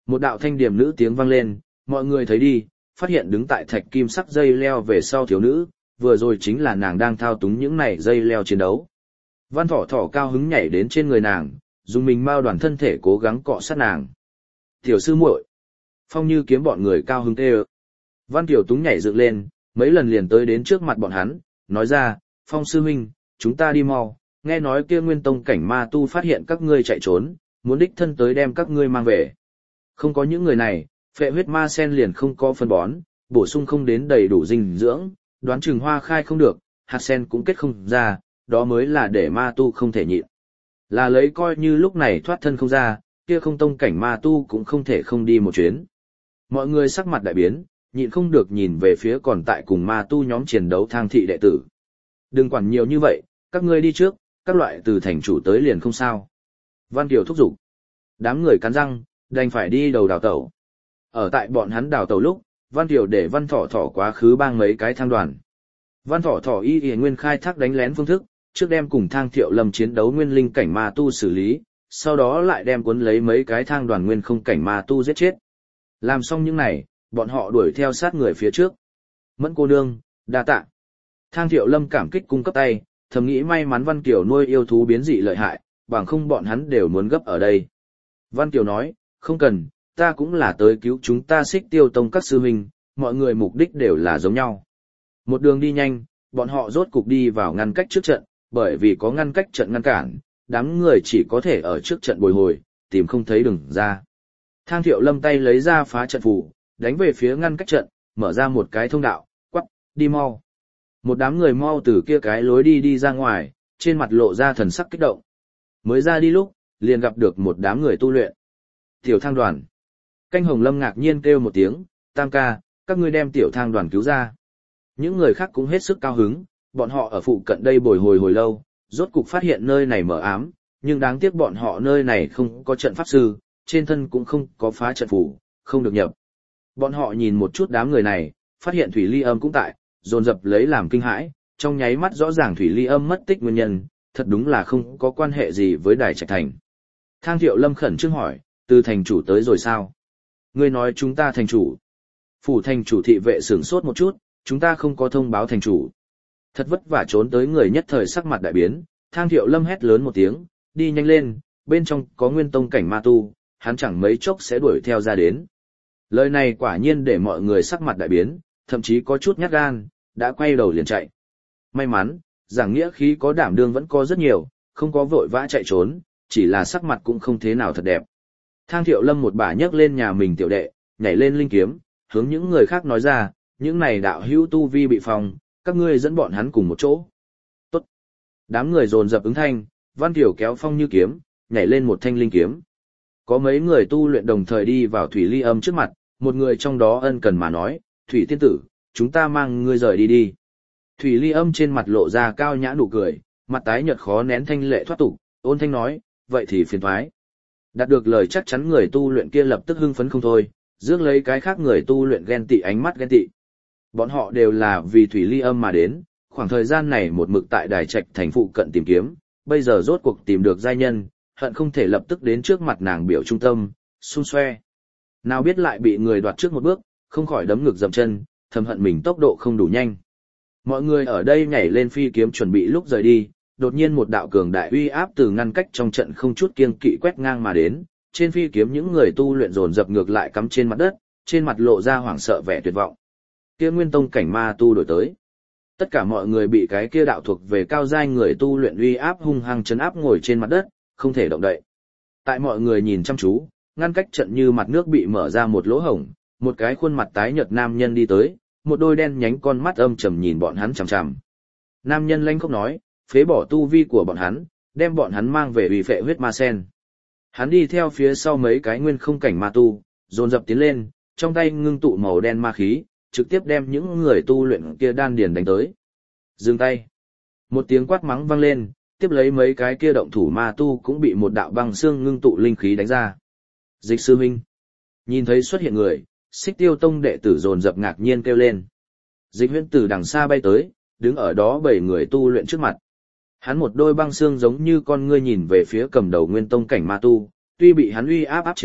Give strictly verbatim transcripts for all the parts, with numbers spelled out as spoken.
Một đạo thanh điềm nữ tiếng vang lên, mọi người thấy đi, phát hiện đứng tại thạch kim sắc dây leo về sau thiếu nữ, vừa rồi chính là nàng đang thao túng những này dây leo chiến đấu. Văn Thỏ Thỏ cao hứng nhảy đến trên người nàng, dùng mình mao đoàn thân thể cố gắng cọ sát nàng. Tiểu sư muội, Phong Như Kiếm bọn người cao hứng tê ơ. Văn Tiểu Túng nhảy dựng lên, mấy lần liền tới đến trước mặt bọn hắn, nói ra, Phong sư huynh, chúng ta đi mau, nghe nói kia Nguyên Tông cảnh ma tu phát hiện các ngươi chạy trốn, muốn đích thân tới đem các ngươi mang về. Không có những người này, phệ huyết ma sen liền không có phân bón, bổ sung không đến đầy đủ dinh dưỡng, đoán chừng hoa khai không được, hạt sen cũng kết không ra, đó mới là để ma tu không thể nhịn. Là lấy coi như lúc này thoát thân không ra, kia không tông cảnh ma tu cũng không thể không đi một chuyến. Mọi người sắc mặt đại biến, nhịn không được nhìn về phía còn tại cùng ma tu nhóm chiến đấu Thang thị đệ tử. Đừng quản nhiều như vậy, các ngươi đi trước, các loại từ thành chủ tới liền không sao. Văn Kiều thúc giục. Đám người cắn răng, đành phải đi đầu đào tẩu. Ở tại bọn hắn đào tẩu lúc, Văn Kiều để Văn Thỏ Thỏ quá khứ bang mấy cái thang đoàn. Văn Thỏ Thỏ y y nguyên khai thác đánh lén phương thức, trước đem cùng Thang Thiệu Lâm chiến đấu nguyên linh cảnh ma tu xử lý, sau đó lại đem cuốn lấy mấy cái thang đoàn nguyên không cảnh ma tu giết chết. Làm xong những này, bọn họ đuổi theo sát người phía trước. Mẫn cô nương, đa tạ. Thang Thiệu Lâm cảm kích cung cấp tay, thầm nghĩ may mắn Văn Kiều nuôi yêu thú biến dị lợi hại, bằng không bọn hắn đều muốn gấp ở đây. Văn Kiều nói, không cần, ta cũng là tới cứu chúng ta Xích Tiêu Tông các sư huynh, mọi người mục đích đều là giống nhau. Một đường đi nhanh, bọn họ rốt cục đi vào ngăn cách trước trận, bởi vì có ngăn cách trận ngăn cản, đám người chỉ có thể ở trước trận bồi hồi, tìm không thấy đường ra. Thang Thiệu Lâm tay lấy ra phá trận phù, đánh về phía ngăn cách trận, mở ra một cái thông đạo, quắc, đi mau. Một đám người mau từ kia cái lối đi đi ra ngoài, trên mặt lộ ra thần sắc kích động. Mới ra đi lúc, liền gặp được một đám người tu luyện. Tiểu thang đoàn. Canh Hồng Lâm ngạc nhiên kêu một tiếng, Tam ca, các ngươi đem tiểu thang đoàn cứu ra. Những người khác cũng hết sức cao hứng, bọn họ ở phụ cận đây bồi hồi hồi lâu, rốt cục phát hiện nơi này mở ám, nhưng đáng tiếc bọn họ nơi này không có trận pháp sư, trên thân cũng không có phá trận phủ, không được nhập. Bọn họ nhìn một chút đám người này, phát hiện Thủy Ly Âm cũng tại, dồn dập lấy làm kinh hãi, trong nháy mắt rõ ràng Thủy Ly Âm mất tích nguyên nhân, thật đúng là không có quan hệ gì với Đài Trạch Thành. Thang Thiệu Lâm khẩn trương hỏi, từ thành chủ tới rồi sao? Ngươi nói chúng ta thành chủ. Phủ thành chủ thị vệ sửng sốt một chút, chúng ta không có thông báo thành chủ. Thật vất vả trốn tới người nhất thời sắc mặt đại biến, Thang Thiệu Lâm hét lớn một tiếng, đi nhanh lên, bên trong có Nguyên Tông cảnh ma tu, hắn chẳng mấy chốc sẽ đuổi theo ra đến. Lời này quả nhiên để mọi người sắc mặt đại biến, thậm chí có chút nhát gan, đã quay đầu liền chạy. May mắn, giảng nghĩa khí có đảm đương vẫn có rất nhiều, không có vội vã chạy trốn, chỉ là sắc mặt cũng không thế nào thật đẹp. Thang Thiệu Lâm một bà nhấc lên nhà mình tiểu đệ, nhảy lên linh kiếm, hướng những người khác nói ra, những này đạo hữu tu vi bị phòng, các ngươi dẫn bọn hắn cùng một chỗ. Tốt. Đám người dồn dập ứng thanh, Văn Kiều kéo Phong Như Kiếm, nhảy lên một thanh linh kiếm. Có mấy người tu luyện đồng thời đi vào Thủy Ly Âm trước mặt, một người trong đó ân cần mà nói, Thủy tiên tử, chúng ta mang ngươi rời đi đi. Thủy Ly Âm trên mặt lộ ra cao nhã nụ cười, mặt tái nhợt khó nén thanh lệ thoát tục, ôn thanh nói, vậy thì phiền thoái. Đạt được lời chắc chắn người tu luyện kia lập tức hưng phấn không thôi, rước lấy cái khác người tu luyện ghen tị ánh mắt ghen tị. Bọn họ đều là vì Thủy Ly Âm mà đến, khoảng thời gian này một mực tại Đài Trạch thành phụ cận tìm kiếm, bây giờ rốt cuộc tìm được giai nhân, hận không thể lập tức đến trước mặt nàng biểu trung tâm, xun xoe. Nào biết lại bị người đoạt trước một bước, không khỏi đấm ngực dậm chân, thầm hận mình tốc độ không đủ nhanh. Mọi người ở đây nhảy lên phi kiếm chuẩn bị lúc rời đi, đột nhiên một đạo cường đại uy áp từ ngăn cách trong trận không chút kiêng kỵ quét ngang mà đến, trên phi kiếm những người tu luyện dồn dập ngược lại cắm trên mặt đất, trên mặt lộ ra hoảng sợ vẻ tuyệt vọng. Kia Nguyên Tông cảnh ma tu đổi tới. Tất cả mọi người bị cái kia đạo thuộc về cao giai người tu luyện uy áp hung hăng chấn áp ngồi trên mặt đất, không thể động đậy. Tại mọi người nhìn chăm chú, ngăn cách trận như mặt nước bị mở ra một lỗ hổng, một cái khuôn mặt tái nhợt nam nhân đi tới, một đôi đen nhánh con mắt âm trầm nhìn bọn hắn chằm chằm. Nam nhân lanh khóc nói, phế bỏ tu vi của bọn hắn, đem bọn hắn mang về uy phệ huyết ma sen. Hắn đi theo phía sau mấy cái nguyên không cảnh ma tu, dồn dập tiến lên, trong tay ngưng tụ màu đen ma khí, trực tiếp đem những người tu luyện kia đan điền đánh tới. Dừng tay. Một tiếng quát mắng vang lên, tiếp lấy mấy cái kia động thủ ma tu cũng bị một đạo băng xương ngưng tụ linh khí đánh ra. Dịch sư huynh. Nhìn thấy xuất hiện người, Xích Tiêu Tông đệ tử dồn dập ngạc nhiên kêu lên. Dịch Huyễn từ đằng xa bay tới, đứng ở đó bảy người tu luyện trước mặt. Hắn một đôi băng xương giống như con ngươi nhìn về phía cầm đầu Nguyên Tông cảnh ma tu, tuy bị hắn uy áp áp chế,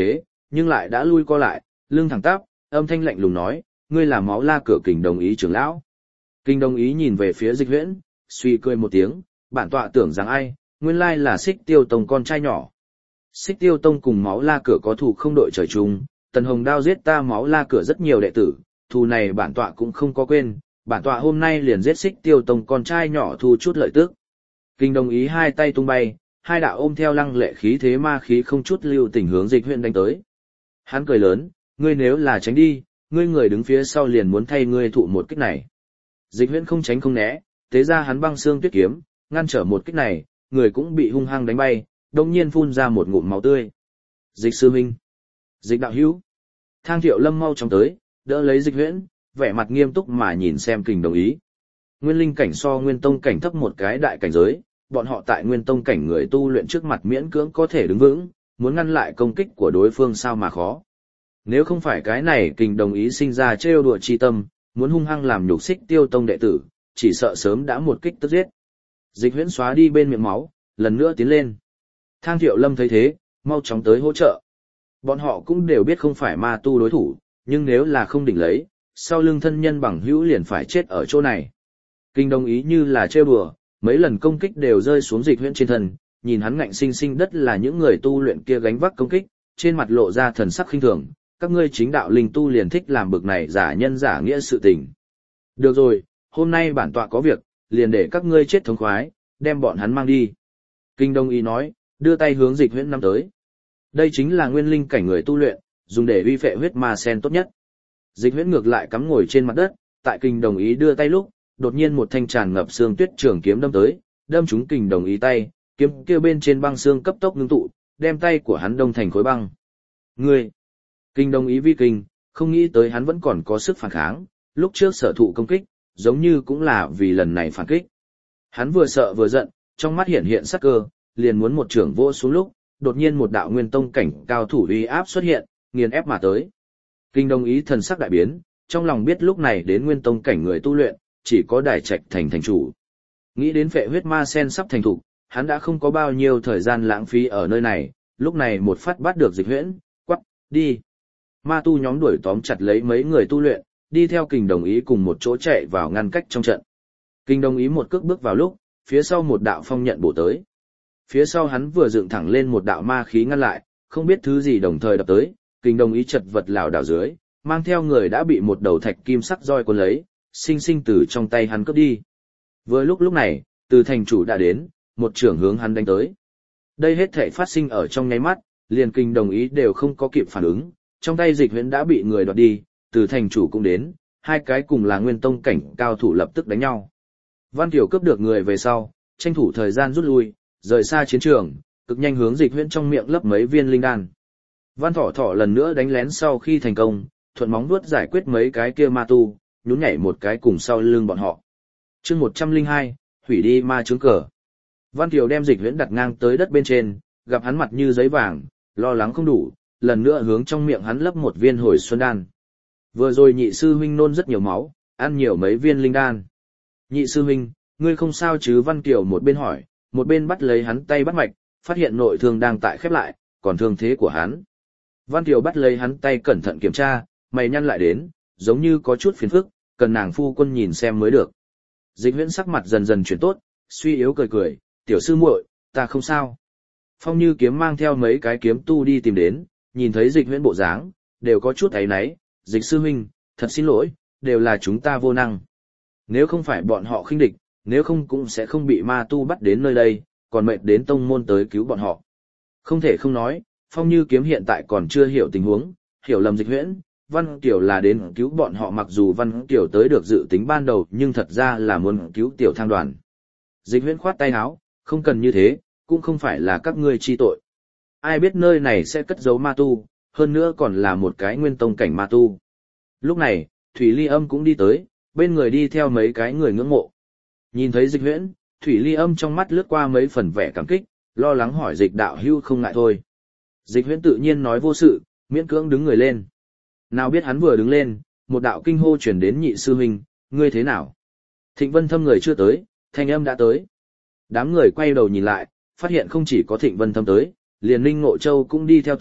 nhưng lại đã lui co lại, lưng thẳng tắp, âm thanh lạnh lùng nói, ngươi là Máu La Cửa Kình Đồng Ý trưởng lão. Kình Đồng Ý nhìn về phía Dịch Huyễn, suy cười một tiếng, bản tọa tưởng rằng ai, nguyên lai là Xích Tiêu Tông con trai nhỏ. Xích Tiêu Tông cùng Máu La Cửa có thù không đội trời chung, Tần Hồng Đao giết ta Máu La Cửa rất nhiều đệ tử, thù này bản tọa cũng không có quên, bản tọa hôm nay liền giết Xích Tiêu Tông con trai nhỏ thu chút lợi tức. Kình Đồng Ý hai tay tung bay, hai đạo ôm theo lăng lệ khí thế ma khí không chút lưu tình hướng Dịch Huyễn đánh tới. Hắn cười lớn, ngươi nếu là tránh đi, ngươi người đứng phía sau liền muốn thay ngươi thụ một kích này. Dịch Huyễn không tránh không né, tế ra hắn băng xương tuyết kiếm, ngăn trở một kích này, người cũng bị hung hăng đánh bay, đồng nhiên phun ra một ngụm máu tươi. Dịch sư huynh, Dịch đạo hữu. Thang Thiệu Lâm mau chóng tới, đỡ lấy Dịch Huyễn, vẻ mặt nghiêm túc mà nhìn xem Kình Đồng Ý. Nguyên linh cảnh so nguyên tông cảnh thấp một cái đại cảnh giới, bọn họ tại nguyên tông cảnh người tu luyện trước mặt miễn cưỡng có thể đứng vững, muốn ngăn lại công kích của đối phương sao mà khó. Nếu không phải cái này Kình Đồng Ý sinh ra trêu đùa chi tâm, muốn hung hăng làm nhục Xích Tiêu Tông đệ tử, chỉ sợ sớm đã một kích tức giết. Dịch Huyễn xóa đi bên miệng máu, lần nữa tiến lên. Thang Thiệu Lâm thấy thế, mau chóng tới hỗ trợ. Bọn họ cũng đều biết không phải ma tu đối thủ, nhưng nếu là không đỉnh lấy, sau lưng thân nhân bằng hữu liền phải chết ở chỗ này. Kình Đồng Ý như là trêu đùa, mấy lần công kích đều rơi xuống Dịch Huyễn trên thân, nhìn hắn ngạnh sinh sinh đất là những người tu luyện kia gánh vác công kích, trên mặt lộ ra thần sắc khinh thường, các ngươi chính đạo linh tu liền thích làm bực này giả nhân giả nghĩa sự tình. Được rồi, hôm nay bản tọa có việc, liền để các ngươi chết thống khoái, đem bọn hắn mang đi. Kình Đồng Ý nói, đưa tay hướng Dịch Huyễn năm tới. Đây chính là nguyên linh cảnh người tu luyện, dùng để uy phệ huyết ma sen tốt nhất. Dịch Huyễn ngược lại cắm ngồi trên mặt đất, tại Kình Đồng Ý đưa tay lúc, đột nhiên một thanh tràn ngập xương tuyết trường kiếm đâm tới, đâm trúng Kình Đồng Ý tay, kiếm kia bên trên băng xương cấp tốc ngưng tụ, đem tay của hắn đông thành khối băng. Ngươi! Kình Đồng Ý vi kinh, không nghĩ tới hắn vẫn còn có sức phản kháng, lúc trước sở thụ công kích, giống như cũng là vì lần này phản kích. Hắn vừa sợ vừa giận, trong mắt hiện hiện sắc cơ, liền muốn một trưởng vỗ xuống lúc, đột nhiên một đạo nguyên tông cảnh cao thủ uy áp xuất hiện, nghiền ép mà tới. Kình Đồng Ý thần sắc đại biến, trong lòng biết lúc này đến nguyên tông cảnh người tu luyện, chỉ có Đài Trạch thành thành chủ. Nghĩ đến phệ huyết ma sen sắp thành thục, hắn đã không có bao nhiêu thời gian lãng phí ở nơi này, lúc này một phát bắt được Dịch Huyễn, quắc, đi. Ma tu nhóm đuổi tóm chặt lấy mấy người tu luyện, đi theo Kình Đồng Ý cùng một chỗ chạy vào ngăn cách trong trận. Kình Đồng Ý một cước bước vào lúc, phía sau một đạo phong nhận bổ tới. Phía sau hắn vừa dựng thẳng lên một đạo ma khí ngăn lại, không biết thứ gì đồng thời đập tới, Kình Đồng Ý chật vật lảo đảo dưới, mang theo người đã bị một đầu thạch kim sắc roi cuốn lấy, sinh sinh từ trong tay hắn cướp đi. Vừa lúc lúc này, từ thành chủ đã đến, một trưởng hướng hắn đánh tới. Đây hết thảy phát sinh ở trong nháy mắt, liền Kình Đồng Ý đều không có kịp phản ứng, trong tay Dịch Huyễn đã bị người đoạt đi, từ thành chủ cũng đến, hai cái cùng là nguyên tông cảnh cao thủ lập tức đánh nhau. Văn Kiều cướp được người về sau, tranh thủ thời gian rút lui, rời xa chiến trường, cực nhanh hướng Dịch Huyễn trong miệng lấp mấy viên linh đan. Văn Thỏ Thỏ lần nữa đánh lén sau khi thành công, thuận móng vuốt giải quyết mấy cái kia ma tu, nhún nhảy một cái cùng sau lưng bọn họ. Chương một trăm lẻ hai, hủy đi ma chướng cờ. Văn Kiều đem Dịch Huyễn đặt ngang tới đất bên trên, gặp hắn mặt như giấy vàng, lo lắng không đủ, lần nữa hướng trong miệng hắn lấp một viên hồi xuân đan. Vừa rồi nhị sư huynh nôn rất nhiều máu, ăn nhiều mấy viên linh đan. Nhị sư huynh, ngươi không sao chứ? Văn Kiều một bên hỏi, một bên bắt lấy hắn tay bắt mạch, phát hiện nội thương đang tại khép lại, còn thương thế của hắn. Văn Kiều bắt lấy hắn tay cẩn thận kiểm tra, mày nhăn lại đến, giống như có chút phiền phức, cần nàng phu quân nhìn xem mới được. Dịch Huyễn sắc mặt dần dần chuyển tốt, suy yếu cười cười, tiểu sư muội, ta không sao. Phong Như Kiếm mang theo mấy cái kiếm tu đi tìm đến, nhìn thấy Dịch Huyễn bộ dáng, đều có chút áy náy, Dịch sư huynh, thật xin lỗi, đều là chúng ta vô năng. Nếu không phải bọn họ khinh địch, nếu không cũng sẽ không bị ma tu bắt đến nơi đây, còn mệt đến tông môn tới cứu bọn họ. Không thể không nói, Phong Như Kiếm hiện tại còn chưa hiểu tình huống, hiểu lầm Dịch Huyễn, Văn Kiều là đến cứu bọn họ, mặc dù Văn Kiều tới được dự tính ban đầu nhưng thật ra là muốn cứu Tiểu Thang đoàn. Dịch Huyễn khoát tay áo, không cần như thế, cũng không phải là các ngươi chi tội. Ai biết nơi này sẽ cất giấu ma tu, hơn nữa còn là một cái nguyên tông cảnh ma tu. Lúc này, Thủy Ly Âm cũng đi tới, bên người đi theo mấy cái người ngưỡng mộ. Nhìn thấy Dịch Huyễn, Thủy Ly Âm trong mắt lướt qua mấy phần vẻ cảm kích, lo lắng hỏi Dịch đạo hữu không ngại thôi. Dịch Huyễn tự nhiên nói vô sự, miễn cưỡng đứng người lên. Nào biết hắn vừa đứng lên, một đạo kinh hô truyền đến nhị sư huynh, ngươi thế nào? Thịnh Vân Thâm người chưa tới, thanh âm đã tới. Đám người quay đầu nhìn lại, phát hiện không chỉ có Thịnh Vân Thâm tới, liền Ninh Ngộ Châu cũng đi theo tới,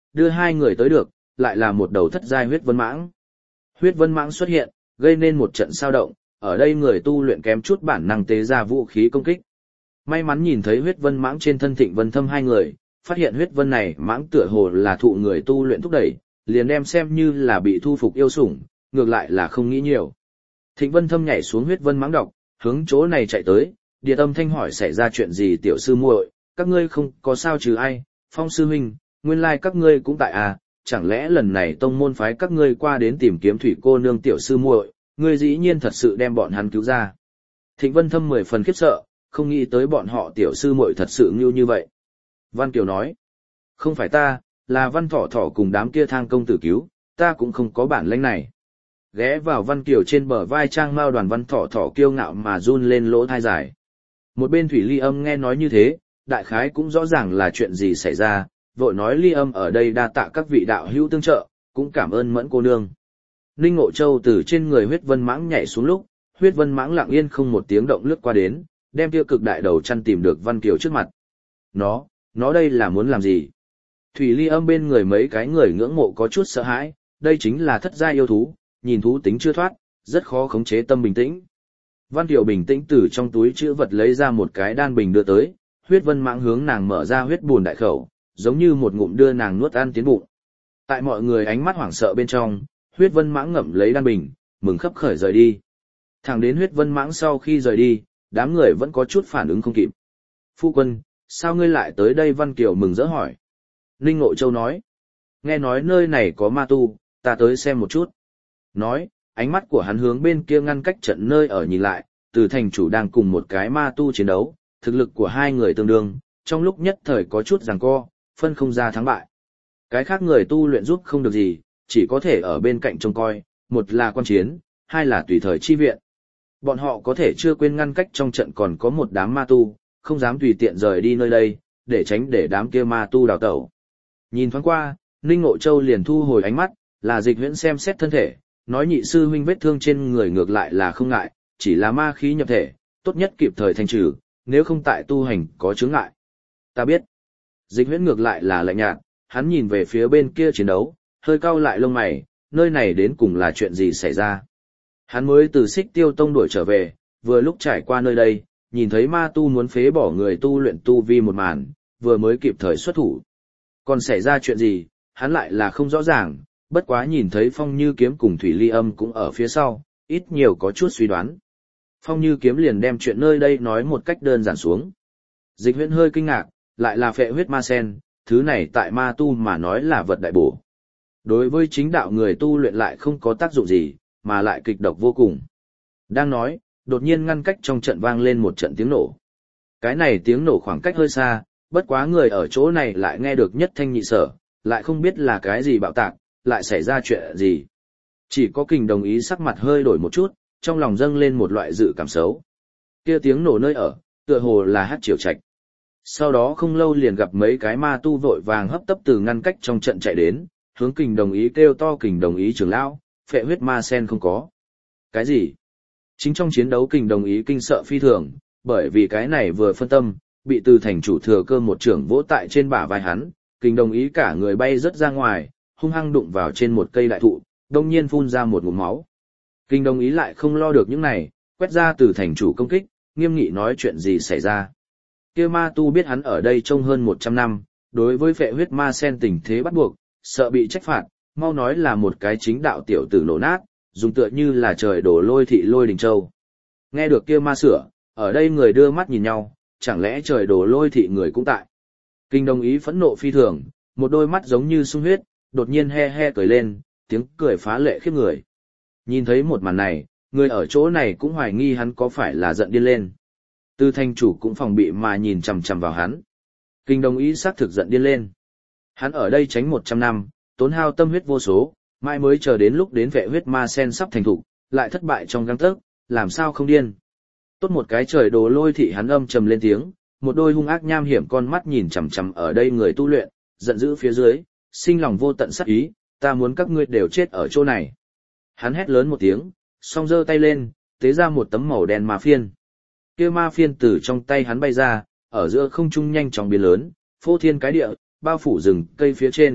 đưa hai người tới được, lại là một đầu thất giai huyết vân mãng. Huyết vân mãng xuất hiện, gây nên một trận sao động, ở đây người tu luyện kém chút bản năng tế ra vũ khí công kích. May mắn nhìn thấy huyết vân mãng trên thân Thịnh Vân Thâm hai người, phát hiện huyết vân này mãng tựa hồ là thụ người tu luyện thúc đẩy, liền đem xem như là bị thu phục yêu sủng, ngược lại là không nghĩ nhiều. Thịnh Vân Thâm nhảy xuống huyết vân mãng độc, hướng chỗ này chạy tới, Điệt Âm Thanh hỏi xảy ra chuyện gì tiểu sư muội, các ngươi không có sao chứ ai, Phong sư huynh, nguyên lai các ngươi cũng tại à, chẳng lẽ lần này tông môn phái các ngươi qua đến tìm kiếm thủy cô nương tiểu sư muội, ngươi dĩ nhiên thật sự đem bọn hắn cứu ra. Thịnh Vân Thâm mười phần khiếp sợ, không nghĩ tới bọn họ tiểu sư muội thật sự ngưu như vậy. Văn Kiều nói, không phải ta, là Văn Thỏ Thỏ cùng đám kia thang công tử cứu, ta cũng không có bản lĩnh này. Ghé vào Văn Kiều trên bờ vai trang mao đoàn Văn Thỏ Thỏ kiêu ngạo mà run lên lỗ thai dài. Một bên Thủy Ly Âm nghe nói như thế, đại khái cũng rõ ràng là chuyện gì xảy ra, vội nói Ly Âm ở đây đa tạ các vị đạo hữu tương trợ, cũng cảm ơn Mẫn cô nương. Ninh Ngộ Châu từ trên người huyết vân mãng nhảy xuống lúc, huyết vân mãng lặng yên không một tiếng động lướt qua đến, đem kia cực đại đầu chăn tìm được Văn Kiều trước mặt. Nó, nó đây là muốn làm gì? Thủy Ly Âm bên người mấy cái người ngưỡng mộ có chút sợ hãi, đây chính là thất gia yêu thú, nhìn thú tính chưa thoát, rất khó khống chế tâm bình tĩnh. Văn Kiều bình tĩnh từ trong túi chữ vật lấy ra một cái đan bình đưa tới, huyết vân mãng hướng nàng mở ra huyết buồn đại khẩu, giống như một ngụm đưa nàng nuốt ăn tiến bụng. Tại mọi người ánh mắt hoảng sợ bên trong, huyết vân mãng ngậm lấy đan bình, mừng khấp khởi rời đi. Thẳng đến huyết vân mãng sau khi rời đi, đám người vẫn có chút phản ứng không kịp. Phu quân, sao ngươi lại tới đây? Văn Kiều mừng rỡ hỏi. Ninh Ngộ Châu nói, nghe nói nơi này có ma tu, ta tới xem một chút. Nói, ánh mắt của hắn hướng bên kia ngăn cách trận nơi ở nhìn lại, từ thành chủ đang cùng một cái ma tu chiến đấu, thực lực của hai người tương đương, trong lúc nhất thời có chút giằng co, phân không ra thắng bại. Cái khác người tu luyện giúp không được gì, chỉ có thể ở bên cạnh trông coi, một là quan chiến, hai là tùy thời chi viện. Bọn họ có thể chưa quên ngăn cách trong trận còn có một đám ma tu, không dám tùy tiện rời đi nơi đây, để tránh để đám kia ma tu đào tẩu. Nhìn thoáng qua, Ninh Ngộ Châu liền thu hồi ánh mắt, là Dịch Huyễn xem xét thân thể, nói nhị sư huynh vết thương trên người ngược lại là không ngại, chỉ là ma khí nhập thể, tốt nhất kịp thời thanh trừ, nếu không tại tu hành có chướng ngại. Ta biết. Dịch Huyễn ngược lại là lạnh nhạt, hắn nhìn về phía bên kia chiến đấu, hơi cau lại lông mày, nơi này đến cùng là chuyện gì xảy ra. Hắn mới từ Xích Tiêu Tông đuổi trở về, vừa lúc trải qua nơi đây, nhìn thấy ma tu muốn phế bỏ người tu luyện tu vi một màn, vừa mới kịp thời xuất thủ. Còn xảy ra chuyện gì, hắn lại là không rõ ràng, bất quá nhìn thấy Phong Như Kiếm cùng Thủy Ly Âm cũng ở phía sau, ít nhiều có chút suy đoán. Phong Như Kiếm liền đem chuyện nơi đây nói một cách đơn giản xuống. Dịch Huyễn hơi kinh ngạc, lại là phệ huyết ma sen, thứ này tại ma tu mà nói là vật đại bổ. Đối với chính đạo người tu luyện lại không có tác dụng gì, mà lại kịch độc vô cùng. Đang nói, đột nhiên ngăn cách trong trận vang lên một trận tiếng nổ. Cái này tiếng nổ khoảng cách hơi xa, bất quá người ở chỗ này lại nghe được nhất thanh nhị sở, lại không biết là cái gì bạo tạc, lại xảy ra chuyện gì. Chỉ có Kình Đồng Ý sắc mặt hơi đổi một chút, trong lòng dâng lên một loại dự cảm xấu. Kia tiếng nổ nơi ở, tựa hồ là Hát Triều Trạch. Sau đó không lâu liền gặp mấy cái ma tu vội vàng hấp tấp từ ngăn cách trong trận chạy đến, hướng Kình Đồng Ý kêu to Kình Đồng Ý trưởng lão, phệ huyết ma sen không có. Cái gì? Chính trong chiến đấu Kình Đồng Ý kinh sợ phi thường, bởi vì cái này vừa phân tâm, bị từ thành chủ thừa cơ một trưởng vỗ tại trên bả vai hắn, Kình Đồng Ý cả người bay rất ra ngoài, hung hăng đụng vào trên một cây đại thụ, đông nhiên phun ra một ngụm máu. Kình Đồng Ý lại không lo được những này, quét ra từ thành chủ công kích, nghiêm nghị nói chuyện gì xảy ra. Kia ma tu biết hắn ở đây trong hơn một trăm năm, đối với phệ huyết ma sen tình thế bắt buộc, sợ bị trách phạt, mau nói là một cái chính đạo tiểu tử nổ nát, dùng tựa như là trời đổ lôi thị lôi đình châu. Nghe được kia ma sửa, ở đây người đưa mắt nhìn nhau, chẳng lẽ trời đổ lôi thị người cũng tại. Kình Đồng Ý phẫn nộ phi thường, một đôi mắt giống như sung huyết, đột nhiên he he cười lên, tiếng cười phá lệ khiếp người. Nhìn thấy một màn này, người ở chỗ này cũng hoài nghi hắn có phải là giận điên lên. Tư thành chủ cũng phòng bị mà nhìn chằm chằm vào hắn. Kình Đồng Ý xác thực giận điên lên. Hắn ở đây tránh một trăm năm, tốn hao tâm huyết vô số, mai mới chờ đến lúc đến vệ huyết ma sen sắp thành thục, lại thất bại trong gang tấc, làm sao không điên. Tốt một cái trời đồ lôi thị hắn âm trầm lên tiếng, một đôi hung ác nham hiểm con mắt nhìn chằm chằm ở đây người tu luyện, giận dữ phía dưới, sinh lòng vô tận sát ý, ta muốn các ngươi đều chết ở chỗ này. Hắn hét lớn một tiếng, song giơ tay lên, tế ra một tấm màu đen ma phiên. Kia ma phiên từ trong tay hắn bay ra, ở giữa không trung nhanh chóng biến lớn, phô thiên cái địa, bao phủ rừng cây phía trên,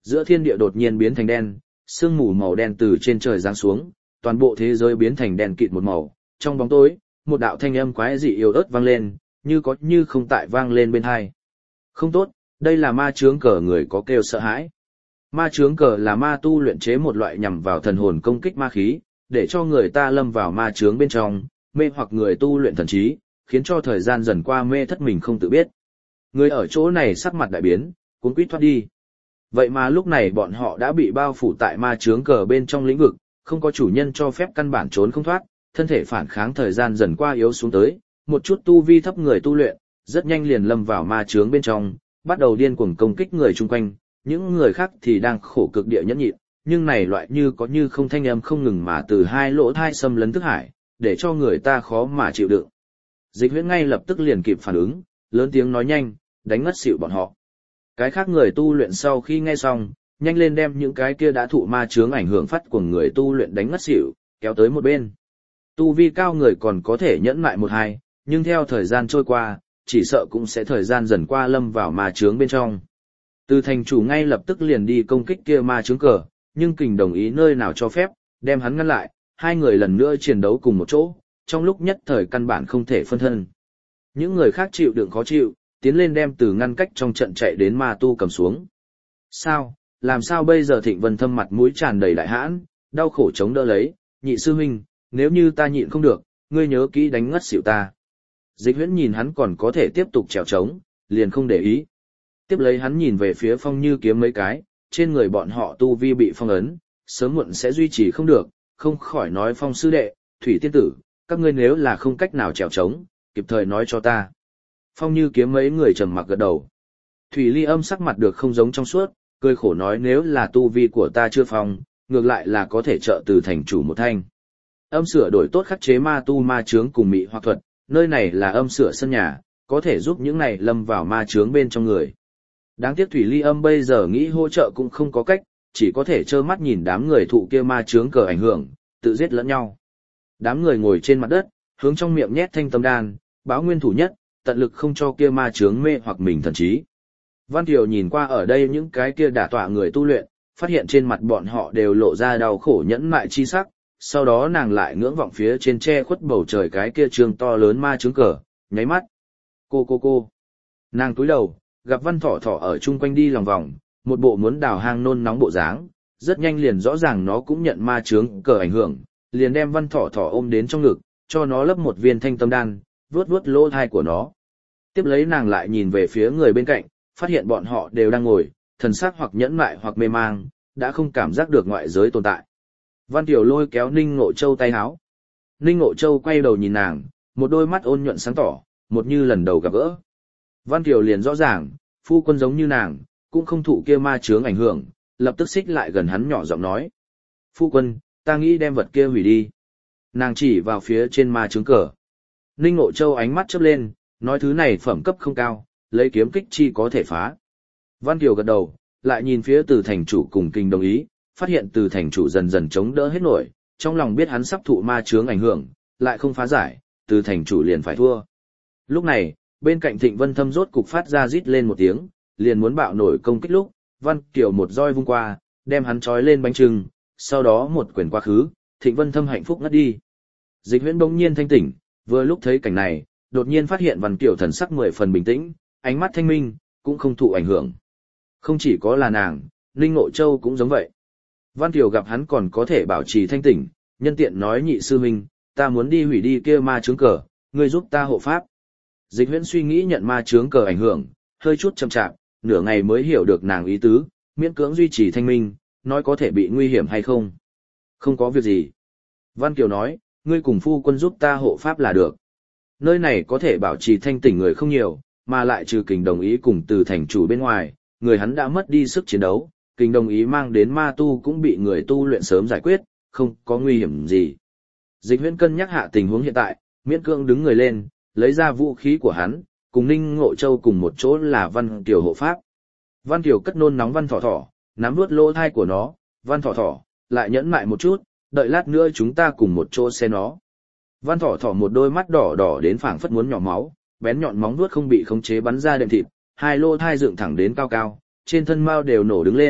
Giữa thiên địa đột nhiên biến thành đen, sương mù màu đen từ trên trời giáng xuống, toàn bộ thế giới biến thành đen kịt một màu. Trong bóng tối, một đạo thanh âm quái dị yếu ớt vang lên, như có như không tại vang lên bên tai. Không tốt, đây là ma chướng cờ. Người có kêu sợ hãi. Ma chướng cờ là ma tu luyện chế một loại nhằm vào thần hồn công kích ma khí, để cho người ta lâm vào ma chướng bên trong, mê hoặc người tu luyện thần trí, khiến cho thời gian dần qua mê thất mình không tự biết. Người ở chỗ này sắc mặt đại biến, cuống quýt thoát đi. Vậy mà lúc này bọn họ đã bị bao phủ tại ma chướng cờ bên trong lĩnh vực, không có chủ nhân cho phép căn bản trốn không thoát, thân thể phản kháng thời gian dần qua yếu xuống tới, một chút tu vi thấp người tu luyện, rất nhanh liền lâm vào ma chướng bên trong, bắt đầu điên cuồng công kích người chung quanh, những người khác thì đang khổ cực địa nhẫn nhịn, nhưng này loại như có như không thanh âm không ngừng mà từ hai lỗ thai xâm lấn thức hải, để cho người ta khó mà chịu đựng. Dịch Huyễn ngay lập tức liền kịp phản ứng, lớn tiếng nói nhanh, đánh ngất xỉu bọn họ. Cái khác người tu luyện sau khi nghe xong, nhanh lên đem những cái kia đã thụ ma chướng ảnh hưởng phát của người tu luyện đánh ngất xỉu, kéo tới một bên. Tu vi cao người còn có thể nhẫn mại một hai, nhưng theo thời gian trôi qua, chỉ sợ cũng sẽ thời gian dần qua lâm vào ma chướng bên trong. Từ thành chủ ngay lập tức liền đi công kích kia ma chướng cờ, nhưng kình đồng ý nơi nào cho phép, đem hắn ngăn lại, hai người lần nữa chiến đấu cùng một chỗ, trong lúc nhất thời căn bản không thể phân thân. Những người khác chịu đựng khó chịu, tiến lên đem từ ngăn cách trong trận chạy đến ma tu cầm xuống. Sao, làm sao bây giờ? Thịnh Vân Thâm mặt mũi tràn đầy đại hãn, đau khổ chống đỡ lấy, nhị sư huynh, nếu như ta nhịn không được, ngươi nhớ kỹ đánh ngất xỉu ta. Dịch Huyễn nhìn hắn còn có thể tiếp tục trèo trống, liền không để ý. Tiếp lấy hắn nhìn về phía Phong Như Kiếm mấy cái, trên người bọn họ tu vi bị phong ấn, sớm muộn sẽ duy trì không được, không khỏi nói Phong sư đệ, Thủy tiên tử, các ngươi nếu là không cách nào trèo trống, kịp thời nói cho ta. Phong Như Kiếm mấy người trầm mặc gật đầu. Thủy Ly Âm sắc mặt được không giống trong suốt, cười khổ nói nếu là tu vi của ta chưa phong, ngược lại là có thể trợ từ thành chủ một thanh. Âm sửa đổi tốt khắc chế ma tu ma chướng cùng mị hoặc thuật, nơi này là âm sửa sân nhà, có thể giúp những này lâm vào ma chướng bên trong người. Đáng tiếc Thủy Ly Âm bây giờ nghĩ hỗ trợ cũng không có cách, chỉ có thể trơ mắt nhìn đám người thụ kia ma chướng cờ ảnh hưởng, tự giết lẫn nhau. Đám người ngồi trên mặt đất, hướng trong miệng nhét thanh tâm đan, báo nguyên thủ nhất, tận lực không cho kia ma chướng mê hoặc mình thần trí. Văn Kiều nhìn qua ở đây những cái kia đả tọa người tu luyện, phát hiện trên mặt bọn họ đều lộ ra đau khổ nhẫn nại chi sắc, sau đó nàng lại ngưỡng vọng phía trên che khuất bầu trời cái kia trường to lớn ma chướng cờ, nháy mắt. Cô cô cô. Nàng cúi đầu, gặp Văn Thỏ Thỏ ở chung quanh đi lòng vòng, một bộ muốn đào hang nôn nóng bộ dáng, rất nhanh liền rõ ràng nó cũng nhận ma chướng cờ ảnh hưởng, liền đem Văn Thỏ Thỏ ôm đến trong ngực, cho nó lấp một viên thanh tâm đan, vuốt vuốt lỗ thai của nó. Tiếp lấy nàng lại nhìn về phía người bên cạnh, phát hiện bọn họ đều đang ngồi, thần sắc hoặc nhẫn nại hoặc mê mang, đã không cảm giác được ngoại giới tồn tại. Văn Tiểu lôi kéo Ninh Ngộ Châu tay háo. Ninh Ngộ Châu quay đầu nhìn nàng, một đôi mắt ôn nhuận sáng tỏ, một như lần đầu gặp gỡ. Văn Tiểu liền rõ ràng, phu quân giống như nàng, cũng không thụ kia ma chướng ảnh hưởng, lập tức xích lại gần hắn nhỏ giọng nói. Phu quân, ta nghĩ đem vật kia hủy đi. Nàng chỉ vào phía trên ma chướng cờ. Ninh Ngộ Châu ánh mắt chớp lên, nói thứ này phẩm cấp không cao, lấy kiếm kích chi có thể phá. Văn Kiều gật đầu, lại nhìn phía Từ thành chủ cùng Kinh đồng ý, phát hiện Từ thành chủ dần dần chống đỡ hết nổi, trong lòng biết hắn sắp thụ ma chướng ảnh hưởng, lại không phá giải, Từ thành chủ liền phải thua. Lúc này, bên cạnh Thịnh Vân Thâm rốt cục phát ra rít lên một tiếng, liền muốn bạo nổi công kích lúc, Văn Kiều một roi vung qua, đem hắn trói lên bánh trưng, sau đó một quyền quá khứ, Thịnh Vân Thâm hạnh phúc ngất đi. Dịch Huyễn bỗng nhiên thanh tỉnh, vừa lúc thấy cảnh này, đột nhiên phát hiện Văn Kiều thần sắc mười phần bình tĩnh, ánh mắt thanh minh, cũng không thụ ảnh hưởng. Không chỉ có là nàng, Ninh Ngộ Châu cũng giống vậy. Văn Kiều gặp hắn còn có thể bảo trì thanh tỉnh, nhân tiện nói nhị sư minh, ta muốn đi hủy đi kia ma chướng cờ, ngươi giúp ta hộ pháp. Dịch Huyễn suy nghĩ nhận ma chướng cờ ảnh hưởng, hơi chút chậm chạp, nửa ngày mới hiểu được nàng ý tứ, miễn cưỡng duy trì thanh minh, nói có thể bị nguy hiểm hay không. Không có việc gì. Văn Kiều nói, ngươi cùng phu quân giúp ta hộ pháp là được. Nơi này có thể bảo trì thanh tỉnh người không nhiều, mà lại trừ Kình đồng ý cùng Từ thành chủ bên ngoài, người hắn đã mất đi sức chiến đấu, Kình đồng ý mang đến ma tu cũng bị người tu luyện sớm giải quyết, không có nguy hiểm gì. Dịch Huyễn cân nhắc hạ tình huống hiện tại, miễn cưỡng đứng người lên, lấy ra vũ khí của hắn, cùng Ninh Ngộ Châu cùng một chỗ là Văn Kiều hộ pháp. Văn Kiều cất nôn nóng Văn Thỏ Thỏ, nắm vuốt lỗ thai của nó, Văn Thỏ Thỏ, lại nhẫn mại một chút, đợi lát nữa chúng ta cùng một chỗ xe nó. Văn Thỏ Thỏ một đôi mắt đỏ đỏ đến phảng phất muốn nhỏ máu, bén nhọn móng vuốt không bị khống chế bắn ra đệm thịt, hai lỗ thai dựng thẳng đến cao cao, trên thân mao đều nổ đứng lên,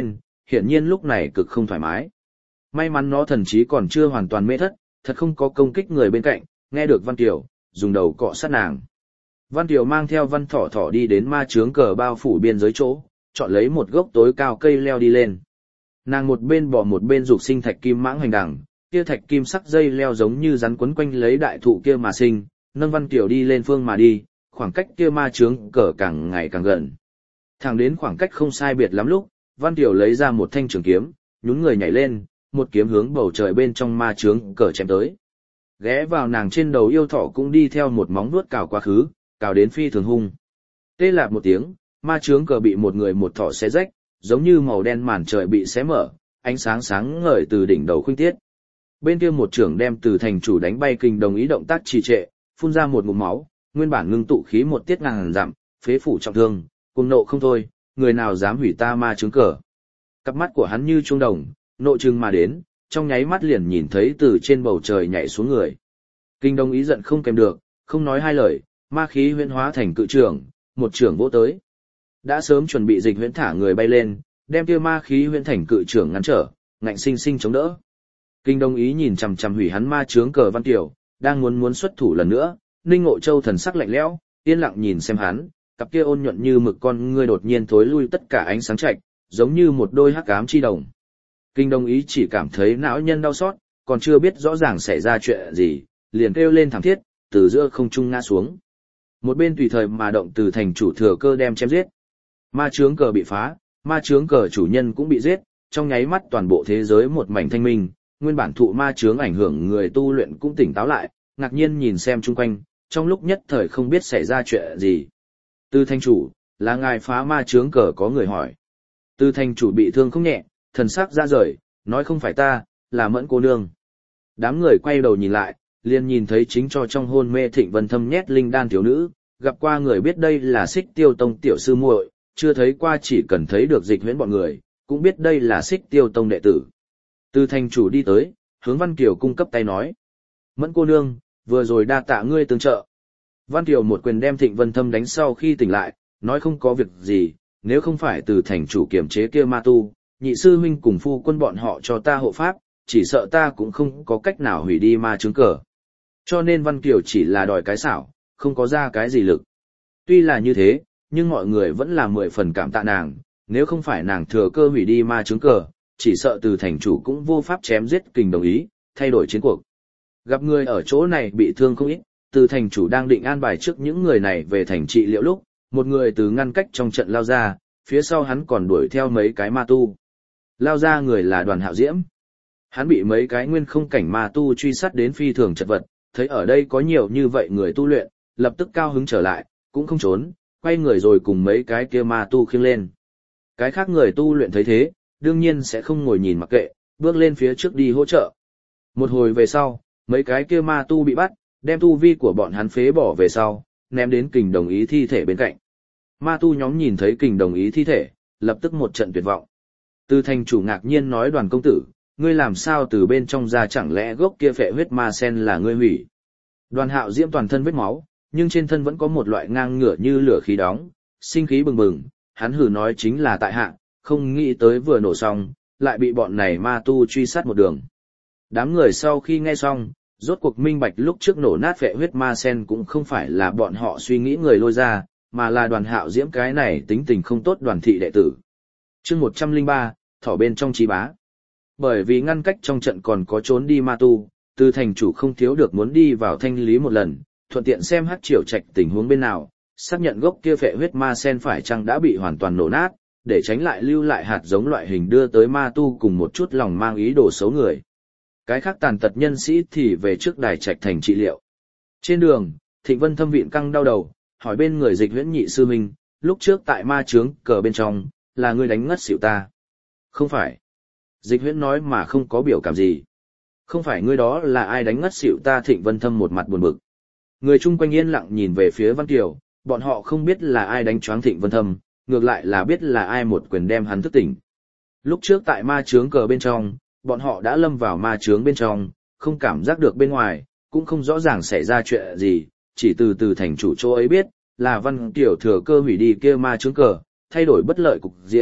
hiển nhiên lúc này cực không thoải mái. May mắn nó thần trí còn chưa hoàn toàn mê thất, thật không có công kích người bên cạnh, nghe được Văn Kiều, dùng đầu cọ sát nàng. Văn Kiều mang theo Văn Thỏ Thỏ đi đến ma chướng cờ bao phủ biên giới chỗ, chọn lấy một gốc tối cao cây leo đi lên. Nàng một bên bỏ một bên dục sinh thạch kim mãng hành đằng, kia thạch kim sắc dây leo giống như rắn quấn quanh lấy đại thụ kia mà sinh, nâng Văn Kiều đi lên phương mà đi, khoảng cách kia ma chướng cờ càng ngày càng gần. Thẳng đến khoảng cách không sai biệt lắm lúc, Văn Kiều lấy ra một thanh trường kiếm, nhún người nhảy lên, một kiếm hướng bầu trời bên trong ma chướng cờ chém tới. Ghé vào nàng trên đầu yêu thỏ cũng đi theo một móng vuốt cào quá khứ, cào đến phi thường hung. Tê lạp một tiếng, ma chướng cờ bị một người một thỏ xé rách, giống như màu đen màn trời bị xé mở, ánh sáng sáng ngời từ đỉnh đầu khuynh tiết. Bên kia một trưởng đem từ thành chủ đánh bay kình đồng ý động tác trì trệ, phun ra một ngụm máu, nguyên bản ngưng tụ khí một tiết ngàn giảm, phế phủ trọng thương, cuồng nộ không thôi, người nào dám hủy ta ma chướng cờ. Cặp mắt của hắn như chuông đồng, nộ trừng mà đến, trong nháy mắt liền nhìn thấy từ trên bầu trời nhảy xuống người. Kinh đồng ý giận không kèm được, không nói hai lời, ma khí huyễn hóa thành cự trưởng, một trưởng vỗ tới. Đã sớm chuẩn bị dịch huyễn thả người bay lên, đem kia ma khí huyễn thành cự trưởng ngăn trở, ngạnh sinh sinh chống đỡ. Kinh đồng ý nhìn chằm chằm hủy hắn ma chướng cờ Văn Kiều, đang muốn muốn xuất thủ lần nữa, Ninh Ngộ Châu thần sắc lạnh lẽo, yên lặng nhìn xem hắn, cặp kia ôn nhuận như mực con ngươi đột nhiên thối lui tất cả ánh sáng chạch, giống như một đôi hắc ám chi đồng. Kinh đồng ý chỉ cảm thấy não nhân đau xót, còn chưa biết rõ ràng xảy ra chuyện gì, liền kêu lên thảm thiết, từ giữa không trung ngã xuống. Một bên tùy thời mà động từ thành chủ thừa cơ đem chém giết. Ma chướng cờ bị phá, ma chướng cờ chủ nhân cũng bị giết, trong nháy mắt toàn bộ thế giới một mảnh thanh minh, nguyên bản thụ ma chướng ảnh hưởng người tu luyện cũng tỉnh táo lại, ngạc nhiên nhìn xem chung quanh, trong lúc nhất thời không biết xảy ra chuyện gì. Từ thành chủ, là ngài phá ma chướng cờ, có người hỏi. Từ thành chủ bị thương không nhẹ, thần sắc ra rời, nói không phải ta, là Mẫn cô nương. Đám người quay đầu nhìn lại, liền nhìn thấy chính cho trong hôn mê Thịnh Vân Thâm nhét linh đan thiếu nữ, gặp qua người biết đây là Xích Tiêu Tông tiểu sư muội, chưa thấy qua chỉ cần thấy được dịch huyễn bọn người, cũng biết đây là Xích Tiêu Tông đệ tử. Từ thành chủ đi tới, hướng Văn Kiều cung cấp tay nói. Mẫn cô nương, vừa rồi đa tạ ngươi tương trợ. Văn Kiều một quyền đem Thịnh Vân Thâm đánh sau khi tỉnh lại, nói không có việc gì, nếu không phải từ thành chủ kiểm chế kia ma tu, nhị sư huynh cùng phu quân bọn họ cho ta hộ pháp, chỉ sợ ta cũng không có cách nào hủy đi ma chướng cờ. Cho nên Văn Kiều chỉ là đòi cái xảo, không có ra cái gì lực. Tuy là như thế, nhưng mọi người vẫn là mười phần cảm tạ nàng, nếu không phải nàng thừa cơ hủy đi ma chướng cờ, chỉ sợ từ thành chủ cũng vô pháp chém giết kình đồng ý, thay đổi chiến cuộc. Gặp người ở chỗ này bị thương không ít, từ thành chủ đang định an bài trước những người này về thành trị liệu lúc, một người từ ngăn cách trong trận lao ra, phía sau hắn còn đuổi theo mấy cái ma tu. Lao ra người là Đoàn Hạo Diễm. Hắn bị mấy cái nguyên không cảnh ma tu truy sát đến phi thường chật vật, thấy ở đây có nhiều như vậy người tu luyện, lập tức cao hứng trở lại, cũng không trốn, quay người rồi cùng mấy cái kia ma tu khiêng lên. Cái khác người tu luyện thấy thế, đương nhiên sẽ không ngồi nhìn mặc kệ, bước lên phía trước đi hỗ trợ. Một hồi về sau, mấy cái kia ma tu bị bắt, đem tu vi của bọn hắn phế bỏ về sau, ném đến kình đồng ý thi thể bên cạnh. Ma tu nhóm nhìn thấy kình đồng ý thi thể, lập tức một trận tuyệt vọng. Từ thành chủ ngạc nhiên nói Đoàn công tử, ngươi làm sao từ bên trong ra, chẳng lẽ gốc kia phệ huyết ma sen là ngươi hủy. Đoàn Hạo Diễm toàn thân vết máu, nhưng trên thân vẫn có một loại ngang ngửa như lửa khí đóng, sinh khí bừng bừng, hắn hừ nói chính là tại hạ, không nghĩ tới vừa nổ xong, lại bị bọn này ma tu truy sát một đường. Đám người sau khi nghe xong, rốt cuộc minh bạch lúc trước nổ nát phệ huyết ma sen cũng không phải là bọn họ suy nghĩ người lôi ra, mà là Đoàn Hạo Diễm cái này tính tình không tốt Đoàn thị đệ tử. Chương một trăm lẻ ba, thỏ bên trong trí bá. Bởi vì ngăn cách trong trận còn có trốn đi ma tu, từ thành chủ không thiếu được muốn đi vào thanh lý một lần, thuận tiện xem Hắc Triều Trạch tình huống bên nào, xác nhận gốc kia phệ huyết ma sen phải chăng đã bị hoàn toàn nổ nát, để tránh lại lưu lại hạt giống loại hình đưa tới ma tu cùng một chút lòng mang ý đồ xấu người. Cái khác tàn tật nhân sĩ thì về trước đài trạch thành trị liệu. Trên đường, Thịnh Vân Thâm viện căng đau đầu, hỏi bên người Dịch Huyễn nhị sư huynh, lúc trước tại ma chướng cờ bên trong, là ngươi đánh ngất xỉu ta. Không phải. Dịch Huyễn nói mà không có biểu cảm gì. Không phải ngươi đó là ai đánh ngất xỉu ta. Thịnh Vân Thâm một mặt buồn bực. Người chung quanh yên lặng nhìn về phía Văn Kiều, bọn họ không biết là ai đánh choáng Thịnh Vân Thâm, ngược lại là biết là ai một quyền đem hắn thức tỉnh. Lúc trước tại ma chướng cờ bên trong, bọn họ đã lâm vào ma chướng bên trong, không cảm giác được bên ngoài, cũng không rõ ràng xảy ra chuyện gì, chỉ từ từ thành chủ chỗ ấy biết, là Văn Kiều thừa cơ hủy đi kia ma chướng cờ, thay đổi bất lợi cục diện,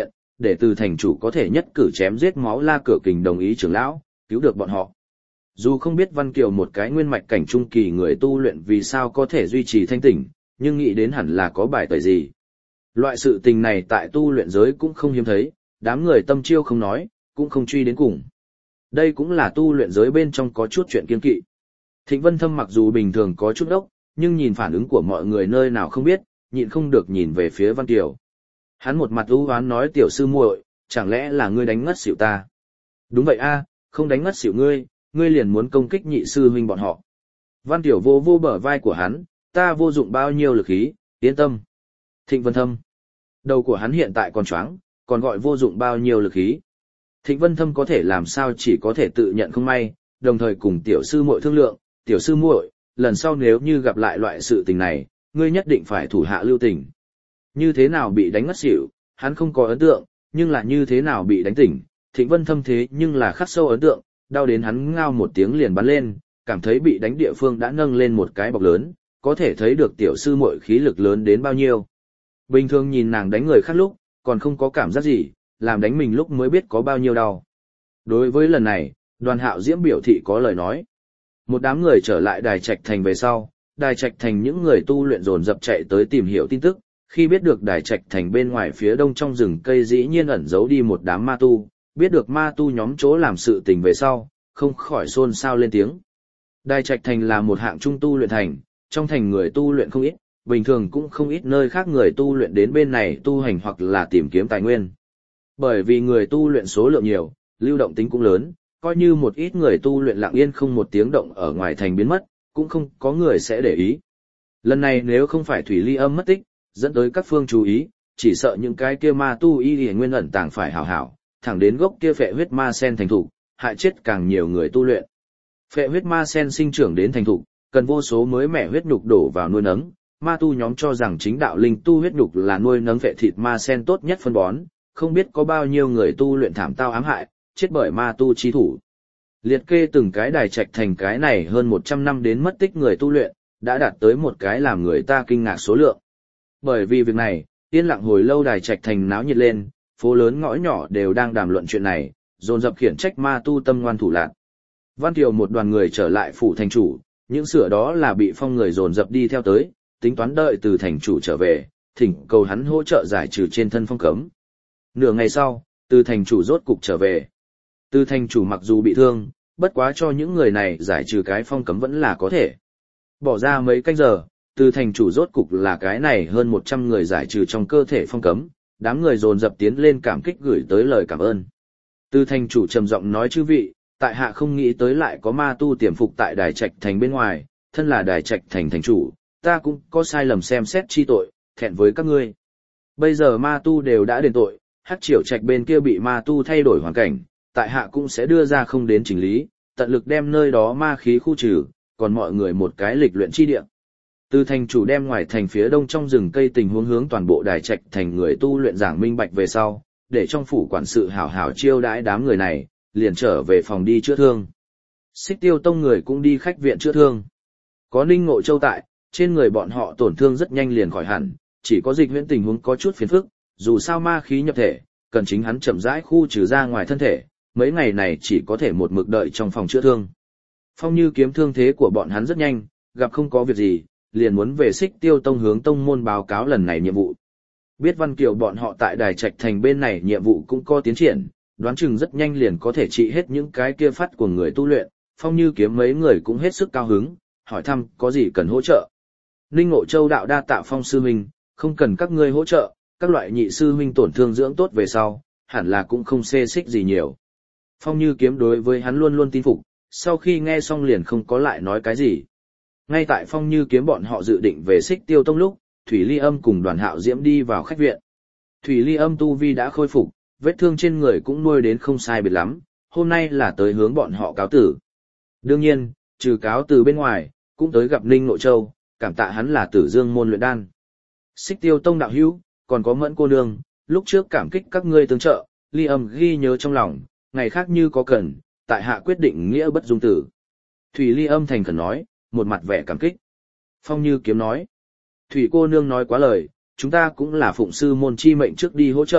để từ thành chủ có thể nhất cử chém giết máu la cửa kình đồng ý trưởng lão, cứu được bọn họ. Dù không biết Văn Kiều một cái nguyên mạch cảnh trung kỳ người tu luyện vì sao có thể duy trì thanh tỉnh, nhưng nghĩ đến hẳn là có bài tẩy gì. Loại sự tình này tại tu luyện giới cũng không hiếm thấy, đám người tâm chiêu không nói, cũng không truy đến cùng. Đây cũng là tu luyện giới bên trong có chút chuyện kiêng kỵ. Thịnh Vân Thâm mặc dù bình thường có chút ốc, nhưng nhìn phản ứng của mọi người nơi nào không biết, nhịn không được nhìn về phía Văn Kiều. Hắn một mặt u hoán nói tiểu sư muội, chẳng lẽ là ngươi đánh ngất xỉu ta? Đúng vậy a, không đánh ngất xỉu ngươi, ngươi liền muốn công kích nhị sư huynh bọn họ. Văn Kiều vô vô bờ vai của hắn, ta vô dụng bao nhiêu lực khí, yên tâm. Thịnh Vân Thâm. Đầu của hắn hiện tại còn choáng, còn gọi vô dụng bao nhiêu lực khí. Thịnh Vân Thâm có thể làm sao chỉ có thể tự nhận không may, đồng thời cùng tiểu sư muội thương lượng, tiểu sư muội, lần sau nếu như gặp lại loại sự tình này, ngươi nhất định phải thủ hạ lưu tình. Như thế nào bị đánh ngất xỉu, hắn không có ấn tượng, nhưng là như thế nào bị đánh tỉnh, Thịnh Vân Thâm thế nhưng là khắc sâu ấn tượng, đau đến hắn ngao một tiếng liền bắn lên, cảm thấy bị đánh địa phương đã nâng lên một cái bọc lớn, có thể thấy được tiểu sư muội khí lực lớn đến bao nhiêu. Bình thường nhìn nàng đánh người khác lúc, còn không có cảm giác gì, làm đánh mình lúc mới biết có bao nhiêu đau. Đối với lần này, Đoàn Hạo Diễm biểu thị có lời nói. Một đám người trở lại Đài Trạch Thành về sau, Đài Trạch Thành những người tu luyện dồn dập chạy tới tìm hiểu tin tức, khi biết được Đài Trạch Thành bên ngoài phía đông trong rừng cây dĩ nhiên ẩn giấu đi một đám ma tu, biết được ma tu nhóm chỗ làm sự tình về sau, không khỏi xôn xao lên tiếng. Đài Trạch Thành là một hạng trung tu luyện thành, trong thành người tu luyện không ít, bình thường cũng không ít nơi khác người tu luyện đến bên này tu hành hoặc là tìm kiếm tài nguyên. Bởi vì người tu luyện số lượng nhiều, lưu động tính cũng lớn, coi như một ít người tu luyện lặng yên không một tiếng động ở ngoài thành biến mất, cũng không có người sẽ để ý. Lần này nếu không phải Thủy Ly Âm mất tích, dẫn tới các phương chú ý, chỉ sợ những cái kia ma tu y y nguyên ẩn tàng phải hảo hảo, thẳng đến gốc kia phệ huyết ma sen thành thục, hại chết càng nhiều người tu luyện. Phệ huyết ma sen sinh trưởng đến thành thục, cần vô số mới mẻ huyết nhục đổ vào nuôi nấng, ma tu nhóm cho rằng chính đạo linh tu huyết nhục là nuôi nấng phệ thịt ma sen tốt nhất phân bón, không biết có bao nhiêu người tu luyện thảm tao ám hại, chết bởi ma tu chi thủ. Liệt kê từng cái Đài Trạch Thành cái này hơn một trăm năm đến mất tích người tu luyện, đã đạt tới một cái làm người ta kinh ngạc số lượng. Bởi vì việc này, yên lặng hồi lâu Đài Trạch Thành náo nhiệt lên, phố lớn ngõ nhỏ đều đang đàm luận chuyện này, dồn dập khiển trách ma tu tâm ngoan thủ lạn. Văn Kiều một đoàn người trở lại phủ thành chủ, những sửa đó là bị phong người dồn dập đi theo tới, tính toán đợi từ thành chủ trở về, thỉnh cầu hắn hỗ trợ giải trừ trên thân phong cấm. Nửa ngày sau, từ thành chủ rốt cục trở về. Từ thành chủ mặc dù bị thương, bất quá cho những người này giải trừ cái phong cấm vẫn là có thể. Bỏ ra mấy canh giờ, từ thành chủ rốt cục là cái này hơn một trăm người giải trừ trong cơ thể phong cấm, đám người dồn dập tiến lên cảm kích gửi tới lời cảm ơn. Từ thành chủ trầm giọng nói chư vị, tại hạ không nghĩ tới lại có ma tu tiềm phục tại Đài Trạch Thành bên ngoài, thân là Đài Trạch Thành thành chủ, ta cũng có sai lầm xem xét chi tội, thẹn với các ngươi. Bây giờ ma tu đều đã đền tội, Hắc Triều Trạch bên kia bị ma tu thay đổi hoàn cảnh, tại hạ cũng sẽ đưa ra không đến chỉnh lý, tận lực đem nơi đó ma khí khu trừ, còn mọi người một cái lịch luyện chi địa. Từ thành chủ đem ngoài thành phía đông trong rừng cây tình huống hướng toàn bộ Đài Trạch Thành người tu luyện giảng minh bạch về sau, để trong phủ quản sự hảo hảo chiêu đãi đám người này, liền trở về phòng đi chữa thương. Xích Tiêu Tông người cũng đi khách viện chữa thương. Có Ninh Ngộ Châu tại, trên người bọn họ tổn thương rất nhanh liền khỏi hẳn, chỉ có Dịch Huyễn tình huống có chút phiền phức, dù sao ma khí nhập thể, cần chính hắn chậm rãi khu trừ ra ngoài thân thể, mấy ngày này chỉ có thể một mực đợi trong phòng chữa thương. Phong Như Kiếm thương thế của bọn hắn rất nhanh, gặp không có việc gì, liền muốn về Xích Tiêu Tông hướng tông môn báo cáo lần này nhiệm vụ. Biết Văn Kiều bọn họ tại Đài Trạch Thành bên này nhiệm vụ cũng có tiến triển, đoán chừng rất nhanh liền có thể trị hết những cái kia phát của người tu luyện, Phong Như Kiếm mấy người cũng hết sức cao hứng, hỏi thăm có gì cần hỗ trợ. Ninh Ngộ Châu đạo đa tạ Phong sư huynh, không cần các ngươi hỗ trợ, các loại nhị sư huynh tổn thương dưỡng tốt về sau, hẳn là cũng không xê xích gì nhiều. Phong Như Kiếm đối với hắn luôn luôn tin phục, sau khi nghe xong liền không có lại nói cái gì. Ngay tại Phong Như Kiếm bọn họ dự định về Xích Tiêu Tông lúc, Thủy Ly Âm cùng Đoàn Hạo Diễm đi vào khách viện. Thủy Ly Âm tu vi đã khôi phục, vết thương trên người cũng nuôi đến không sai biệt lắm, hôm nay là tới hướng bọn họ cáo tử. Đương nhiên, trừ cáo từ bên ngoài, cũng tới gặp Ninh Ngộ Châu, cảm tạ hắn là Tử Dương môn luyện đan. Xích Tiêu Tông đạo hữu, còn có Mẫn cô nương, lúc trước cảm kích các ngươi tương trợ, Ly Âm ghi nhớ trong lòng, ngày khác như có cần, tại hạ quyết định nghĩa bất dung tử. Thủy Ly Âm thành khẩn nói, một mặt vẻ cảm kích. Phong Như Kiếm nói, Thủy cô nương nói quá lời, chúng ta cũng là phụng sư môn chi mệnh trước đi hỗ trợ,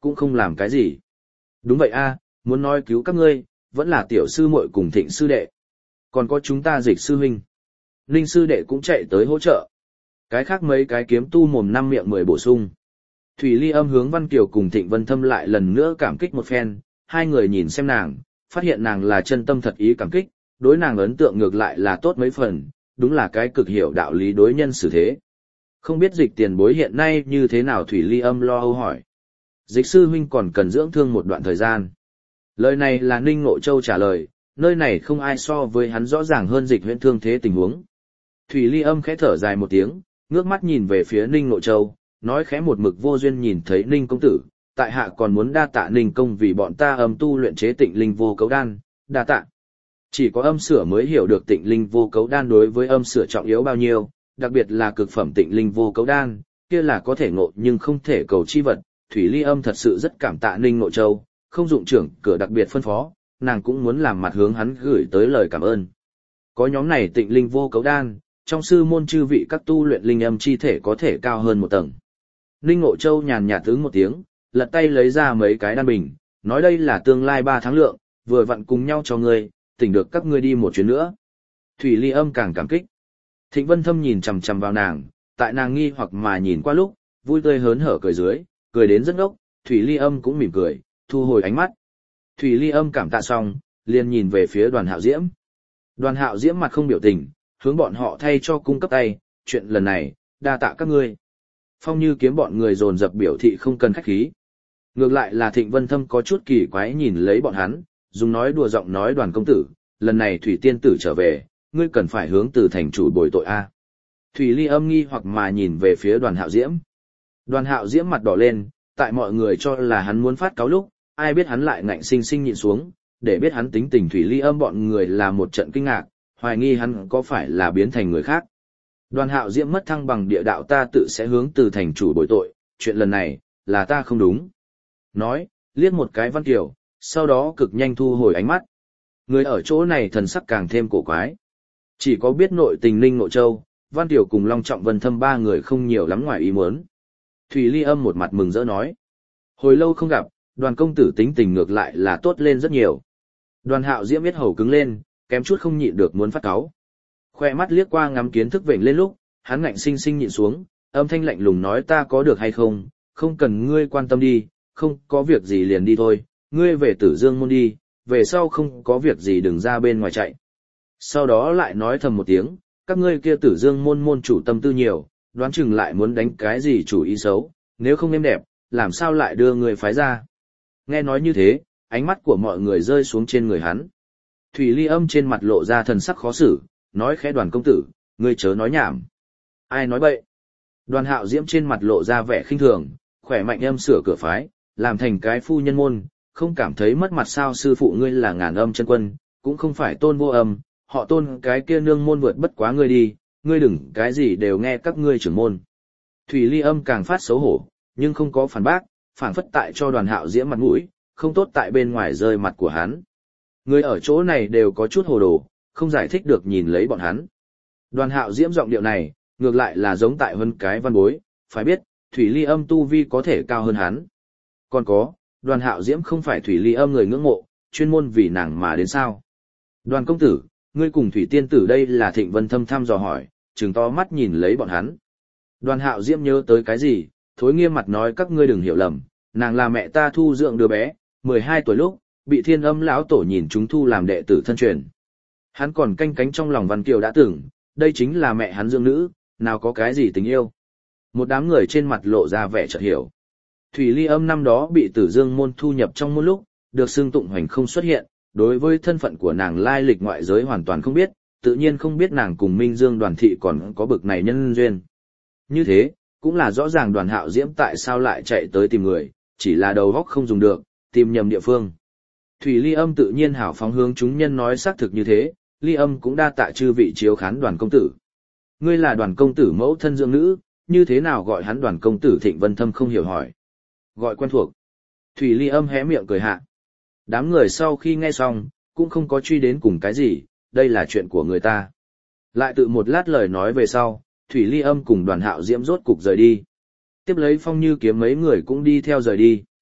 cũng không làm cái gì. Đúng vậy a, muốn nói cứu các ngươi, vẫn là tiểu sư muội cùng Thịnh sư đệ. Còn có chúng ta Dịch sư huynh. Ninh sư đệ cũng chạy tới hỗ trợ. Cái khác mấy cái kiếm tu mồm năm miệng mười bổ sung. Thủy Ly Âm hướng Văn Kiều cùng Thịnh Vân Thâm lại lần nữa cảm kích một phen, hai người nhìn xem nàng, phát hiện nàng là chân tâm thật ý cảm kích, đối nàng ấn tượng ngược lại là tốt mấy phần, đúng là cái cực hiểu đạo lý đối nhân xử thế. Không biết Dịch tiền bối hiện nay như thế nào, Thủy Ly Âm lo âu hỏi. Dịch sư huynh còn cần dưỡng thương một đoạn thời gian. Lời này là Ninh Ngộ Châu trả lời, nơi này không ai so với hắn rõ ràng hơn Dịch huyễn thương thế tình huống. Thủy Ly Âm khẽ thở dài một tiếng, ngước mắt nhìn về phía Ninh Ngộ Châu, nói khẽ một mực vô duyên nhìn thấy Ninh công tử, tại hạ còn muốn đa tạ Ninh công vì bọn ta âm tu luyện chế Tịnh Linh Vô Cấu Đan, đa tạ. Chỉ có âm sửa mới hiểu được Tịnh Linh Vô Cấu Đan đối với âm sửa trọng yếu bao nhiêu, đặc biệt là cực phẩm Tịnh Linh Vô Cấu Đan, kia là có thể ngộ nhưng không thể cầu chi vật. Thủy Ly Âm thật sự rất cảm tạ Ninh Ngộ Châu, không dụng trưởng cửa đặc biệt phân phó, nàng cũng muốn làm mặt hướng hắn gửi tới lời cảm ơn. Có nhóm này Tịnh Linh Vô Cấu Đan, trong sư môn chư vị các tu luyện linh âm chi thể có thể cao hơn một tầng. Ninh Ngộ Châu nhàn nhạt ứng một tiếng, lật tay lấy ra mấy cái đan bình, nói đây là tương lai ba tháng lượng, vừa vặn cùng nhau cho ngươi, tỉnh được các ngươi đi một chuyến nữa. Thủy Ly Âm càng cảm kích. Thịnh Vân Thâm nhìn chằm chằm vào nàng, tại nàng nghi hoặc mà nhìn qua lúc, vui tươi hớn hở cười dưới, cười đến rất ngốc, Thủy Ly Âm cũng mỉm cười, thu hồi ánh mắt. Thủy Ly Âm cảm tạ xong, liền nhìn về phía Đoàn Hạo Diễm. Đoàn Hạo Diễm mặt không biểu tình, hướng bọn họ thay cho cung cấp tay, chuyện lần này, đa tạ các ngươi. Phong Như Kiếm bọn người dồn dập biểu thị không cần khách khí. Ngược lại là Thịnh Vân Thâm có chút kỳ quái nhìn lấy bọn hắn, dùng nói đùa giọng nói Đoàn công tử, lần này Thủy tiên tử trở về, ngươi cần phải hướng từ thành chủ bồi tội a. Thủy Ly Âm nghi hoặc mà nhìn về phía Đoàn Hạo Diễm. Đoàn Hạo Diễm mặt đỏ lên, tại mọi người cho là hắn muốn phát cáo lúc, ai biết hắn lại ngạnh sinh sinh nhịn xuống, để biết hắn tính tình. Thủy Ly Âm bọn người là một trận kinh ngạc, hoài nghi hắn có phải là biến thành người khác. Đoàn Hạo Diễm mất thăng bằng địa đạo, ta tự sẽ hướng từ thành chủ bồi tội, chuyện lần này, là ta không đúng. Nói, liếc một cái Văn Kiều, sau đó cực nhanh thu hồi ánh mắt. Người ở chỗ này thần sắc càng thêm cổ quái. Chỉ có biết nội tình Ninh Ngộ Châu, Văn Kiều cùng Long Trọng Vân Thâm ba người không nhiều lắm ngoài ý muốn. Thủy Ly Âm một mặt mừng rỡ nói. Hồi lâu không gặp, Đoàn công tử tính tình ngược lại là tốt lên rất nhiều. Đoàn Hạo Diễm biết hầu cứng lên, kém chút không nhịn được muốn phát cáu. Khoe mắt liếc qua ngắm kiến thức vểnh lên lúc, hắn ngạnh sinh sinh nhịn xuống, âm thanh lạnh lùng nói ta có được hay không, không cần ngươi quan tâm đi, không có việc gì liền đi thôi, ngươi về Tử Dương môn đi, về sau không có việc gì đừng ra bên ngoài chạy. Sau đó lại nói thầm một tiếng, các ngươi kia Tử Dương môn môn chủ tâm tư nhiều, đoán chừng lại muốn đánh cái gì chủ ý xấu, nếu không êm đẹp, làm sao lại đưa người phái ra. Nghe nói như thế, ánh mắt của mọi người rơi xuống trên người hắn. Thủy Ly Âm trên mặt lộ ra thần sắc khó xử, nói khẽ Đoàn công tử, ngươi chớ nói nhảm. Ai nói bậy? Đoàn Hạo Diễm trên mặt lộ ra vẻ khinh thường, khỏe mạnh âm sửa cửa phái, làm thành cái phu nhân môn, không cảm thấy mất mặt sao? Sư phụ ngươi là Ngàn Âm chân quân, cũng không phải Tôn Vô Âm, họ Tôn cái kia nương môn vượt bất quá ngươi đi, ngươi đừng cái gì đều nghe các ngươi trưởng môn. Thủy Ly Âm càng phát xấu hổ, nhưng không có phản bác, phản phất tại cho Đoàn Hạo Diễm mặt mũi, không tốt tại bên ngoài rơi mặt của hắn. Người ở chỗ này đều có chút hồ đồ, không giải thích được nhìn lấy bọn hắn. Đoàn Hạo Diễm giọng điệu này, ngược lại là giống tại hơn cái văn bối, phải biết, Thủy Ly Âm tu vi có thể cao hơn hắn. Còn có, Đoàn Hạo Diễm không phải Thủy Ly Âm người ngưỡng mộ, chuyên môn vì nàng mà đến sao. Đoàn công tử, ngươi cùng Thủy tiên tử đây là Thịnh Vân Thâm thăm dò hỏi, trừng to mắt nhìn lấy bọn hắn. Đoàn Hạo Diễm nhớ tới cái gì, thối nghiêm mặt nói các ngươi đừng hiểu lầm, nàng là mẹ ta thu dưỡng đứa bé, mười hai tuổi lúc, bị Thiên Âm lão tổ nhìn chúng thu làm đệ tử thân truyền. Hắn còn canh cánh trong lòng Văn Kiều đã tưởng, đây chính là mẹ hắn dưỡng nữ, nào có cái gì tình yêu. Một đám người trên mặt lộ ra vẻ chợt hiểu. Thủy Ly Âm năm đó bị Tử Dương môn thu nhập trong môn lúc, được xưng tụng hoành không xuất hiện, đối với thân phận của nàng lai lịch ngoại giới hoàn toàn không biết, tự nhiên không biết nàng cùng Minh Dương Đoàn thị còn có bực này nhân duyên. Như thế, cũng là rõ ràng Đoàn Hạo Diễm tại sao lại chạy tới tìm người, chỉ là đầu óc không dùng được, tìm nhầm địa phương. Thủy Ly Âm tự nhiên hảo phóng hướng chúng nhân nói xác thực như thế, Ly Âm cũng đa tạ chư vị chiếu khán Đoàn công tử. Ngươi là Đoàn công tử mẫu thân dưỡng nữ, như thế nào gọi hắn Đoàn công tử? Thịnh Vân Thâm không hiểu hỏi. Gọi quen thuộc. Thủy Ly Âm hé miệng cười hạ. Đám người sau khi nghe xong, cũng không có truy đến cùng cái gì, đây là chuyện của người ta. Lại tự một lát lời nói về sau, Thủy Ly Âm cùng Đoàn Hạo Diễm rốt cục rời đi. Tiếp lấy Phong Như Kiếm mấy người cũng đi theo rời đi.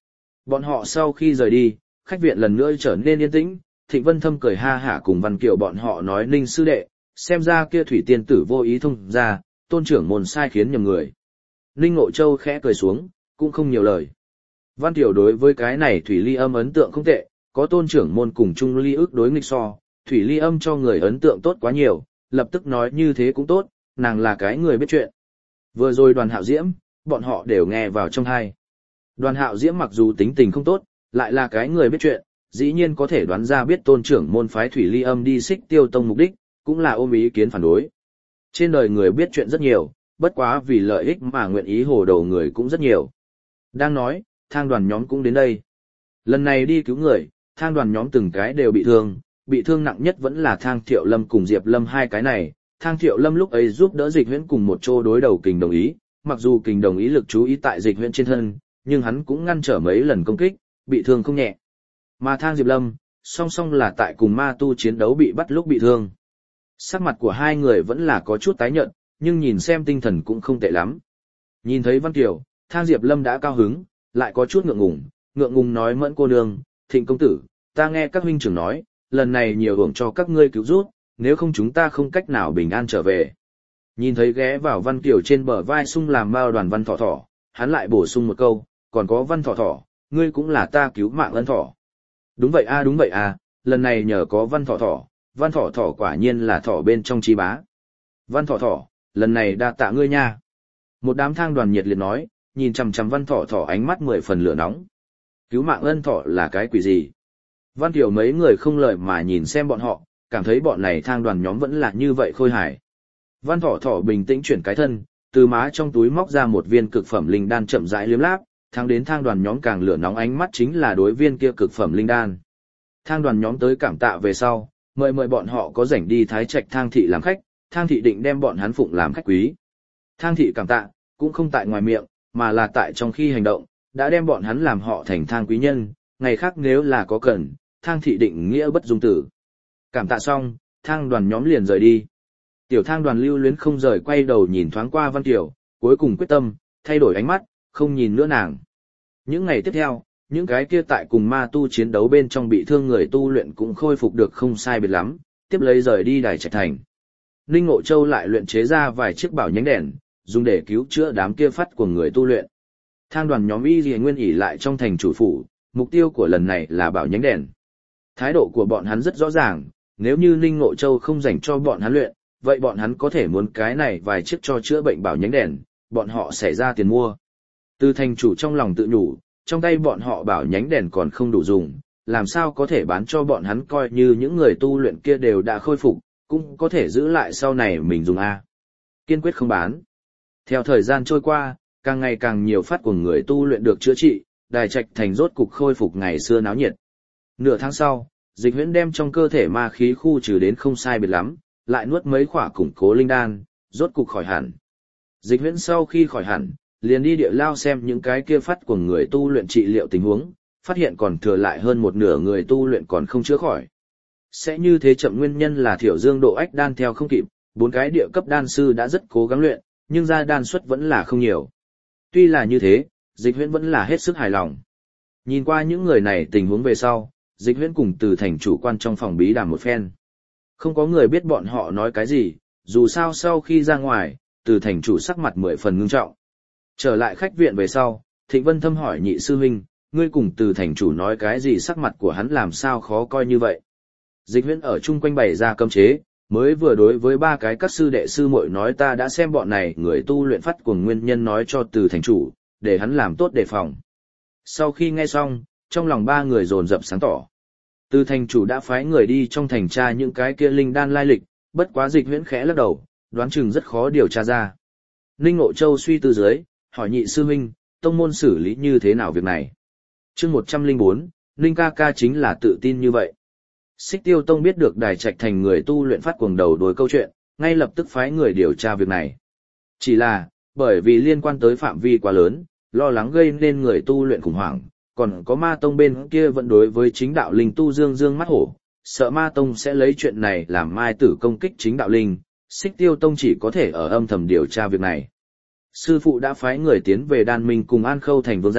Bọn họ sau khi rời đi, khách viện lần nữa trở nên yên tĩnh, Thịnh Vân Thâm cười ha hả cùng Văn Kiều bọn họ nói Ninh sư đệ, xem ra kia thủy tiên tử vô ý thông ra, tôn trưởng môn sai khiến nhầm người. Ninh Ngộ Châu khẽ cười xuống, cũng không nhiều lời. Văn Kiều đối với cái này thủy ly âm ấn tượng không tệ, có tôn trưởng môn cùng chung ly ức đối nghịch so, thủy ly âm cho người ấn tượng tốt quá nhiều, lập tức nói như thế cũng tốt, nàng là cái người biết chuyện. Vừa rồi Đoàn Hạo Diễm, bọn họ đều nghe vào trong tai. Đoàn Hạo Diễm mặc dù tính tình không tốt, lại là cái người biết chuyện, dĩ nhiên có thể đoán ra biết tôn trưởng môn phái thủy ly âm đi Xích Tiêu Tông mục đích, cũng là ôm ý kiến phản đối. Trên đời người biết chuyện rất nhiều, bất quá vì lợi ích mà nguyện ý hồ đồ người cũng rất nhiều. Đang nói, thang đoàn nhóm cũng đến đây. Lần này đi cứu người, thang đoàn nhóm từng cái đều bị thương, bị thương nặng nhất vẫn là thang Thiệu Lâm cùng Diệp Lâm hai cái này. Thang Thiệu Lâm lúc ấy giúp đỡ Dịch Huyễn cùng một chỗ đối đầu Kình Đồng Ý, mặc dù Kình Đồng Ý lực chú ý tại Dịch Huyễn trên thân, nhưng hắn cũng ngăn trở mấy lần công kích, bị thương không nhẹ. Mà thang Diệp Lâm, song song là tại cùng ma tu chiến đấu bị bắt lúc bị thương. Sắc mặt của hai người vẫn là có chút tái nhợt, nhưng nhìn xem tinh thần cũng không tệ lắm. Nhìn thấy Văn Kiều, thang Diệp Lâm đã cao hứng, lại có chút ngượng ngùng, ngượng ngùng nói Mẫn cô nương, Thịnh công tử, ta nghe các huynh trưởng nói, lần này nhiều hưởng cho các ngươi cứu giúp, nếu không chúng ta không cách nào bình an trở về. Nhìn thấy ghé vào Văn Kiều trên bờ vai sung làm bao Đoàn Văn Thỏ Thỏ, hắn lại bổ sung một câu, còn có Văn Thỏ Thỏ, ngươi cũng là ta cứu mạng ân thỏ. Đúng vậy a đúng vậy a, lần này nhờ có Văn Thỏ Thỏ, Văn Thỏ Thỏ quả nhiên là thỏ bên trong chi bá. Văn Thỏ Thỏ, lần này đa tạ ngươi nha. Một đám thang đoàn nhiệt liệt nói, nhìn chằm chằm Văn Thỏ Thỏ ánh mắt mười phần lửa nóng. Cứu mạng ân thỏ là cái quỷ gì? Văn Kiều mấy người không lời mà nhìn xem bọn họ, cảm thấy bọn này thang đoàn nhóm vẫn là như vậy khôi hài. Văn Thỏ Thỏ bình tĩnh chuyển cái thân, từ má trong túi móc ra một viên cực phẩm linh đan chậm rãi liếm láp, thang đến thang đoàn nhóm càng lửa nóng ánh mắt chính là đối viên kia cực phẩm linh đan. Thang đoàn nhóm tới cảm tạ về sau, mời mời bọn họ có rảnh đi Thái Trạch Thang thị làm khách, Thang thị định đem bọn hắn phụng làm khách quý. Thang thị cảm tạ, cũng không tại ngoài miệng, mà là tại trong khi hành động, đã đem bọn hắn làm họ thành thang quý nhân, ngày khác nếu là có cần, Thang thị định nghĩa bất dung tử. Cảm tạ xong, thang đoàn nhóm liền rời đi. Tiểu thang đoàn lưu luyến không rời quay đầu nhìn thoáng qua Văn Kiều, cuối cùng quyết tâm, thay đổi ánh mắt, không nhìn nữa nàng. Những ngày tiếp theo, những cái kia tại cùng ma tu chiến đấu bên trong bị thương người tu luyện cũng khôi phục được không sai biệt lắm, tiếp lấy rời đi Đài Trạch Thành. Ninh Ngộ Châu lại luyện chế ra vài chiếc bảo nhánh đèn, dùng để cứu chữa đám kia phát của người tu luyện. Thang đoàn nhóm Y Liễu Nguyên ỉ lại trong thành chủ phủ, mục tiêu của lần này là bảo nhánh đèn. Thái độ của bọn hắn rất rõ ràng, nếu như Ninh Ngộ Châu không dành cho bọn hắn luyện, vậy bọn hắn có thể muốn cái này vài chiếc cho chữa bệnh bảo nhánh đèn, bọn họ sẽ ra tiền mua. Từ thành chủ trong lòng tự nhủ, trong tay bọn họ bảo nhánh đèn còn không đủ dùng, làm sao có thể bán cho bọn hắn coi như những người tu luyện kia đều đã khôi phục, cũng có thể giữ lại sau này mình dùng A. Kiên quyết không bán. Theo thời gian trôi qua, càng ngày càng nhiều phát của người tu luyện được chữa trị, Đài Trạch Thành rốt cục khôi phục ngày xưa náo nhiệt. Nửa tháng sau, Dịch Huyễn đem trong cơ thể ma khí khu trừ đến không sai biệt lắm, lại nuốt mấy khỏa củng cố linh đan, rốt cục khỏi hẳn. Dịch Huyễn sau khi khỏi hẳn, liền đi địa lao xem những cái kia phát của người tu luyện trị liệu tình huống, phát hiện còn thừa lại hơn một nửa người tu luyện còn không chữa khỏi. Sẽ như thế chậm nguyên nhân là Thiểu Dương độ ách đan theo không kịp, bốn cái địa cấp đan sư đã rất cố gắng luyện, nhưng ra đan suất vẫn là không nhiều. Tuy là như thế, Dịch Huyễn vẫn là hết sức hài lòng. Nhìn qua những người này tình huống về sau, Dịch Huyễn cùng Từ thành chủ quan trong phòng bí đàm một phen. Không có người biết bọn họ nói cái gì, dù sao sau khi ra ngoài, Từ thành chủ sắc mặt mười phần ngưng trọng. Trở lại khách viện về sau, Thịnh Vân Thâm hỏi nhị sư huynh, ngươi cùng Từ thành chủ nói cái gì, sắc mặt của hắn làm sao khó coi như vậy. Dịch Huyễn ở chung quanh bày ra cấm chế, mới vừa đối với ba cái các sư đệ sư muội nói ta đã xem bọn này người tu luyện phát cuồng nguyên nhân nói cho Từ thành chủ, để hắn làm tốt đề phòng. Sau khi nghe xong, trong lòng ba người dồn dập sáng tỏ. Từ thành chủ đã phái người đi trong thành tra những cái kia linh đan lai lịch, bất quá Dịch Huyễn khẽ lắc đầu, đoán chừng rất khó điều tra ra. Ninh Ngộ Châu suy tư dưới, hỏi nhị sư huynh, tông môn xử lý như thế nào việc này. Chương một trăm lẻ bốn, Ninh ca ca chính là tự tin như vậy. Xích Tiêu Tông biết được Đài Trạch Thành người tu luyện phát cuồng đầu đối câu chuyện, ngay lập tức phái người điều tra việc này. Chỉ là, bởi vì liên quan tới phạm vi quá lớn, lo lắng gây nên người tu luyện khủng hoảng, còn có ma tông bên kia vẫn đối với chính đạo linh tu dương dương mắt hổ, sợ ma tông sẽ lấy chuyện này làm mai tử công kích chính đạo linh, Xích Tiêu Tông chỉ có thể ở âm thầm điều tra việc này. Sư phụ đã phái người tiến về Đan Minh cùng An Khâu thành vương gia,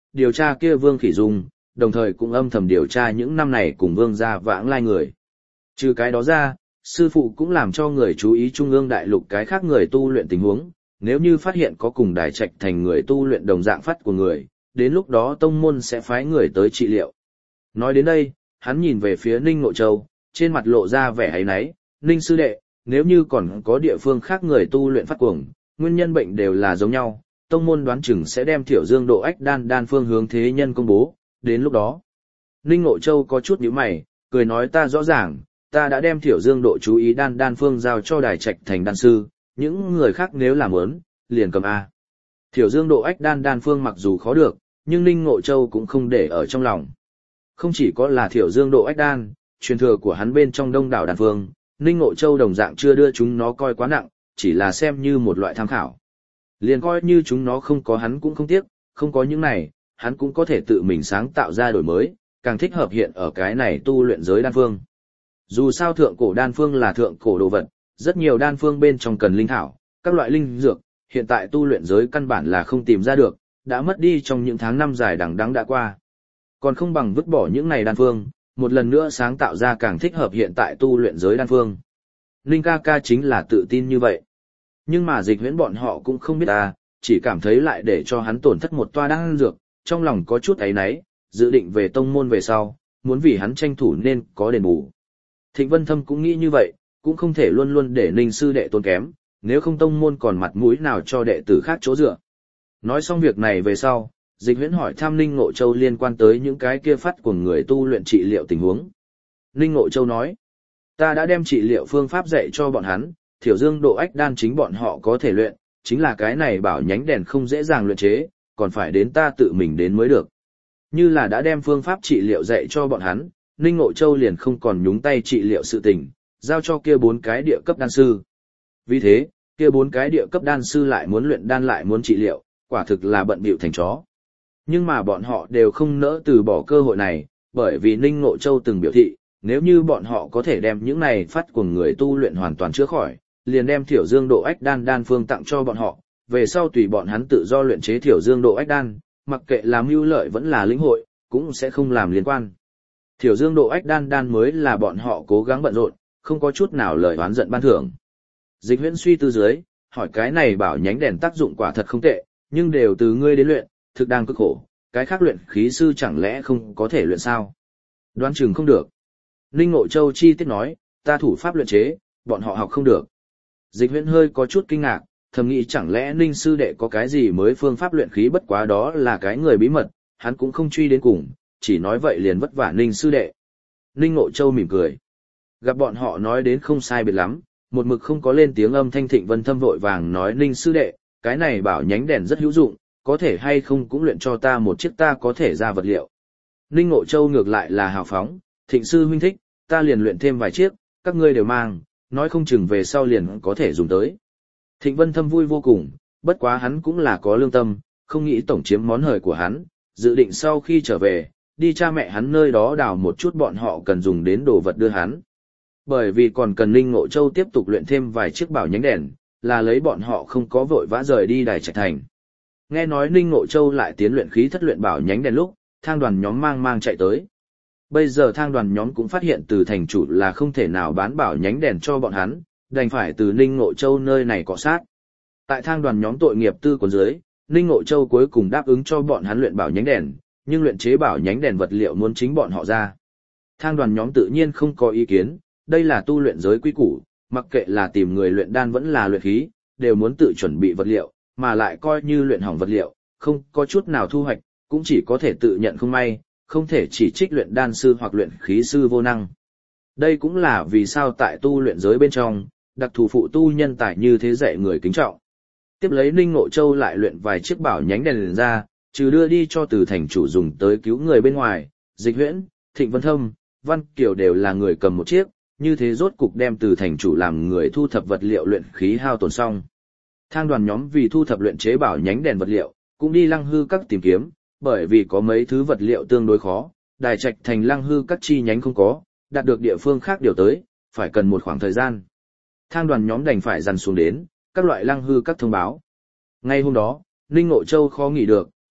điều tra kia Vương Khỉ Dung, đồng thời cũng âm thầm điều tra những năm này cùng Vương gia vãng lai người. Trừ cái đó ra, sư phụ cũng làm cho người chú ý trung ương đại lục cái khác người tu luyện tình huống, nếu như phát hiện có cùng Đài Trạch Thành người tu luyện đồng dạng phát của người, đến lúc đó tông môn sẽ phái người tới trị liệu. Nói đến đây, hắn nhìn về phía Ninh Ngộ Châu, trên mặt lộ ra vẻ áy náy, Ninh sư đệ, nếu như còn có địa phương khác người tu luyện phát cuồng, nguyên nhân bệnh đều là giống nhau, tông môn đoán chừng sẽ đem Thiểu Dương Độ Ách Đan đan phương hướng thế nhân công bố, đến lúc đó. Ninh Ngộ Châu có chút nhíu mày, cười nói ta rõ ràng, ta đã đem Thiểu Dương Độ chú ý đan đan phương giao cho Đài Trạch Thành đan sư, những người khác nếu làm muốn, liền cầm A. Thiểu Dương Độ Ách đan đan phương mặc dù khó được, nhưng Ninh Ngộ Châu cũng không để ở trong lòng. Không chỉ có là Thiểu Dương Độ Ách đan, truyền thừa của hắn bên trong đông đảo đan phương, Ninh Ngộ Châu đồng dạng chưa đưa chúng nó coi quá nặng, chỉ là xem như một loại tham khảo. Liền coi như chúng nó không có hắn cũng không tiếc, không có những này, hắn cũng có thể tự mình sáng tạo ra đổi mới, càng thích hợp hiện ở cái này tu luyện giới đan phương. Dù sao thượng cổ đan phương là thượng cổ đồ vật, rất nhiều đan phương bên trong cần linh thảo, các loại linh dược, hiện tại tu luyện giới căn bản là không tìm ra được, đã mất đi trong những tháng năm dài đằng đẵng đã qua. Còn không bằng vứt bỏ những này đan phương, một lần nữa sáng tạo ra càng thích hợp hiện tại tu luyện giới đan phương. Ninh ca ca chính là tự tin như vậy. Nhưng mà Dịch Huyễn bọn họ cũng không biết ta, chỉ cảm thấy lại để cho hắn tổn thất một toa đan dược, trong lòng có chút áy náy, dự định về tông môn về sau, muốn vì hắn tranh thủ nên có đền bù. Thịnh Vân Thâm cũng nghĩ như vậy, cũng không thể luôn luôn để Ninh sư đệ tốn kém, nếu không tông môn còn mặt mũi nào cho đệ tử khác chỗ dựa. Nói xong việc này về sau, Dịch Huyễn hỏi thăm Ninh Ngộ Châu liên quan tới những cái kia phát của người tu luyện trị liệu tình huống. Ninh Ngộ Châu nói, ta đã đem trị liệu phương pháp dạy cho bọn hắn, Thiểu Dương Độ Ách đan chính bọn họ có thể luyện, chính là cái này bảo nhánh đèn không dễ dàng luyện chế, còn phải đến ta tự mình đến mới được. Như là đã đem phương pháp trị liệu dạy cho bọn hắn, Ninh Ngộ Châu liền không còn nhúng tay trị liệu sự tình, giao cho kia bốn cái địa cấp đan sư. Vì thế, kia bốn cái địa cấp đan sư lại muốn luyện đan lại muốn trị liệu, quả thực là bận bịu thành chó. Nhưng mà bọn họ đều không nỡ từ bỏ cơ hội này, bởi vì Ninh Ngộ Châu từng biểu thị, nếu như bọn họ có thể đem những này phát của người tu luyện hoàn toàn chữa khỏi, liền đem Thiểu Dương Độ Ách đan đan phương tặng cho bọn họ, về sau tùy bọn hắn tự do luyện chế Thiểu Dương Độ Ách đan, mặc kệ làm mưu lợi vẫn là lĩnh hội, cũng sẽ không làm liên quan. Thiểu Dương Độ Ách đan đan mới là bọn họ cố gắng bận rộn, không có chút nào lời oán giận ban thưởng. Dịch Huyễn suy tư dưới, hỏi cái này bảo nhánh đèn tác dụng quả thật không tệ, nhưng đều từ ngươi đến luyện, thực đang cực khổ, cái khác luyện khí sư chẳng lẽ không có thể luyện sao? Đoán chừng không được. Ninh Ngộ Châu chi tiết nói, ta thủ pháp luyện chế, bọn họ học không được. Dịch Huyễn hơi có chút kinh ngạc, thầm nghĩ chẳng lẽ Ninh sư đệ có cái gì mới phương pháp luyện khí, bất quá đó là cái người bí mật, hắn cũng không truy đến cùng, chỉ nói vậy liền vất vả Ninh sư đệ. Ninh Ngộ Châu mỉm cười. Gặp bọn họ nói đến không sai biệt lắm, một mực không có lên tiếng âm thanh Thịnh Vân Thâm vội vàng nói Ninh sư đệ, cái này bảo nhánh đèn rất hữu dụng, có thể hay không cũng luyện cho ta một chiếc ta có thể ra vật liệu. Ninh Ngộ Châu ngược lại là hào phóng, Thịnh sư huynh thích, ta liền luyện thêm vài chiếc, các ngươi đều mang, nói không chừng về sau liền có thể dùng tới. Thịnh Vân Thâm vui vô cùng, bất quá hắn cũng là có lương tâm, không nghĩ tổng chiếm món hời của hắn, dự định sau khi trở về, đi cha mẹ hắn nơi đó đào một chút bọn họ cần dùng đến đồ vật đưa hắn. Bởi vì còn cần Ninh Ngộ Châu tiếp tục luyện thêm vài chiếc bảo nhánh đèn, là lấy bọn họ không có vội vã rời đi Đài Trạch Thành. Nghe nói Ninh Ngộ Châu lại tiến luyện khí thất luyện bảo nhánh đèn lúc, thang đoàn nhóm mang mang chạy tới. Bây giờ thang đoàn nhóm cũng phát hiện từ thành chủ là không thể nào bán bảo nhánh đèn cho bọn hắn, đành phải từ Ninh Ngộ Châu nơi này cọ sát. Tại thang đoàn nhóm tội nghiệp tư của dưới, Ninh Ngộ Châu cuối cùng đáp ứng cho bọn hắn luyện bảo nhánh đèn, nhưng luyện chế bảo nhánh đèn vật liệu muốn chính bọn họ ra. Thang đoàn nhóm tự nhiên không có ý kiến, đây là tu luyện giới quy củ, mặc kệ là tìm người luyện đan vẫn là luyện khí, đều muốn tự chuẩn bị vật liệu, mà lại coi như luyện hỏng vật liệu, không có chút nào thu hoạch, cũng chỉ có thể tự nhận không may, không thể chỉ trích luyện đan sư hoặc luyện khí sư vô năng. Đây cũng là vì sao tại tu luyện giới bên trong, đặc thù phụ tu nhân tài như thế dạy người kính trọng. Tiếp lấy Ninh Ngộ Châu lại luyện vài chiếc bảo nhánh đèn ra, trừ đưa đi cho từ thành chủ dùng tới cứu người bên ngoài, Dịch Huyễn, Thịnh Vân Thâm, Văn Kiều đều là người cầm một chiếc, như thế rốt cục đem từ thành chủ làm người thu thập vật liệu luyện khí hao tổn xong. Thang đoàn nhóm vì thu thập luyện chế bảo nhánh đèn vật liệu, cũng đi Lăng Hư các tìm kiếm, bởi vì có mấy thứ vật liệu tương đối khó, Đài Trạch Thành Lăng Hư các chi nhánh không có, đạt được địa phương khác điều tới, phải cần một khoảng thời gian. Thang đoàn nhóm đành phải dằn xuống đến, các loại Lăng Hư các thông báo. Ngay hôm đó, Ninh Ngộ Châu khó nghỉ được,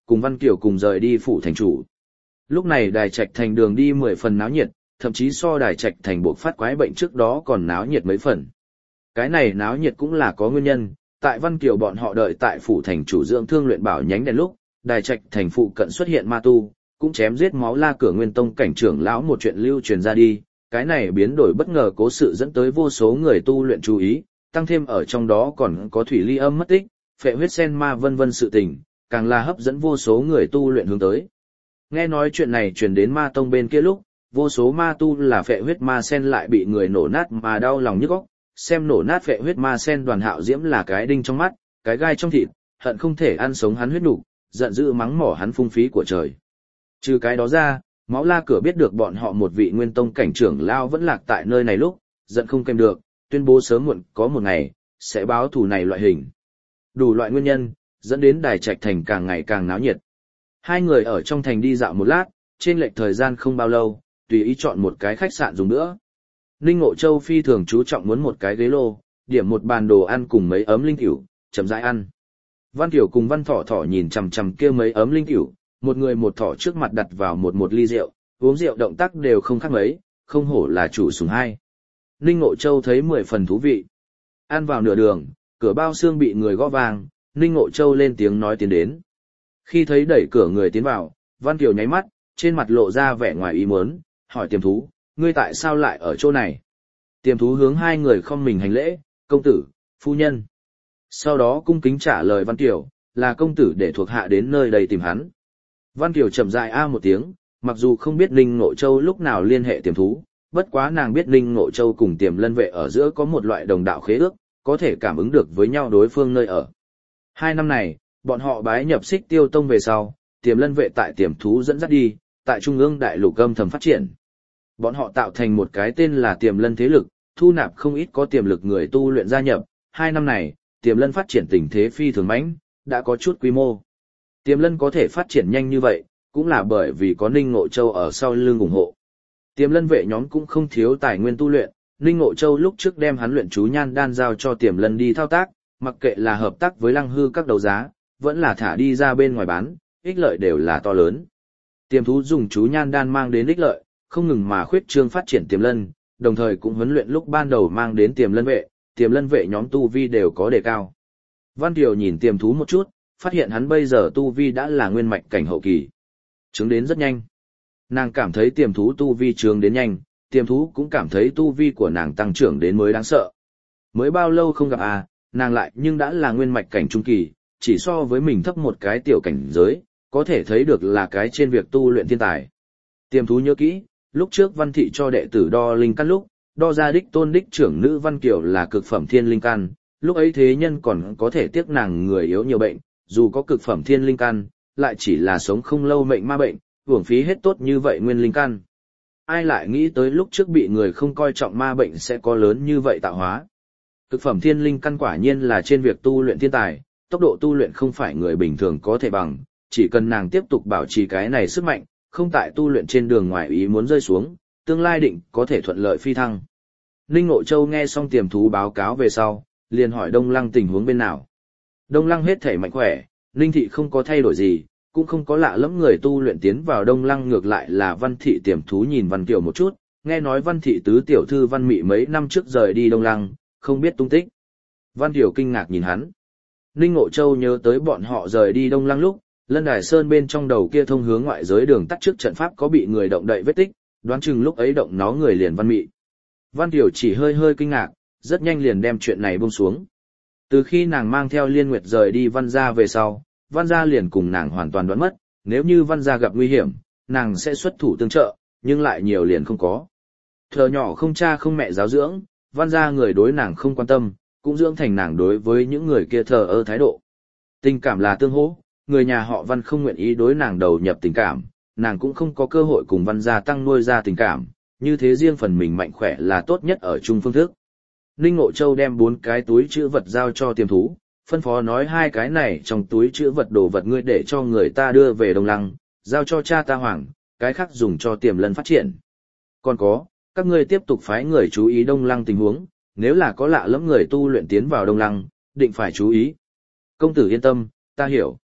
cùng Văn Kiều cùng rời đi phủ thành chủ. Lúc này Đài Trạch thành đường đi mười phần náo nhiệt, thậm chí so Đài Trạch thành buộc phát quái bệnh trước đó còn náo nhiệt mấy phần. Cái này náo nhiệt cũng là có nguyên nhân, tại Văn Kiều bọn họ đợi tại phủ thành chủ dưỡng thương luyện bảo nhánh đèn lúc, Đài Trạch thành phụ cận xuất hiện ma tu, cũng chém giết máu la cửa nguyên tông cảnh trưởng lão một chuyện lưu truyền ra đi, cái này biến đổi bất ngờ cố sự dẫn tới vô số người tu luyện chú ý, tăng thêm ở trong đó còn có thủy ly âm mất tích, phệ huyết sen ma vân vân sự tình, càng là hấp dẫn vô số người tu luyện hướng tới. Nghe nói chuyện này truyền đến ma tông bên kia lúc, vô số ma tu là phệ huyết ma sen lại bị người nổ nát mà đau lòng nhức óc, xem nổ nát phệ huyết ma sen Đoàn Hạo Diễm là cái đinh trong mắt, cái gai trong thịt, hận không thể ăn sống hắn huyết nục, giận dữ mắng mỏ hắn phung phí của trời. Trừ cái đó ra, Máu La Cửa biết được bọn họ một vị nguyên tông cảnh trưởng lao vẫn lạc tại nơi này lúc, giận không kèm được, tuyên bố sớm muộn có một ngày sẽ báo thù này loại hình. Đủ loại nguyên nhân dẫn đến Đài Trạch thành càng ngày càng náo nhiệt. Hai người ở trong thành đi dạo một lát, trên lệch thời gian không bao lâu, tùy ý chọn một cái khách sạn dùng nữa. Ninh Ngộ Châu phi thường chú trọng muốn một cái ghế lô, điểm một bàn đồ ăn cùng mấy ấm linh tiểu, chậm rãi ăn. Văn Tiểu cùng Văn Thỏ Thỏ nhìn chằm chằm kia mấy ấm linh tiểu, một người một thỏ trước mặt đặt vào một một ly rượu, uống rượu động tác đều không khác mấy, không hổ là chủ sủng hai. Ninh Ngộ Châu thấy mười phần thú vị. Ăn vào nửa đường, cửa bao xương bị người gõ vang, Ninh Ngộ Châu lên tiếng nói tiến đến. Khi thấy đẩy cửa người tiến vào, Văn Kiều nháy mắt, trên mặt lộ ra vẻ ngoài ý muốn, hỏi Tiềm Thú, ngươi tại sao lại ở chỗ này? Tiềm Thú hướng hai người không mình hành lễ, công tử, phu nhân. Sau đó cung kính trả lời Văn Kiều, là công tử để thuộc hạ đến nơi đây tìm hắn. Văn Kiều chậm rãi a một tiếng, mặc dù không biết Ninh Ngộ Châu lúc nào liên hệ Tiềm Thú, bất quá nàng biết Ninh Ngộ Châu cùng Tiềm Lân Vệ ở giữa có một loại đồng đạo khế ước, có thể cảm ứng được với nhau đối phương nơi ở. Hai năm này, bọn họ bái nhập Xích Tiêu Tông về sau, Tiềm Lân Vệ tại Tiềm Thú dẫn dắt đi, tại Trung ương đại lục âm thầm phát triển. Bọn họ tạo thành một cái tên là Tiềm Lân thế lực, thu nạp không ít có tiềm lực người tu luyện gia nhập. Hai năm này, Tiềm Lân phát triển tình thế phi thường mãnh, đã có chút quy mô. Tiềm Lân có thể phát triển nhanh như vậy, cũng là bởi vì có Ninh Ngộ Châu ở sau lưng ủng hộ. Tiềm Lân Vệ nhóm cũng không thiếu tài nguyên tu luyện, Ninh Ngộ Châu lúc trước đem hắn luyện chú nhan đan giao cho Tiềm Lân đi thao tác, mặc kệ là hợp tác với Lăng Hư các đấu giá, vẫn là thả đi ra bên ngoài bán, ích lợi đều là to lớn. Tiềm Thú dùng chú nhan đan mang đến ích lợi, không ngừng mà khuyết trương phát triển Tiềm Lân, đồng thời cũng huấn luyện lúc ban đầu mang đến Tiềm Lân Vệ, Tiềm Lân Vệ nhóm tu vi đều có đề cao. Văn Kiều nhìn Tiềm Thú một chút, phát hiện hắn bây giờ tu vi đã là nguyên mạch cảnh hậu kỳ. Trướng đến rất nhanh. Nàng cảm thấy Tiềm Thú tu vi trướng đến nhanh, Tiềm Thú cũng cảm thấy tu vi của nàng tăng trưởng đến mới đáng sợ. Mới bao lâu không gặp à, nàng lại nhưng đã là nguyên mạch cảnh trung kỳ, chỉ so với mình thấp một cái tiểu cảnh giới, có thể thấy được là cái trên việc tu luyện thiên tài. Tiềm Thú nhớ kỹ, lúc trước Văn Thị cho đệ tử đo linh căn lúc, đo ra đích tôn đích trưởng nữ Văn Kiều là cực phẩm thiên linh căn, lúc ấy thế nhân còn có thể tiếc nàng người yếu nhiều bệnh, dù có cực phẩm thiên linh căn, lại chỉ là sống không lâu mệnh ma bệnh, uổng phí hết tốt như vậy nguyên linh căn. Ai lại nghĩ tới lúc trước bị người không coi trọng ma bệnh sẽ có lớn như vậy tạo hóa. Cực phẩm thiên linh căn quả nhiên là trên việc tu luyện thiên tài, tốc độ tu luyện không phải người bình thường có thể bằng, chỉ cần nàng tiếp tục bảo trì cái này sức mạnh, không tại tu luyện trên đường ngoài ý muốn rơi xuống, tương lai định có thể thuận lợi phi thăng. Ninh Ngộ Châu nghe xong Tiềm Thú báo cáo về sau, liền hỏi Đông Lăng tình huống bên nào. Đông Lăng hết thể mạnh khỏe, Ninh Thị không có thay đổi gì, cũng không có lạ lẫm người tu luyện tiến vào Đông Lăng, ngược lại là Văn Thị Tiềm Thú nhìn Văn Kiều một chút, nghe nói Văn Thị tứ tiểu thư Văn Mị mấy năm trước rời đi Đông Lăng, không biết tung tích. Văn Kiều kinh ngạc nhìn hắn. Ninh Ngộ Châu nhớ tới bọn họ rời đi Đông Lăng lúc, Lân Đài Sơn bên trong đầu kia thông hướng ngoại giới đường tắt trước trận pháp có bị người động đậy vết tích, đoán chừng lúc ấy động nó người liền Văn Mị. Văn Kiều chỉ hơi hơi kinh ngạc, rất nhanh liền đem chuyện này buông xuống. Từ khi nàng mang theo Liên Nguyệt rời đi Văn gia về sau, Văn gia liền cùng nàng hoàn toàn đoán mất, nếu như Văn gia gặp nguy hiểm, nàng sẽ xuất thủ tương trợ, nhưng lại nhiều liền không có. Thờ nhỏ không cha không mẹ giáo dưỡng, Văn gia người đối nàng không quan tâm, cũng dưỡng thành nàng đối với những người kia thờ ơ thái độ. Tình cảm là tương hỗ, người nhà họ Văn không nguyện ý đối nàng đầu nhập tình cảm, nàng cũng không có cơ hội cùng Văn gia tăng nuôi ra tình cảm, như thế riêng phần mình mạnh khỏe là tốt nhất ở chung phương thức. Ninh Ngộ Châu đem bốn cái túi chữ vật giao cho Tiềm Thú, phân phó nói hai cái này trong túi chữ vật đồ vật ngươi để cho người ta đưa về Đông Lăng, giao cho cha ta Hoàng, cái khác dùng cho Tiềm Lân phát triển. Còn có, các ngươi tiếp tục phái người chú ý Đông Lăng tình huống, nếu là có lạ lẫm người tu luyện tiến vào Đông Lăng, định phải chú ý. Công tử yên tâm, ta hiểu.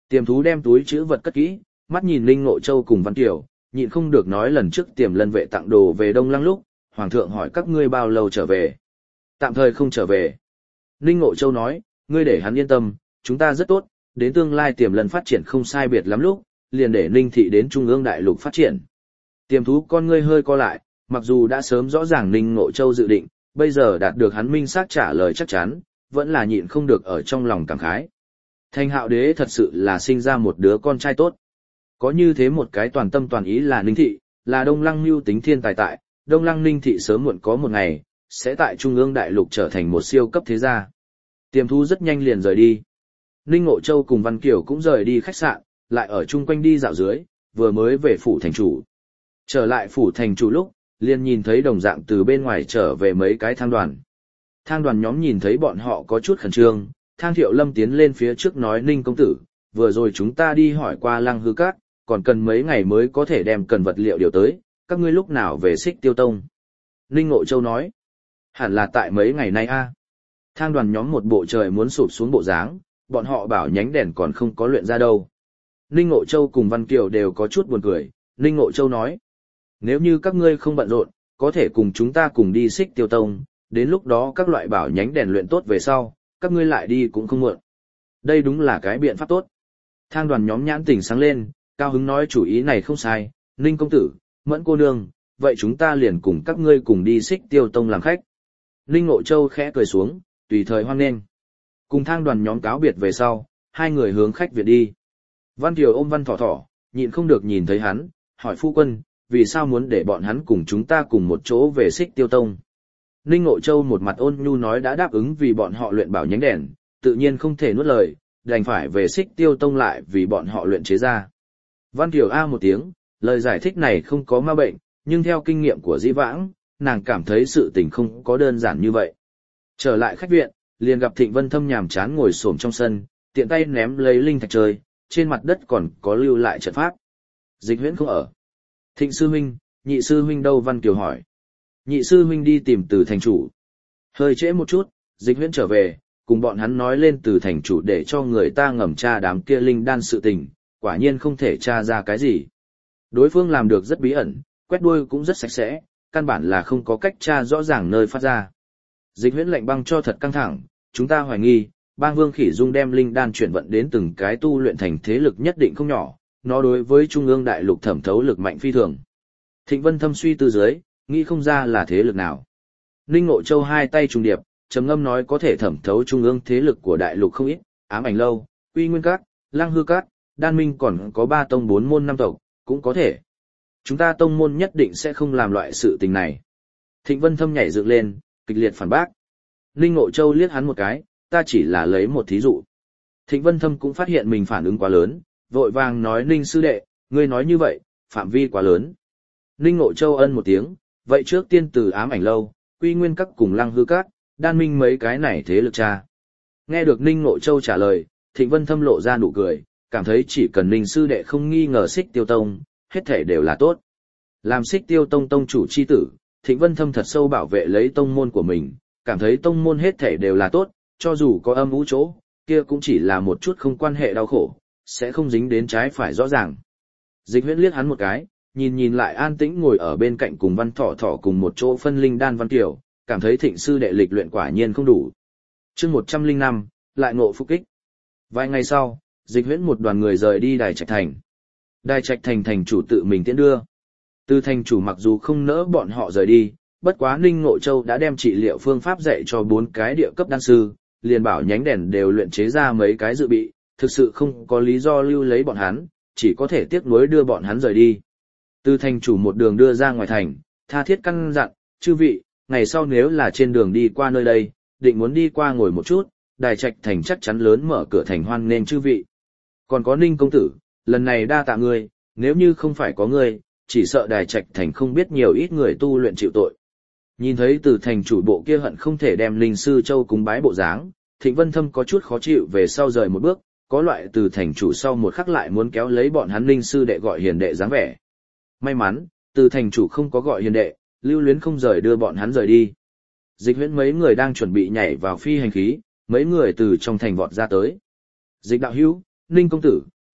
Tiềm thú đem túi chữ vật cất kỹ, mắt nhìn Ninh Ngộ Châu cùng Văn Kiều, nhịn không được nói lần trước Tiềm Lân vệ tặng đồ về Đông Lăng lúc, Hoàng thượng hỏi các ngươi bao lâu trở về. Tạm thời không trở về. Ninh Ngộ Châu nói, ngươi để hắn yên tâm, chúng ta rất tốt, đến tương lai Tiềm Lân phát triển không sai biệt lắm lúc, liền để Ninh thị đến Trung ương đại lục phát triển. Tiềm thú con ngươi hơi co lại, mặc dù đã sớm rõ ràng Ninh Ngộ Châu dự định, bây giờ đạt được hắn minh xác trả lời chắc chắn, vẫn là nhịn không được ở trong lòng cảm khái. Thanh Hạo Đế thật sự là sinh ra một đứa con trai tốt. Có như thế một cái toàn tâm toàn ý là Ninh thị, là Đông Lăng mưu tính thiên tài tại, Đông Lăng Ninh thị sớm muộn có một ngày, sẽ tại Trung ương đại lục trở thành một siêu cấp thế gia. Tiềm thú rất nhanh liền rời đi. Ninh Ngộ Châu cùng Văn Kiều cũng rời đi khách sạn, lại ở chung quanh đi dạo dưới, vừa mới về phủ thành chủ. Trở lại phủ thành chủ lúc, liền nhìn thấy đồng dạng từ bên ngoài trở về mấy cái thang đoàn. Thang đoàn nhóm nhìn thấy bọn họ có chút khẩn trương, Thang Thiệu Lâm tiến lên phía trước nói Ninh công tử, vừa rồi chúng ta đi hỏi qua Lăng Hư Các, còn cần mấy ngày mới có thể đem cần vật liệu điều tới, các ngươi lúc nào về Xích Tiêu Tông. Ninh Ngộ Châu nói, hẳn là tại mấy ngày nay a. Thang đoàn nhóm một bộ trời muốn sụp xuống bộ dáng, bọn họ bảo nhánh đèn còn không có luyện ra đâu. Ninh Ngộ Châu cùng Văn Kiều đều có chút buồn cười, Ninh Ngộ Châu nói, nếu như các ngươi không bận rộn, có thể cùng chúng ta cùng đi Xích Tiêu Tông, đến lúc đó các loại bảo nhánh đèn luyện tốt về sau, các ngươi lại đi cũng không muộn. Đây đúng là cái biện pháp tốt. Thang đoàn nhóm nhãn tỉnh sáng lên, cao hứng nói chủ ý này không sai, Ninh công tử, Mẫn cô nương, vậy chúng ta liền cùng các ngươi cùng đi Xích Tiêu Tông làm khách. Ninh Ngộ Châu khẽ cười xuống, tùy thời hoan nghênh. Cùng thang đoàn nhóm cáo biệt về sau, hai người hướng khách viện đi. Văn Kiều ôm Văn Thỏ Thỏ, nhịn không được nhìn thấy hắn, hỏi phu quân, vì sao muốn để bọn hắn cùng chúng ta cùng một chỗ về Xích Tiêu Tông. Ninh Ngộ Châu một mặt ôn nhu nói đã đáp ứng vì bọn họ luyện bảo nhánh đèn, tự nhiên không thể nuốt lời, đành phải về Xích Tiêu Tông lại vì bọn họ luyện chế ra. Văn Kiều A một tiếng, lời giải thích này không có ma bệnh, nhưng theo kinh nghiệm của dĩ vãng, nàng cảm thấy sự tình không có đơn giản như vậy. Trở lại khách viện, liền gặp Thịnh Vân Thâm nhàm chán ngồi xổm trong sân, tiện tay ném lấy linh thạch chơi, trên mặt đất còn có lưu lại trận pháp. Dịch Huyễn không ở. Thịnh sư huynh, nhị sư huynh đâu? Văn Kiều hỏi. Nhị sư huynh đi tìm Từ thành chủ. Hơi trễ một chút, Dịch Huyễn trở về, cùng bọn hắn nói lên Từ thành chủ để cho người ta ngầm tra đám kia linh đan sự tình, quả nhiên không thể tra ra cái gì. Đối phương làm được rất bí ẩn, quét đuôi cũng rất sạch sẽ, căn bản là không có cách tra rõ ràng nơi phát ra. Dịch Huyễn lạnh băng cho thật căng thẳng, chúng ta hoài nghi, Bang Vương Khỉ Dung đem linh đan chuyển vận đến từng cái tu luyện thành thế lực nhất định không nhỏ, nó đối với Trung ương đại lục thẩm thấu lực mạnh phi thường. Thịnh Vân Thâm suy tư dưới, nghĩ không ra là thế lực nào. Ninh Ngộ Châu hai tay trùng điệp, trầm ngâm nói có thể thẩm thấu trung ương thế lực của đại lục không ít, Ám Ảnh Lâu, Quy Nguyên Các, Lăng Hư Các, Đan Minh còn có ba tông bốn môn năm tộc, cũng có thể. Chúng ta tông môn nhất định sẽ không làm loại sự tình này. Thịnh Vân Thâm nhảy dựng lên, kịch liệt phản bác. Ninh Ngộ Châu liếc hắn một cái, ta chỉ là lấy một thí dụ. Thịnh Vân Thâm cũng phát hiện mình phản ứng quá lớn, vội vàng nói Ninh sư đệ, ngươi nói như vậy, phạm vi quá lớn. Ninh Ngộ Châu ân một tiếng, vậy trước tiên từ Ám Ảnh Lâu, Quy Nguyên Các cùng Lăng Hư Các, Đan Minh mấy cái này thế lực cha. Nghe được Ninh Ngộ Châu trả lời, Thịnh Vân Thâm lộ ra nụ cười, cảm thấy chỉ cần Ninh sư đệ không nghi ngờ Xích Tiêu Tông, hết thể đều là tốt. Làm Xích Tiêu Tông tông chủ chi tử, Thịnh Vân Thâm thật sâu bảo vệ lấy tông môn của mình, cảm thấy tông môn hết thể đều là tốt, cho dù có âm u chỗ, kia cũng chỉ là một chút không quan hệ đau khổ, sẽ không dính đến trái phải rõ ràng. Dịch Huyễn liếc hắn một cái, nhìn nhìn lại an tĩnh ngồi ở bên cạnh cùng Văn Thỏ Thỏ cùng một chỗ phân linh đan Văn Kiều, cảm thấy Thịnh sư đệ lịch luyện quả nhiên không đủ. Chương một trăm lẻ năm, lại ngộ phục kích. Vài ngày sau, Dịch Huyễn một đoàn người rời đi Đài Trạch Thành. Đài Trạch Thành thành chủ tự mình tiễn đưa. Từ thành chủ mặc dù không nỡ bọn họ rời đi, bất quá Ninh Ngộ Châu đã đem trị liệu phương pháp dạy cho bốn cái địa cấp đan sư, liền bảo nhánh đèn đều luyện chế ra mấy cái dự bị, thực sự không có lý do lưu lấy bọn hắn, chỉ có thể tiếc nuối đưa bọn hắn rời đi. Từ thành chủ một đường đưa ra ngoài thành, tha thiết căn dặn, chư vị, ngày sau nếu là trên đường đi qua nơi đây, định muốn đi qua ngồi một chút, Đài Trạch Thành chắc chắn lớn mở cửa thành hoan nghênh chư vị. Còn có Ninh công tử, lần này đa tạ ngươi, nếu như không phải có ngươi, chỉ sợ Đài Trạch Thành không biết nhiều ít người tu luyện chịu tội. Nhìn thấy từ thành chủ bộ kia hận không thể đem Linh Sư Châu cúng bái bộ dáng, Thịnh Vân Thâm có chút khó chịu về sau rời một bước, có loại từ thành chủ sau một khắc lại muốn kéo lấy bọn hắn Linh Sư đệ gọi hiền đệ dáng vẻ. May mắn, từ thành chủ không có gọi hiền đệ, lưu luyến không rời đưa bọn hắn rời đi. Dịch Huyễn mấy người đang chuẩn bị nhảy vào phi hành khí, mấy người từ trong thành vọt ra tới. Dịch đạo hữu, Ninh công tử,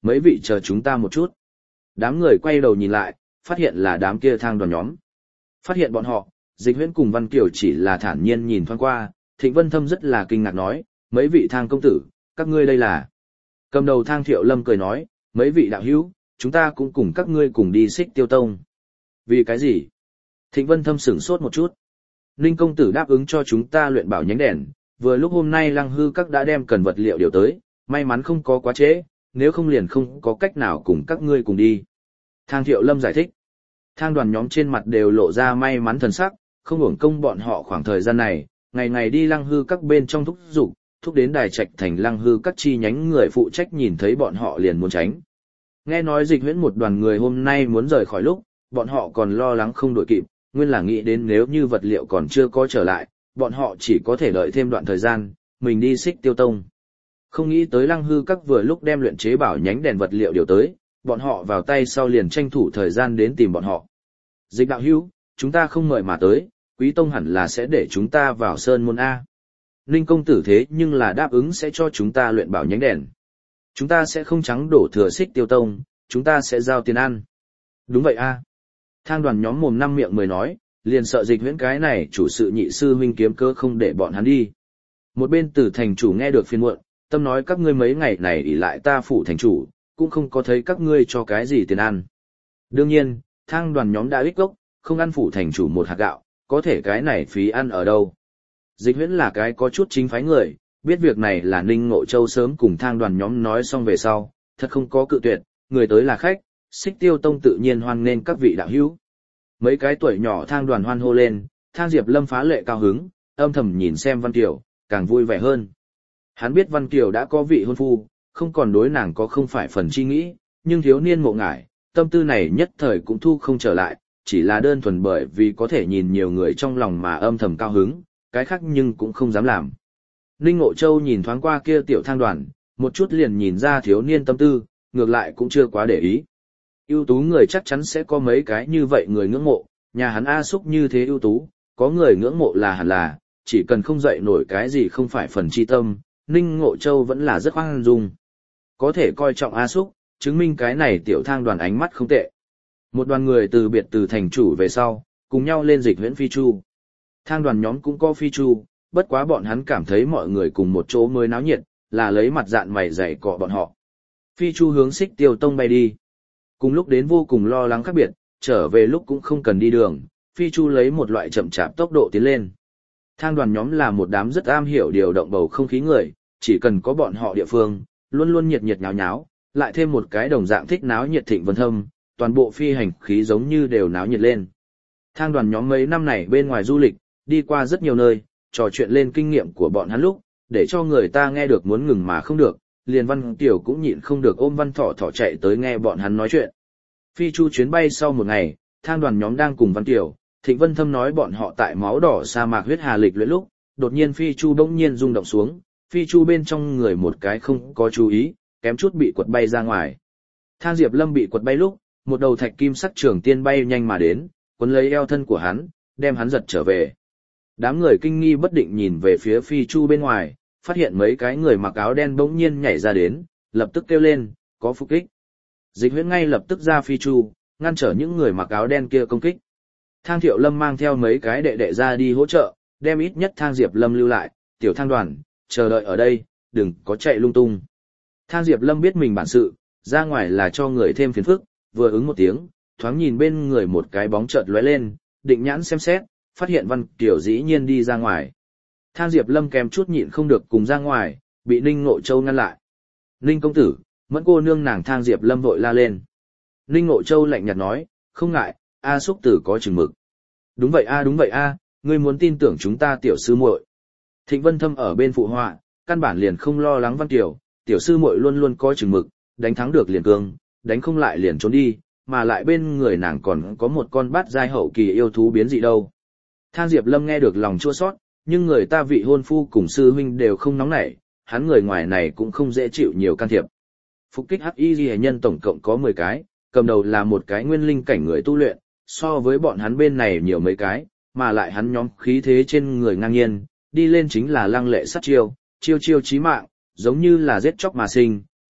Mấy vị chờ chúng ta một chút. Đám người quay đầu nhìn lại, phát hiện là đám kia thang đoàn nhóm. Phát hiện bọn họ, Dịch Huyễn cùng Văn Kiều chỉ là thản nhiên nhìn thoáng qua, Thịnh Vân Thâm rất là kinh ngạc nói, mấy vị thang công tử, các ngươi đây là. Cầm đầu thang Thiệu Lâm cười nói, mấy vị đạo hữu, chúng ta cũng cùng các ngươi cùng đi Xích Tiêu Tông. Vì cái gì? Thịnh Vân Thâm sửng sốt một chút. Ninh công tử đáp ứng cho chúng ta luyện bảo nhánh đèn, vừa lúc hôm nay Lăng Hư các đã đem cần vật liệu điều tới, may mắn không có quá trễ, nếu không liền không có cách nào cùng các ngươi cùng đi. Thang Thiệu Lâm giải thích. Thang đoàn nhóm trên mặt đều lộ ra may mắn thần sắc, không uổng công bọn họ khoảng thời gian này, ngày ngày đi Lăng Hư các bên trong thúc giục, thúc đến đài trạch thành Lăng Hư các chi nhánh người phụ trách nhìn thấy bọn họ liền muốn tránh. Nghe nói Dịch Huyễn một đoàn người hôm nay muốn rời khỏi lúc, bọn họ còn lo lắng không đuổi kịp, nguyên là nghĩ đến nếu như vật liệu còn chưa có trở lại, bọn họ chỉ có thể đợi thêm đoạn thời gian, mình đi Xích Tiêu Tông. Không nghĩ tới Lăng Hư các vừa lúc đem luyện chế bảo nhánh đèn vật liệu điều tới, bọn họ vào tay sau liền tranh thủ thời gian đến tìm bọn họ. Dịch đạo hữu, chúng ta không mời mà tới, Quý Tông hẳn là sẽ để chúng ta vào Sơn Môn A. Ninh công tử thế nhưng là đáp ứng sẽ cho chúng ta luyện bảo nhánh đèn. Chúng ta sẽ không trắng đổ thừa Xích Tiêu Tông, chúng ta sẽ giao tiền ăn. Đúng vậy A. Thang đoàn nhóm mồm năm miệng mười nói, liền sợ Dịch Huyễn cái này chủ sự nhị sư huynh kiếm cơ không để bọn hắn đi. Một bên Tử thành chủ nghe được phiền muộn, tâm nói các ngươi mấy ngày này ỷ lại ta phủ thành chủ, cũng không có thấy các ngươi cho cái gì tiền ăn. Đương nhiên, thang đoàn nhóm đã ích gốc, không ăn phủ thành chủ một hạt gạo, có thể cái này phí ăn ở đâu. Dịch Huyễn là cái có chút chính phái người, biết việc này là Ninh Ngộ Châu sớm cùng thang đoàn nhóm nói xong về sau, thật không có cự tuyệt, người tới là khách, Xích Tiêu Tông tự nhiên hoan nghênh các vị đạo hữu. Mấy cái tuổi nhỏ thang đoàn hoan hô lên, thang Diệp Lâm phá lệ cao hứng, âm thầm nhìn xem Văn Kiều, càng vui vẻ hơn. Hắn biết Văn Kiều đã có vị hôn phu, không còn đối nàng có không phải phần chi nghĩ, nhưng thiếu niên ngộ ngải, tâm tư này nhất thời cũng thu không trở lại, chỉ là đơn thuần bởi vì có thể nhìn nhiều người trong lòng mà âm thầm cao hứng, cái khác nhưng cũng không dám làm. Ninh Ngộ Châu nhìn thoáng qua kia tiểu thang đoàn, một chút liền nhìn ra thiếu niên tâm tư, ngược lại cũng chưa quá để ý. Ưu tú người chắc chắn sẽ có mấy cái như vậy người ngưỡng mộ, nhà hắn A Súc như thế ưu tú, có người ngưỡng mộ là hẳn là, chỉ cần không dậy nổi cái gì không phải phần chi tâm, Ninh Ngộ Châu vẫn là rất khoan dung. Có thể coi trọng A Súc, chứng minh cái này tiểu thang đoàn ánh mắt không tệ. Một đoàn người từ biệt từ thành chủ về sau, cùng nhau lên Dịch Huyễn phi chu. Thang đoàn nhóm cũng có phi chu, bất quá bọn hắn cảm thấy mọi người cùng một chỗ mới náo nhiệt, là lấy mặt dạn mày dày cọ bọn họ. Phi chu hướng Xích Tiêu Tông bay đi. Cùng lúc đến vô cùng lo lắng khác biệt, trở về lúc cũng không cần đi đường, phi chu lấy một loại chậm chạp tốc độ tiến lên. Thang đoàn nhóm là một đám rất am hiểu điều động bầu không khí người, chỉ cần có bọn họ địa phương, luôn luôn nhiệt nhiệt nháo nháo, lại thêm một cái đồng dạng thích náo nhiệt Thịnh Vân Thâm, toàn bộ phi hành khí giống như đều náo nhiệt lên. Thang đoàn nhóm mấy năm này bên ngoài du lịch, đi qua rất nhiều nơi, trò chuyện lên kinh nghiệm của bọn hắn lúc, để cho người ta nghe được muốn ngừng mà không được, liền Văn Kiều cũng nhịn không được ôm Văn Thỏ Thỏ chạy tới nghe bọn hắn nói chuyện. Phi chu chuyến bay sau một ngày, thang đoàn nhóm đang cùng Văn Kiều, Thịnh Vân Thâm nói bọn họ tại máu đỏ sa mạc huyết hà lịch luyện lúc, đột nhiên phi chu bỗng nhiên rung động xuống, phi chu bên trong người một cái không có chú ý, kém chút bị quật bay ra ngoài. Thang Diệp Lâm bị quật bay lúc, một đầu thạch kim sắc trường tiên bay nhanh mà đến, cuốn lấy eo thân của hắn, đem hắn giật trở về. Đám người kinh nghi bất định nhìn về phía phi chu bên ngoài, phát hiện mấy cái người mặc áo đen bỗng nhiên nhảy ra đến, lập tức kêu lên, có phục kích. Dịch Huyễn ngay lập tức ra phi chu, ngăn trở những người mặc áo đen kia công kích. Thang Thiệu Lâm mang theo mấy cái đệ đệ ra đi hỗ trợ, đem ít nhất Thang Diệp Lâm lưu lại, tiểu thang đoàn, chờ đợi ở đây, đừng có chạy lung tung. Thang Diệp Lâm biết mình bản sự, ra ngoài là cho người thêm phiền phức, vừa ứng một tiếng, thoáng nhìn bên người một cái bóng chợt lóe lên, định nhãn xem xét, phát hiện Văn Kiều dĩ nhiên đi ra ngoài. Thang Diệp Lâm kèm chút nhịn không được cùng ra ngoài, bị Ninh Ngộ Châu ngăn lại. Ninh công tử, Mẫn cô nương nàng Thang Diệp Lâm vội la lên. Ninh Ngộ Châu lạnh nhạt nói, không ngại, A Súc tử có chừng mực. Đúng vậy a đúng vậy a, ngươi muốn tin tưởng chúng ta tiểu sư muội. Thịnh Vân Thâm ở bên phụ họa, căn bản liền không lo lắng Văn Kiều, tiểu sư muội luôn luôn có chừng mực, đánh thắng được liền cương, đánh không lại liền trốn đi, mà lại bên người nàng còn có một con bát giai hậu kỳ yêu thú biến dị đâu. Thang Diệp Lâm nghe được lòng chua xót, nhưng người ta vị hôn phu cùng sư huynh đều không nóng nảy, hắn người ngoài này cũng không dễ chịu nhiều can thiệp. Phục kích hắc y ghi nhân tổng cộng có mười cái, cầm đầu là một cái nguyên linh cảnh người tu luyện, so với bọn hắn bên này nhiều mấy cái, mà lại hắn nhóm khí thế trên người ngang nhiên, đi lên chính là lăng lệ sát chiêu, chiêu chiêu chí mạng, giống như là giết chóc mà sinh,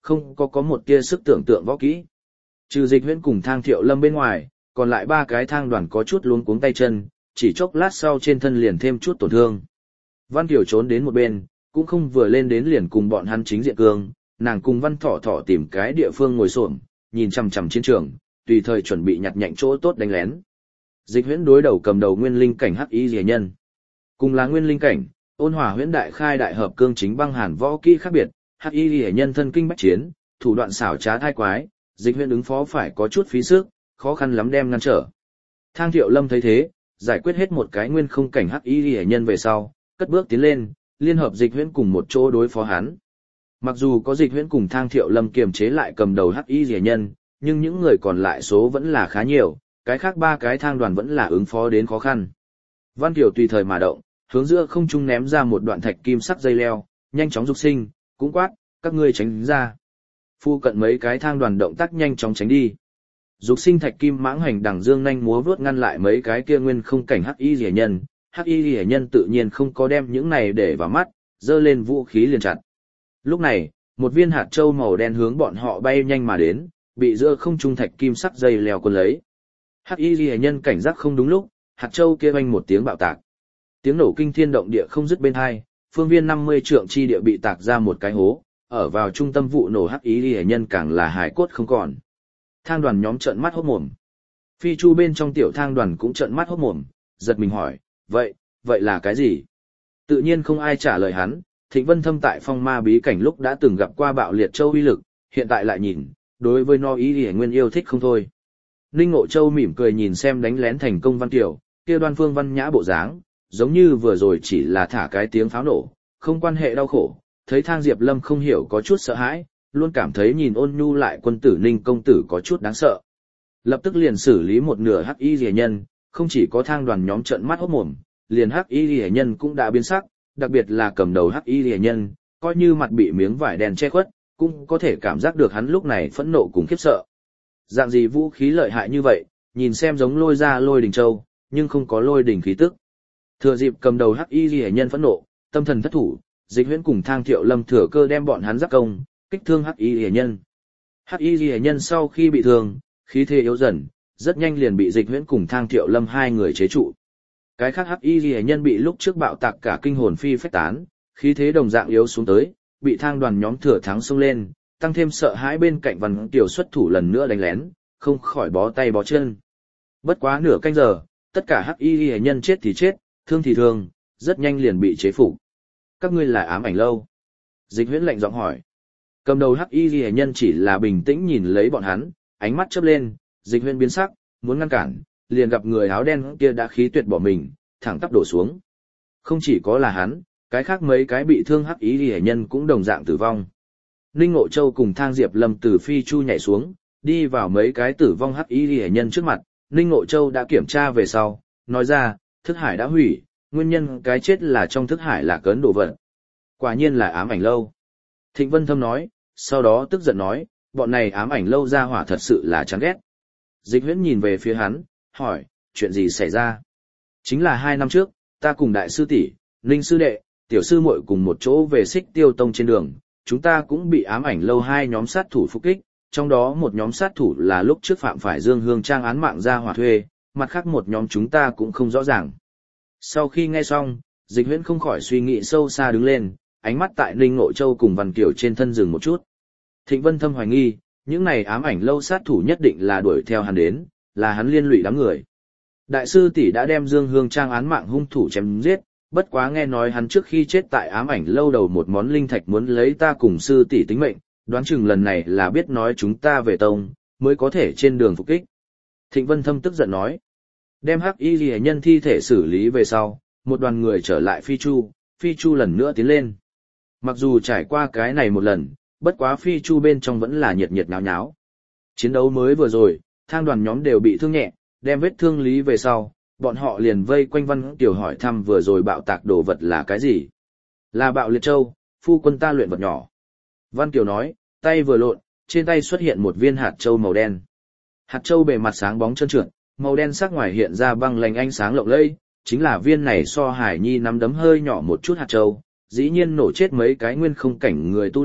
không có có một tia sức tưởng tượng võ kỹ. Trừ Dịch Huyễn cùng Thang Thiệu Lâm bên ngoài, còn lại ba cái thang đoàn có chút luống cuống tay chân, chỉ chốc lát sau trên thân liền thêm chút tổn thương. Văn Kiều trốn đến một bên, cũng không vừa lên đến liền cùng bọn hắn chính diện cương, nàng cùng Văn Thỏ Thỏ tìm cái địa phương ngồi xổm, nhìn chằm chằm chiến trường, tùy thời chuẩn bị nhặt nhạnh chỗ tốt đánh lén. Dịch Huyễn đối đầu cầm đầu nguyên linh cảnh hắc y rìa nhân. Cùng là nguyên linh cảnh, Ôn Hòa Huyễn đại khai đại hợp cương chính băng hàn võ kỹ khác biệt, hắc y rìa nhân thân kinh bách chiến, thủ đoạn xảo trá thai quái, Dịch Huyễn ứng phó phải có chút phí sức, khó khăn lắm đem ngăn trở. Thang Thiệu Lâm thấy thế, giải quyết hết một cái nguyên không cảnh hắc y rìa nhân về sau, cất bước tiến lên, liên hợp Dịch Huyễn cùng một chỗ đối phó hắn. Mặc dù có Dịch Huyễn cùng Thang Thiệu Lâm kiềm chế lại cầm đầu hắc y rìa nhân, nhưng những người còn lại số vẫn là khá nhiều, cái khác ba cái thang đoàn vẫn là ứng phó đến khó khăn. Văn Kiều tùy thời mà động, hướng giữa không trung ném ra một đoạn thạch kim sắc dây leo, nhanh chóng dục sinh, cũng quát, các ngươi tránh ra. Phu cận mấy cái thang đoàn động tác nhanh chóng tránh đi. Dục sinh thạch kim mãng hành đằng dương nhanh múa vớt ngăn lại mấy cái kia nguyên không cảnh hắc y rìa nhân, hắc y rìa nhân tự nhiên không có đem những này để vào mắt, giơ lên vũ khí liền chặt. Lúc này, một viên hạt châu màu đen hướng bọn họ bay nhanh mà đến, bị giữa không trung thạch kim sắc dây leo cuốn lấy. Hắc y ghi nhân cảnh giác không đúng lúc, hạt châu kia vang một tiếng bạo tạc. Tiếng nổ kinh thiên động địa không dứt bên hai, phương viên năm mươi trượng chi địa bị tạc ra một cái hố, ở vào trung tâm vụ nổ hắc y ghi nhân càng là hài cốt không còn. Thang đoàn nhóm trợn mắt hốt mồm. Phi chu bên trong tiểu thang đoàn cũng trợn mắt hốt mồm, giật mình hỏi, vậy, vậy là cái gì? Tự nhiên không ai trả lời hắn, Thịnh Vân Thâm tại phong ma bí cảnh lúc đã từng gặp qua bạo liệt châu uy lực, hiện tại lại nhìn, đối với nó ý thì nguyên yêu thích không thôi. Ninh Ngộ Châu mỉm cười nhìn xem đánh lén thành công Văn Kiều, kia Đoan Phương văn nhã bộ dáng, giống như vừa rồi chỉ là thả cái tiếng pháo nổ, không quan hệ đau khổ. Thấy Thang Diệp Lâm không hiểu có chút sợ hãi, luôn cảm thấy nhìn ôn nhu lại quân tử Ninh công tử có chút đáng sợ. Lập tức liền xử lý một nửa hắc y rìa nhân, không chỉ có thang đoàn nhóm trợn mắt hốt mồm, liền hắc y rìa nhân cũng đã biến sắc, đặc biệt là cầm đầu hắc y rìa nhân, coi như mặt bị miếng vải đen che khuất, cũng có thể cảm giác được hắn lúc này phẫn nộ cùng khiếp sợ. Dạng gì vũ khí lợi hại như vậy, nhìn xem giống lôi ra lôi đình châu, nhưng không có lôi đình khí tức. Thừa dịp cầm đầu hắc y rìa nhân phẫn nộ, tâm thần thất thủ, Dịch Huyễn cùng Thang Thiệu Lâm thừa cơ đem bọn hắn giáp công, kích thương hắc y rìa nhân. Hắc y rìa nhân sau khi bị thương, khí thế yếu dần, rất nhanh liền bị Dịch Huyễn cùng Thang Thiệu Lâm hai người chế trụ. Cái khác hắc y rìa nhân bị lúc trước bạo tạc cả kinh hồn phi phách tán, khí thế đồng dạng yếu xuống tới, bị thang đoàn nhóm thừa thắng xông lên, tăng thêm sợ hãi bên cạnh Văn Kiều xuất thủ lần nữa đánh lén, không khỏi bó tay bó chân. Bất quá nửa canh giờ, tất cả hắc y rìa nhân chết thì chết, thương thì thương, rất nhanh liền bị chế phục. Các ngươi là ám ảnh lâu? Dịch Huyễn lạnh giọng hỏi. Cầm đầu hắc y rìa nhân chỉ là bình tĩnh nhìn lấy bọn hắn, ánh mắt chớp lên, Dịch Huyễn biến sắc, muốn ngăn cản, liền gặp người áo đen kia đã khí tuyệt bỏ mình, thẳng tắp đổ xuống. Không chỉ có là hắn, cái khác mấy cái bị thương hắc y rìa nhân cũng đồng dạng tử vong. Ninh Ngộ Châu cùng Thang Diệp Lâm từ phi chu nhảy xuống, đi vào mấy cái tử vong hắc y rìa nhân trước mặt. Ninh Ngộ Châu đã kiểm tra về sau, nói ra, thức hải đã hủy, nguyên nhân cái chết là trong thức hải là cấn đồ vật. Quả nhiên là ám ảnh lâu. Thịnh Vân Thâm nói, sau đó tức giận nói, bọn này ám ảnh lâu ra hỏa thật sự là chán ghét. Dịch Huyễn nhìn về phía hắn, hỏi, chuyện gì xảy ra? Chính là hai năm trước, ta cùng đại sư tỷ, Ninh sư đệ, tiểu sư muội cùng một chỗ về Xích Tiêu Tông trên đường, chúng ta cũng bị ám ảnh lâu hai nhóm sát thủ phục kích, trong đó một nhóm sát thủ là lúc trước phạm phải Dương Hương Trang án mạng ra hỏa thuê, mặt khác một nhóm chúng ta cũng không rõ ràng. Sau khi nghe xong, Dịch Huyễn không khỏi suy nghĩ sâu xa đứng lên, ánh mắt tại Ninh Ngộ Châu cùng Văn Kiều trên thân dừng một chút. Thịnh Vân Thâm hoài nghi, những này ám ảnh lâu sát thủ nhất định là đuổi theo hắn đến, là hắn liên lụy đám người. Đại sư tỷ đã đem Dương Hương Trang án mạng hung thủ chém giết, bất quá nghe nói hắn trước khi chết tại ám ảnh lâu đầu một món linh thạch muốn lấy ta cùng sư tỷ tính mệnh, đoán chừng lần này là biết nói chúng ta về tông, mới có thể trên đường phục kích. Thịnh Vân Thâm tức giận nói, đem hắc y liễu nhân thi thể xử lý về sau, một đoàn người trở lại Phi Chu, Phi Chu lần nữa tiến lên. Mặc dù trải qua cái này một lần, bất quá Phi Chu bên trong vẫn là nhiệt nhiệt nháo nháo. Chiến đấu mới vừa rồi, thang đoàn nhóm đều bị thương nhẹ, đem vết thương lý về sau, bọn họ liền vây quanh Văn Kiều hỏi thăm vừa rồi bạo tạc đồ vật là cái gì. Là bạo liệt châu, phu quân ta luyện vật nhỏ. Văn Kiều nói, tay vừa lộn, trên tay xuất hiện một viên hạt châu màu đen. Hạt châu bề mặt sáng bóng trơn trượt, màu đen sắc ngoài hiện ra băng lạnh ánh sáng lộng lẫy, chính là viên này so Hải Nhi nắm đấm hơi nhỏ một chút hạt châu, dĩ nhiên nổ chết mấy cái nguyên không cảnh người tu luyện,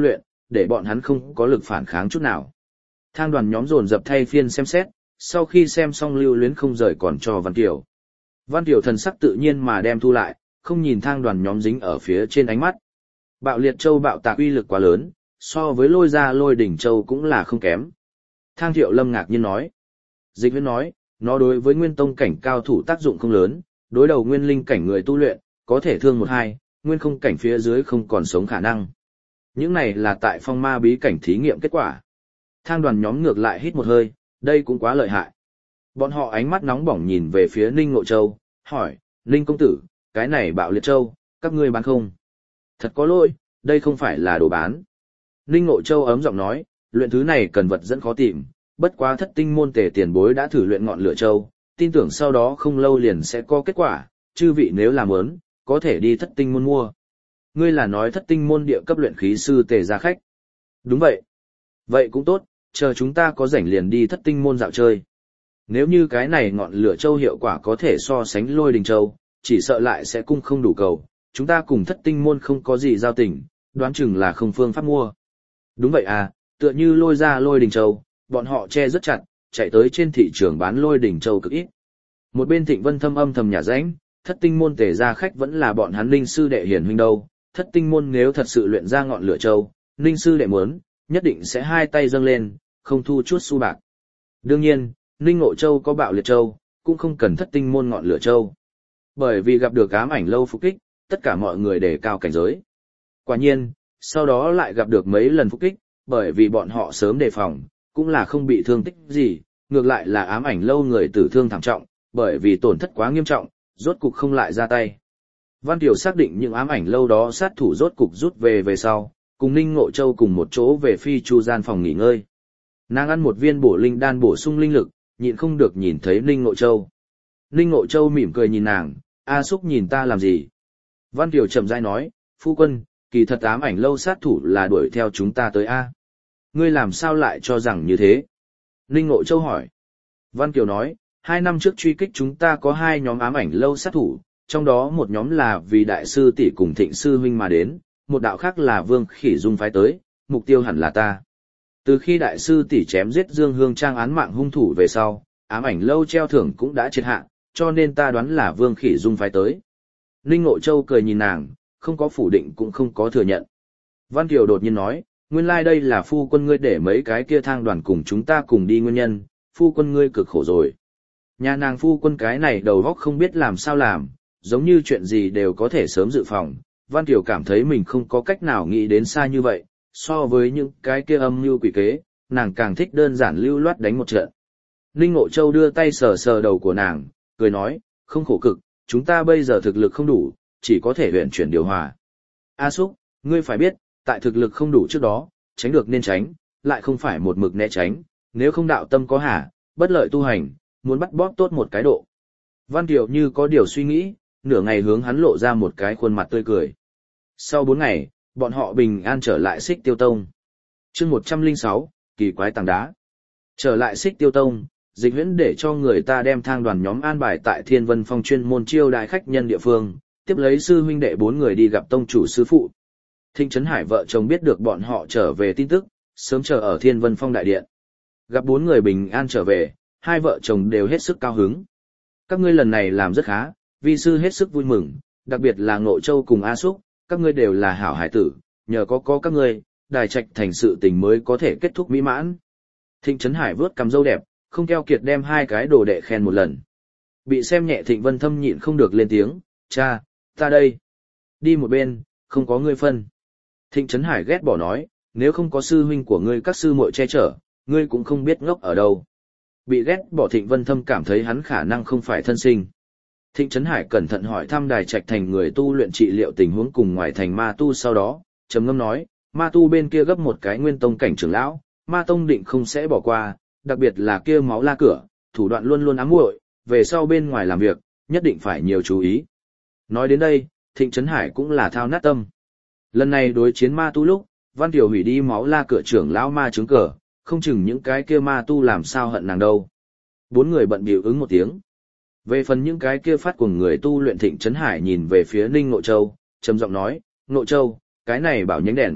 để bọn hắn không có lực phản kháng chút nào. Thang đoàn nhóm dồn dập thay phiên xem xét, sau khi xem xong Lưu Luyến không rời còn cho Văn Kiều. Văn Kiều thần sắc tự nhiên mà đem thu lại, không nhìn thang đoàn nhóm dính ở phía trên ánh mắt. Bạo liệt châu bạo tạc uy lực quá lớn, so với lôi ra lôi đỉnh châu cũng là không kém. Thang Thiệu Lâm ngạc nhiên nói. Dịch Huyễn nói, nó đối với nguyên tông cảnh cao thủ tác dụng không lớn, đối đầu nguyên linh cảnh người tu luyện, có thể thương một hai, nguyên không cảnh phía dưới không còn sống khả năng. Những này là tại phong ma bí cảnh thí nghiệm kết quả. Thang đoàn nhóm ngược lại hít một hơi, đây cũng quá lợi hại. Bọn họ ánh mắt nóng bỏng nhìn về phía Ninh Ngộ Châu, hỏi, Ninh công tử, cái này bạo liệt châu, các ngươi bán không? Thật có lỗi, đây không phải là đồ bán. Ninh Ngộ Châu ấm giọng nói, luyện thứ này cần vật dẫn khó tìm, bất quá thất tinh môn tề tiền bối đã thử luyện ngọn lửa châu, tin tưởng sau đó không lâu liền sẽ có kết quả, chư vị nếu làm ớn, có thể đi thất tinh môn mua. Ngươi là nói thất tinh môn địa cấp luyện khí sư tề ra khách. Đúng vậy. Vậy cũng tốt, chờ chúng ta có rảnh liền đi thất tinh môn dạo chơi. Nếu như cái này ngọn lửa châu hiệu quả có thể so sánh lôi đình châu, chỉ sợ lại sẽ cung không đủ cầu, chúng ta cùng thất tinh môn không có gì giao tình, đoán chừng là không phương pháp mua. Đúng vậy à, tựa như lôi ra lôi đình châu, bọn họ che rất chặt, chạy tới trên thị trường bán lôi đình châu cực ít. Một bên Thịnh Vân thâm âm thầm nhà ránh, thất tinh môn tề ra khách vẫn là bọn hắn linh sư đệ hiển huynh đâu, thất tinh môn nếu thật sự luyện ra ngọn lửa châu, linh sư đệ muốn, nhất định sẽ hai tay dâng lên, không thu chút xu bạc. Đương nhiên, Ninh Ngộ Châu có bạo liệt châu, cũng không cần thất tinh môn ngọn lửa châu. Bởi vì gặp được ám ảnh lâu phục kích, tất cả mọi người đề cao cảnh giới. Quả nhiên, sau đó lại gặp được mấy lần phục kích, bởi vì bọn họ sớm đề phòng, cũng là không bị thương tích gì, ngược lại là ám ảnh lâu người tử thương thảm trọng, bởi vì tổn thất quá nghiêm trọng, rốt cục không lại ra tay. Văn Kiều xác định những ám ảnh lâu đó sát thủ rốt cục rút về về sau, cùng Ninh Ngộ Châu cùng một chỗ về phi chu gian phòng nghỉ ngơi. Nàng ăn một viên bổ linh đan bổ sung linh lực, nhịn không được nhìn thấy Ninh Ngộ Châu. Ninh Ngộ Châu mỉm cười nhìn nàng, A Súc nhìn ta làm gì? Văn Kiều chậm rãi nói, phu quân, kỳ thật ám ảnh lâu sát thủ là đuổi theo chúng ta tới A. Ngươi làm sao lại cho rằng như thế? Ninh Ngộ Châu hỏi. Văn Kiều nói, hai năm trước truy kích chúng ta có hai nhóm ám ảnh lâu sát thủ, trong đó một nhóm là vì đại sư tỷ cùng Thịnh sư huynh mà đến, một đạo khác là Vương Khỉ Dung phái tới, mục tiêu hẳn là ta. Từ khi đại sư tỷ chém giết Dương Hương Trang án mạng hung thủ về sau, ám ảnh lâu treo thưởng cũng đã triệt hạ, cho nên ta đoán là Vương Khỉ Dung phái tới. Ninh Ngộ Châu cười nhìn nàng, không có phủ định cũng không có thừa nhận. Văn Kiều đột nhiên nói, nguyên lai like đây là phu quân ngươi để mấy cái kia thang đoàn cùng chúng ta cùng đi nguyên nhân, phu quân ngươi cực khổ rồi. Nhà nàng phu quân cái này đầu óc không biết làm sao làm, giống như chuyện gì đều có thể sớm dự phòng. Văn Kiều cảm thấy mình không có cách nào nghĩ đến xa như vậy, so với những cái kia âm mưu quỷ kế, nàng càng thích đơn giản lưu loát đánh một trận. Ninh Ngộ Châu đưa tay sờ sờ đầu của nàng, cười nói, không khổ cực, chúng ta bây giờ thực lực không đủ, chỉ có thể luyện chuyển điều hòa. A Súc, ngươi phải biết, tại thực lực không đủ trước đó, tránh được nên tránh, lại không phải một mực né tránh, nếu không đạo tâm có hả, bất lợi tu hành, muốn bắt bóp tốt một cái độ. Văn Kiều như có điều suy nghĩ, nửa ngày hướng hắn lộ ra một cái khuôn mặt tươi cười. Sau bốn ngày, bọn họ bình an trở lại Xích Tiêu Tông. Chương một trăm lẻ sáu, kỳ quái tảng đá. Trở lại Xích Tiêu Tông, Dịch Huyễn để cho người ta đem thang đoàn nhóm an bài tại Thiên Vân Phong chuyên môn chiêu đãi khách nhân địa phương, tiếp lấy sư huynh đệ bốn người đi gặp tông chủ sư phụ. Thịnh Trấn Hải vợ chồng biết được bọn họ trở về tin tức, sớm chờ ở Thiên Vân Phong đại điện. Gặp bốn người bình an trở về, hai vợ chồng đều hết sức cao hứng. Các ngươi lần này làm rất khá, vi sư hết sức vui mừng, đặc biệt là Ngộ Châu cùng A Súc, các ngươi đều là hảo hải tử, nhờ có có các ngươi, đài trạch thành sự tình mới có thể kết thúc mỹ mãn. Thịnh Trấn Hải vớt cằm râu đẹp, không keo kiệt đem hai cái đồ đệ khen một lần. Bị xem nhẹ Thịnh Vân Thâm nhịn không được lên tiếng, cha, ta đây. Đi một bên, không có ngươi phân. Thịnh Trấn Hải ghét bỏ nói, nếu không có sư huynh của ngươi các sư muội che chở, ngươi cũng không biết ngốc ở đâu. Bị ghét bỏ Thịnh Vân Thâm cảm thấy hắn khả năng không phải thân sinh. Thịnh Trấn Hải cẩn thận hỏi thăm đài trạch thành người tu luyện trị liệu tình huống cùng ngoài thành ma tu sau đó, trầm ngâm nói, ma tu bên kia gấp một cái nguyên tông cảnh trưởng lão, ma tông định không sẽ bỏ qua, đặc biệt là kia máu la cửa, thủ đoạn luôn luôn ám muội, về sau bên ngoài làm việc, nhất định phải nhiều chú ý. Nói đến đây, Thịnh Trấn Hải cũng là thao nát tâm. Lần này đối chiến ma tu lúc, Văn Kiều hủy đi máu la cửa trưởng lão ma trứng cờ, không chừng những cái kia ma tu làm sao hận nàng đâu. Bốn người bận bịu ứng một tiếng. Về phần những cái kia phát cuồng người tu luyện, Thịnh Trấn Hải nhìn về phía Ninh Ngộ Châu, trầm giọng nói, Ngộ Châu, cái này bảo nhánh đèn,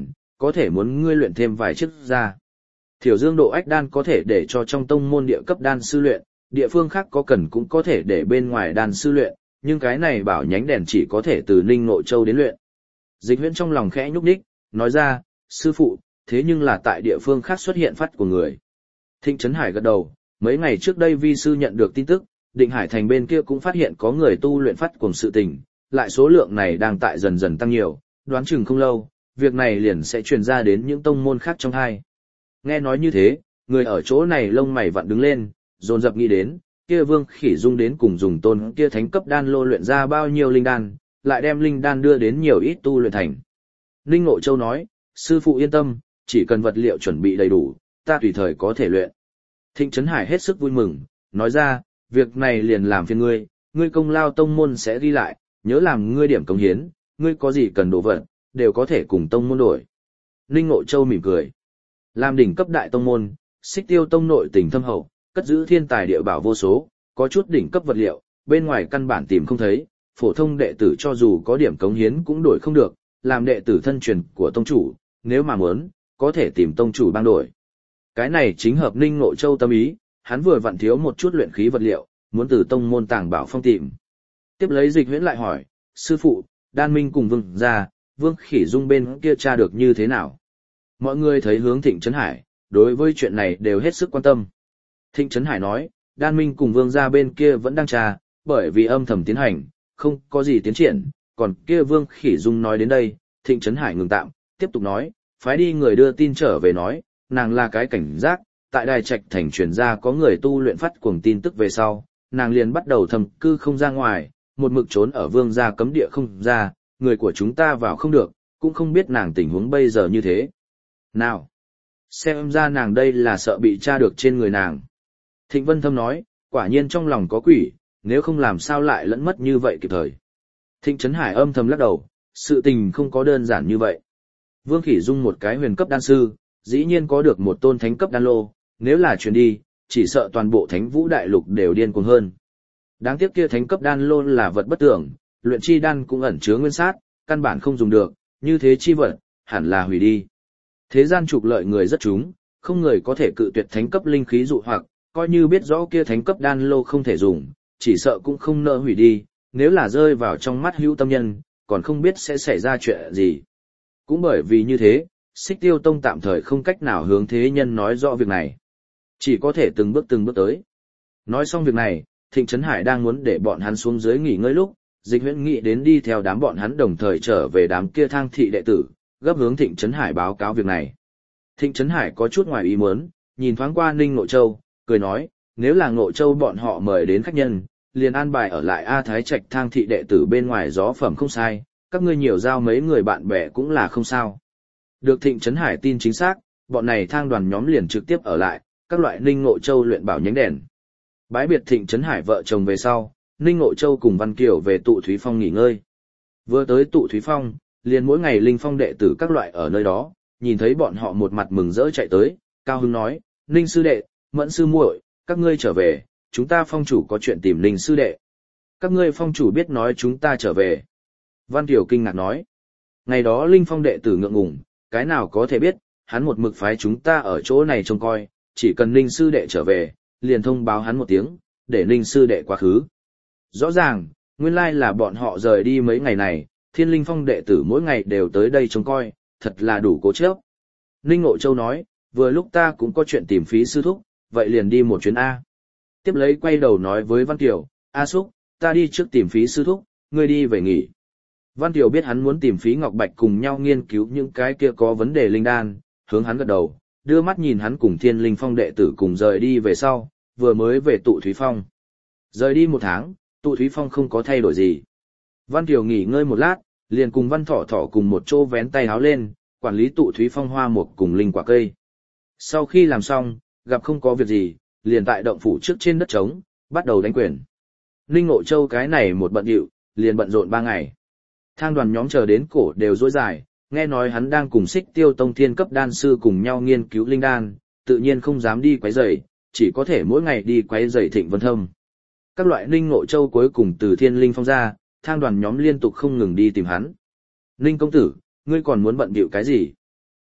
có thể muốn ngươi luyện thêm vài chiếc ra. Thiểu dương độ ách đan có thể để cho trong tông môn địa cấp đan sư luyện, địa phương khác có cần cũng có thể để bên ngoài đan sư luyện, nhưng cái này bảo nhánh đèn chỉ có thể từ Ninh Ngộ Châu đến luyện. Dịch Huyễn trong lòng khẽ nhúc nhích, nói ra, sư phụ, thế nhưng là tại địa phương khác xuất hiện phát của người. Thịnh Trấn Hải gật đầu, mấy ngày trước đây vi sư nhận được tin tức, Định Hải Thành bên kia cũng phát hiện có người tu luyện phát cùng sự tình, lại số lượng này đang tại dần dần tăng nhiều, đoán chừng không lâu, việc này liền sẽ truyền ra đến những tông môn khác trong hai. Nghe nói như thế, người ở chỗ này lông mày vặn đứng lên, dồn dập nghĩ đến, kia Vương Khỉ Dung đến cùng dùng tôn kia thánh cấp đan lô luyện ra bao nhiêu linh đan, lại đem linh đan đưa đến nhiều ít tu luyện thành. Ninh Ngộ Châu nói, sư phụ yên tâm, chỉ cần vật liệu chuẩn bị đầy đủ, ta tùy thời có thể luyện. Thịnh Trấn Hải hết sức vui mừng, nói ra, việc này liền làm phiền ngươi, ngươi công lao tông môn sẽ ghi lại, nhớ làm ngươi điểm công hiến, ngươi có gì cần đồ vật, đều có thể cùng tông môn đổi. Ninh Ngộ Châu mỉm cười. Làm đỉnh cấp đại tông môn, Xích Tiêu tông nội tình thâm hậu, cất giữ thiên tài địa bảo vô số, có chút đỉnh cấp vật liệu, bên ngoài căn bản tìm không thấy, phổ thông đệ tử cho dù có điểm cống hiến cũng đổi không được, làm đệ tử thân truyền của tông chủ, nếu mà muốn, có thể tìm tông chủ bang đổi. Cái này chính hợp Ninh Ngộ Châu tâm ý, hắn vừa vặn thiếu một chút luyện khí vật liệu, muốn từ tông môn tàng bảo phong tìm. Tiếp lấy Dịch Huyễn lại hỏi, sư phụ, Đan Minh cùng Vương gia, Vương Khỉ Dung bên kia tra được như thế nào? Mọi người thấy hướng Thịnh Trấn Hải, đối với chuyện này đều hết sức quan tâm. Thịnh Trấn Hải nói, Đan Minh cùng Vương gia bên kia vẫn đang tra, bởi vì âm thầm tiến hành, không có gì tiến triển, còn kia Vương Khỉ Dung nói đến đây, Thịnh Trấn Hải ngừng tạm, tiếp tục nói, phái đi người đưa tin trở về nói, nàng là cái cảnh giác, tại Đài Trạch thành truyền ra có người tu luyện phát cuồng tin tức về sau, nàng liền bắt đầu thầm cư không ra ngoài, một mực trốn ở Vương gia cấm địa không ra, người của chúng ta vào không được, cũng không biết nàng tình huống bây giờ như thế. Nào, xem ra nàng đây là sợ bị tra được trên người nàng. Thịnh Vân Thâm nói, quả nhiên trong lòng có quỷ, nếu không làm sao lại lẫn mất như vậy kịp thời. Thịnh Trấn Hải âm thầm lắc đầu, sự tình không có đơn giản như vậy. Vương Khỉ Dung một cái huyền cấp đan sư, dĩ nhiên có được một tôn thánh cấp đan lô, nếu là truyền đi, chỉ sợ toàn bộ Thánh Vũ Đại Lục đều điên cuồng hơn. Đáng tiếc kia thánh cấp đan lô là vật bất tưởng, luyện chi đan cũng ẩn chứa nguyên sát, căn bản không dùng được, như thế chi vật, hẳn là hủy đi. Thế gian trục lợi người rất chúng, không người có thể cự tuyệt thánh cấp linh khí dụ hoặc, coi như biết rõ kia thánh cấp đan lô không thể dùng, chỉ sợ cũng không nỡ hủy đi, nếu là rơi vào trong mắt hữu tâm nhân, còn không biết sẽ xảy ra chuyện gì. Cũng bởi vì như thế, Xích Tiêu Tông tạm thời không cách nào hướng thế nhân nói rõ việc này. Chỉ có thể từng bước từng bước tới. Nói xong việc này, Thịnh Trấn Hải đang muốn để bọn hắn xuống dưới nghỉ ngơi lúc, Dịch Huyễn nghĩ đến đi theo đám bọn hắn đồng thời trở về đám kia Thang thị đệ tử, gấp hướng Thịnh Trấn Hải báo cáo việc này. Thịnh Trấn Hải có chút ngoài ý muốn, nhìn thoáng qua Ninh Ngộ Châu, cười nói, nếu là Ngộ Châu bọn họ mời đến khách nhân, liền an bài ở lại A Thái Trạch Thang thị đệ tử bên ngoài gió phẩm không sai, các ngươi nhiều giao mấy người bạn bè cũng là không sao. Được Thịnh Trấn Hải tin chính xác, bọn này thang đoàn nhóm liền trực tiếp ở lại, các loại Ninh Ngộ Châu luyện bảo nhánh đèn. Bái biệt Thịnh Trấn Hải vợ chồng về sau, Ninh Ngộ Châu cùng Văn Kiều về Tụ Thúy Phong nghỉ ngơi. Vừa tới Tụ Thúy Phong, liền mỗi ngày Linh Phong đệ tử các loại ở nơi đó, nhìn thấy bọn họ một mặt mừng rỡ chạy tới, cao hứng nói, Ninh sư đệ, Mẫn sư muội, các ngươi trở về, chúng ta phong chủ có chuyện tìm Ninh sư đệ. Các ngươi phong chủ biết nói chúng ta trở về. Văn Kiều kinh ngạc nói, ngày đó Linh Phong đệ tử ngượng ngùng, cái nào có thể biết, hắn một mực phái chúng ta ở chỗ này trông coi, chỉ cần Ninh sư đệ trở về, liền thông báo hắn một tiếng, để Ninh sư đệ quá khứ. Rõ ràng, nguyên lai là bọn họ rời đi mấy ngày này, Thiên Linh Phong đệ tử mỗi ngày đều tới đây trông coi, thật là đủ cố chấp. Ninh Ngộ Châu nói, vừa lúc ta cũng có chuyện tìm phí sư thúc, vậy liền đi một chuyến A. Tiếp lấy quay đầu nói với Văn Kiều, A Súc, ta đi trước tìm phí sư thúc, ngươi đi về nghỉ. Văn Kiều biết hắn muốn tìm phí Ngọc Bạch cùng nhau nghiên cứu những cái kia có vấn đề linh đan, hướng hắn gật đầu, đưa mắt nhìn hắn cùng Thiên Linh Phong đệ tử cùng rời đi về sau, vừa mới về Tụ Thúy Phong. Rời đi một tháng, Tụ Thúy Phong không có thay đổi gì. Văn Kiều nghỉ ngơi một lát, liền cùng Văn Thỏ Thỏ cùng một chỗ vén tay áo lên, quản lý Tụ Thúy Phong hoa mục cùng linh quả cây. Sau khi làm xong, gặp không có việc gì, liền tại động phủ trước trên đất trống, bắt đầu đánh quyền. Ninh Ngộ Châu cái này một bận điệu, liền bận rộn ba ngày. Thang đoàn nhóm chờ đến cổ đều rối dài, nghe nói hắn đang cùng Xích Tiêu Tông thiên cấp đan sư cùng nhau nghiên cứu linh đan, tự nhiên không dám đi quấy rầy, chỉ có thể mỗi ngày đi quấy rầy Thịnh Vân Thâm. Các loại Ninh Ngộ Châu cuối cùng từ Thiên Linh Phong ra, thang đoàn nhóm liên tục không ngừng đi tìm hắn. Ninh công tử, ngươi còn muốn bận bịu cái gì?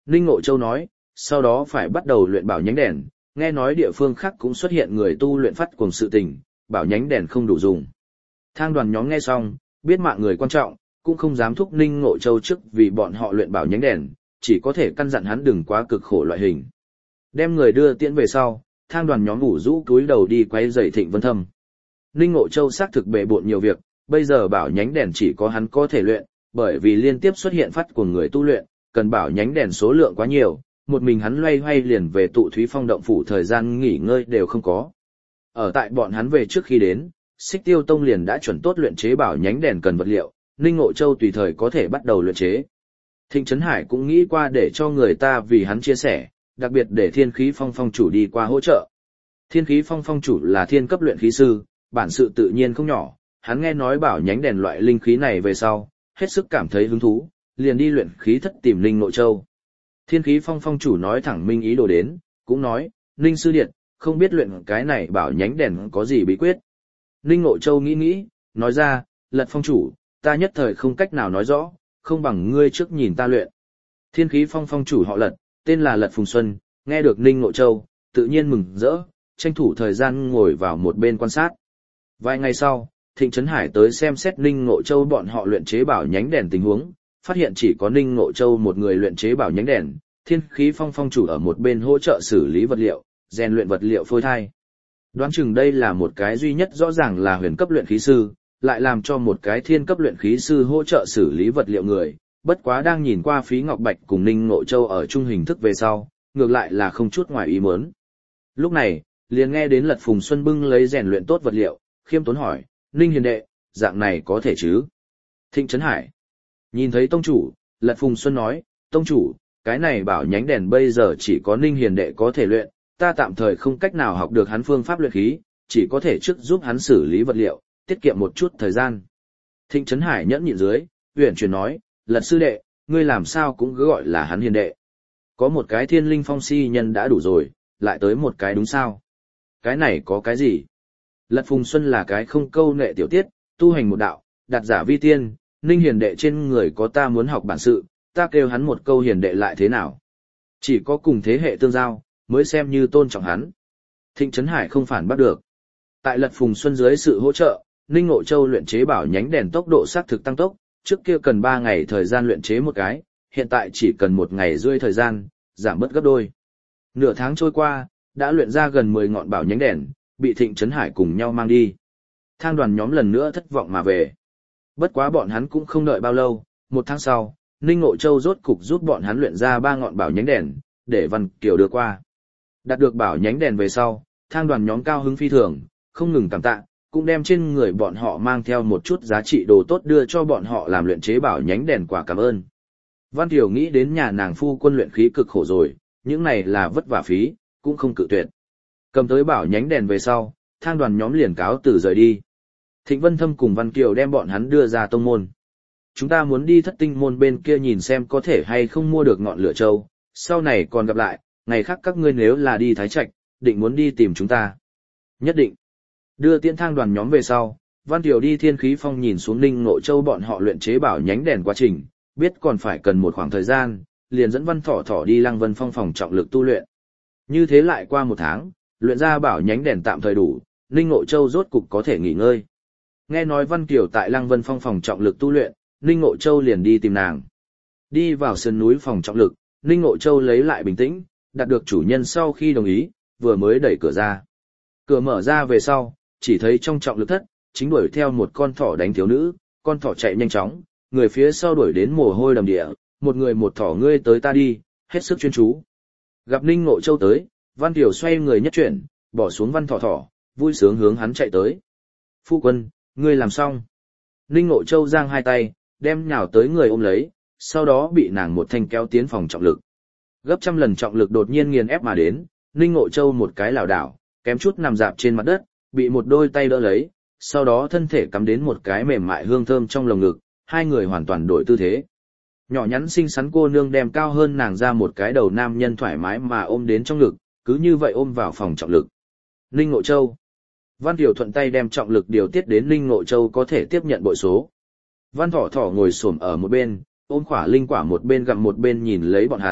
Ninh Ngộ Châu nói, sau đó phải bắt đầu luyện bảo nhánh đèn, nghe nói địa phương khác cũng xuất hiện người tu luyện phát cuồng sự tình, bảo nhánh đèn không đủ dùng. Thang đoàn nhóm nghe xong, biết mạng người quan trọng, cũng không dám thúc Ninh Ngộ Châu trước vì bọn họ luyện bảo nhánh đèn, chỉ có thể căn dặn hắn đừng quá cực khổ loại hình. Đem người đưa tiễn về sau, thang đoàn nhóm ngủ rũ túi đầu đi quay dậy Thịnh Vân Thâm. Ninh Ngộ Châu xác thực bề bộn nhiều việc, bây giờ bảo nhánh đèn chỉ có hắn có thể luyện, bởi vì liên tiếp xuất hiện phát của người tu luyện, cần bảo nhánh đèn số lượng quá nhiều, một mình hắn loay hoay liền về tụ Thúy Phong động phủ thời gian nghỉ ngơi đều không có. Ở tại bọn hắn về trước khi đến, Xích Tiêu Tông liền đã chuẩn tốt luyện chế bảo nhánh đèn cần vật liệu, Ninh Ngộ Châu tùy thời có thể bắt đầu luyện chế. Thịnh Trấn Hải cũng nghĩ qua để cho người ta vì hắn chia sẻ, đặc biệt để Thiên Khí Phong Phong chủ đi qua hỗ trợ. Thiên Khí Phong Phong chủ là thiên cấp luyện khí sư, bản sự tự nhiên không nhỏ, hắn nghe nói bảo nhánh đèn loại linh khí này về sau, hết sức cảm thấy hứng thú, liền đi luyện khí thất tìm Ninh Ngộ Châu. Thiên Khí Phong Phong chủ nói thẳng minh ý đồ đến, cũng nói, Ninh sư điện, không biết luyện cái này bảo nhánh đèn có gì bí quyết. Ninh Ngộ Châu nghĩ nghĩ, nói ra, Lật Phong chủ, ta nhất thời không cách nào nói rõ, không bằng ngươi trước nhìn ta luyện. Thiên Khí Phong Phong chủ họ Lật, tên là Lật Phùng Xuân, nghe được Ninh Ngộ Châu, tự nhiên mừng rỡ, tranh thủ thời gian ngồi vào một bên quan sát. Vài ngày sau, Thịnh Trấn Hải tới xem xét Ninh Ngộ Châu bọn họ luyện chế bảo nhánh đèn tình huống, phát hiện chỉ có Ninh Ngộ Châu một người luyện chế bảo nhánh đèn, Thiên Khí Phong Phong chủ ở một bên hỗ trợ xử lý vật liệu, rèn luyện vật liệu phôi thai. Đoán chừng đây là một cái duy nhất rõ ràng là huyền cấp luyện khí sư, lại làm cho một cái thiên cấp luyện khí sư hỗ trợ xử lý vật liệu người, bất quá đang nhìn qua Phí Ngọc Bạch cùng Ninh Ngộ Châu ở chung hình thức về sau, ngược lại là không chút ngoài ý muốn. Lúc này, liền nghe đến Lật Phùng Xuân bưng lấy rèn luyện tốt vật liệu, khiêm tốn hỏi, Ninh hiền đệ, dạng này có thể chứ? Thịnh Trấn Hải nhìn thấy tông chủ, Lật Phùng Xuân nói, tông chủ, cái này bảo nhánh đèn bây giờ chỉ có Ninh hiền đệ có thể luyện, ta tạm thời không cách nào học được hắn phương pháp luyện khí, chỉ có thể trước giúp hắn xử lý vật liệu, tiết kiệm một chút thời gian. Thịnh Trấn Hải nhẫn nhịn dưới, uyển chuyển nói, Lật sư đệ, ngươi làm sao cũng cứ gọi là hắn hiền đệ. Có một cái thiên linh phong si nhân đã đủ rồi, lại tới một cái đúng sao? Cái này có cái gì? Lật Phùng Xuân là cái không câu nệ tiểu tiết, tu hành một đạo, đạt giả vi tiên, Ninh hiền đệ trên người có ta muốn học bản sự, ta kêu hắn một câu hiền đệ lại thế nào? Chỉ có cùng thế hệ tương giao, mới xem như tôn trọng hắn. Thịnh Trấn Hải không phản bắt được. Tại Lật Phùng Xuân dưới sự hỗ trợ, Ninh Ngộ Châu luyện chế bảo nhánh đèn tốc độ xác thực tăng tốc, trước kia cần ba ngày thời gian luyện chế một cái, hiện tại chỉ cần một ngày rưỡi thời gian, giảm bớt gấp đôi. Nửa tháng trôi qua, đã luyện ra gần mười ngọn bảo nhánh đèn, bị Thịnh Trấn Hải cùng nhau mang đi. Thang đoàn nhóm lần nữa thất vọng mà về. Bất quá bọn hắn cũng không đợi bao lâu, một tháng sau, Ninh Ngộ Châu rốt cục giúp bọn hắn luyện ra ba ngọn bảo nhánh đèn, để Văn Kiều đưa qua. Đạt được bảo nhánh đèn về sau, thang đoàn nhóm cao hứng phi thường, không ngừng cảm tạ, cũng đem trên người bọn họ mang theo một chút giá trị đồ tốt đưa cho bọn họ làm luyện chế bảo nhánh đèn quả cảm ơn. Văn Kiều nghĩ đến nhà nàng phu quân luyện khí cực khổ rồi, những này là vất vả phí, cũng không cự tuyệt. Cầm tới bảo nhánh đèn về sau, thang đoàn nhóm liền cáo từ rời đi. Thịnh Vân Thâm cùng Văn Kiều đem bọn hắn đưa ra tông môn. Chúng ta muốn đi Thất Tinh môn bên kia nhìn xem có thể hay không mua được ngọn lửa châu, sau này còn gặp lại, ngày khác các ngươi nếu là đi Thái Trạch, định muốn đi tìm chúng ta. Nhất định. Đưa tiễn thang đoàn nhóm về sau, Văn Kiều đi Thiên Khí Phong nhìn xuống Ninh Ngộ Châu bọn họ luyện chế bảo nhánh đèn quá trình, biết còn phải cần một khoảng thời gian, liền dẫn Văn Thỏ Thỏ đi Lăng Vân Phong phòng trọng lực tu luyện. Như thế lại qua một tháng, luyện ra bảo nhánh đèn tạm thời đủ, Ninh Ngộ Châu rốt cục có thể nghỉ ngơi. Nghe nói Văn Kiều tại Lăng Vân Phong phòng trọng lực tu luyện, Ninh Ngộ Châu liền đi tìm nàng. Đi vào sườn núi phòng trọng lực, Ninh Ngộ Châu lấy lại bình tĩnh, đạt được chủ nhân sau khi đồng ý, vừa mới đẩy cửa ra. Cửa mở ra về sau, chỉ thấy trong trọng lực thất, chính đuổi theo một con thỏ đánh thiếu nữ, con thỏ chạy nhanh chóng, người phía sau đuổi đến mồ hôi đầm địa, một người một thỏ ngươi tới ta đi, hết sức chuyên chú. Gặp Ninh Ngộ Châu tới, Văn Kiều xoay người nhất chuyển, bỏ xuống Văn Thỏ Thỏ, vui sướng hướng hắn chạy tới. Phu quân, ngươi làm xong. Ninh Ngộ Châu giang hai tay, đem nhào tới người ôm lấy, sau đó bị nàng một thanh kéo tiến phòng trọng lực. Gấp trăm lần trọng lực đột nhiên nghiền ép mà đến, Ninh Ngộ Châu một cái lảo đảo, kém chút nằm dạp trên mặt đất, bị một đôi tay đỡ lấy, sau đó thân thể cắm đến một cái mềm mại hương thơm trong lồng ngực, hai người hoàn toàn đổi tư thế. Nhỏ nhắn xinh xắn cô nương đem cao hơn nàng ra một cái đầu nam nhân thoải mái mà ôm đến trong ngực, cứ như vậy ôm vào phòng trọng lực. Ninh Ngộ Châu. Văn Kiều thuận tay đem trọng lực điều tiết đến Ninh Ngộ Châu có thể tiếp nhận bội số. Văn Thỏ Thỏ ngồi xổm ở một bên, ôm quả linh quả một bên gặm một bên nhìn lấy bọn hắn,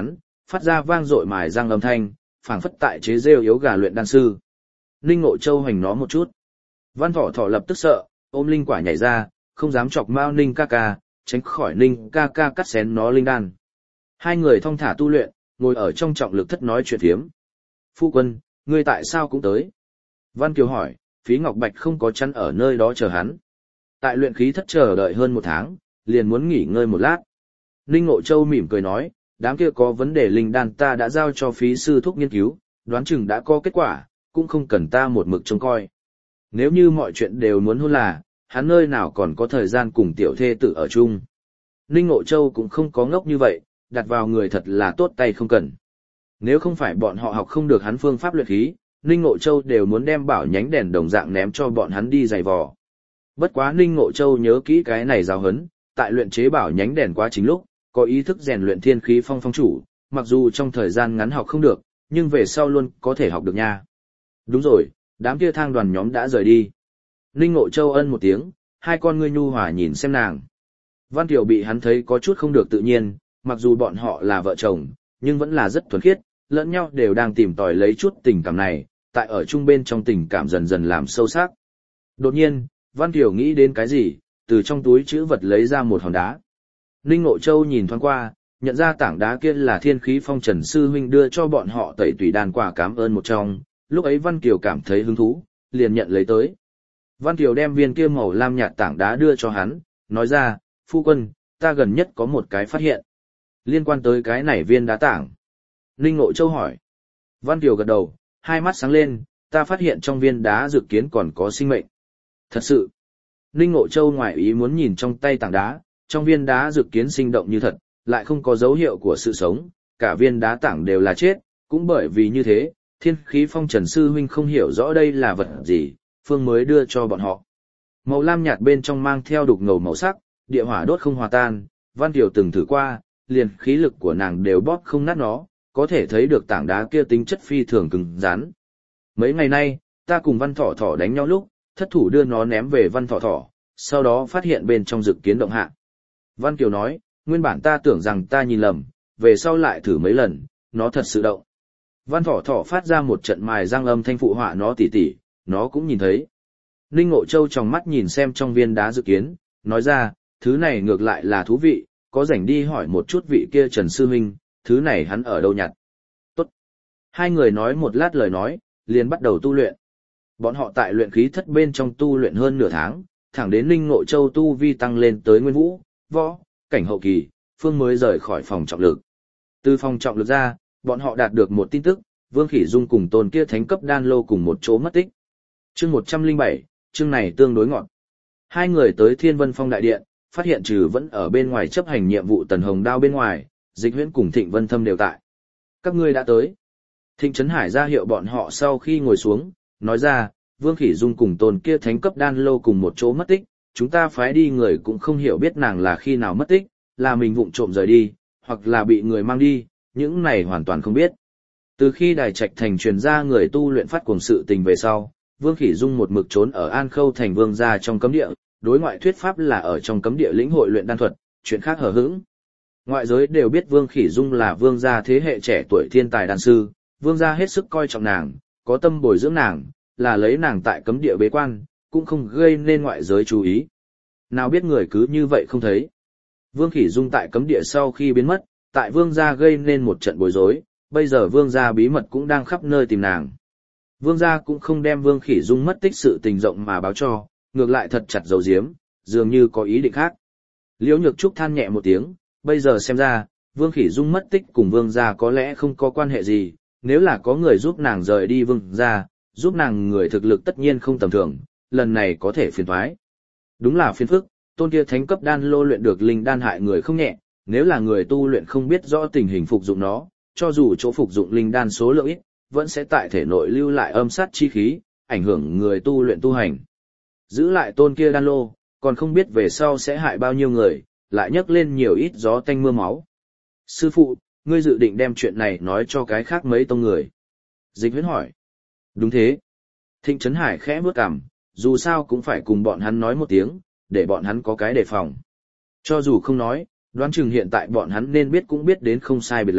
phát ra vang dội mài răng âm thanh, phảng phất tại chế rêu yếu gà luyện đan sư. Ninh Ngộ Châu hành nó một chút. Văn Thỏ Thỏ lập tức sợ, ôm linh quả nhảy ra, không dám chọc Mao Ninh ca ca, tránh khỏi Ninh ca ca cắt xén nó linh đan. Hai người thong thả tu luyện, ngồi ở trong trọng lực thất nói chuyện phiếm. Phu quân, ngươi tại sao cũng tới? Văn Kiều hỏi, Phí Ngọc Bạch không có chăn ở nơi đó chờ hắn. Tại luyện khí thất chờ đợi hơn một tháng, liền muốn nghỉ ngơi một lát. Ninh Ngộ Châu mỉm cười nói, đám kia có vấn đề linh đan ta đã giao cho phí sư thúc nghiên cứu, đoán chừng đã có kết quả, cũng không cần ta một mực trông coi. Nếu như mọi chuyện đều muốn hôn là, hắn nơi nào còn có thời gian cùng tiểu thê tự ở chung. Ninh Ngộ Châu cũng không có ngốc như vậy, đặt vào người thật là tốt tay không cần. Nếu không phải bọn họ học không được hắn phương pháp luyện khí, Ninh Ngộ Châu đều muốn đem bảo nhánh đèn đồng dạng ném cho bọn hắn đi giày vò. Bất quá Ninh Ngộ Châu nhớ kỹ cái này giáo hấn, tại luyện chế bảo nhánh đèn quá chính lúc, có ý thức rèn luyện thiên khí phong phong chủ, mặc dù trong thời gian ngắn học không được, nhưng về sau luôn có thể học được nha. Đúng rồi, đám kia thang đoàn nhóm đã rời đi. Ninh Ngộ Châu ân một tiếng, hai con ngươi nhu hòa nhìn xem nàng. Văn Kiều bị hắn thấy có chút không được tự nhiên, mặc dù bọn họ là vợ chồng, nhưng vẫn là rất thuần khiết, lẫn nhau đều đang tìm tòi lấy chút tình cảm này, tại ở chung bên trong tình cảm dần dần làm sâu sắc. Đột nhiên, Văn Kiều nghĩ đến cái gì, từ trong túi chữ vật lấy ra một hòn đá. Ninh Ngộ Châu nhìn thoáng qua, nhận ra tảng đá kia là thiên khí phong Trần Sư Huynh đưa cho bọn họ tẩy tùy đàn quả cảm ơn một trong, lúc ấy Văn Kiều cảm thấy hứng thú, liền nhận lấy tới. Văn Kiều đem viên kia màu lam nhạt tảng đá đưa cho hắn, nói ra, phu quân, ta gần nhất có một cái phát hiện. Liên quan tới cái này viên đá tảng. Ninh Ngộ Châu hỏi. Văn Kiều gật đầu, hai mắt sáng lên, ta phát hiện trong viên đá dự kiến còn có sinh mệnh. Thật sự. Ninh Ngộ Châu ngoài ý muốn nhìn trong tay tảng đá, trong viên đá dự kiến sinh động như thật, lại không có dấu hiệu của sự sống, cả viên đá tảng đều là chết, cũng bởi vì như thế, thiên khí phong Trần Sư Huynh không hiểu rõ đây là vật gì, phương mới đưa cho bọn họ. Màu lam nhạt bên trong mang theo đục ngầu màu sắc, địa hỏa đốt không hòa tan, Văn Kiều từng thử qua, liền khí lực của nàng đều bóp không nát nó, có thể thấy được tảng đá kia tính chất phi thường cứng rắn. Mấy ngày nay, ta cùng Văn Thỏ Thỏ đánh nhau lúc, thất thủ đưa nó ném về Văn Thỏ Thỏ, sau đó phát hiện bên trong dự kiến động hạ. Văn Kiều nói, nguyên bản ta tưởng rằng ta nhìn lầm, về sau lại thử mấy lần, nó thật sự động. Văn Thỏ Thỏ phát ra một trận mài răng âm thanh phụ họa nó tỉ tỉ, nó cũng nhìn thấy. Ninh Ngộ Châu trong mắt nhìn xem trong viên đá dự kiến, nói ra, thứ này ngược lại là thú vị, có rảnh đi hỏi một chút vị kia Trần Sư Huynh, thứ này hắn ở đâu nhặt. Tốt. Hai người nói một lát lời nói, liền bắt đầu tu luyện. Bọn họ tại luyện khí thất bên trong tu luyện hơn nửa tháng, thẳng đến Ninh Ngộ Châu tu vi tăng lên tới nguyên vũ, võ, cảnh hậu kỳ, phương mới rời khỏi phòng trọng lực. Từ phòng trọng lực ra, bọn họ đạt được một tin tức, Vương Khỉ Dung cùng tôn kia thánh cấp đan lô cùng một chỗ mất tích. Chương một trăm lẻ bảy, chương này tương đối ngọt. Hai người tới Thiên Vân Phong đại điện, phát hiện trừ vẫn ở bên ngoài chấp hành nhiệm vụ Tần Hồng Đao bên ngoài, Dịch Huyễn cùng Thịnh Vân Thâm đều tại. Các ngươi đã tới. Thịnh Trấn Hải ra hiệu bọn họ sau khi ngồi xuống, nói ra, Vương Khỉ Dung cùng tôn kia thánh cấp đan lô cùng một chỗ mất tích, chúng ta phái đi người cũng không hiểu biết nàng là khi nào mất tích, là mình vụng trộm rời đi, hoặc là bị người mang đi, những này hoàn toàn không biết. Từ khi Đài Trạch Thành truyền ra người tu luyện phát cuồng sự tình về sau, Vương Khỉ Dung một mực trốn ở An Khâu Thành Vương gia trong cấm địa, đối ngoại thuyết pháp là ở trong cấm địa lĩnh hội luyện đan thuật, chuyện khác hờ hững. Ngoại giới đều biết Vương Khỉ Dung là Vương gia thế hệ trẻ tuổi thiên tài đan sư, Vương gia hết sức coi trọng nàng, có tâm bồi dưỡng nàng, là lấy nàng tại cấm địa bế quan, cũng không gây nên ngoại giới chú ý. Nào biết người cứ như vậy không thấy. Vương Khỉ Dung tại cấm địa sau khi biến mất, tại Vương gia gây nên một trận bối rối, bây giờ Vương gia bí mật cũng đang khắp nơi tìm nàng. Vương gia cũng không đem Vương Khỉ Dung mất tích sự tình rộng mà báo cho, ngược lại thật chặt giấu giếm, dường như có ý định khác. Liễu Nhược Trúc than nhẹ một tiếng, bây giờ xem ra, Vương Khỉ Dung mất tích cùng Vương gia có lẽ không có quan hệ gì, nếu là có người giúp nàng rời đi Vương gia, giúp nàng người thực lực tất nhiên không tầm thường, lần này có thể phiền toái. Đúng là phiền phức, tôn kia thánh cấp đan lô luyện được linh đan hại người không nhẹ, nếu là người tu luyện không biết rõ tình hình phục dụng nó, cho dù chỗ phục dụng linh đan số lượng ít, vẫn sẽ tại thể nội lưu lại âm sát chi khí, ảnh hưởng người tu luyện tu hành. Giữ lại tôn kia đan lô, còn không biết về sau sẽ hại bao nhiêu người, lại nhấc lên nhiều ít gió tanh mưa máu. Sư phụ, ngươi dự định đem chuyện này nói cho cái khác mấy tông người. Dịch Huyễn hỏi. Đúng thế. Thịnh Trấn Hải khẽ bước cằm, dù sao cũng phải cùng bọn hắn nói một tiếng, để bọn hắn có cái đề phòng. Cho dù không nói, đoán chừng hiện tại bọn hắn nên biết cũng biết đến không sai biệt lắm,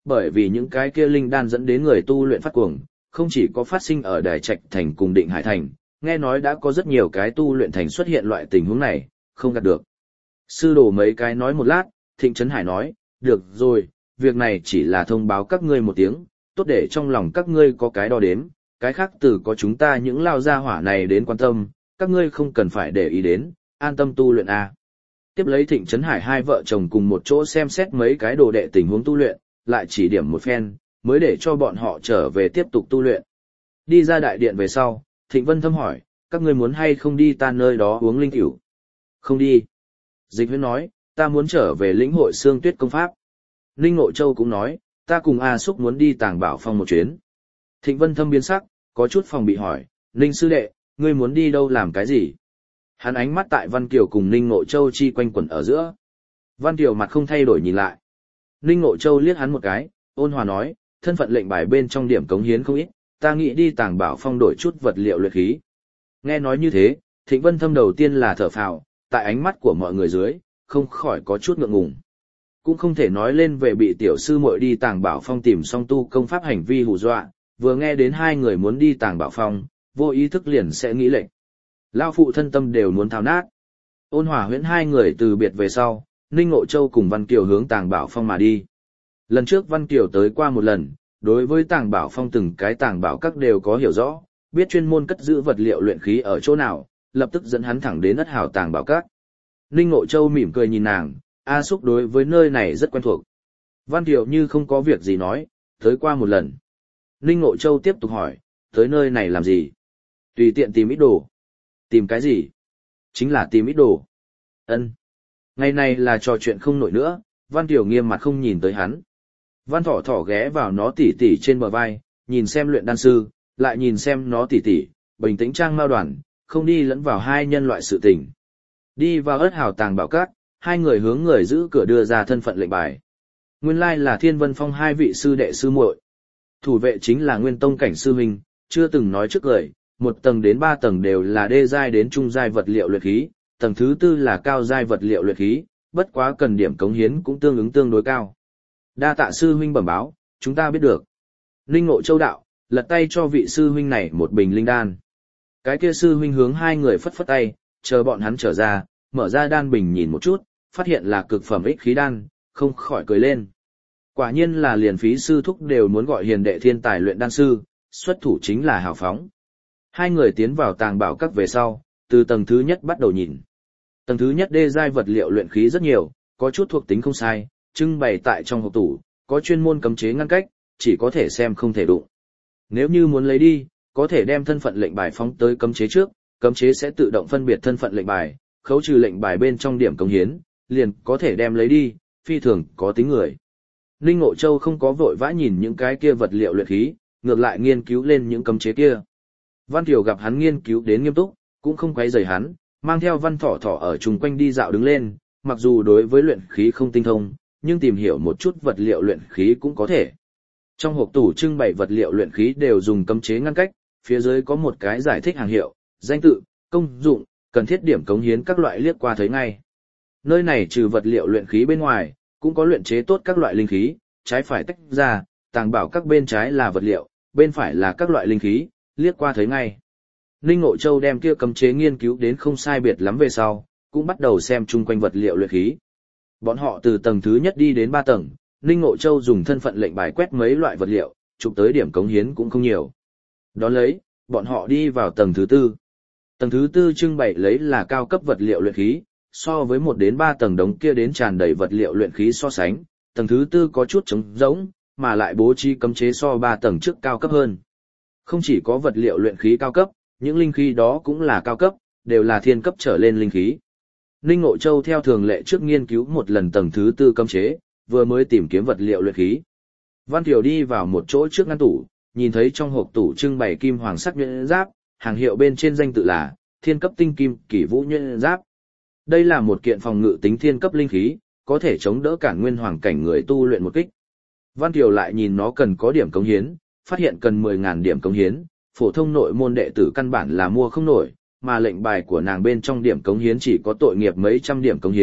bởi vì những cái kia linh đan dẫn đến người tu luyện phát cuồng, không chỉ có phát sinh ở Đài Trạch thành cùng Định Hải thành, nghe nói đã có rất nhiều cái tu luyện thành xuất hiện loại tình huống này, không gạt được. Sư đồ mấy cái nói một lát, Thịnh Trấn Hải nói, được rồi, việc này chỉ là thông báo các ngươi một tiếng, tốt để trong lòng các ngươi có cái đo đếm, cái khác từ có chúng ta những lao gia hỏa này đến quan tâm, các ngươi không cần phải để ý đến, an tâm tu luyện a. Tiếp lấy Thịnh Trấn Hải hai vợ chồng cùng một chỗ xem xét mấy cái đồ đệ tình huống tu luyện, lại chỉ điểm một phen, mới để cho bọn họ trở về tiếp tục tu luyện. Đi ra đại điện về sau, Thịnh Vân Thâm hỏi, các ngươi muốn hay không đi ta nơi đó uống linh cửu? Không đi. Dịch Huyễn nói, ta muốn trở về lĩnh hội Xương Tuyết công pháp. Ninh Ngộ Châu cũng nói, ta cùng A Súc muốn đi Tàng Bảo Phong một chuyến. Thịnh Vân Thâm biến sắc, có chút phòng bị hỏi, Ninh sư đệ, ngươi muốn đi đâu làm cái gì? Hắn ánh mắt tại Văn Kiều cùng Ninh Ngộ Châu chi quanh quẩn ở giữa. Văn Kiều mặt không thay đổi nhìn lại. Ninh Ngộ Châu liếc hắn một cái, ôn hòa nói, thân phận lệnh bài bên trong điểm cống hiến không ít, ta nghĩ đi Tàng Bảo Phong đổi chút vật liệu luyện khí. Nghe nói như thế, Thịnh Vân Thâm đầu tiên là thở phào, tại ánh mắt của mọi người dưới, không khỏi có chút ngượng ngùng. Cũng không thể nói lên về bị tiểu sư muội đi Tàng Bảo Phong tìm song tu công pháp hành vi hù dọa, vừa nghe đến hai người muốn đi Tàng Bảo Phong, vô ý thức liền sẽ nghĩ lệnh. Lao phụ thân tâm đều muốn tháo nát. Ôn Hòa Huyễn hai người từ biệt về sau, Ninh Ngộ Châu cùng Văn Kiều hướng Tàng Bảo Phong mà đi. Lần trước Văn Kiều tới qua một lần, đối với Tàng Bảo Phong từng cái Tàng Bảo các đều có hiểu rõ, biết chuyên môn cất giữ vật liệu luyện khí ở chỗ nào, lập tức dẫn hắn thẳng đến Ất Hào Tàng Bảo các. Ninh Ngộ Châu mỉm cười nhìn nàng, A Súc đối với nơi này rất quen thuộc. Văn Kiều như không có việc gì nói, tới qua một lần. Ninh Ngộ Châu tiếp tục hỏi, tới nơi này làm gì? Tùy tiện tìm ít đồ. Tìm cái gì? Chính là tìm ít đồ. Ân. Ngày này là trò chuyện không nổi nữa, Văn Kiều nghiêm mặt không nhìn tới hắn. Văn Thỏ Thỏ ghé vào nó tỉ tỉ trên bờ vai, nhìn xem luyện đan sư, lại nhìn xem nó tỉ tỉ, bình tĩnh trang mao đoàn, không đi lẫn vào hai nhân loại sự tình. Đi vào Ất Hào Tàng Bảo các, hai người hướng người giữ cửa đưa ra thân phận lệnh bài. Nguyên lai là Thiên Vân Phong hai vị sư đệ sư muội. Thủ vệ chính là Nguyên Tông cảnh sư huynh, chưa từng nói trước lời, một tầng đến ba tầng đều là đê giai đến trung giai vật liệu luyện khí, tầng thứ tư là cao giai vật liệu luyện khí, bất quá cần điểm cống hiến cũng tương ứng tương đối cao. Đa tạ sư huynh bẩm báo, chúng ta biết được. Ninh Ngộ Châu đạo, lật tay cho vị sư huynh này một bình linh đan. Cái kia sư huynh hướng hai người phất phất tay, chờ bọn hắn trở ra, mở ra đan bình nhìn một chút, phát hiện là cực phẩm ích khí đan, không khỏi cười lên. Quả nhiên là liền phí sư thúc đều muốn gọi hiền đệ thiên tài luyện đan sư, xuất thủ chính là hào phóng. Hai người tiến vào Tàng Bảo các về sau, từ tầng thứ nhất bắt đầu nhìn. Tầng thứ nhất đê giai vật liệu luyện khí rất nhiều, có chút thuộc tính không sai, trưng bày tại trong hộp tủ, có chuyên môn cấm chế ngăn cách, chỉ có thể xem không thể đụng. Nếu như muốn lấy đi, có thể đem thân phận lệnh bài phóng tới cấm chế trước, cấm chế sẽ tự động phân biệt thân phận lệnh bài, khấu trừ lệnh bài bên trong điểm cống hiến, liền có thể đem lấy đi, phi thường có tính người. Ninh Ngộ Châu không có vội vã nhìn những cái kia vật liệu luyện khí, ngược lại nghiên cứu lên những cấm chế kia. Văn Kiều gặp hắn nghiên cứu đến nghiêm túc, cũng không quấy rầy hắn, mang theo Văn Thỏ Thỏ ở chung quanh đi dạo đứng lên, mặc dù đối với luyện khí không tinh thông, nhưng tìm hiểu một chút vật liệu luyện khí cũng có thể. Trong hộp tủ trưng bày vật liệu luyện khí đều dùng cấm chế ngăn cách, phía dưới có một cái giải thích hàng hiệu, danh tự, công dụng, cần thiết điểm cống hiến các loại liếc qua thấy ngay. Nơi này trừ vật liệu luyện khí bên ngoài, cũng có luyện chế tốt các loại linh khí, trái phải tách ra, Tàng Bảo các bên trái là vật liệu, bên phải là các loại linh khí, liếc qua thấy ngay. Ninh Ngộ Châu đem kia cấm chế nghiên cứu đến không sai biệt lắm về sau, cũng bắt đầu xem chung quanh vật liệu luyện khí. Bọn họ từ tầng thứ nhất đi đến ba tầng, Ninh Ngộ Châu dùng thân phận lệnh bài quét mấy loại vật liệu, chụp tới điểm cống hiến cũng không nhiều. Đón lấy, bọn họ đi vào tầng thứ tư. Tầng thứ tư trưng bày lấy là cao cấp vật liệu luyện khí, so với một đến ba tầng đống kia đến tràn đầy vật liệu luyện khí so sánh, tầng thứ tư có chút trống rỗng, mà lại bố trí cấm chế so ba tầng trước cao cấp hơn. Không chỉ có vật liệu luyện khí cao cấp, những linh khí đó cũng là cao cấp, đều là thiên cấp trở lên linh khí. Ninh Ngộ Châu theo thường lệ trước nghiên cứu một lần tầng thứ tư cấm chế, vừa mới tìm kiếm vật liệu luyện khí. Văn Kiều đi vào một chỗ trước ngăn tủ, nhìn thấy trong hộp tủ trưng bày kim hoàng sắc nhuyễn giáp, hàng hiệu bên trên danh tự là Thiên cấp tinh kim kỷ vũ nhuyễn giáp. Đây là một kiện phòng ngự tính thiên cấp linh khí, có thể chống đỡ cản nguyên hoàng cảnh người tu luyện một kích. Văn Kiều lại nhìn nó cần có điểm cống hiến, phát hiện cần mười nghìn điểm cống hiến, phổ thông nội môn đệ tử căn bản là mua không nổi, mà lệnh bài của nàng bên trong điểm cống hiến chỉ có tội nghiệp mấy trăm điểm cống hiến,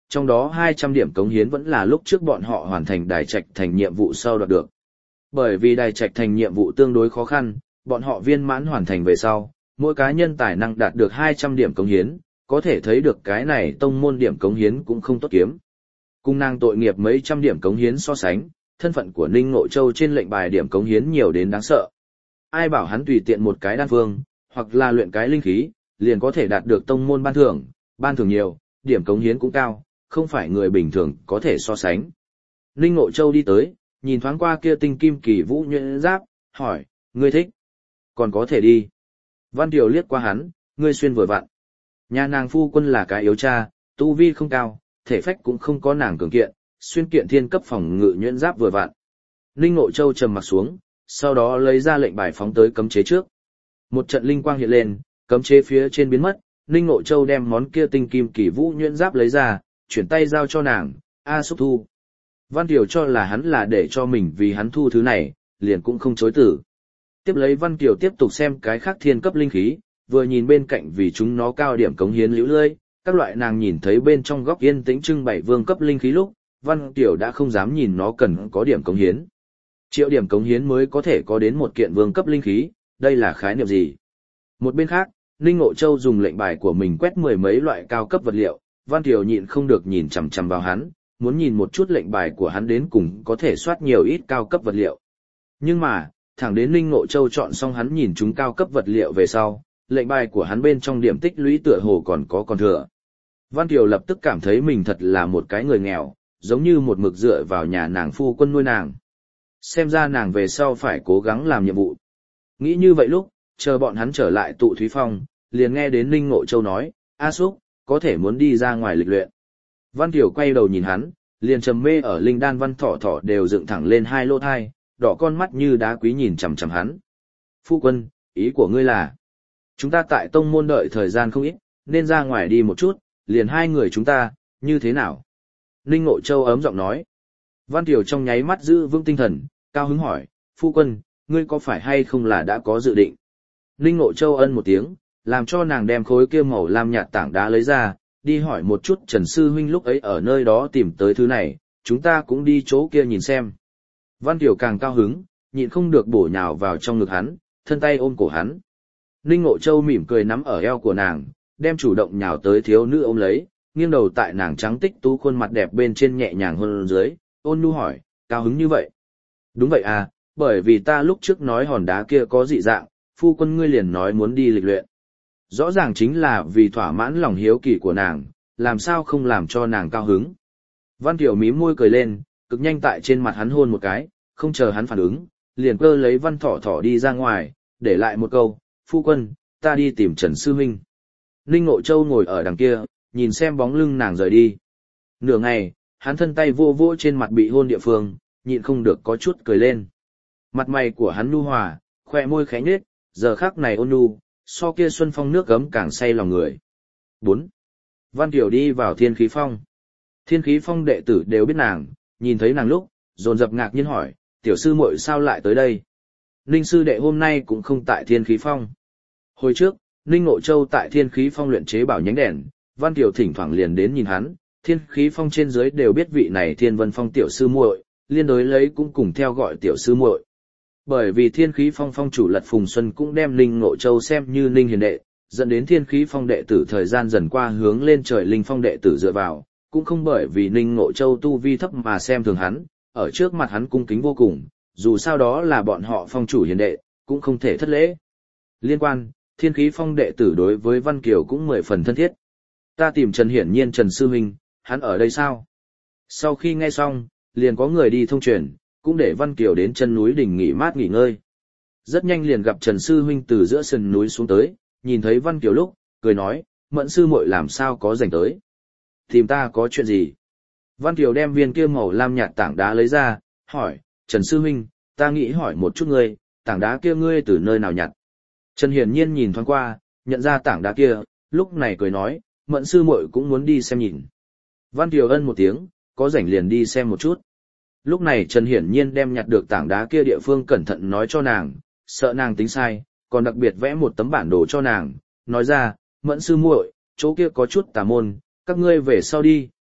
trong đó hai trăm điểm cống hiến vẫn là lúc trước bọn họ hoàn thành đài trạch thành nhiệm vụ sau đoạt được. Bởi vì đài trạch thành nhiệm vụ tương đối khó khăn, bọn họ viên mãn hoàn thành về sau, mỗi cá nhân tài năng đạt được hai trăm điểm cống hiến, có thể thấy được cái này tông môn điểm cống hiến cũng không tốt kiếm. Cung nàng tội nghiệp mấy trăm điểm cống hiến so sánh, thân phận của Ninh Ngộ Châu trên lệnh bài điểm cống hiến nhiều đến đáng sợ. Ai bảo hắn tùy tiện một cái đan phương, hoặc là luyện cái linh khí, liền có thể đạt được tông môn ban thưởng, ban thưởng nhiều, điểm cống hiến cũng cao, không phải người bình thường có thể so sánh. Ninh Ngộ Châu đi tới, nhìn thoáng qua kia tinh kim kỳ vũ nhuyễn giáp, hỏi, ngươi thích? Còn có thể đi. Văn Tiểu liếc qua hắn, ngươi xuyên vừa vặn. Nhà nàng phu quân là cái yếu cha, tu vi không cao, thể phách cũng không có nàng cường kiện, xuyên kiện thiên cấp phòng ngự nhuyễn giáp vừa vặn. Ninh Ngộ Châu trầm mặt xuống, sau đó lấy ra lệnh bài phóng tới cấm chế trước. Một trận linh quang hiện lên, cấm chế phía trên biến mất, Ninh Ngộ Châu đem món kia tinh kim kỳ vũ nhuyễn giáp lấy ra, chuyển tay giao cho nàng, a xúc thu. Văn Kiều cho là hắn là để cho mình vì hắn thu thứ này, liền cũng không chối từ. Tiếp lấy Văn Kiều tiếp tục xem cái khác thiên cấp linh khí, vừa nhìn bên cạnh vì chúng nó cao điểm cống hiến liễu lươi, các loại nàng nhìn thấy bên trong góc yên tĩnh trưng bày vương cấp linh khí lúc, Văn Kiều đã không dám nhìn nó cần có điểm cống hiến. Triệu điểm cống hiến mới có thể có đến một kiện vương cấp linh khí, đây là khái niệm gì? Một bên khác, Ninh Ngộ Châu dùng lệnh bài của mình quét mười mấy loại cao cấp vật liệu, Văn Kiều nhịn không được nhìn chằm chằm vào hắn, muốn nhìn một chút lệnh bài của hắn đến cùng có thể soát nhiều ít cao cấp vật liệu. Nhưng mà, thẳng đến Ninh Ngộ Châu chọn xong hắn nhìn chúng cao cấp vật liệu về sau, lệnh bài của hắn bên trong điểm tích lũy tựa hồ còn có còn thừa. Văn Kiều lập tức cảm thấy mình thật là một cái người nghèo, giống như một mực dựa vào nhà nàng phu quân nuôi nàng. Xem ra nàng về sau phải cố gắng làm nhiệm vụ. Nghĩ như vậy lúc, chờ bọn hắn trở lại tụ Thúy Phong, liền nghe đến Ninh Ngộ Châu nói, A Súc, có thể muốn đi ra ngoài lịch luyện. Văn Kiều quay đầu nhìn hắn, liền trầm mê ở linh đan Văn Thỏ Thỏ đều dựng thẳng lên hai lỗ thai, đỏ con mắt như đá quý nhìn chằm chằm hắn. Phu quân, ý của ngươi là, chúng ta tại tông môn đợi thời gian không ít, nên ra ngoài đi một chút, liền hai người chúng ta, như thế nào? Ninh Ngộ Châu ấm giọng nói. Văn Kiều trong nháy mắt giữ vững tinh thần, cao hứng hỏi, phu quân, ngươi có phải hay không là đã có dự định? Ninh Ngộ Châu ân một tiếng, làm cho nàng đem khối kia màu lam nhạt tảng đá lấy ra, đi hỏi một chút Trần Sư Huynh lúc ấy ở nơi đó tìm tới thứ này, chúng ta cũng đi chỗ kia nhìn xem. Văn Kiều càng cao hứng, nhịn không được bổ nhào vào trong ngực hắn, thân tay ôm cổ hắn. Ninh Ngộ Châu mỉm cười nắm ở eo của nàng, đem chủ động nhào tới thiếu nữ ôm lấy, nghiêng đầu tại nàng trắng tích tú khuôn mặt đẹp bên trên nhẹ nhàng hôn dưới, ôn nhu hỏi, cao hứng như vậy? Đúng vậy à, bởi vì ta lúc trước nói hòn đá kia có dị dạng, phu quân ngươi liền nói muốn đi lịch luyện. Rõ ràng chính là vì thỏa mãn lòng hiếu kỳ của nàng, làm sao không làm cho nàng cao hứng. Văn Kiều mím môi cười lên, cực nhanh tại trên mặt hắn hôn một cái, không chờ hắn phản ứng, liền cơ lấy Văn Thỏ Thỏ đi ra ngoài, để lại một câu, phu quân, ta đi tìm Trần Sư Huynh. Ninh Ngộ Châu ngồi ở đằng kia, nhìn xem bóng lưng nàng rời đi. Nửa ngày, hắn thân tay vô vô trên mặt bị hôn địa phương, nhịn không được có chút cười lên. Mặt mày của hắn nhu hòa, khoe môi khẽ nhếch, giờ khắc này ôn nhu, so kia xuân phong nước gấm càng say lòng người. bốn. Văn Kiều đi vào Thiên Khí Phong. Thiên Khí Phong đệ tử đều biết nàng, nhìn thấy nàng lúc, dồn dập ngạc nhiên hỏi, tiểu sư muội sao lại tới đây? Ninh sư đệ hôm nay cũng không tại Thiên Khí Phong. Hồi trước, Ninh Ngộ Châu tại Thiên Khí Phong luyện chế bảo nhánh đèn, Văn Kiều thỉnh thoảng liền đến nhìn hắn, Thiên Khí Phong trên dưới đều biết vị này Thiên Vân Phong tiểu sư muội, liên đối lấy cũng cùng theo gọi tiểu sư muội. Bởi vì Thiên Khí Phong phong chủ Lật Phùng Xuân cũng đem Ninh Ngộ Châu xem như Ninh hiền đệ, dẫn đến Thiên Khí Phong đệ tử thời gian dần qua hướng lên trời Linh Phong đệ tử dựa vào, cũng không bởi vì Ninh Ngộ Châu tu vi thấp mà xem thường hắn, ở trước mặt hắn cung kính vô cùng, dù sao đó là bọn họ phong chủ hiền đệ, cũng không thể thất lễ. Liên quan, Thiên Khí Phong đệ tử đối với Văn Kiều cũng mười phần thân thiết. Ta tìm Trần Hiển Nhiên Trần Sư Huynh, hắn ở đây sao? Sau khi nghe xong, liền có người đi thông truyền, cũng để Văn Kiều đến chân núi đỉnh nghỉ mát nghỉ ngơi. Rất nhanh liền gặp Trần Sư Huynh từ giữa sườn núi xuống tới, nhìn thấy Văn Kiều lúc, cười nói, Mẫn sư muội làm sao có rảnh tới? Tìm ta có chuyện gì? Văn Kiều đem viên kia màu lam nhạt tảng đá lấy ra, hỏi, Trần Sư Huynh, ta nghĩ hỏi một chút ngươi, tảng đá kia ngươi từ nơi nào nhặt? Trần Hiển Nhiên nhìn thoáng qua, nhận ra tảng đá kia, lúc này cười nói, Mẫn sư muội cũng muốn đi xem nhìn. Văn Kiều ân một tiếng, có rảnh liền đi xem một chút. Lúc này Trần Hiển Nhiên đem nhặt được tảng đá kia địa phương cẩn thận nói cho nàng, sợ nàng tính sai, còn đặc biệt vẽ một tấm bản đồ cho nàng, nói ra, Mẫn sư muội, chỗ kia có chút tà môn, các ngươi về sau đi,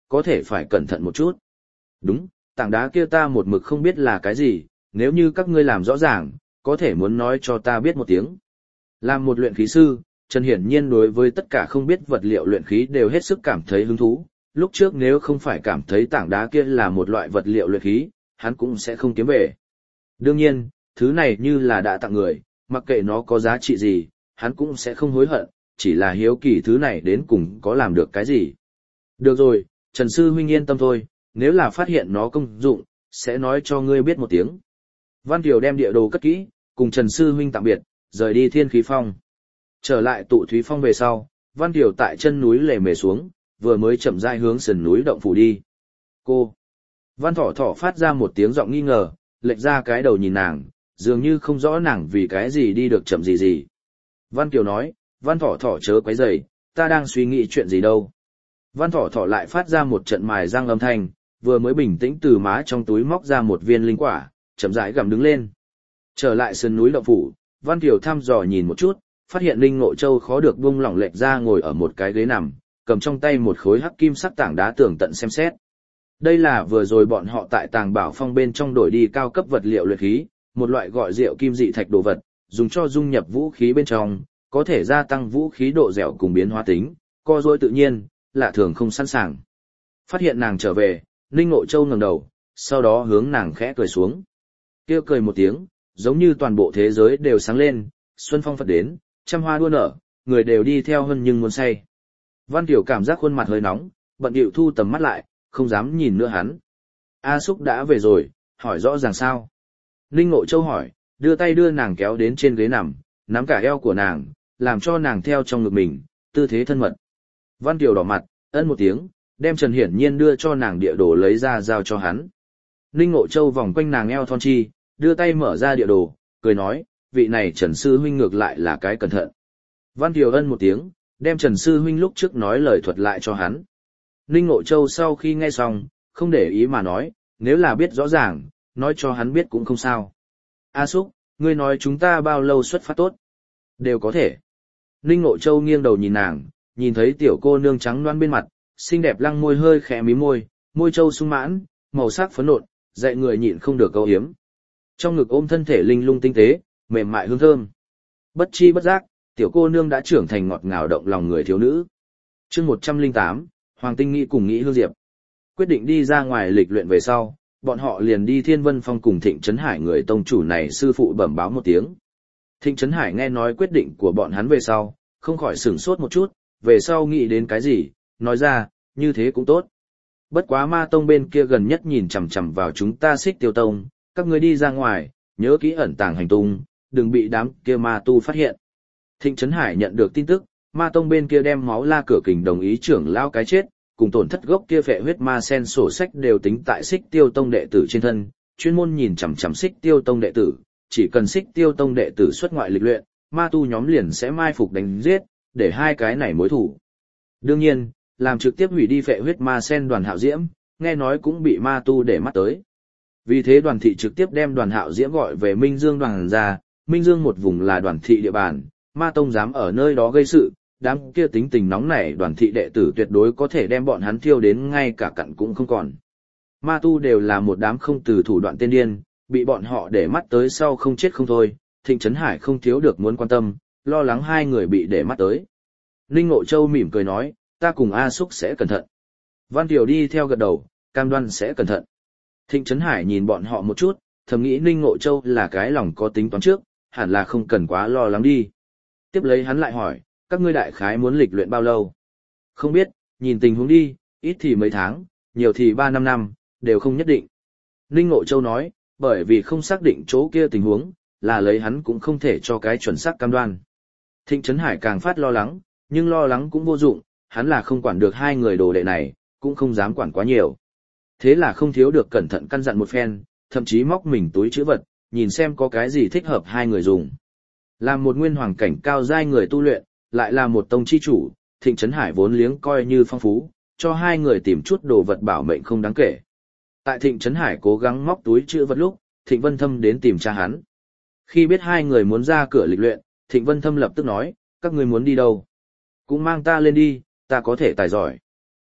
có thể phải cẩn thận một chút. Đúng, tảng đá kia ta một mực không biết là cái gì, nếu như các ngươi làm rõ ràng, có thể muốn nói cho ta biết một tiếng. Làm một luyện khí sư, Trần hiển nhiên đối với tất cả không biết vật liệu luyện khí đều hết sức cảm thấy hứng thú. Lúc trước nếu không phải cảm thấy tảng đá kia là một loại vật liệu luyện khí, hắn cũng sẽ không kiếm về. Đương nhiên, thứ này như là đã tặng người, mặc kệ nó có giá trị gì, hắn cũng sẽ không hối hận, chỉ là hiếu kỳ thứ này đến cùng có làm được cái gì. Được rồi, Trần Sư huynh yên tâm thôi, nếu là phát hiện nó công dụng, sẽ nói cho ngươi biết một tiếng. Văn Kiều đem địa đồ cất kỹ, cùng Trần Sư huynh tạm biệt, rời đi Thiên Khí Phong. Trở lại tụ Thúy Phong về sau, Văn Kiều tại chân núi lề mề xuống, vừa mới chậm rãi hướng sườn núi động phủ đi. Cô! Văn Thỏ Thỏ phát ra một tiếng giọng nghi ngờ, lệch ra cái đầu nhìn nàng, dường như không rõ nàng vì cái gì đi được chậm gì gì. Văn Kiều nói, Văn Thỏ Thỏ chớ quấy rầy, ta đang suy nghĩ chuyện gì đâu. Văn Thỏ Thỏ lại phát ra một trận mài răng âm thanh, vừa mới bình tĩnh từ má trong túi móc ra một viên linh quả, chậm rãi gặm đứng lên. Trở lại sườn núi động phủ, Văn Kiều thăm dò nhìn một chút, phát hiện Linh Ngộ Châu khó được buông lỏng lệch ra ngồi ở một cái ghế nằm, cầm trong tay một khối hắc kim sắc tảng đá tường tận xem xét. Đây là vừa rồi bọn họ tại Tàng Bảo Phong bên trong đổi đi cao cấp vật liệu luyện khí, một loại gọi rượu kim dị thạch đồ vật, dùng cho dung nhập vũ khí bên trong, có thể gia tăng vũ khí độ dẻo cùng biến hóa tính, co duỗi tự nhiên, lạ thường không sẵn sàng. Phát hiện nàng trở về, Linh Ngộ Châu ngẩng đầu, sau đó hướng nàng khẽ cười xuống. Kêu cười một tiếng, giống như toàn bộ thế giới đều sáng lên, xuân phong phật đến, trăm hoa đua nở, người đều đi theo hơn nhưng muốn say. Văn Tiểu cảm giác khuôn mặt hơi nóng, bận điệu thu tầm mắt lại, không dám nhìn nữa hắn. A Súc đã về rồi, hỏi rõ ràng sao? Linh Ngộ Châu hỏi, đưa tay đưa nàng kéo đến trên ghế nằm, nắm cả eo của nàng, làm cho nàng theo trong ngực mình, tư thế thân mật. Văn Tiểu đỏ mặt, ân một tiếng, đem Trần Hiển Nhiên đưa cho nàng địa đồ lấy ra giao cho hắn. Linh Ngộ Châu vòng quanh nàng eo thon chi, đưa tay mở ra địa đồ, cười nói, vị này Trần Sư Huynh ngược lại là cái cẩn thận. Văn Tiểu ân một tiếng, đem Trần Sư Huynh lúc trước nói lời thuật lại cho hắn. Linh Ngộ Châu sau khi nghe xong, không để ý mà nói, nếu là biết rõ ràng, nói cho hắn biết cũng không sao. A Súc, ngươi nói chúng ta bao lâu xuất phát tốt? Đều có thể. Linh Ngộ Châu nghiêng đầu nhìn nàng, nhìn thấy tiểu cô nương trắng loan bên mặt, xinh đẹp lăng môi hơi khẽ mí môi, môi châu sung mãn, màu sắc phấn nộn, dạy người nhịn không được câu hiếm. Trong ngực ôm thân thể linh lung tinh tế, mềm mại hương thơm. Bất chi bất giác, tiểu cô nương đã trưởng thành ngọt ngào động lòng người thiếu nữ. Chương một trăm lẻ tám, Hoàng Tinh Nghĩ cùng Nghĩ Hương Diệp. Quyết định đi ra ngoài lịch luyện về sau, bọn họ liền đi Thiên Vân Phong cùng Thịnh Trấn Hải người tông chủ này sư phụ bẩm báo một tiếng. Thịnh Trấn Hải nghe nói quyết định của bọn hắn về sau, không khỏi sửng sốt một chút, về sau nghĩ đến cái gì, nói ra, như thế cũng tốt. Bất quá ma tông bên kia gần nhất nhìn chằm chằm vào chúng ta Xích Tiêu Tông, các ngươi đi ra ngoài, nhớ kỹ ẩn tàng hành tung, đừng bị đám kia ma tu phát hiện. Thịnh Trấn Hải nhận được tin tức, ma tông bên kia đem máu la cửa kình đồng ý trưởng lao cái chết, cùng tổn thất gốc kia phệ huyết ma sen sổ sách đều tính tại Xích Tiêu Tông đệ tử trên thân, chuyên môn nhìn chằm chằm Xích Tiêu Tông đệ tử, chỉ cần Xích Tiêu Tông đệ tử xuất ngoại lịch luyện, ma tu nhóm liền sẽ mai phục đánh giết, để hai cái này mối thủ. Đương nhiên, làm trực tiếp hủy đi phệ huyết ma sen Đoàn Hạo Diễm, nghe nói cũng bị ma tu để mắt tới. Vì thế Đoàn thị trực tiếp đem Đoàn Hạo Diễm gọi về Minh Dương đoàn ra, Minh Dương một vùng là Đoàn thị địa bàn, ma tông dám ở nơi đó gây sự, đám kia tính tình nóng nảy Đoàn thị đệ tử tuyệt đối có thể đem bọn hắn thiêu đến ngay cả cặn cũng không còn. Ma tu đều là một đám không từ thủ đoạn tiên điên, bị bọn họ để mắt tới sau không chết không thôi, Thịnh Trấn Hải không thiếu được muốn quan tâm, lo lắng hai người bị để mắt tới. Linh Ngộ Châu mỉm cười nói, ta cùng A Súc sẽ cẩn thận. Văn Tiểu đi theo gật đầu, cam đoan sẽ cẩn thận. Thịnh Trấn Hải nhìn bọn họ một chút, thầm nghĩ Linh Ngộ Châu là cái lòng có tính toán trước, hẳn là không cần quá lo lắng đi. Tiếp lấy hắn lại hỏi, các ngươi đại khái muốn lịch luyện bao lâu? Không biết, nhìn tình huống đi, ít thì mấy tháng, nhiều thì ba năm năm, đều không nhất định. Linh Ngộ Châu nói, bởi vì không xác định chỗ kia tình huống, là lấy hắn cũng không thể cho cái chuẩn xác cam đoan. Thịnh Trấn Hải càng phát lo lắng, nhưng lo lắng cũng vô dụng, hắn là không quản được hai người đồ đệ này, cũng không dám quản quá nhiều. Thế là không thiếu được cẩn thận căn dặn một phen, thậm chí móc mình túi trữ vật, nhìn xem có cái gì thích hợp hai người dùng. Làm một nguyên hoàng cảnh cao giai người tu luyện, lại là một tông chi chủ, Thịnh Trấn Hải vốn liếng coi như phong phú, cho hai người tìm chút đồ vật bảo mệnh không đáng kể. Tại Thịnh Trấn Hải cố gắng móc túi trữ vật lúc, Thịnh Vân Thâm đến tìm cha hắn. Khi biết hai người muốn ra cửa lịch luyện, Thịnh Vân Thâm lập tức nói, các ngươi muốn đi đâu? Cũng mang ta lên đi, ta có thể tài giỏi.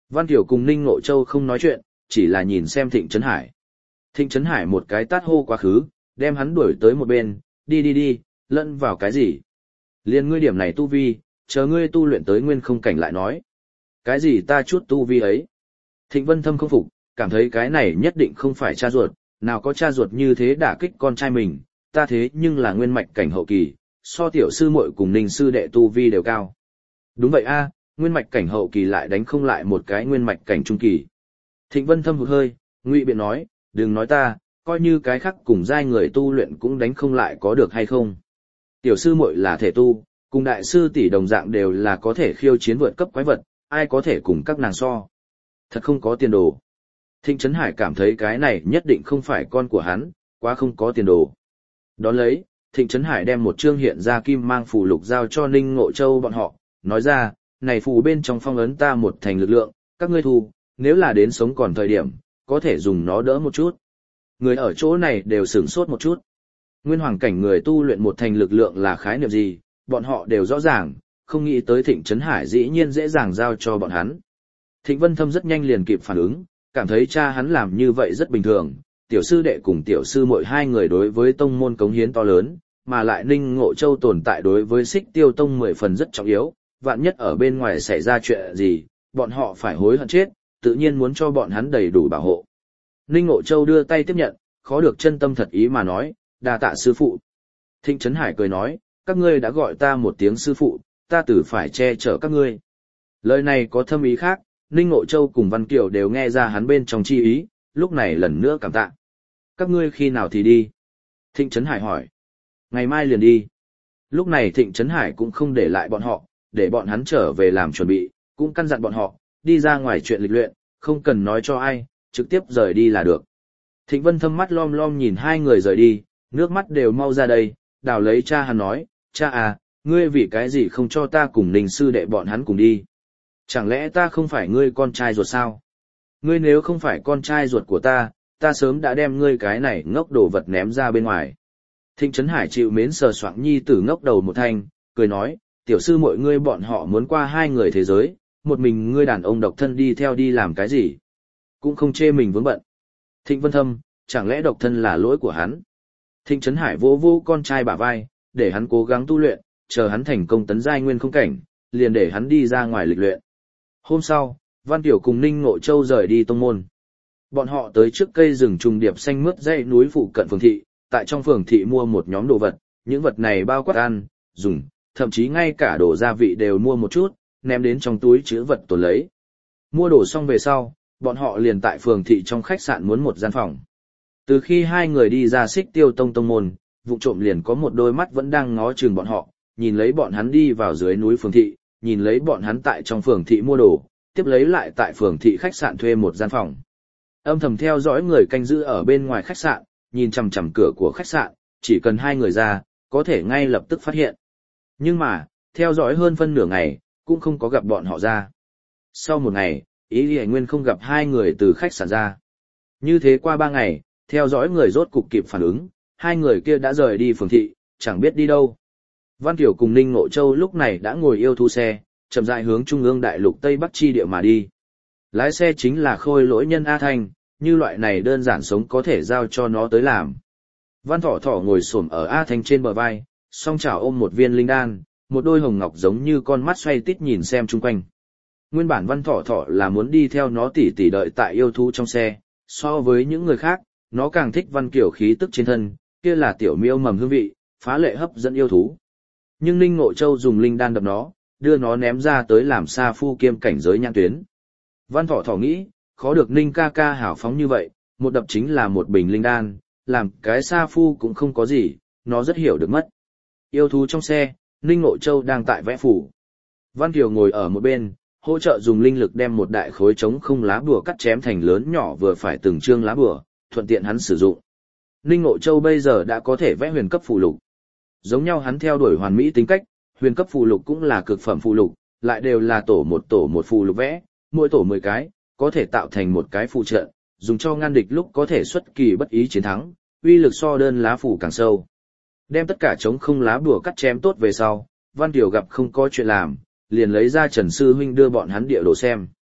Văn Kiều cùng Ninh Ngộ Châu không nói chuyện, chỉ là nhìn xem Thịnh Trấn Hải. Thịnh Trấn Hải một cái tát hô quá khứ, đem hắn đuổi tới một bên, đi đi đi, lẫn vào cái gì? Liên ngươi điểm này tu vi, chờ ngươi tu luyện tới nguyên không cảnh lại nói. Cái gì ta chút tu vi ấy? Thịnh Vân Thâm không phục, cảm thấy cái này nhất định không phải cha ruột, nào có cha ruột như thế đả kích con trai mình, ta thế nhưng là nguyên mạch cảnh hậu kỳ, so tiểu sư muội cùng Ninh sư đệ tu vi đều cao. Đúng vậy a, nguyên mạch cảnh hậu kỳ lại đánh không lại một cái nguyên mạch cảnh trung kỳ. Thịnh Vân Thâm hụt hơi, ngụy biện nói, đừng nói ta, coi như cái khác cùng giai người tu luyện cũng đánh không lại có được hay không. Tiểu sư muội là thể tu, cùng đại sư tỷ đồng dạng đều là có thể khiêu chiến vượt cấp quái vật, ai có thể cùng các nàng so. Thật không có tiền đồ. Thịnh Trấn Hải cảm thấy cái này nhất định không phải con của hắn, quá không có tiền đồ. Đón lấy, Thịnh Trấn Hải đem một chương hiện ra kim mang phù lục giao cho Ninh Ngộ Châu bọn họ, nói ra, này phù bên trong phong ấn ta một thành lực lượng, các ngươi thu, nếu là đến sống còn thời điểm, có thể dùng nó đỡ một chút. Người ở chỗ này đều sửng sốt một chút. Nguyên hoàng cảnh người tu luyện một thành lực lượng là khái niệm gì, bọn họ đều rõ ràng, không nghĩ tới Thịnh Trấn Hải dĩ nhiên dễ dàng giao cho bọn hắn. Thịnh Vân Thâm rất nhanh liền kịp phản ứng, cảm thấy cha hắn làm như vậy rất bình thường, tiểu sư đệ cùng tiểu sư muội hai người đối với tông môn cống hiến to lớn, mà lại Ninh Ngộ Châu tồn tại đối với Xích Tiêu Tông mười phần rất trọng yếu, vạn nhất ở bên ngoài xảy ra chuyện gì, bọn họ phải hối hận chết, tự nhiên muốn cho bọn hắn đầy đủ bảo hộ. Ninh Ngộ Châu đưa tay tiếp nhận, khó được chân tâm thật ý mà nói, đa tạ sư phụ. Thịnh Trấn Hải cười nói, các ngươi đã gọi ta một tiếng sư phụ, ta tử phải che chở các ngươi. Lời này có thâm ý khác, Ninh Ngộ Châu cùng Văn Kiều đều nghe ra hắn bên trong chi ý, lúc này lần nữa cảm tạ. Các ngươi khi nào thì đi? Thịnh Trấn Hải hỏi. Ngày mai liền đi. Lúc này Thịnh Trấn Hải cũng không để lại bọn họ, để bọn hắn trở về làm chuẩn bị, cũng căn dặn bọn họ, đi ra ngoài chuyện lịch luyện, không cần nói cho ai, trực tiếp rời đi là được. Thịnh Vân Thâm mắt lom lom nhìn hai người rời đi, nước mắt đều mau ra đây, đào lấy cha hắn nói, cha à, ngươi vì cái gì không cho ta cùng Ninh sư đệ bọn hắn cùng đi? Chẳng lẽ ta không phải ngươi con trai ruột sao? Ngươi nếu không phải con trai ruột của ta, ta sớm đã đem ngươi cái này ngốc đồ vật ném ra bên ngoài. Thịnh Trấn Hải chịu mến sờ soạng nhi tử ngốc đầu một thanh, cười nói, tiểu sư mọi ngươi bọn họ muốn qua hai người thế giới, một mình ngươi đàn ông độc thân đi theo đi làm cái gì? Cũng không chê mình vướng bận. Thịnh Vân Thâm, chẳng lẽ độc thân là lỗi của hắn? Thịnh Trấn Hải vỗ vỗ con trai bả vai, để hắn cố gắng tu luyện, chờ hắn thành công tấn giai nguyên không cảnh, liền để hắn đi ra ngoài lịch luyện. Hôm sau, Văn Tiểu cùng Ninh Ngộ Châu rời đi tông môn. Bọn họ tới trước cây rừng trùng điệp xanh mướt dãy núi phụ cận phường thị, tại trong phường thị mua một nhóm đồ vật, những vật này bao quát ăn, dùng, thậm chí ngay cả đồ gia vị đều mua một chút, ném đến trong túi chứa vật tồn lấy. Mua đồ xong về sau, bọn họ liền tại phường thị trong khách sạn muốn một gian phòng. Từ khi hai người đi ra Xích Tiêu Tông tông môn, vụ trộm liền có một đôi mắt vẫn đang ngó chừng bọn họ, nhìn lấy bọn hắn đi vào dưới núi phường thị, nhìn lấy bọn hắn tại trong phường thị mua đồ, tiếp lấy lại tại phường thị khách sạn thuê một gian phòng. Âm thầm theo dõi người canh giữ ở bên ngoài khách sạn, nhìn chằm chằm cửa của khách sạn, chỉ cần hai người ra, có thể ngay lập tức phát hiện. Nhưng mà, theo dõi hơn phân nửa ngày, cũng không có gặp bọn họ ra. Sau một ngày, Ý Lì Nguyên không gặp hai người từ khách sạn ra. Như thế qua ba ngày, theo dõi người rốt cục kịp phản ứng, hai người kia đã rời đi phường thị, chẳng biết đi đâu. Văn Kiều cùng Ninh Ngộ Châu lúc này đã ngồi yêu thú xe, chậm rãi hướng trung ương đại lục Tây Bắc chi địa mà đi. Lái xe chính là khôi lỗi nhân A Thanh, như loại này đơn giản sống có thể giao cho nó tới làm. Văn Thỏ Thỏ ngồi xổm ở A Thanh trên bờ vai, song chảo ôm một viên linh đan, một đôi hồng ngọc giống như con mắt xoay tít nhìn xem chung quanh. Nguyên bản Văn Thỏ Thỏ là muốn đi theo nó tỉ tỉ đợi tại yêu thú trong xe, so với những người khác, nó càng thích Văn Kiều khí tức trên thân, kia là tiểu miêu mầm hương vị, phá lệ hấp dẫn yêu thú. Nhưng Ninh Ngộ Châu dùng linh đan đập nó, đưa nó ném ra tới làm sa phu kiêm cảnh giới nhãn tuyến. Văn Thỏ Thỏ nghĩ, khó được Ninh ca ca hảo phóng như vậy, một đập chính là một bình linh đan, làm cái sa phu cũng không có gì, nó rất hiểu được mất. Yêu thú trong xe, Ninh Ngộ Châu đang tại vẽ phủ. Văn Kiều ngồi ở một bên, hỗ trợ dùng linh lực đem một đại khối trống không lá bùa cắt chém thành lớn nhỏ vừa phải từng chương lá bùa, thuận tiện hắn sử dụng. Ninh Ngộ Châu bây giờ đã có thể vẽ huyền cấp phù lục. Giống nhau hắn theo đuổi hoàn mỹ tính cách, huyền cấp phù lục cũng là cực phẩm phù lục, lại đều là tổ một tổ một phù lục vẽ, mỗi tổ mười cái, có thể tạo thành một cái phù trận, dùng cho ngăn địch lúc có thể xuất kỳ bất ý chiến thắng, uy lực so đơn lá phù càng sâu. Đem tất cả trống không lá bùa cắt chém tốt về sau, Văn Kiều gặp không có chuyện làm, liền lấy ra Trần Sư Huynh đưa bọn hắn địa đồ xem.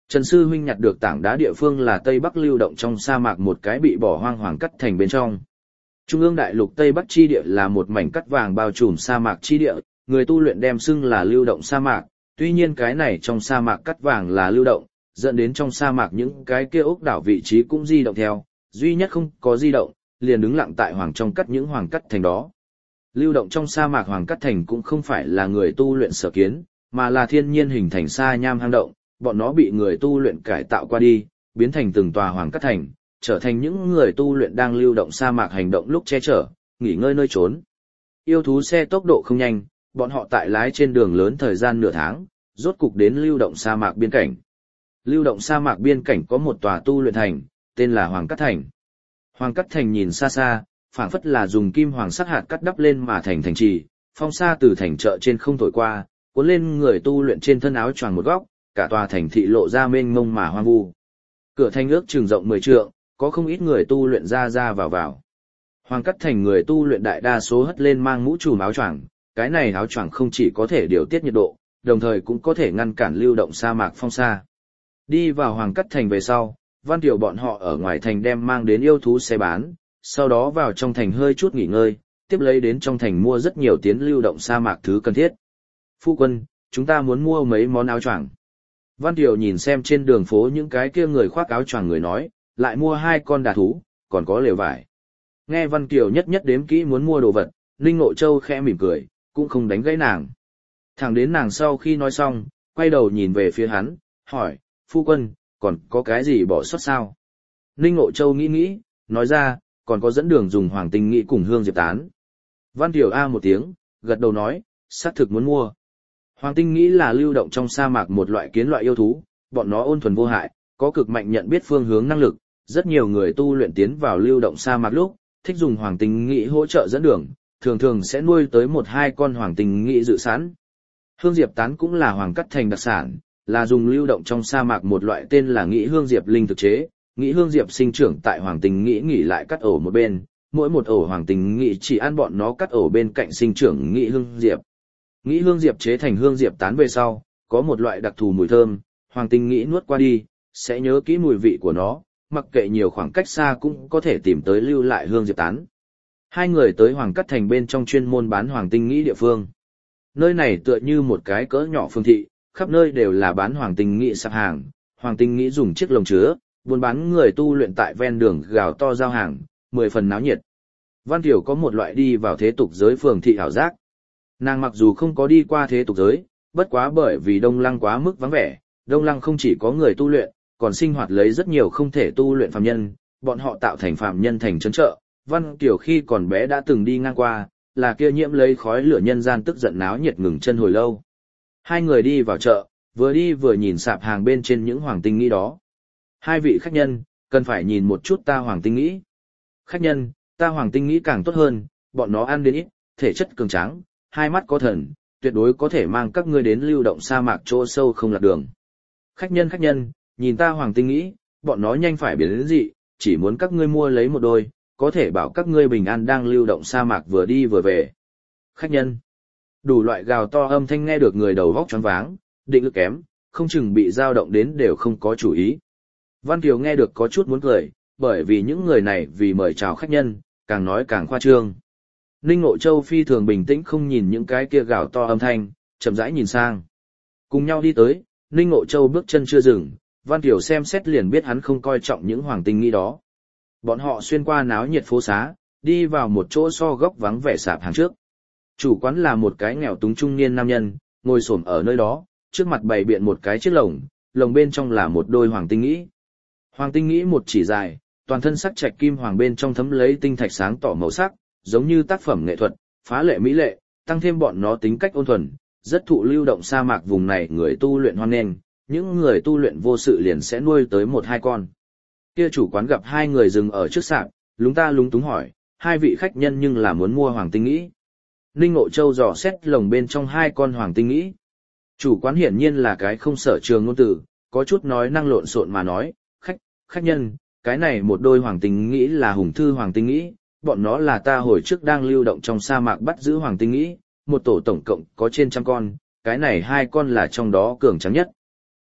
Trần Sư Huynh nhặt được tảng đá địa phương là Tây Bắc lưu động trong sa mạc một cái bị bỏ hoang Hoàng Cắt Thành bên trong. Trung ương đại lục Tây Bắc chi địa là một mảnh cắt vàng bao trùm sa mạc chi địa, người tu luyện đem xưng là lưu động sa mạc, tuy nhiên cái này trong sa mạc cắt vàng là lưu động, dẫn đến trong sa mạc những cái kia ốc đảo vị trí cũng di động theo, duy nhất không có di động, liền đứng lặng tại hoàng trong cắt những Hoàng Cắt Thành đó. Lưu động trong sa mạc Hoàng Cắt Thành cũng không phải là người tu luyện sở kiến, mà là thiên nhiên hình thành sa nham hang động, bọn nó bị người tu luyện cải tạo qua đi, biến thành từng tòa Hoàng Cắt Thành, trở thành những người tu luyện đang lưu động sa mạc hành động lúc che chở, nghỉ ngơi nơi trốn. Yêu thú xe tốc độ không nhanh, bọn họ tại lái trên đường lớn thời gian nửa tháng, rốt cục đến lưu động sa mạc biên cảnh. Lưu động sa mạc biên cảnh có một tòa tu luyện thành, tên là Hoàng Cắt Thành. Hoàng Cắt Thành nhìn xa xa, phảng phất là dùng kim hoàng sắc hạt cắt đắp lên mà thành thành trì, phong sa từ thành chợ trên không thổi qua, cuốn lên người tu luyện trên thân áo choàng một góc, cả tòa thành thị lộ ra mênh mông mà hoang vu. Cửa thành ước chừng rộng mười trượng, có không ít người tu luyện ra ra vào vào. Hoàng Cắt Thành người tu luyện đại đa số hất lên mang mũ trùm áo choàng, cái này áo choàng không chỉ có thể điều tiết nhiệt độ, đồng thời cũng có thể ngăn cản lưu động sa mạc phong sa. Đi vào Hoàng Cắt Thành về sau, Văn Tiểu bọn họ ở ngoài thành đem mang đến yêu thú xe bán, sau đó vào trong thành hơi chút nghỉ ngơi, tiếp lấy đến trong thành mua rất nhiều tiến lưu động sa mạc thứ cần thiết. Phu quân, chúng ta muốn mua mấy món áo choàng. Văn Tiểu nhìn xem trên đường phố những cái kia người khoác áo choàng người nói, lại mua hai con đà thú, còn có lều vải. Nghe Văn Kiều nhất nhất đếm kỹ muốn mua đồ vật, Ninh Ngộ Châu khẽ mỉm cười, cũng không đánh gãy nàng. Thẳng đến nàng sau khi nói xong, quay đầu nhìn về phía hắn, hỏi, phu quân, còn có cái gì bỏ sót sao? Ninh Ngộ Châu nghĩ nghĩ, nói ra, còn có dẫn đường dùng hoàng tinh nghĩ cùng hương diệp tán. Văn Kiều A một tiếng, gật đầu nói, xác thực muốn mua. Hoàng tinh nghĩ là lưu động trong sa mạc một loại kiến loại yêu thú, bọn nó ôn thuần vô hại, có cực mạnh nhận biết phương hướng năng lực, rất nhiều người tu luyện tiến vào lưu động sa mạc lúc, thích dùng hoàng tinh nghĩ hỗ trợ dẫn đường, thường thường sẽ nuôi tới một hai con hoàng tinh nghĩ dự sẵn. Hương diệp tán cũng là Hoàng Cắt Thành đặc sản, là dùng lưu động trong sa mạc một loại tên là nghĩ hương diệp linh thực chế, nghĩ hương diệp sinh trưởng tại hoàng tinh nghĩ nghỉ lại cắt ổ một bên, mỗi một ổ hoàng tinh nghĩ chỉ ăn bọn nó cắt ổ bên cạnh sinh trưởng nghĩ hương diệp. Nghĩ hương diệp chế thành hương diệp tán về sau, có một loại đặc thù mùi thơm, hoàng tinh nghĩ nuốt qua đi, sẽ nhớ kỹ mùi vị của nó, mặc kệ nhiều khoảng cách xa cũng có thể tìm tới lưu lại hương diệp tán. Hai người tới Hoàng Cắt Thành bên trong chuyên môn bán hoàng tinh nghĩ địa phương. Nơi này tựa như một cái cỡ nhỏ phương thị, khắp nơi đều là bán hoàng tinh nghĩ sạp hàng, hoàng tinh nghĩ dùng chiếc lồng chứa, buôn bán người tu luyện tại ven đường gào to giao hàng, mười phần náo nhiệt. Văn Tiểu có một loại đi vào thế tục giới phường thị ảo giác. Nàng mặc dù không có đi qua thế tục giới, bất quá bởi vì Đông Lăng quá mức vắng vẻ, Đông Lăng không chỉ có người tu luyện, còn sinh hoạt lấy rất nhiều không thể tu luyện phàm nhân, bọn họ tạo thành phàm nhân thành trấn chợ. Văn Kiều khi còn bé đã từng đi ngang qua, là kia nhiễm lấy khói lửa nhân gian tức giận náo nhiệt ngừng chân hồi lâu. Hai người đi vào chợ, vừa đi vừa nhìn sạp hàng bên trên những hoàng tinh nghĩ đó. Hai vị khách nhân, cần phải nhìn một chút ta hoàng tinh nghĩ. Khách nhân, ta hoàng tinh nghĩ càng tốt hơn, bọn nó ăn đến ít, thể chất cường tráng, hai mắt có thần, tuyệt đối có thể mang các ngươi đến lưu động sa mạc chỗ sâu không lạc đường. Khách nhân khách nhân, nhìn ta hoàng tinh nghĩ, bọn nó nhanh phải biến đến dị, chỉ muốn các ngươi mua lấy một đôi, có thể bảo các ngươi bình an đang lưu động sa mạc vừa đi vừa về. Khách nhân, đủ loại gào to âm thanh nghe được người đầu vóc choáng váng, định lực kém, không chừng bị dao động đến đều không có chủ ý. Văn Kiều nghe được có chút muốn cười, bởi vì những người này vì mời chào khách nhân, càng nói càng khoa trương. Ninh Ngộ Châu phi thường bình tĩnh không nhìn những cái kia gào to âm thanh, chậm rãi nhìn sang. Cùng nhau đi tới, Ninh Ngộ Châu bước chân chưa dừng, Văn Kiều xem xét liền biết hắn không coi trọng những hoàng tinh nghĩ đó. Bọn họ xuyên qua náo nhiệt phố xá, đi vào một chỗ so góc vắng vẻ sạp hàng trước. Chủ quán là một cái nghèo túng trung niên nam nhân, ngồi xổm ở nơi đó, trước mặt bày biện một cái chiếc lồng, lồng bên trong là một đôi hoàng tinh nghĩ. Hoàng tinh nghĩ một chỉ dài, toàn thân sắc trạch kim hoàng bên trong thấm lấy tinh thạch sáng tỏ màu sắc, giống như tác phẩm nghệ thuật, phá lệ mỹ lệ, tăng thêm bọn nó tính cách ôn thuần, rất thụ lưu động sa mạc vùng này người tu luyện hoan nghênh, những người tu luyện vô sự liền sẽ nuôi tới một hai con. Kia chủ quán gặp hai người dừng ở trước sạp, lúng ta lúng túng hỏi, hai vị khách nhân nhưng là muốn mua hoàng tinh nghĩ. Ninh Ngộ Châu dò xét lồng bên trong hai con hoàng tinh nghĩ. Chủ quán hiển nhiên là cái không sở trường ngôn từ, có chút nói năng lộn xộn mà nói, khách, khách nhân, cái này một đôi hoàng tinh nghĩ là hùng thư hoàng tinh nghĩ, bọn nó là ta hồi trước đang lưu động trong sa mạc bắt giữ hoàng tinh nghĩ, một tổ tổng cộng có trên trăm con, cái này hai con là trong đó cường trắng nhất.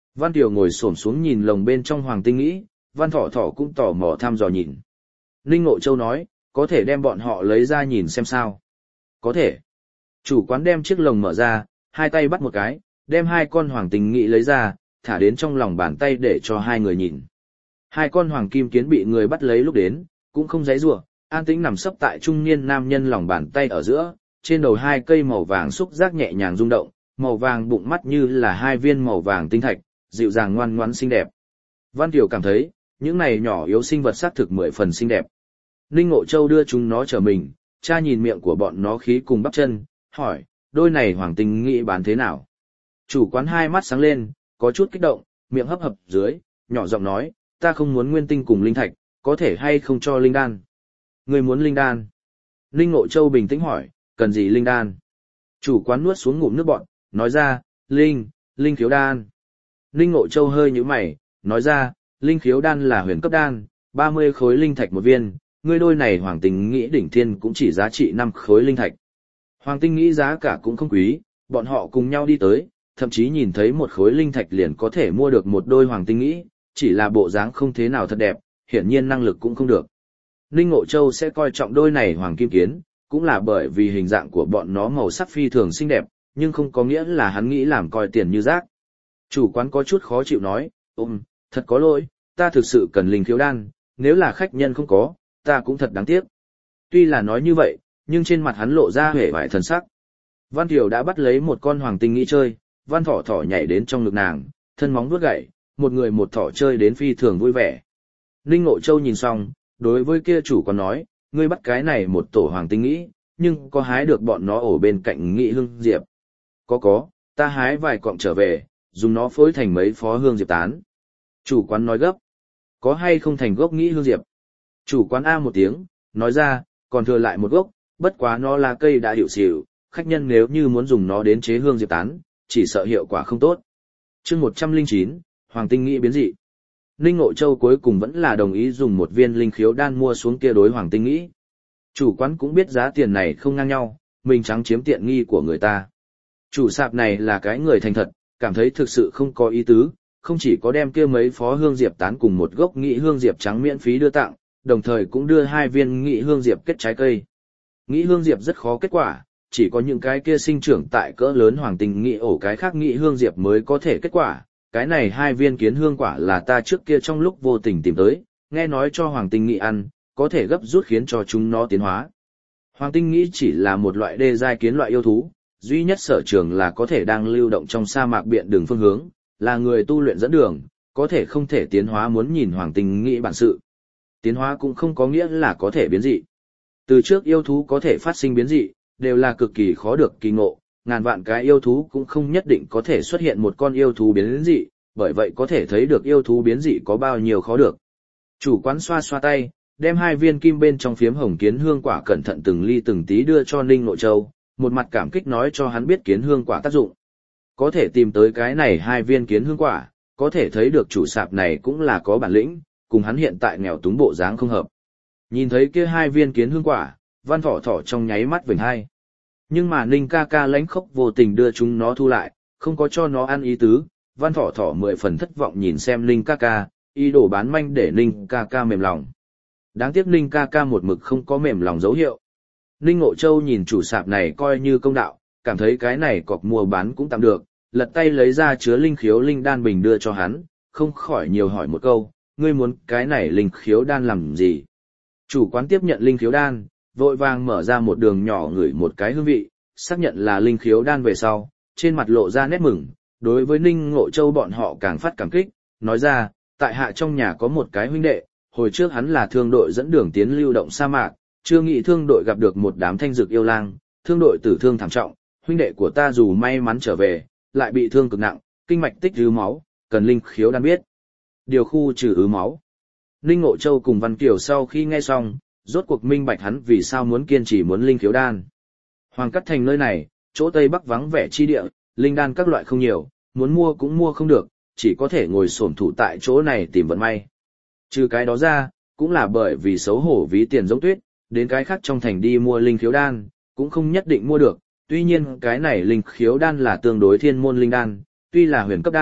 Văn Tiểu ngồi xổm xuống nhìn lồng bên trong hoàng tinh nghĩ, Văn Thỏ Thỏ cũng tò mò thăm dò nhìn. Ninh Ngộ Châu nói, có thể đem bọn họ lấy ra nhìn xem sao. Có thể. Chủ quán đem chiếc lồng mở ra, hai tay bắt một cái, đem hai con hoàng tinh nghĩ lấy ra, thả đến trong lòng bàn tay để cho hai người nhìn. Hai con hoàng kim kiến bị người bắt lấy lúc đến, cũng không giãy giụa, an tĩnh nằm sấp tại trung niên nam nhân lòng bàn tay ở giữa, trên đầu hai cây màu vàng xúc giác nhẹ nhàng rung động, màu vàng bụng mắt như là hai viên màu vàng tinh thạch, dịu dàng ngoan ngoãn xinh đẹp. Văn Tiểu cảm thấy, những này nhỏ yếu sinh vật xác thực mười phần xinh đẹp. Ninh Ngộ Châu đưa chúng nó trở mình, cha nhìn miệng của bọn nó khí cùng bắp chân, hỏi, đôi này hoàng tinh nghĩ bán thế nào? Chủ quán hai mắt sáng lên, có chút kích động, miệng hấp hập dưới, nhỏ giọng nói, ta không muốn nguyên tinh cùng linh thạch, có thể hay không cho linh đan? Người muốn linh đan? Ninh Ngộ Châu bình tĩnh hỏi, cần gì linh đan? Chủ quán nuốt xuống ngụm nước bọt, nói ra, linh, linh khiếu đan. Ninh Ngộ Châu hơi nhíu mày, nói ra, linh khiếu đan là huyền cấp đan, ba mươi khối linh thạch một viên, ngươi đôi này hoàng tinh nghĩ đỉnh thiên cũng chỉ giá trị năm khối linh thạch. Hoàng tinh nghĩ giá cả cũng không quý, bọn họ cùng nhau đi tới, thậm chí nhìn thấy một khối linh thạch liền có thể mua được một đôi hoàng tinh nghĩ, chỉ là bộ dáng không thế nào thật đẹp, hiển nhiên năng lực cũng không được. Ninh Ngộ Châu sẽ coi trọng đôi này hoàng kim kiến, cũng là bởi vì hình dạng của bọn nó màu sắc phi thường xinh đẹp, nhưng không có nghĩa là hắn nghĩ làm coi tiền như rác. Chủ quán có chút khó chịu nói, ôm, thật có lỗi, ta thực sự cần linh khiếu đan, nếu là khách nhân không có, ta cũng thật đáng tiếc. Tuy là nói như vậy, nhưng trên mặt hắn lộ ra hề vải thần sắc. Văn Tiểu đã bắt lấy một con hoàng tinh nghĩ chơi, Văn Thỏ Thỏ nhảy đến trong ngực nàng, thân móng vuốt gậy, một người một thỏ chơi đến phi thường vui vẻ. Ninh Ngộ Châu nhìn xong, đối với kia chủ quán nói, ngươi bắt cái này một tổ hoàng tinh nghĩ, nhưng có hái được bọn nó ở bên cạnh nghĩ hương diệp. Có có, ta hái vài cọng trở về, dùng nó phối thành mấy phó hương diệp tán. Chủ quán nói gấp, có hay không thành gốc nghĩ hương diệp? Chủ quán A một tiếng, nói ra, còn thừa lại một gốc, bất quá nó là cây đã hiệu xỉu, khách nhân nếu như muốn dùng nó đến chế hương diệp tán, chỉ sợ hiệu quả không tốt. Chương một trăm lẻ chín, Hoàng tinh nghĩ biến dị. Ninh Ngộ Châu cuối cùng vẫn là đồng ý dùng một viên linh khiếu đan mua xuống kia đối hoàng tinh nghĩ. Chủ quán cũng biết giá tiền này không ngang nhau, mình trắng chiếm tiện nghi của người ta. Chủ sạp này là cái người thành thật, cảm thấy thực sự không có ý tứ, không chỉ có đem kia mấy phó hương diệp tán cùng một gốc nghị hương diệp trắng miễn phí đưa tặng, đồng thời cũng đưa hai viên nghị hương diệp kết trái cây. Nghị hương diệp rất khó kết quả, chỉ có những cái kia sinh trưởng tại cỡ lớn hoàng tinh nghị ổ cái khác nghị hương diệp mới có thể kết quả. Cái này hai viên kiến hương quả là ta trước kia trong lúc vô tình tìm tới, nghe nói cho hoàng tinh nghị ăn, có thể gấp rút khiến cho chúng nó tiến hóa. Hoàng tinh nghĩ chỉ là một loại đê giai kiến loại yêu thú, duy nhất sở trường là có thể đang lưu động trong sa mạc biện đường phương hướng, là người tu luyện dẫn đường, có thể không thể tiến hóa muốn nhìn hoàng tinh nghĩ bản sự. Tiến hóa cũng không có nghĩa là có thể biến dị. Từ trước yêu thú có thể phát sinh biến dị, đều là cực kỳ khó được kỳ ngộ, ngàn vạn cái yêu thú cũng không nhất định có thể xuất hiện một con yêu thú biến dị, bởi vậy có thể thấy được yêu thú biến dị có bao nhiêu khó được. Chủ quán xoa xoa tay, đem hai viên kim bên trong phiếm hồng kiến hương quả cẩn thận từng ly từng tí đưa cho Ninh Ngộ Châu, một mặt cảm kích nói cho hắn biết kiến hương quả tác dụng. Có thể tìm tới cái này hai viên kiến hương quả, có thể thấy được chủ sạp này cũng là có bản lĩnh, cùng hắn hiện tại nghèo túng bộ dáng không hợp. Nhìn thấy kia hai viên kiến hương quả, Văn Thỏ Thỏ trong nháy mắt vểnh hai. Nhưng mà Ninh ca ca lãnh khốc vô tình đưa chúng nó thu lại, không có cho nó ăn ý tứ, Văn Thỏ Thỏ mười phần thất vọng nhìn xem Ninh ca ca, ý đồ bán manh để Ninh ca ca mềm lòng. Đáng tiếc Ninh ca ca một mực không có mềm lòng dấu hiệu. Ninh Ngộ Châu nhìn chủ sạp này coi như công đạo, cảm thấy cái này cọc mua bán cũng tạm được, lật tay lấy ra chứa linh khiếu linh đan bình đưa cho hắn, không khỏi nhiều hỏi một câu, ngươi muốn cái này linh khiếu đan làm gì? Chủ quán tiếp nhận linh khiếu đan, vội vàng mở ra một đường nhỏ ngửi một cái hương vị, xác nhận là linh khiếu đan về sau, trên mặt lộ ra nét mừng, đối với Ninh Ngộ Châu bọn họ càng phát cảm kích, nói ra, tại hạ trong nhà có một cái huynh đệ, hồi trước hắn là thương đội dẫn đường tiến lưu động sa mạc, chưa nghĩ thương đội gặp được một đám thanh dược yêu lang, thương đội tử thương thảm trọng, huynh đệ của ta dù may mắn trở về, lại bị thương cực nặng, kinh mạch tích ứ máu, cần linh khiếu đan biết. Điều khu trừ ứ máu. Ninh Ngộ Châu cùng Văn Kiều sau khi nghe xong, rốt cuộc minh bạch hắn vì sao muốn kiên trì muốn linh khiếu đan. Hoàng Cắt Thành nơi này, chỗ Tây Bắc vắng vẻ chi địa, linh đan các loại không nhiều, muốn mua cũng mua không được, chỉ có thể ngồi xổm thủ tại chỗ này tìm vận may. Trừ cái đó ra, cũng là bởi vì xấu hổ ví tiền giống tuyết, đến cái khác trong thành đi mua linh khiếu đan, cũng không nhất định mua được, tuy nhiên cái này linh khiếu đan là tương đối thiên môn linh đan, tuy là huyền cấp đan,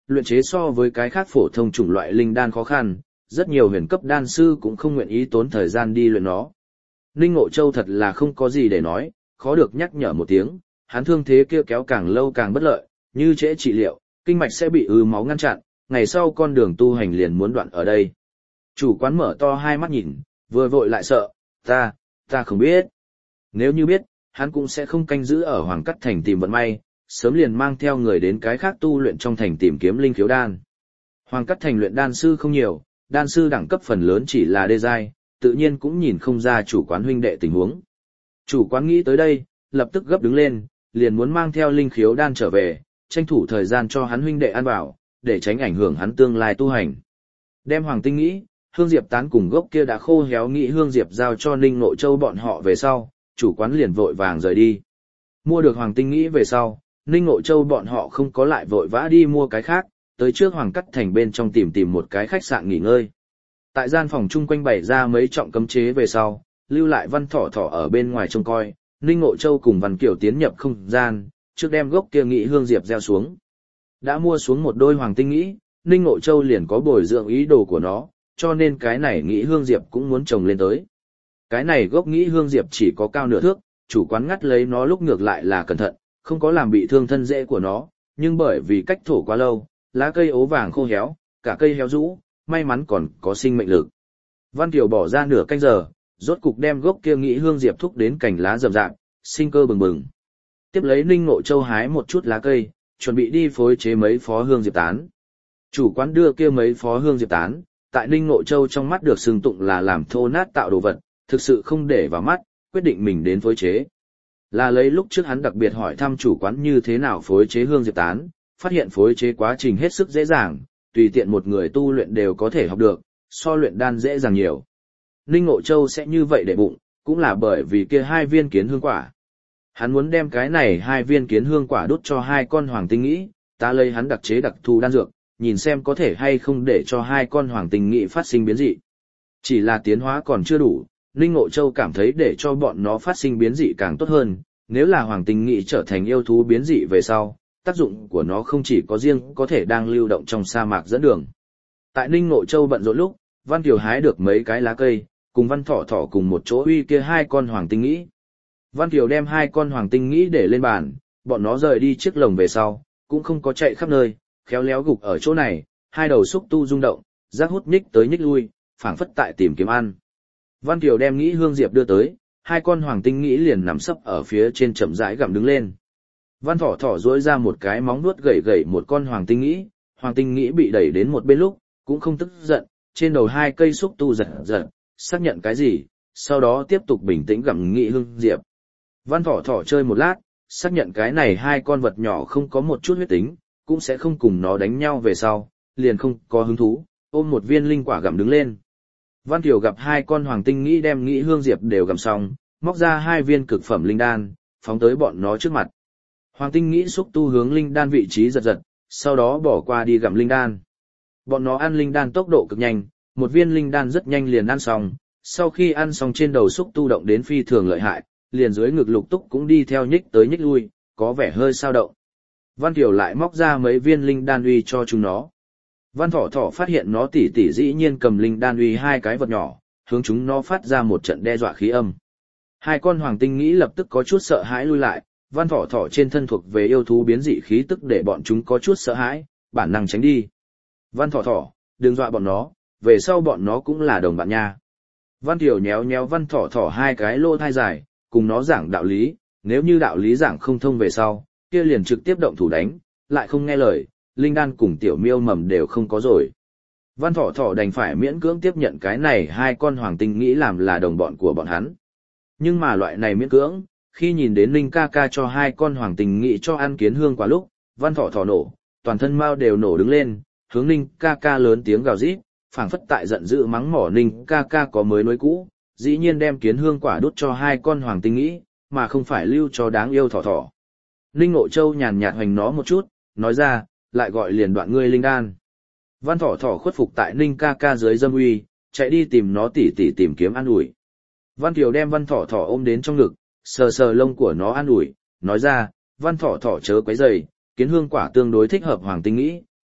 luyện chế so với cái khác phổ thông chủng loại linh đan khó khăn, rất nhiều huyền cấp đan sư cũng không nguyện ý tốn thời gian đi luyện nó. Ninh Ngộ Châu thật là không có gì để nói, khó được nhắc nhở một tiếng, hắn thương thế kia kéo càng lâu càng bất lợi, như trễ trị liệu, kinh mạch sẽ bị ứ máu ngăn chặn, ngày sau con đường tu hành liền muốn đoạn ở đây. Chủ quán mở to hai mắt nhìn, vừa vội lại sợ, ta, ta không biết. Nếu như biết, hắn cũng sẽ không canh giữ ở Hoàng Cắt Thành tìm vận may, sớm liền mang theo người đến cái khác tu luyện trong thành tìm kiếm linh khiếu đan. Hoàng Cắt Thành luyện đan sư không nhiều, đan sư đẳng cấp phần lớn chỉ là đê giai, tự nhiên cũng nhìn không ra chủ quán huynh đệ tình huống. Chủ quán nghĩ tới đây, lập tức gấp đứng lên, liền muốn mang theo linh khiếu đan trở về, tranh thủ thời gian cho hắn huynh đệ ăn vào, để tránh ảnh hưởng hắn tương lai tu hành. Đem Hoàng Tinh nghĩ, hương diệp tán cùng gốc kia đã khô héo nghĩ hương diệp giao cho Ninh Nội Châu bọn họ về sau, chủ quán liền vội vàng rời đi. Mua được Hoàng Tinh nghĩ về sau, Ninh Nội Châu bọn họ không có lại vội vã đi mua cái khác, tới trước Hoàng Cắt Thành bên trong tìm tìm một cái khách sạn nghỉ ngơi. Tại gian phòng chung quanh bày ra mấy trọng cấm chế về sau, lưu lại Văn Thỏ Thỏ ở bên ngoài trông coi, Ninh Ngộ Châu cùng Văn Kiều tiến nhập không gian, trước đem gốc kia nghĩ hương diệp gieo xuống. Đã mua xuống một đôi Hoàng Tinh nghĩ, Ninh Ngộ Châu liền có bồi dưỡng ý đồ của nó, cho nên cái này nghĩ hương diệp cũng muốn trồng lên tới. Cái này gốc nghĩ hương diệp chỉ có cao nửa thước, chủ quán ngắt lấy nó lúc ngược lại là cẩn thận, không có làm bị thương thân rễ của nó, nhưng bởi vì cách thổ quá lâu, lá cây ố vàng khô héo, cả cây héo rũ, may mắn còn có sinh mệnh lực. Văn Kiều bỏ ra nửa canh giờ, rốt cục đem gốc kia nghĩ hương diệp thúc đến cành lá rậm rạp, sinh cơ bừng bừng. Tiếp lấy Ninh Ngộ Châu hái một chút lá cây, chuẩn bị đi phối chế mấy phó hương diệp tán. Chủ quán đưa kia mấy phó hương diệp tán, tại Ninh Ngộ Châu trong mắt được xưng tụng là làm thô nát tạo đồ vật, thực sự không để vào mắt, quyết định mình đến phối chế. Là lấy lúc trước hắn đặc biệt hỏi thăm chủ quán như thế nào phối chế hương diệp tán, phát hiện phối chế quá trình hết sức dễ dàng, tùy tiện một người tu luyện đều có thể học được, so luyện đan dễ dàng nhiều. Ninh Ngộ Châu sẽ như vậy để bụng, cũng là bởi vì kia hai viên kiến hương quả. Hắn muốn đem cái này hai viên kiến hương quả đút cho hai con Hoàng Tinh nghĩ, ta lấy hắn đặc chế đặc thù đan dược, nhìn xem có thể hay không để cho hai con Hoàng Tinh nghĩ phát sinh biến dị. Chỉ là tiến hóa còn chưa đủ, Ninh Ngộ Châu cảm thấy để cho bọn nó phát sinh biến dị càng tốt hơn, nếu là Hoàng Tinh nghĩ trở thành yêu thú biến dị về sau, tác dụng của nó không chỉ có riêng có thể đang lưu động trong sa mạc dẫn đường. Tại Ninh Ngộ Châu bận rộn lúc, Văn Kiều hái được mấy cái lá cây, cùng Văn Thỏ Thỏ cùng một chỗ uy kia hai con Hoàng Tinh nghĩ. Văn Kiều đem hai con Hoàng Tinh nghĩ để lên bàn, bọn nó rời đi chiếc lồng về sau, cũng không có chạy khắp nơi, khéo léo gục ở chỗ này, hai đầu xúc tu rung động, rác hút nhích tới nhích lui, phảng phất tại tìm kiếm ăn. Văn Kiều đem nghĩ hương diệp đưa tới, hai con Hoàng Tinh nghĩ liền nằm sấp ở phía trên chậm rãi gặm đứng lên. Văn Thỏ Thỏ duỗi ra một cái móng vuốt gẩy gẩy một con Hoàng Tinh nghĩ, Hoàng Tinh nghĩ bị đẩy đến một bên lúc, cũng không tức giận, trên đầu hai cây xúc tu giật giật, xác nhận cái gì, sau đó tiếp tục bình tĩnh gặm nghĩ hương diệp. Văn Thỏ Thỏ chơi một lát, xác nhận cái này hai con vật nhỏ không có một chút huyết tính, cũng sẽ không cùng nó đánh nhau về sau, liền không có hứng thú, ôm một viên linh quả gặm đứng lên. Văn Kiều gặp hai con Hoàng Tinh nghĩ đem nghĩ hương diệp đều gặm xong, móc ra hai viên cực phẩm linh đan, phóng tới bọn nó trước mặt. Hoàng Tinh nghĩ xúc tu hướng linh đan vị trí giật giật, sau đó bỏ qua đi gặm linh đan. Bọn nó ăn linh đan tốc độ cực nhanh, một viên linh đan rất nhanh liền ăn xong, sau khi ăn xong trên đầu xúc tu động đến phi thường lợi hại, liền dưới ngực lục túc cũng đi theo nhích tới nhích lui, có vẻ hơi sao động. Văn Kiều lại móc ra mấy viên linh đan uy cho chúng nó. Văn Thỏ Thỏ phát hiện nó tỉ tỉ dĩ nhiên cầm linh đan uy hai cái vật nhỏ, hướng chúng nó phát ra một trận đe dọa khí âm. Hai con Hoàng Tinh nghĩ lập tức có chút sợ hãi lui lại, Văn Thỏ Thỏ trên thân thuộc về yêu thú biến dị khí tức để bọn chúng có chút sợ hãi, bản năng tránh đi. Văn Thỏ Thỏ, đừng dọa bọn nó, về sau bọn nó cũng là đồng bạn nha. Văn Kiều nhéo nhéo Văn Thỏ Thỏ hai cái lô thai dài, cùng nó giảng đạo lý, nếu như đạo lý giảng không thông về sau, kia liền trực tiếp động thủ đánh, lại không nghe lời, linh đan cùng tiểu miêu mầm đều không có rồi. Văn Thỏ Thỏ đành phải miễn cưỡng tiếp nhận cái này hai con Hoàng Tinh nghĩ làm là đồng bọn của bọn hắn. Nhưng mà loại này miễn cưỡng, khi nhìn đến Linh ca ca cho hai con Hoàng Tinh nghĩ cho ăn kiến hương quả lúc, Văn Thỏ Thỏ nổ, toàn thân mao đều nổ đứng lên, hướng Linh ca ca lớn tiếng gào rít, phảng phất tại giận dữ mắng mỏ Linh ca ca có mới nối cũ, dĩ nhiên đem kiến hương quả đút cho hai con Hoàng Tinh nghĩ, mà không phải lưu cho đáng yêu Thỏ Thỏ. Ninh Ngộ Châu nhàn nhạt hoành nó một chút, nói ra, lại gọi liền đoạn ngươi linh đan. Văn Thỏ Thỏ khuất phục tại Ninh ca ca dưới dâm uy, chạy đi tìm nó tỉ tỉ tìm kiếm an ủi. Văn Kiều đem Văn Thỏ Thỏ ôm đến trong ngực, sờ sờ lông của nó an ủi, nói ra, Văn Thỏ Thỏ chớ quấy rầy, kiến hương quả tương đối thích hợp Hoàng Tinh nghĩ,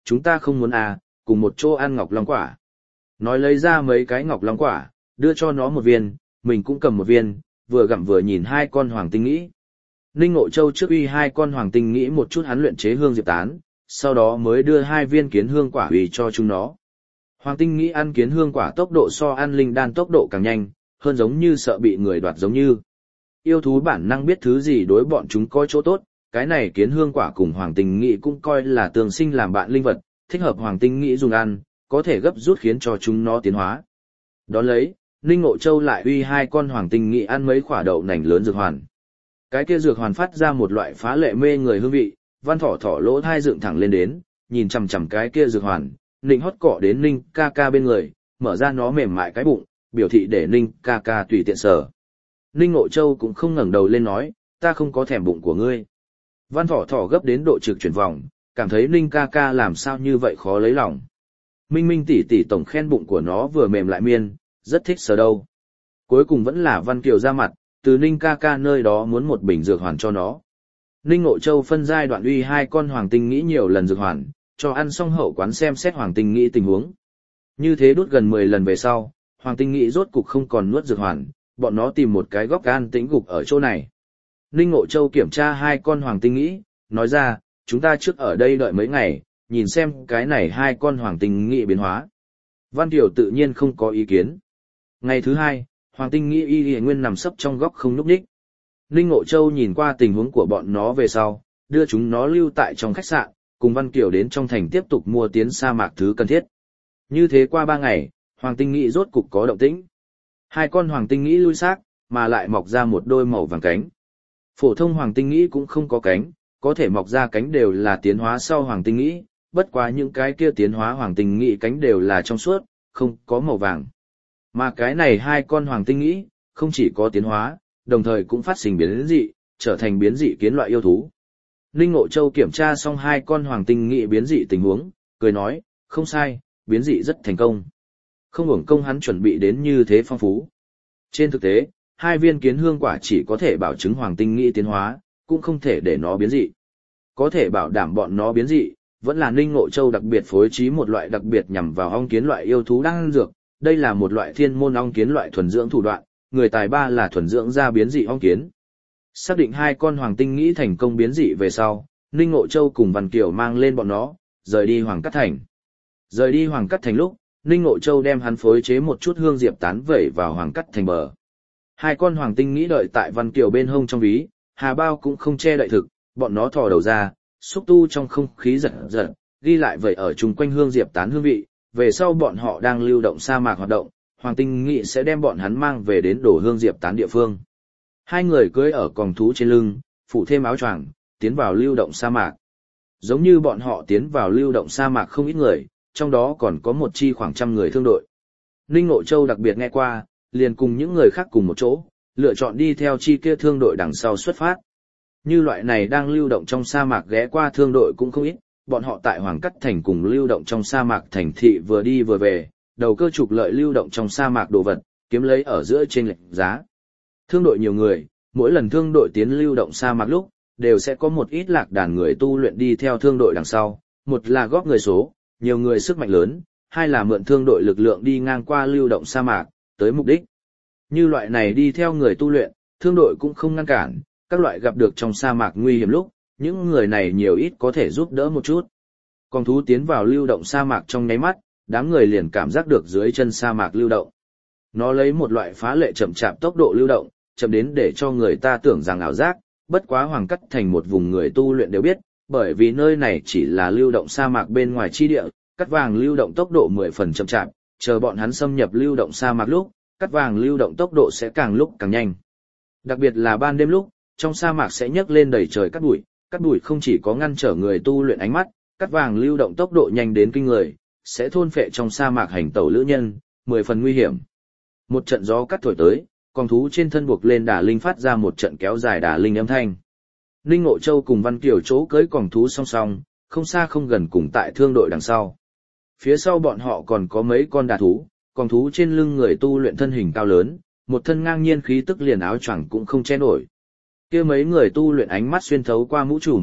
chúng ta không muốn à, cùng một chỗ ăn ngọc long quả. Nói lấy ra mấy cái ngọc long quả, đưa cho nó một viên, mình cũng cầm một viên, vừa gặm vừa nhìn hai con hoàng tinh nghĩ. Ninh Ngộ Châu trước uy hai con hoàng tinh nghĩ một chút hắn luyện chế hương diệp tán, sau đó mới đưa hai viên kiến hương quả uy cho chúng nó. Hoàng tinh nghĩ ăn kiến hương quả tốc độ so ăn linh đan tốc độ càng nhanh, hơn giống như sợ bị người đoạt giống như. Yêu thú bản năng biết thứ gì đối bọn chúng có chỗ tốt, cái này kiến hương quả cùng hoàng tinh nghĩ cũng coi là tương sinh làm bạn linh vật, thích hợp hoàng tinh nghĩ dùng ăn, có thể gấp rút khiến cho chúng nó tiến hóa. Đón lấy, Ninh Ngộ Châu lại uy hai con hoàng tinh nghĩ ăn mấy quả đậu nành lớn dược hoàn. Cái kia dược hoàn phát ra một loại phá lệ mê người hương vị, Văn Thỏ Thỏ lỗ thai dựng thẳng lên đến, nhìn chằm chằm cái kia dược hoàn, Ninh hót cọ đến Ninh ca ca bên người, mở ra nó mềm mại cái bụng, biểu thị để Ninh ca ca tùy tiện sờ. Ninh Ngộ Châu cũng không ngẩng đầu lên nói, ta không có thèm bụng của ngươi. Văn Thỏ Thỏ gấp đến độ trực chuyển vòng, cảm thấy Ninh ca ca làm sao như vậy khó lấy lòng. Minh Minh tỷ tỷ tổng khen bụng của nó vừa mềm lại miên, rất thích sờ đâu. Cuối cùng vẫn là Văn Kiều ra mặt, từ Ninh ca ca nơi đó muốn một bình dược hoàn cho nó. Ninh Ngộ Châu phân giai đoạn uy hai con hoàng tinh nghĩ nhiều lần dược hoàn, cho ăn xong hậu quán xem xét hoàng tinh nghĩ tình huống. Như thế đút gần mười lần về sau, hoàng tinh nghĩ rốt cục không còn nuốt dược hoàn, bọn nó tìm một cái góc an tĩnh gục ở chỗ này. Ninh Ngộ Châu kiểm tra hai con hoàng tinh nghĩ, nói ra, chúng ta trước ở đây đợi mấy ngày, nhìn xem cái này hai con hoàng tinh nghĩ biến hóa. Văn Kiều tự nhiên không có ý kiến. Ngày thứ hai, hoàng tinh nghĩ y y nguyên nằm sấp trong góc không nhúc nhích. Ninh Ngộ Châu nhìn qua tình huống của bọn nó về sau, đưa chúng nó lưu tại trong khách sạn, cùng Văn Kiều đến trong thành tiếp tục mua tiến sa mạc thứ cần thiết. Như thế qua ba ngày, hoàng tinh nghĩ rốt cục có động tĩnh. Hai con hoàng tinh nghĩ lui xác, mà lại mọc ra một đôi màu vàng cánh. Phổ thông hoàng tinh nghĩ cũng không có cánh, có thể mọc ra cánh đều là tiến hóa sau hoàng tinh nghĩ, bất quá những cái kia tiến hóa hoàng tinh nghĩ cánh đều là trong suốt, không có màu vàng. Mà cái này hai con hoàng tinh nghĩ, không chỉ có tiến hóa, đồng thời cũng phát sinh biến dị, trở thành biến dị kiến loại yêu thú. Ninh Ngộ Châu kiểm tra xong hai con hoàng tinh nghĩ biến dị tình huống, cười nói, không sai, biến dị rất thành công. Không uổng công hắn chuẩn bị đến như thế phong phú. Trên thực tế, hai viên kiến hương quả chỉ có thể bảo chứng hoàng tinh nghĩ tiến hóa, cũng không thể để nó biến dị. Có thể bảo đảm bọn nó biến dị, vẫn là Ninh Ngộ Châu đặc biệt phối trí một loại đặc biệt nhằm vào ong kiến loại yêu thú đang ăn dược. Đây là một loại thiên môn ong kiến loại thuần dưỡng thủ đoạn, người tài ba là thuần dưỡng ra biến dị ong kiến. Xác định hai con hoàng tinh nghĩ thành công biến dị về sau, Ninh Ngộ Châu cùng Văn Kiều mang lên bọn nó, rời đi Hoàng Cát Thành. Rời đi Hoàng Cát Thành lúc, Ninh Ngộ Châu đem hắn phối chế một chút hương diệp tán vẩy vào Hoàng Cát Thành bờ. Hai con hoàng tinh nghĩ đợi tại Văn Kiều bên hông trong ví, hà bao cũng không che đậy thực, bọn nó thò đầu ra, xúc tu trong không khí giật giật, ghi lại vẩy ở chung quanh hương diệp tán hương vị. Về sau bọn họ đang lưu động sa mạc hoạt động, hoàng tinh nghĩ sẽ đem bọn hắn mang về đến đổ hương diệp tán địa phương. Hai người cưỡi ở còng thú trên lưng, phủ thêm áo choàng, tiến vào lưu động sa mạc. Giống như bọn họ tiến vào lưu động sa mạc không ít người, trong đó còn có một chi khoảng trăm người thương đội. Ninh Ngộ Châu đặc biệt nghe qua, liền cùng những người khác cùng một chỗ, lựa chọn đi theo chi kia thương đội đằng sau xuất phát. Như loại này đang lưu động trong sa mạc ghé qua thương đội cũng không ít, bọn họ tại Hoàng Cát Thành cùng lưu động trong sa mạc thành thị vừa đi vừa về, đầu cơ trục lợi lưu động trong sa mạc đồ vật, kiếm lấy ở giữa trên lệch giá. Thương đội nhiều người, mỗi lần thương đội tiến lưu động sa mạc lúc, đều sẽ có một ít lạc đàn người tu luyện đi theo thương đội đằng sau, một là góp người số, nhiều người sức mạnh lớn, hai là mượn thương đội lực lượng đi ngang qua lưu động sa mạc, tới mục đích. Như loại này đi theo người tu luyện, thương đội cũng không ngăn cản, các loại gặp được trong sa mạc nguy hiểm lúc, những người này nhiều ít có thể giúp đỡ một chút. Con thú tiến vào lưu động sa mạc trong nháy mắt, đám người liền cảm giác được dưới chân sa mạc lưu động. Nó lấy một loại phá lệ chậm chạp tốc độ lưu động, chậm đến để cho người ta tưởng rằng ảo giác, bất quá Hoàng Cát Thành một vùng người tu luyện đều biết, bởi vì nơi này chỉ là lưu động sa mạc bên ngoài chi địa, cắt vàng lưu động tốc độ mười phần chậm chạp, chờ bọn hắn xâm nhập lưu động sa mạc lúc, cắt vàng lưu động tốc độ sẽ càng lúc càng nhanh. Đặc biệt là ban đêm lúc, trong sa mạc sẽ nhấc lên đầy trời cát bụi, cát bụi không chỉ có ngăn trở người tu luyện ánh mắt, cắt vàng lưu động tốc độ nhanh đến kinh người, sẽ thôn phệ trong sa mạc hành tẩu lữ nhân, mười phần nguy hiểm. Một trận gió cắt thổi tới, con thú trên thân buộc lên đà linh phát ra một trận kéo dài đà linh âm thanh. Ninh Ngộ Châu cùng Văn Kiều chỗ cưỡi con thú song song, không xa không gần cùng tại thương đội đằng sau. Phía sau bọn họ còn có mấy con đà thú, con thú trên lưng người tu luyện thân hình cao lớn, một thân ngang nhiên khí tức liền áo choàng cũng không che nổi. Kia mấy người tu luyện ánh mắt xuyên thấu qua mũ trùm,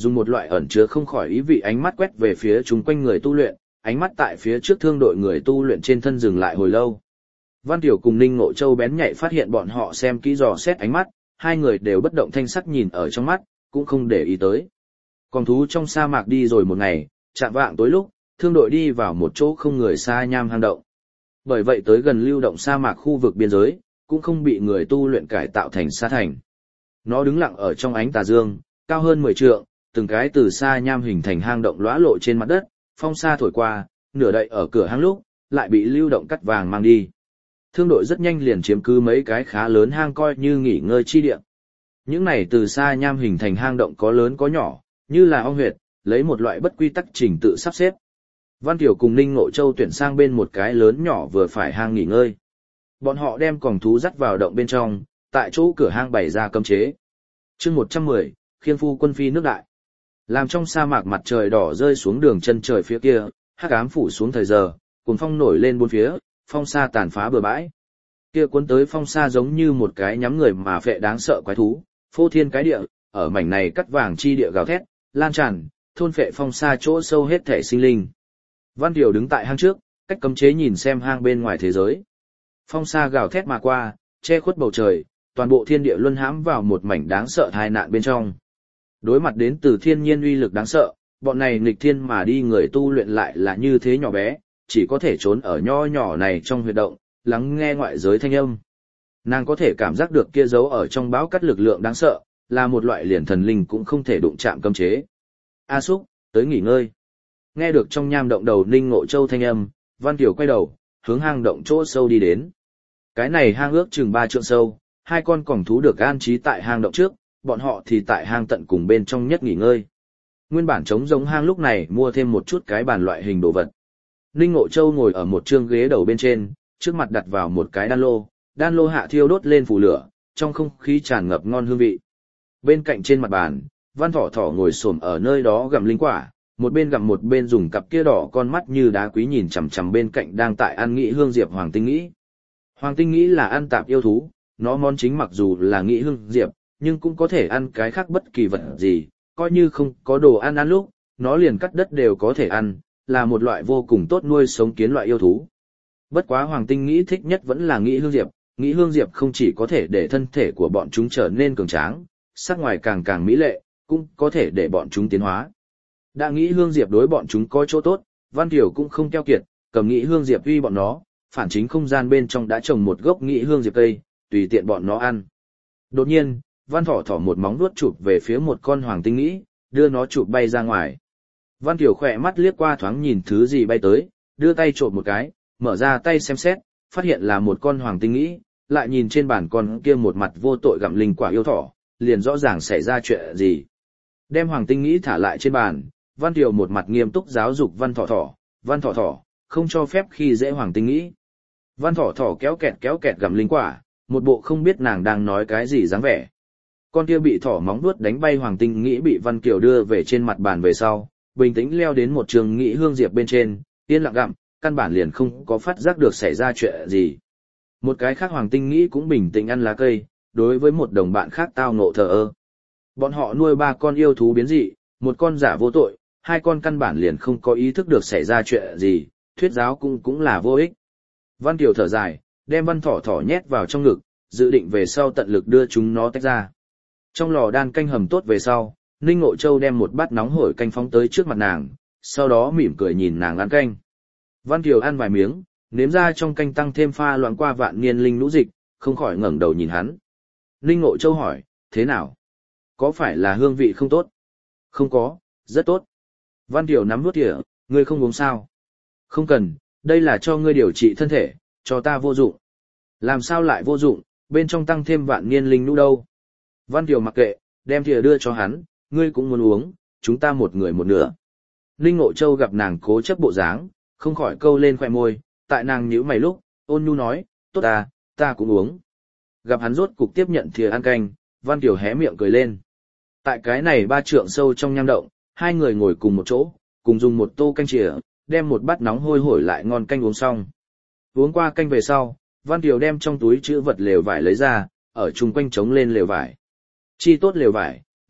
dùng một loại ẩn chứa không khỏi ý vị ánh mắt quét về phía chúng quanh người tu luyện, ánh mắt tại phía trước thương đội người tu luyện trên thân dừng lại hồi lâu. Văn Tiểu cùng Ninh Ngộ Châu bén nhạy phát hiện bọn họ xem kỹ dò xét ánh mắt, hai người đều bất động thanh sắc nhìn ở trong mắt, cũng không để ý tới. Còn thú trong sa mạc đi rồi một ngày, chạm vạng tối lúc, thương đội đi vào một chỗ không người xa nham hang động. Bởi vậy tới gần lưu động sa mạc khu vực biên giới, cũng không bị người tu luyện cải tạo thành sa thành. Nó đứng lặng ở trong ánh tà dương, cao hơn mười trượng, từng cái từ xa nham hình thành hang động lõa lộ trên mặt đất, phong sa thổi qua, nửa đậy ở cửa hang lúc, lại bị lưu động cắt vàng mang đi. Thương đội rất nhanh liền chiếm cứ mấy cái khá lớn hang coi như nghỉ ngơi chi địa. Những này từ xa nham hình thành hang động có lớn có nhỏ, như là ong huyệt, lấy một loại bất quy tắc trình tự sắp xếp. Văn Tiểu cùng Ninh Ngộ Châu tuyển sang bên một cái lớn nhỏ vừa phải hang nghỉ ngơi. Bọn họ đem còng thú dắt vào động bên trong, tại chỗ cửa hang bày ra cấm chế. Chương một trăm mười, khiên phu quân phi nước đại. Làm trong sa mạc mặt trời đỏ rơi xuống đường chân trời phía kia, hắc ám phủ xuống thời giờ, cuồng phong nổi lên bốn phía, phong sa tàn phá bừa bãi. Kia cuốn tới phong sa giống như một cái nhắm người mà phệ đáng sợ quái thú, phô thiên cái địa, ở mảnh này cắt vàng chi địa gào thét, lan tràn, thôn phệ phong sa chỗ sâu hết thể sinh linh. Văn Tiểu đứng tại hang trước, cách cấm chế nhìn xem hang bên ngoài thế giới. Phong sa gào thét mà qua, che khuất bầu trời, toàn bộ thiên địa luân hãm vào một mảnh đáng sợ tai nạn bên trong. Đối mặt đến từ thiên nhiên uy lực đáng sợ, bọn này nghịch thiên mà đi người tu luyện lại là như thế nhỏ bé, chỉ có thể trốn ở nho nhỏ này trong huyệt động, lắng nghe ngoại giới thanh âm. Nàng có thể cảm giác được kia giấu ở trong bão cắt lực lượng đáng sợ, là một loại liền thần linh cũng không thể đụng chạm cấm chế. A Súc, tới nghỉ ngơi. Nghe được trong nham động đầu Ninh Ngộ Châu thanh âm, Văn Tiểu quay đầu, hướng hang động chỗ sâu đi đến. Cái này hang ước chừng ba trượng sâu, hai con còng thú được an trí tại hang động trước, bọn họ thì tại hang tận cùng bên trong nhất nghỉ ngơi. Nguyên bản trống giống hang lúc này mua thêm một chút cái bàn loại hình đồ vật. Ninh Ngộ Châu ngồi ở một trương ghế đầu bên trên, trước mặt đặt vào một cái đan lô, đan lô hạ thiêu đốt lên phủ lửa, trong không khí tràn ngập ngon hương vị. Bên cạnh trên mặt bàn, Văn Thỏ Thỏ ngồi xổm ở nơi đó gặm linh quả, một bên gặm một bên dùng cặp kia đỏ con mắt như đá quý nhìn chằm chằm bên cạnh đang tại ăn nghị hương diệp Hoàng Tinh Nghĩ. Hoàng Tinh Nghĩ là ăn tạp yêu thú, nó món chính mặc dù là nghị hương diệp, nhưng cũng có thể ăn cái khác bất kỳ vật gì, coi như không có đồ ăn ăn lúc, nó liền cắt đất đều có thể ăn, là một loại vô cùng tốt nuôi sống kiến loại yêu thú. Bất quá Hoàng Tinh Nghĩ thích nhất vẫn là nghị hương diệp, nghị hương diệp không chỉ có thể để thân thể của bọn chúng trở nên cường tráng, sắc ngoài càng càng mỹ lệ, cũng có thể để bọn chúng tiến hóa. Đã nghĩ hương diệp đối bọn chúng có chỗ tốt, Văn Tiểu cũng không keo kiệt, cầm nghĩ hương diệp uy bọn nó, phản chính không gian bên trong đã trồng một gốc nghĩ hương diệp cây, tùy tiện bọn nó ăn. Đột nhiên, Văn Thỏ Thỏ một móng vuốt chụp về phía một con Hoàng Tinh Nghĩ, đưa nó chụp bay ra ngoài. Văn Tiểu khỏe mắt liếc qua thoáng nhìn thứ gì bay tới, đưa tay trộm một cái, mở ra tay xem xét, phát hiện là một con Hoàng Tinh Nghĩ, lại nhìn trên bàn con kia một mặt vô tội gặm linh quả yêu thỏ, liền rõ ràng xảy ra chuyện gì. Đem Hoàng Tinh Nghĩ thả lại trên bàn, Văn Tiểu một mặt nghiêm túc giáo dục Văn Thỏ Thỏ, Văn Thỏ Thỏ, không cho phép khi dễ Hoàng Tinh Nghĩ. Văn Thỏ Thỏ kéo kẹt kéo kẹt gặm linh quả, một bộ không biết nàng đang nói cái gì dáng vẻ. Con kia bị thỏ móng vuốt đánh bay Hoàng Tinh Nghĩ bị Văn Kiều đưa về trên mặt bàn về sau, bình tĩnh leo đến một trường nghĩ hương diệp bên trên, yên lặng gặm, căn bản liền không có phát giác được xảy ra chuyện gì. Một cái khác Hoàng Tinh Nghĩ cũng bình tĩnh ăn lá cây, đối với một đồng bạn khác tao ngộ thờ ơ. Bọn họ nuôi ba con yêu thú biến dị, một con giả vô tội, hai con căn bản liền không có ý thức được xảy ra chuyện gì, thuyết giáo cũng cũng là vô ích. Văn Kiều thở dài, đem Văn Thỏ Thỏ nhét vào trong ngực, dự định về sau tận lực đưa chúng nó tách ra. Trong lò đan canh hầm tốt về sau, Ninh Ngộ Châu đem một bát nóng hổi canh phóng tới trước mặt nàng, sau đó mỉm cười nhìn nàng ăn canh. Văn Kiều ăn vài miếng, nếm ra trong canh tăng thêm pha loãng qua vạn niên linh lũ dịch, không khỏi ngẩng đầu nhìn hắn. Ninh Ngộ Châu hỏi, thế nào? Có phải là hương vị không tốt? Không có, rất tốt. Văn Kiều nắm nuốt thìa, ngươi không uống sao? Không cần, đây là cho ngươi điều trị thân thể, cho ta vô dụng. Làm sao lại vô dụng, bên trong tăng thêm vạn niên linh lũ đâu? Văn Kiều mặc kệ, đem thìa đưa cho hắn, ngươi cũng muốn uống, chúng ta một người một nửa. Ninh Ngộ Châu gặp nàng cố chấp bộ dáng, không khỏi câu lên khóe môi, tại nàng nhíu mày lúc, ôn nhu nói, tốt à, ta cũng uống. Gặp hắn rốt cục tiếp nhận thìa ăn canh, Văn Kiều hé miệng cười lên. Tại cái này ba trượng sâu trong nham động, hai người ngồi cùng một chỗ, cùng dùng một tô canh chìa, đem một bát nóng hôi hổi lại ngon canh uống xong. Uống qua canh về sau, Văn Kiều đem trong túi chữ vật lều vải lấy ra, ở chung quanh trống lên lều vải. Chi tốt lều vải,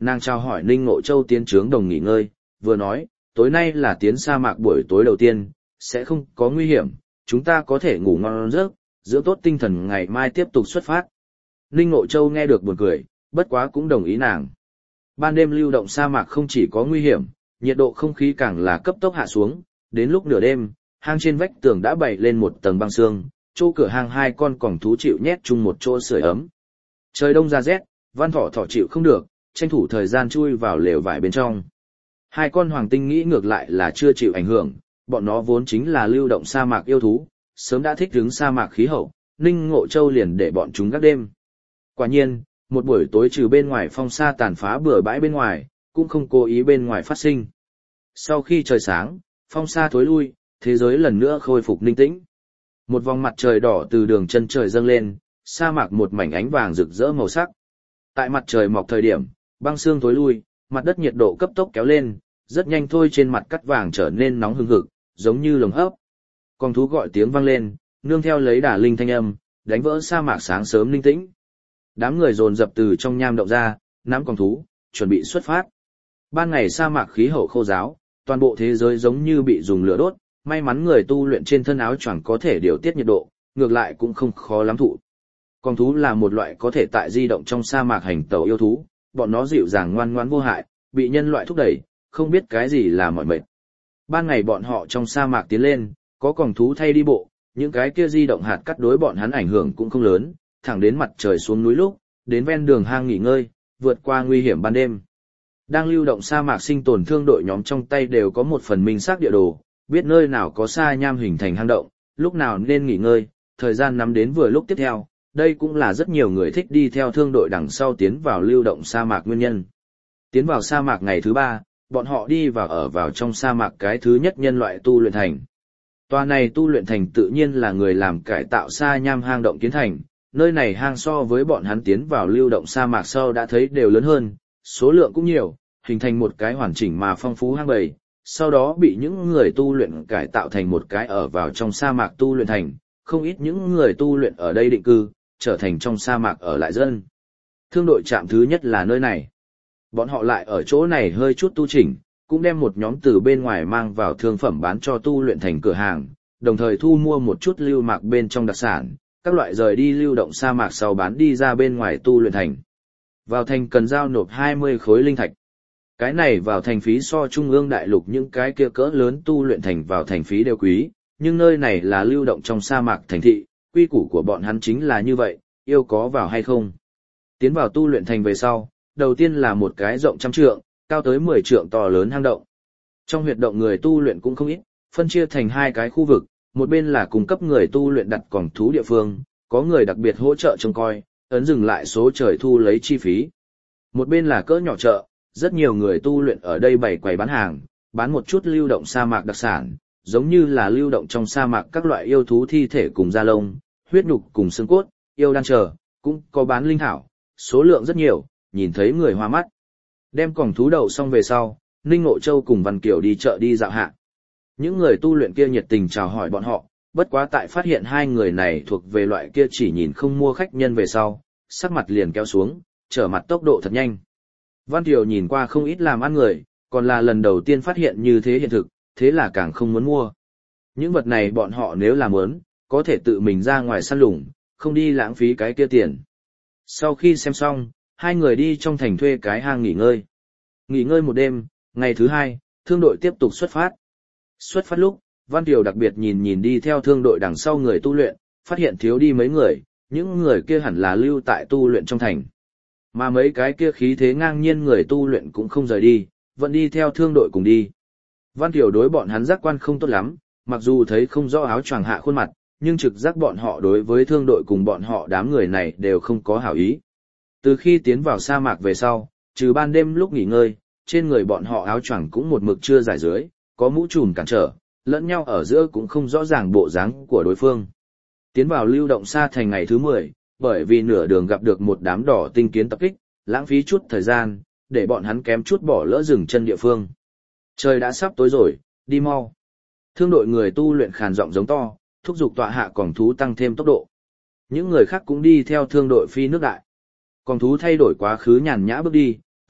Nàng chào hỏi Ninh Ngộ Châu tiến trướng đồng nghỉ ngơi, vừa nói, tối nay là tiến sa mạc buổi tối đầu tiên, sẽ không có nguy hiểm, chúng ta có thể ngủ ngon giấc, dưỡng tốt tinh thần ngày mai tiếp tục xuất phát. Ninh Ngộ Châu nghe được buồn cười, bất quá cũng đồng ý nàng. Ban đêm lưu động sa mạc không chỉ có nguy hiểm, nhiệt độ không khí càng là cấp tốc hạ xuống, đến lúc nửa đêm, hang trên vách tường đã bày lên một tầng băng sương, chỗ cửa hang hai con còng thú chịu nhét chung một chỗ sưởi ấm. Trời đông ra rét, Văn Thỏ Thỏ chịu không được, tranh thủ thời gian chui vào lều vải bên trong. Hai con hoàng tinh nghĩ ngược lại là chưa chịu ảnh hưởng, bọn nó vốn chính là lưu động sa mạc yêu thú, sớm đã thích ứng sa mạc khí hậu, Ninh Ngộ Châu liền để bọn chúng gác đêm. Quả nhiên, một buổi tối trừ bên ngoài phong sa tàn phá bừa bãi bên ngoài, cũng không cố ý bên ngoài phát sinh. Sau khi trời sáng, phong sa thối lui, thế giới lần nữa khôi phục ninh tĩnh. Một vòng mặt trời đỏ từ đường chân trời dâng lên, sa mạc một mảnh ánh vàng rực rỡ màu sắc. Tại mặt trời mọc thời điểm, băng sương thối lui, mặt đất nhiệt độ cấp tốc kéo lên, rất nhanh thôi trên mặt cắt vàng trở nên nóng hừng hực, giống như lồng hấp. Con thú gọi tiếng vang lên, nương theo lấy đả linh thanh âm, đánh vỡ sa mạc sáng sớm ninh tĩnh. Đám người dồn dập từ trong nham động ra, nắm con thú, chuẩn bị xuất phát. Ban ngày sa mạc khí hậu khô ráo, toàn bộ thế giới giống như bị dùng lửa đốt, may mắn người tu luyện trên thân áo choàng có thể điều tiết nhiệt độ, ngược lại cũng không khó lắm thụ. Con thú là một loại có thể tại di động trong sa mạc hành tẩu yêu thú, bọn nó dịu dàng ngoan ngoãn vô hại, bị nhân loại thúc đẩy, không biết cái gì là mỏi mệt. Ban ngày bọn họ trong sa mạc tiến lên, có con thú thay đi bộ, những cái kia di động hạt cắt đối bọn hắn ảnh hưởng cũng không lớn, thẳng đến mặt trời xuống núi lúc, đến ven đường hang nghỉ ngơi, vượt qua nguy hiểm ban đêm. Đang lưu động sa mạc sinh tồn thương đội nhóm trong tay đều có một phần minh xác địa đồ, biết nơi nào có sa nham hình thành hang động, lúc nào nên nghỉ ngơi, thời gian nắm đến vừa lúc tiếp theo, đây cũng là rất nhiều người thích đi theo thương đội đằng sau tiến vào lưu động sa mạc nguyên nhân. Tiến vào sa mạc ngày thứ ba, bọn họ đi vào ở vào trong sa mạc cái thứ nhất nhân loại tu luyện thành. Tòa này tu luyện thành tự nhiên là người làm cải tạo sa nham hang động kiến thành, nơi này hang so với bọn hắn tiến vào lưu động sa mạc sau đã thấy đều lớn hơn, số lượng cũng nhiều, hình thành một cái hoàn chỉnh mà phong phú hang bầy, sau đó bị những người tu luyện cải tạo thành một cái ở vào trong sa mạc tu luyện thành, không ít những người tu luyện ở đây định cư, trở thành trong sa mạc ở lại dân. Thương đội trạm thứ nhất là nơi này. Bọn họ lại ở chỗ này hơi chút tu chỉnh, cũng đem một nhóm từ bên ngoài mang vào thương phẩm bán cho tu luyện thành cửa hàng, đồng thời thu mua một chút lưu mạc bên trong đặc sản, các loại rời đi lưu động sa mạc sau bán đi ra bên ngoài tu luyện thành. Vào thành cần giao nộp hai mươi khối linh thạch. Cái này vào thành phí so trung ương đại lục những cái kia cỡ lớn tu luyện thành vào thành phí đều quý, nhưng nơi này là lưu động trong sa mạc thành thị, quy củ của bọn hắn chính là như vậy, yêu có vào hay không. Tiến vào tu luyện thành về sau, đầu tiên là một cái rộng trăm trượng, cao tới mười trượng to lớn hang động. Trong huyệt động người tu luyện cũng không ít, phân chia thành hai cái khu vực, một bên là cung cấp người tu luyện đặt còng thú địa phương, có người đặc biệt hỗ trợ trông coi, ấn dừng lại số trời thu lấy chi phí. Một bên là cỡ nhỏ chợ, rất nhiều người tu luyện ở đây bày quầy bán hàng, bán một chút lưu động sa mạc đặc sản, giống như là lưu động trong sa mạc các loại yêu thú thi thể cùng da lông, huyết nhục cùng xương cốt, yêu đan chờ, cũng có bán linh thảo, số lượng rất nhiều, nhìn thấy người hoa mắt. Đem còng thú đậu xong về sau, Ninh Ngộ Châu cùng Văn Kiều đi chợ đi dạo hạ. Những người tu luyện kia nhiệt tình chào hỏi bọn họ, bất quá tại phát hiện hai người này thuộc về loại kia chỉ nhìn không mua khách nhân về sau, sắc mặt liền kéo xuống, trở mặt tốc độ thật nhanh. Văn Kiều nhìn qua không ít làm ăn người, còn là lần đầu tiên phát hiện như thế hiện thực, thế là càng không muốn mua. Những vật này bọn họ nếu làm muốn, có thể tự mình ra ngoài săn lùng, không đi lãng phí cái kia tiền. Sau khi xem xong, hai người đi trong thành thuê cái hang nghỉ ngơi. Nghỉ ngơi một đêm, ngày thứ hai, thương đội tiếp tục xuất phát. Xuất phát lúc, Văn Kiều đặc biệt nhìn nhìn đi theo thương đội đằng sau người tu luyện, phát hiện thiếu đi mấy người, những người kia hẳn là lưu tại tu luyện trong thành. Mà mấy cái kia khí thế ngang nhiên người tu luyện cũng không rời đi, vẫn đi theo thương đội cùng đi. Văn Kiều đối bọn hắn giác quan không tốt lắm, mặc dù thấy không rõ áo choàng hạ khuôn mặt, nhưng trực giác bọn họ đối với thương đội cùng bọn họ đám người này đều không có hảo ý. Từ khi tiến vào sa mạc về sau, trừ ban đêm lúc nghỉ ngơi, trên người bọn họ áo choàng cũng một mực chưa giải dưới, có mũ trùm cản trở, lẫn nhau ở giữa cũng không rõ ràng bộ dáng của đối phương. Tiến vào lưu động sa thành ngày thứ mười, bởi vì nửa đường gặp được một đám đỏ tinh kiến tập kích, lãng phí chút thời gian, để bọn hắn kém chút bỏ lỡ dừng chân địa phương. Trời đã sắp tối rồi, đi mau. Thương đội người tu luyện khàn giọng giống to, thúc giục tọa hạ còng thú tăng thêm tốc độ. Những người khác cũng đi theo thương đội phi nước đại. Còng thú thay đổi quá khứ nhàn nhã bước đi,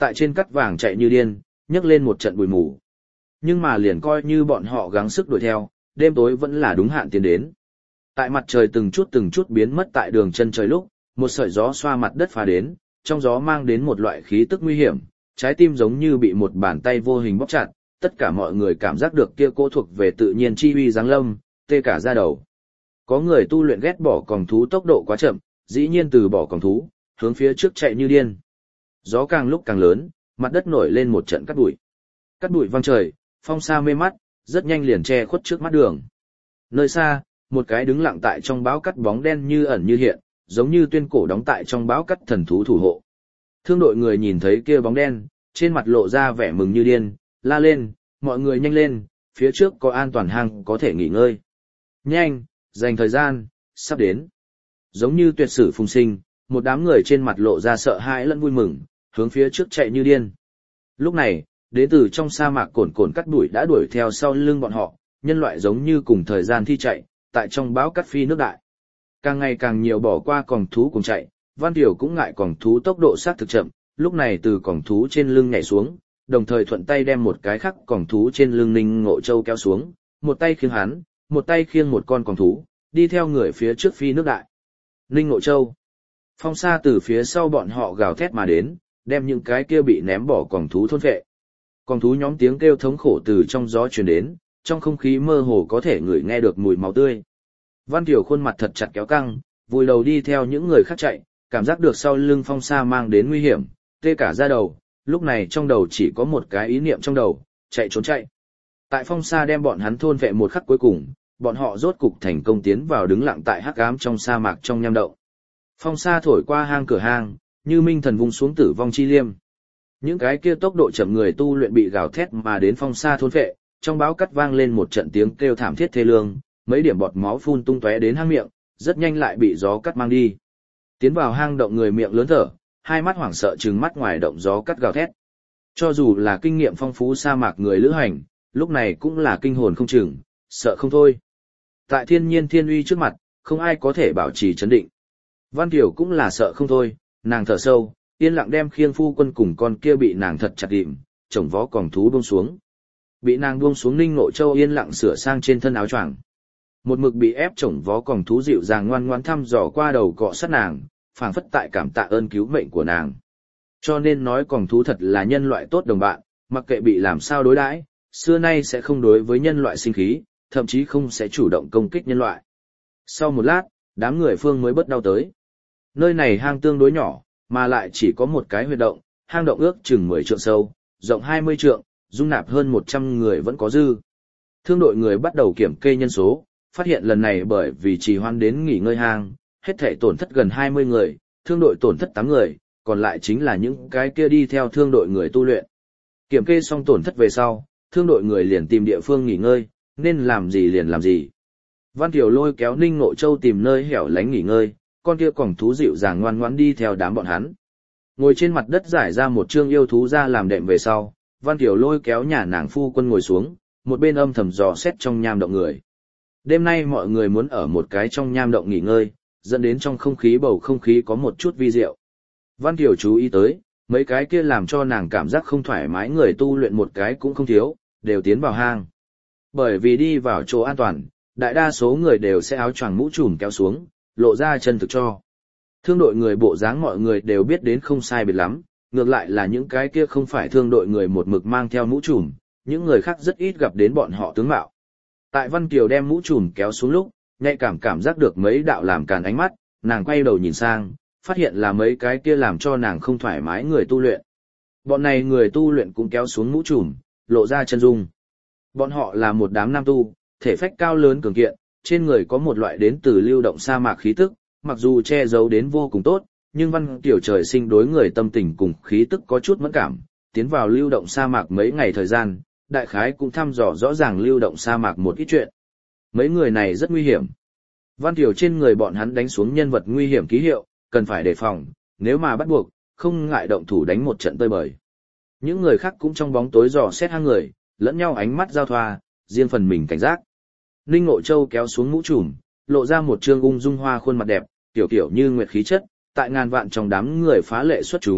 tại trên cắt vàng chạy như điên, nhấc lên một trận bụi mù. Nhưng mà liền coi như bọn họ gắng sức đuổi theo, đêm tối vẫn là đúng hạn tiến đến. Tại mặt trời từng chút từng chút biến mất tại đường chân trời lúc, một sợi gió xoa mặt đất phá đến, trong gió mang đến một loại khí tức nguy hiểm, trái tim giống như bị một bàn tay vô hình bóp chặt, tất cả mọi người cảm giác được kia cô thuộc về tự nhiên chi uy giáng lâm, tê cả da đầu. Có người tu luyện ghét bỏ còng thú tốc độ quá chậm, dĩ nhiên từ bỏ còng thú, hướng phía trước chạy như điên. Gió càng lúc càng lớn, mặt đất nổi lên một trận cát bụi. Cát bụi vang trời, phong sa mê mắt, rất nhanh liền che khuất trước mắt đường. Nơi xa, một cái đứng lặng tại trong bão cát bóng đen như ẩn như hiện, giống như tuyên cổ đóng tại trong bão cát thần thú thủ hộ. Thương đội người nhìn thấy kia bóng đen, trên mặt lộ ra vẻ mừng như điên, la lên, mọi người nhanh lên, phía trước có an toàn hang có thể nghỉ ngơi. Nhanh, dành thời gian, sắp đến. Giống như tuyệt sử phùng sinh, một đám người trên mặt lộ ra sợ hãi lẫn vui mừng, hướng phía trước chạy như điên. Lúc này, đến từ trong sa mạc cồn cồn cắt đuổi đã đuổi theo sau lưng bọn họ, nhân loại giống như cùng thời gian thi chạy, tại trong bão cắt phi nước đại. Càng ngày càng nhiều bỏ qua còng thú cùng chạy, Văn Tiểu cũng ngại còng thú tốc độ sát thực chậm, lúc này từ còng thú trên lưng nhảy xuống, đồng thời thuận tay đem một cái khác còng thú trên lưng Ninh Ngộ Châu kéo xuống, một tay khiêng hắn, một tay khiêng một con còng thú, đi theo người phía trước phi nước đại. Ninh Ngộ Châu. Phong sa từ phía sau bọn họ gào thét mà đến, đem những cái kia bị ném bỏ còng thú thôn phệ. Còng thú nhóm tiếng kêu thống khổ từ trong gió truyền đến, trong không khí mơ hồ có thể ngửi nghe được mùi máu tươi. Văn Tiểu khuôn mặt thật chặt kéo căng, vùi đầu đi theo những người khác chạy, cảm giác được sau lưng phong sa mang đến nguy hiểm, tê cả da đầu, lúc này trong đầu chỉ có một cái ý niệm trong đầu, chạy trốn chạy. Tại phong sa đem bọn hắn thôn vệ một khắc cuối cùng, bọn họ rốt cục thành công tiến vào đứng lặng tại hắc ám trong sa mạc trong nham động. Phong sa thổi qua hang cửa hang, như minh thần vung xuống tử vong chi liêm. Những cái kia tốc độ chậm người tu luyện bị gào thét mà đến phong sa thôn vệ, trong báo cắt vang lên một trận tiếng kêu thảm thiết thê lương, mấy điểm bọt máu phun tung tóe đến hang miệng, rất nhanh lại bị gió cắt mang đi. Tiến vào hang động người miệng lớn thở, hai mắt hoảng sợ trừng mắt ngoài động gió cắt gào thét. Cho dù là kinh nghiệm phong phú sa mạc người lữ hành, lúc này cũng là kinh hồn không chừng, sợ không thôi. Tại thiên nhiên thiên uy trước mặt, không ai có thể bảo trì trấn định. Văn Kiều cũng là sợ không thôi, nàng thở sâu, yên lặng đem khiêng phu quân cùng con kia bị nàng thật chặt đệm, chồng vó còng thú buông xuống. Bị nàng buông xuống Ninh Ngộ Châu yên lặng sửa sang trên thân áo choàng. Một mực bị ép chồng vó còng thú dịu dàng ngoan ngoãn thăm dò qua đầu cọ sát nàng, phảng phất tại cảm tạ ơn cứu mệnh của nàng. Cho nên nói còng thú thật là nhân loại tốt đồng bạn, mặc kệ bị làm sao đối đãi, xưa nay sẽ không đối với nhân loại sinh khí, thậm chí không sẽ chủ động công kích nhân loại. Sau một lát, đám người phương mới bớt đau tới. Nơi này hang tương đối nhỏ, mà lại chỉ có một cái huyệt động, hang động ước chừng mười trượng sâu, rộng hai mươi trượng, dung nạp hơn một trăm người vẫn có dư. Thương đội người bắt đầu kiểm kê nhân số, phát hiện lần này bởi vì trì hoãn đến nghỉ ngơi hang, hết thảy tổn thất gần hai mươi người, thương đội tổn thất tám người, còn lại chính là những cái kia đi theo thương đội người tu luyện. Kiểm kê xong tổn thất về sau, thương đội người liền tìm địa phương nghỉ ngơi, nên làm gì liền làm gì. Văn Kiều lôi kéo Ninh Ngộ Châu tìm nơi hẻo lánh nghỉ ngơi, con kia còng thú dịu dàng ngoan ngoãn đi theo đám bọn hắn. Ngồi trên mặt đất giải ra một chương yêu thú ra làm đệm về sau, Văn Kiều lôi kéo nhà nàng phu quân ngồi xuống, một bên âm thầm dò xét trong nham động người. Đêm nay mọi người muốn ở một cái trong nham động nghỉ ngơi, dẫn đến trong không khí bầu không khí có một chút vi diệu. Văn Kiều chú ý tới, mấy cái kia làm cho nàng cảm giác không thoải mái người tu luyện một cái cũng không thiếu, đều tiến vào hang. Bởi vì đi vào chỗ an toàn, đại đa số người đều sẽ áo choàng mũ trùm kéo xuống, lộ ra chân thực cho. Thương đội người bộ dáng mọi người đều biết đến không sai biệt lắm, ngược lại là những cái kia không phải thương đội người một mực mang theo mũ trùm, những người khác rất ít gặp đến bọn họ tướng mạo. Tại Văn Kiều đem mũ trùm kéo xuống lúc, nhạy cảm cảm giác được mấy đạo làm càn ánh mắt, nàng quay đầu nhìn sang, phát hiện là mấy cái kia làm cho nàng không thoải mái người tu luyện. Bọn này người tu luyện cũng kéo xuống mũ trùm, lộ ra chân dung. Bọn họ là một đám nam tu, thể phách cao lớn cường kiện, trên người có một loại đến từ lưu động sa mạc khí tức, mặc dù che giấu đến vô cùng tốt, nhưng Văn Kiều trời sinh đối người tâm tình cùng khí tức có chút mẫn cảm, tiến vào lưu động sa mạc mấy ngày thời gian, đại khái cũng thăm dò rõ ràng lưu động sa mạc một ít chuyện. Mấy người này rất nguy hiểm. Văn Kiều trên người bọn hắn đánh xuống nhân vật nguy hiểm ký hiệu, cần phải đề phòng, nếu mà bắt buộc, không ngại động thủ đánh một trận tơi bời. Những người khác cũng trong bóng tối dò xét hang người, lẫn nhau ánh mắt giao thoa, riêng phần mình cảnh giác. Ninh Ngộ Châu kéo xuống mũ trùm, lộ ra một trương ung dung hoa khuôn mặt đẹp, tiểu kiểu như nguyệt khí chất, tại ngàn vạn trong đám người phá lệ xuất chúng,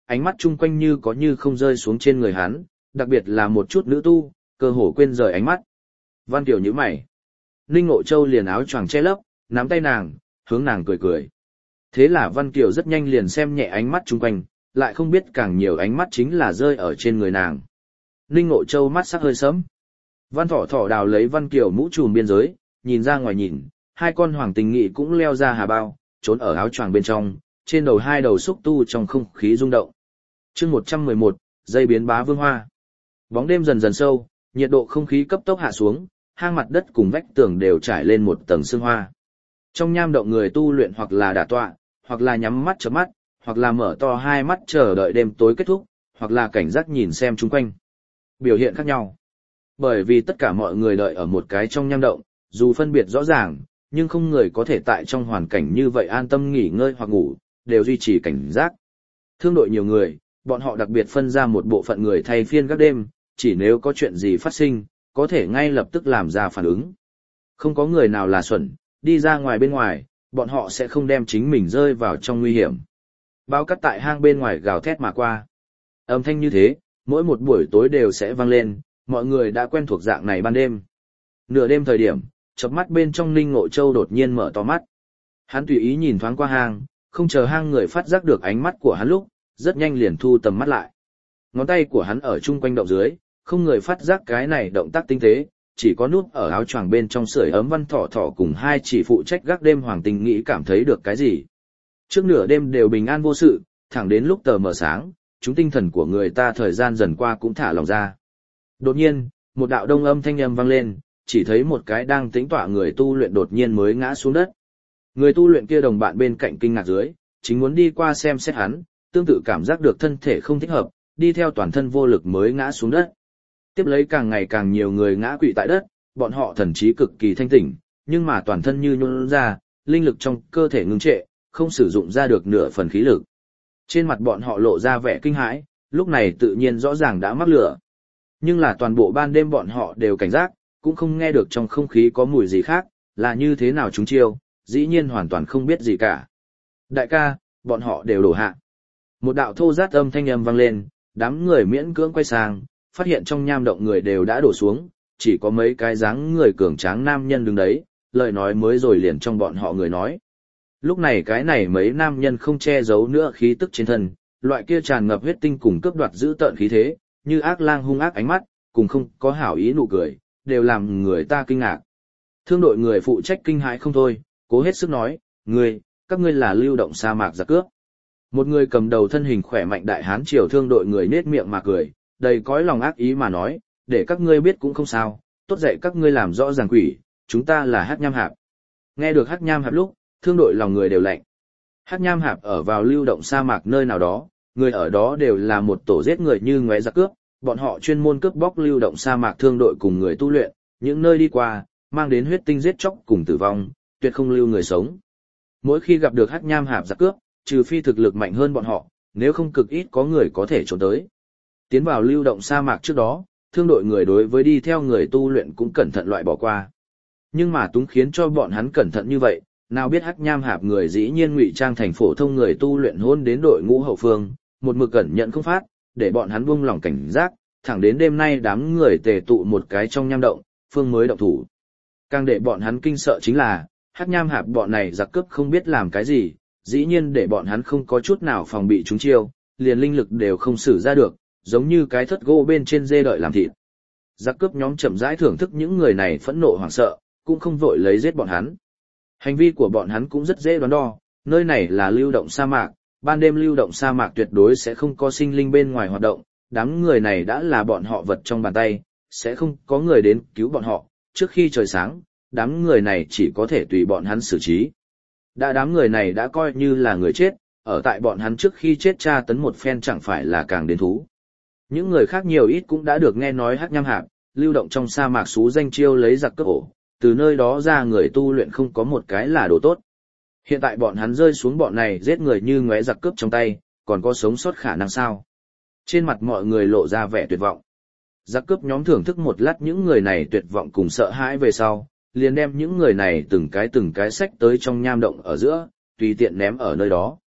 ánh mắt chung quanh như có như không rơi xuống trên người hắn, đặc biệt là một chút nữ tu, cơ hồ quên rời ánh mắt. Văn Kiều nhíu mày. Ninh Ngộ Châu liền áo choàng che lấp, nắm tay nàng, hướng nàng cười cười. Thế là Văn Kiều rất nhanh liền xem nhẹ ánh mắt chung quanh, lại không biết càng nhiều ánh mắt chính là rơi ở trên người nàng. Ninh Ngộ Châu mắt sắc hơi sẫm. Văn Thỏ Thỏ đào lấy Văn Kiều mũ trùm biên giới, nhìn ra ngoài nhìn, hai con hoàng tình nghị cũng leo ra hà bao, trốn ở áo choàng bên trong, trên đầu hai đầu xúc tu trong không khí rung động. Chương một trăm mười một, dây biến bá vương hoa. Bóng đêm dần dần sâu, nhiệt độ không khí cấp tốc hạ xuống, hang mặt đất cùng vách tường đều trải lên một tầng sương hoa. Trong nham động người tu luyện hoặc là đả tọa, hoặc là nhắm mắt chớp mắt, hoặc là mở to hai mắt chờ đợi đêm tối kết thúc, hoặc là cảnh giác nhìn xem chung quanh. Biểu hiện khác nhau. Bởi vì tất cả mọi người đợi ở một cái trong nham động, dù phân biệt rõ ràng, nhưng không người có thể tại trong hoàn cảnh như vậy an tâm nghỉ ngơi hoặc ngủ, đều duy trì cảnh giác. Thương đội nhiều người, bọn họ đặc biệt phân ra một bộ phận người thay phiên các đêm, chỉ nếu có chuyện gì phát sinh, có thể ngay lập tức làm ra phản ứng. Không có người nào là xuẩn, đi ra ngoài bên ngoài, bọn họ sẽ không đem chính mình rơi vào trong nguy hiểm. Bao cắt tại hang bên ngoài gào thét mà qua. Âm thanh như thế, mỗi một buổi tối đều sẽ vang lên, mọi người đã quen thuộc dạng này ban đêm. Nửa đêm thời điểm, chớp mắt bên trong Ninh Ngộ Châu đột nhiên mở to mắt. Hắn tùy ý nhìn thoáng qua hang, không chờ hang người phát giác được ánh mắt của hắn lúc, rất nhanh liền thu tầm mắt lại. Ngón tay của hắn ở chung quanh động dưới, không người phát giác cái này động tác tinh tế, chỉ có nút ở áo choàng bên trong sưởi ấm Văn Thỏ Thỏ cùng hai chỉ phụ trách gác đêm hoàng tình nghĩ cảm thấy được cái gì. Trước nửa đêm đều bình an vô sự, thẳng đến lúc tờ mờ sáng, chúng tinh thần của người ta thời gian dần qua cũng thả lòng ra. Đột nhiên, một đạo đông âm thanh âm vang lên, chỉ thấy một cái đang tĩnh tọa người tu luyện đột nhiên mới ngã xuống đất. Người tu luyện kia đồng bạn bên cạnh kinh ngạc dưới, chính muốn đi qua xem xét hắn, tương tự cảm giác được thân thể không thích hợp, đi theo toàn thân vô lực mới ngã xuống đất. Tiếp lấy càng ngày càng nhiều người ngã quỵ tại đất, bọn họ thần trí cực kỳ thanh tỉnh, nhưng mà toàn thân như nhũn ra, linh lực trong cơ thể ngưng trệ, không sử dụng ra được nửa phần khí lực. Trên mặt bọn họ lộ ra vẻ kinh hãi, lúc này tự nhiên rõ ràng đã mắc lửa. Nhưng là toàn bộ ban đêm bọn họ đều cảnh giác, cũng không nghe được trong không khí có mùi gì khác, là như thế nào chúng chiêu, dĩ nhiên hoàn toàn không biết gì cả. Đại ca, bọn họ đều đổ hạ. Một đạo thô rát âm thanh âm vang lên, đám người miễn cưỡng quay sang, phát hiện trong nham động người đều đã đổ xuống, chỉ có mấy cái dáng người cường tráng nam nhân đứng đấy, lời nói mới rồi liền trong bọn họ người nói. Lúc này cái này mấy nam nhân không che giấu nữa khí tức trên thân, loại kia tràn ngập huyết tinh cùng cướp đoạt giữ tợn khí thế, như ác lang hung ác ánh mắt, cùng không có hảo ý nụ cười, đều làm người ta kinh ngạc. Thương đội người phụ trách kinh hãi không thôi, cố hết sức nói, ngươi, các ngươi là lưu động sa mạc giặc cướp. Một người cầm đầu thân hình khỏe mạnh đại hán triều thương đội người nết miệng mà cười, đầy cõi lòng ác ý mà nói, để các ngươi biết cũng không sao, tốt dậy các ngươi làm rõ ràng quỷ, chúng ta là Hắc Nham Hạp. Nghe được Hắc Nham Hạp lúc, thương đội lòng người đều lạnh. Hắc Nham Hạp ở vào lưu động sa mạc nơi nào đó, người ở đó đều là một tổ giết người như ngoé giặc cướp, bọn họ chuyên môn cướp bóc lưu động sa mạc thương đội cùng người tu luyện, những nơi đi qua, mang đến huyết tinh giết chóc cùng tử vong, tuyệt không lưu người sống. Mỗi khi gặp được Hắc Nham Hạp giặc cướp, trừ phi thực lực mạnh hơn bọn họ, nếu không cực ít có người có thể trốn tới. Tiến vào lưu động sa mạc trước đó, thương đội người đối với đi theo người tu luyện cũng cẩn thận loại bỏ qua. Nhưng mà túng khiến cho bọn hắn cẩn thận như vậy, nào biết Hắc Nham Hạp người dĩ nhiên ngụy trang thành phổ thông người tu luyện hôn đến đội ngũ hậu phương, một mực cẩn nhận không phát, để bọn hắn buông lỏng cảnh giác, thẳng đến đêm nay đám người tề tụ một cái trong nham động, phương mới động thủ. Càng để bọn hắn kinh sợ chính là, Hắc Nham Hạp bọn này giặc cướp không biết làm cái gì, dĩ nhiên để bọn hắn không có chút nào phòng bị chúng chiêu, liền linh lực đều không sử ra được, giống như cái thất gỗ bên trên dê đợi làm thịt. Giặc cướp nhóm chậm rãi thưởng thức những người này phẫn nộ hoảng sợ, cũng không vội lấy giết bọn hắn. Hành vi của bọn hắn cũng rất dễ đoán đo, nơi này là lưu động sa mạc, ban đêm lưu động sa mạc tuyệt đối sẽ không có sinh linh bên ngoài hoạt động, đám người này đã là bọn họ vật trong bàn tay, sẽ không có người đến cứu bọn họ, trước khi trời sáng, đám người này chỉ có thể tùy bọn hắn xử trí. Đã đám người này đã coi như là người chết, ở tại bọn hắn trước khi chết tra tấn một phen chẳng phải là càng đến thú. Những người khác nhiều ít cũng đã được nghe nói Hắc Nham Hạp, lưu động trong sa mạc xú danh chiêu lấy giặc cướp ổ, từ nơi đó ra người tu luyện không có một cái là đồ tốt. Hiện tại bọn hắn rơi xuống bọn này giết người như ngoé giặc cướp trong tay, còn có sống sót khả năng sao? Trên mặt mọi người lộ ra vẻ tuyệt vọng. Giặc cướp nhóm thưởng thức một lát những người này tuyệt vọng cùng sợ hãi về sau, liền đem những người này từng cái từng cái xách tới trong nham động ở giữa, tùy tiện ném ở nơi đó.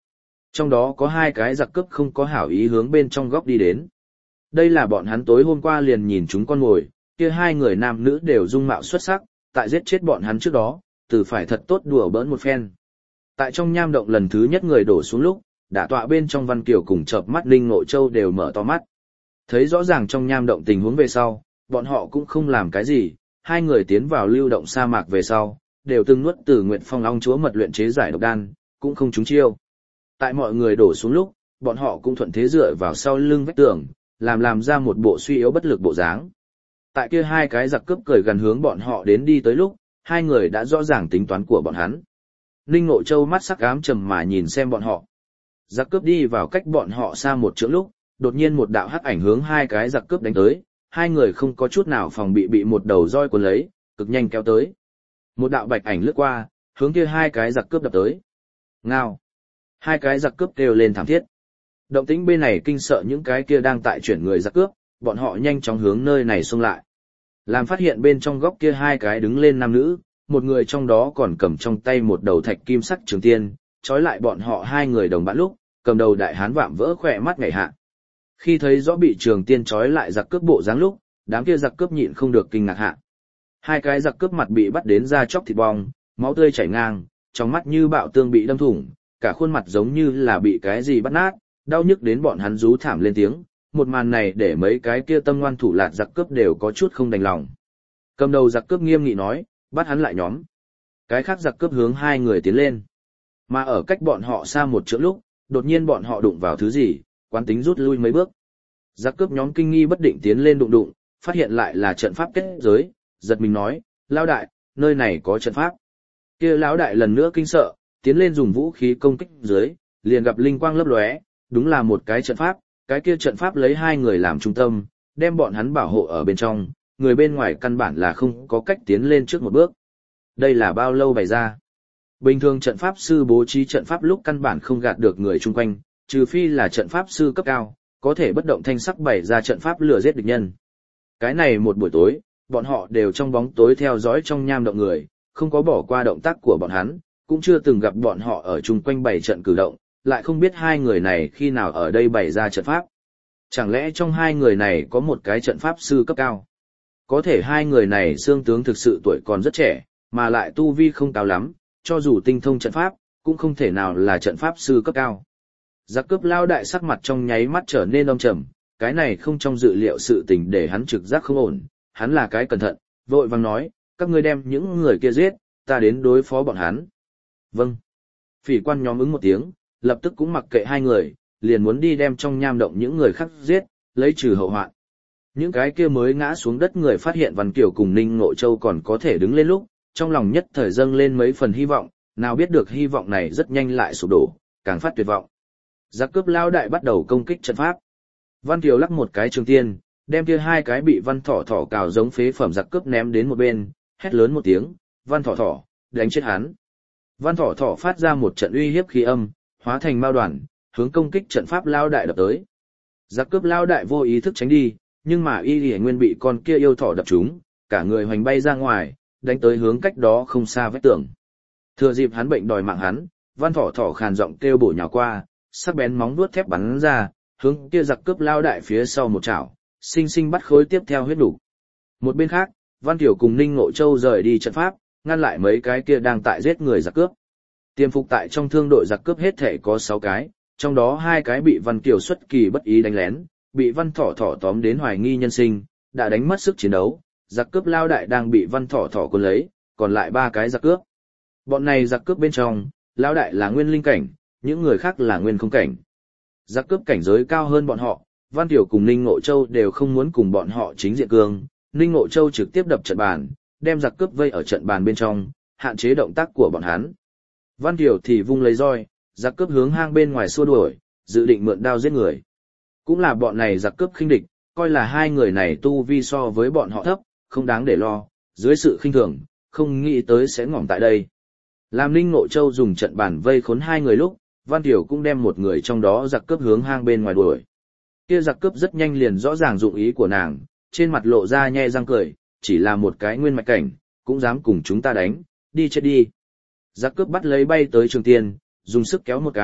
Trong đó có hai cái giặc cướp không có hảo ý hướng bên trong góc đi đến. Đây là bọn hắn tối hôm qua liền nhìn chúng con mồi, kia hai người nam nữ đều dung mạo xuất sắc, tại giết chết bọn hắn trước đó, từ phải thật tốt đùa bỡn một phen. Tại trong nham động lần thứ nhất người đổ xuống lúc, đả tọa bên trong Văn Kiều cùng chợp mắt Ninh Ngộ Châu đều mở to mắt. Thấy rõ ràng trong nham động tình huống về sau, bọn họ cũng không làm cái gì, hai người tiến vào lưu động sa mạc về sau, đều từng nuốt từ Nguyệt Phong Long Chúa mật luyện chế giải độc đan, cũng không trúng chiêu. Tại mọi người đổ xuống lúc, bọn họ cũng thuận thế dựa vào sau lưng vách tường, làm làm ra một bộ suy yếu bất lực bộ dáng. Tại kia hai cái giặc cướp cười gần hướng bọn họ đến đi tới lúc, hai người đã rõ ràng tính toán của bọn hắn. Ninh Ngộ Châu mắt sắc ám trầm mà nhìn xem bọn họ. Giặc cướp đi vào cách bọn họ xa một trượng lúc, đột nhiên một đạo hắc ảnh hướng hai cái giặc cướp đánh tới, hai người không có chút nào phòng bị bị một đầu roi cuốn lấy, cực nhanh kéo tới. Một đạo bạch ảnh lướt qua, hướng kia hai cái giặc cướp đập tới. Ngao. Hai cái giặc cướp kêu lên thảm thiết. Động tĩnh bên này kinh sợ những cái kia đang tại chuyển người giặc cướp, bọn họ nhanh chóng hướng nơi này xông lại. Làm phát hiện bên trong góc kia hai cái đứng lên nam nữ, một người trong đó còn cầm trong tay một đầu thạch kim sắc trường tiên, trói lại bọn họ hai người đồng bạn lúc, cầm đầu đại hán vạm vỡ khỏe mắt ngảy hạ. Khi thấy rõ bị trường tiên trói lại giặc cướp bộ dáng lúc, đám kia giặc cướp nhịn không được kinh ngạc hạ. Hai cái giặc cướp mặt bị bắt đến da chóc thịt bong, máu tươi chảy ngang, trong mắt như bạo tương bị đâm thủng, cả khuôn mặt giống như là bị cái gì bắt nát, đau nhức đến bọn hắn rú thảm lên tiếng. Một màn này để mấy cái kia tâm ngoan thủ lạt giặc cướp đều có chút không đành lòng. Cầm đầu giặc cướp nghiêm nghị nói, bắt hắn lại nhóm. Cái khác giặc cướp hướng hai người tiến lên. Mà ở cách bọn họ xa một chỗ lúc, đột nhiên bọn họ đụng vào thứ gì, quán tính rút lui mấy bước. Giặc cướp nhóm kinh nghi bất định tiến lên đụng đụng, phát hiện lại là trận pháp kết giới, giật mình nói, lão đại, nơi này có trận pháp. Kia lão đại lần nữa kinh sợ, tiến lên dùng vũ khí công kích dưới, liền gặp linh quang lấp lóe, đúng là một cái trận pháp, cái kia trận pháp lấy hai người làm trung tâm, đem bọn hắn bảo hộ ở bên trong, người bên ngoài căn bản là không có cách tiến lên trước một bước. Đây là bao lâu bày ra? Bình thường trận pháp sư bố trí trận pháp lúc căn bản không gạt được người chung quanh, trừ phi là trận pháp sư cấp cao, có thể bất động thanh sắc bày ra trận pháp lừa giết địch nhân. Cái này một buổi tối, bọn họ đều trong bóng tối theo dõi trong nham động người, không có bỏ qua động tác của bọn hắn, cũng chưa từng gặp bọn họ ở chung quanh bày trận cử động, lại không biết hai người này khi nào ở đây bày ra trận pháp. Chẳng lẽ trong hai người này có một cái trận pháp sư cấp cao? Có thể hai người này xương tướng thực sự tuổi còn rất trẻ, mà lại tu vi không cao lắm, cho dù tinh thông trận pháp, cũng không thể nào là trận pháp sư cấp cao. Giặc cướp lao đại sắc mặt trong nháy mắt trở nên âm trầm, cái này không trong dự liệu sự tình để hắn trực giác không ổn, hắn là cái cẩn thận, vội vàng nói, các ngươi đem những người kia giết, ta đến đối phó bọn hắn. Vâng. Phỉ quan nhóm ứng một tiếng, lập tức cũng mặc kệ hai người, liền muốn đi đem trong nham động những người khác giết, lấy trừ hậu hoạn. Những cái kia mới ngã xuống đất người phát hiện Văn Kiều cùng Ninh Ngộ Châu còn có thể đứng lên lúc, trong lòng nhất thời dâng lên mấy phần hy vọng, nào biết được hy vọng này rất nhanh lại sụp đổ, càng phát tuyệt vọng. Giặc cướp lao đại bắt đầu công kích trận pháp. Văn Kiều lắc một cái trường tiên, đem kia hai cái bị Văn Thỏ Thỏ cào giống phế phẩm giặc cướp ném đến một bên, hét lớn một tiếng, Văn Thỏ Thỏ, đánh chết hắn. Văn Thỏ Thỏ phát ra một trận uy hiếp khí âm, hóa thành mao đoàn, hướng công kích trận pháp lao đại đập tới. Giặc cướp lao đại vô ý thức tránh đi, nhưng mà y lìa nguyên bị con kia yêu thỏ đập trúng, cả người hoành bay ra ngoài, đánh tới hướng cách đó không xa vách tường. Thừa dịp hắn bệnh đòi mạng hắn, Văn Thỏ Thỏ khàn giọng kêu bổ nhào qua, sắc bén móng vuốt thép bắn ra, hướng kia giặc cướp lao đại phía sau một chảo, sinh sinh bắt khối tiếp theo huyết đủ. Một bên khác, Văn Kiều cùng Ninh Ngộ Châu rời đi trận pháp, ngăn lại mấy cái kia đang tại giết người giặc cướp. Tiêm phục tại trong thương đội giặc cướp hết thể có sáu cái, trong đó hai cái bị Văn Kiều xuất kỳ bất ý đánh lén, bị Văn Thỏ Thỏ tóm đến hoài nghi nhân sinh, đã đánh mất sức chiến đấu, giặc cướp lao đại đang bị Văn Thỏ Thỏ cuốn lấy, còn lại ba cái giặc cướp. Bọn này giặc cướp bên trong, lao đại là nguyên linh cảnh, những người khác là nguyên không cảnh. Giặc cướp cảnh giới cao hơn bọn họ, Văn Kiều cùng Ninh Ngộ Châu đều không muốn cùng bọn họ chính diện cương, Ninh Ngộ Châu trực tiếp đập trận bàn, đem giặc cướp vây ở trận bàn bên trong, hạn chế động tác của bọn hắn. Văn Kiều thì vung lấy roi, giặc cướp hướng hang bên ngoài xua đuổi, dự định mượn đao giết người. Cũng là bọn này giặc cướp khinh địch, coi là hai người này tu vi so với bọn họ thấp, không đáng để lo, dưới sự khinh thường, không nghĩ tới sẽ ngỏm tại đây. Làm Ninh Ngộ Châu dùng trận bàn vây khốn hai người lúc, Văn Kiều cũng đem một người trong đó giặc cướp hướng hang bên ngoài đuổi. Kia giặc cướp rất nhanh liền rõ ràng dụng ý của nàng, trên mặt lộ ra nhe răng cười, chỉ là một cái nguyên mạch cảnh, cũng dám cùng chúng ta đánh, đi chết đi. Giặc cướp bắt lấy bay tới trường tiên, dùng sức kéo một cái,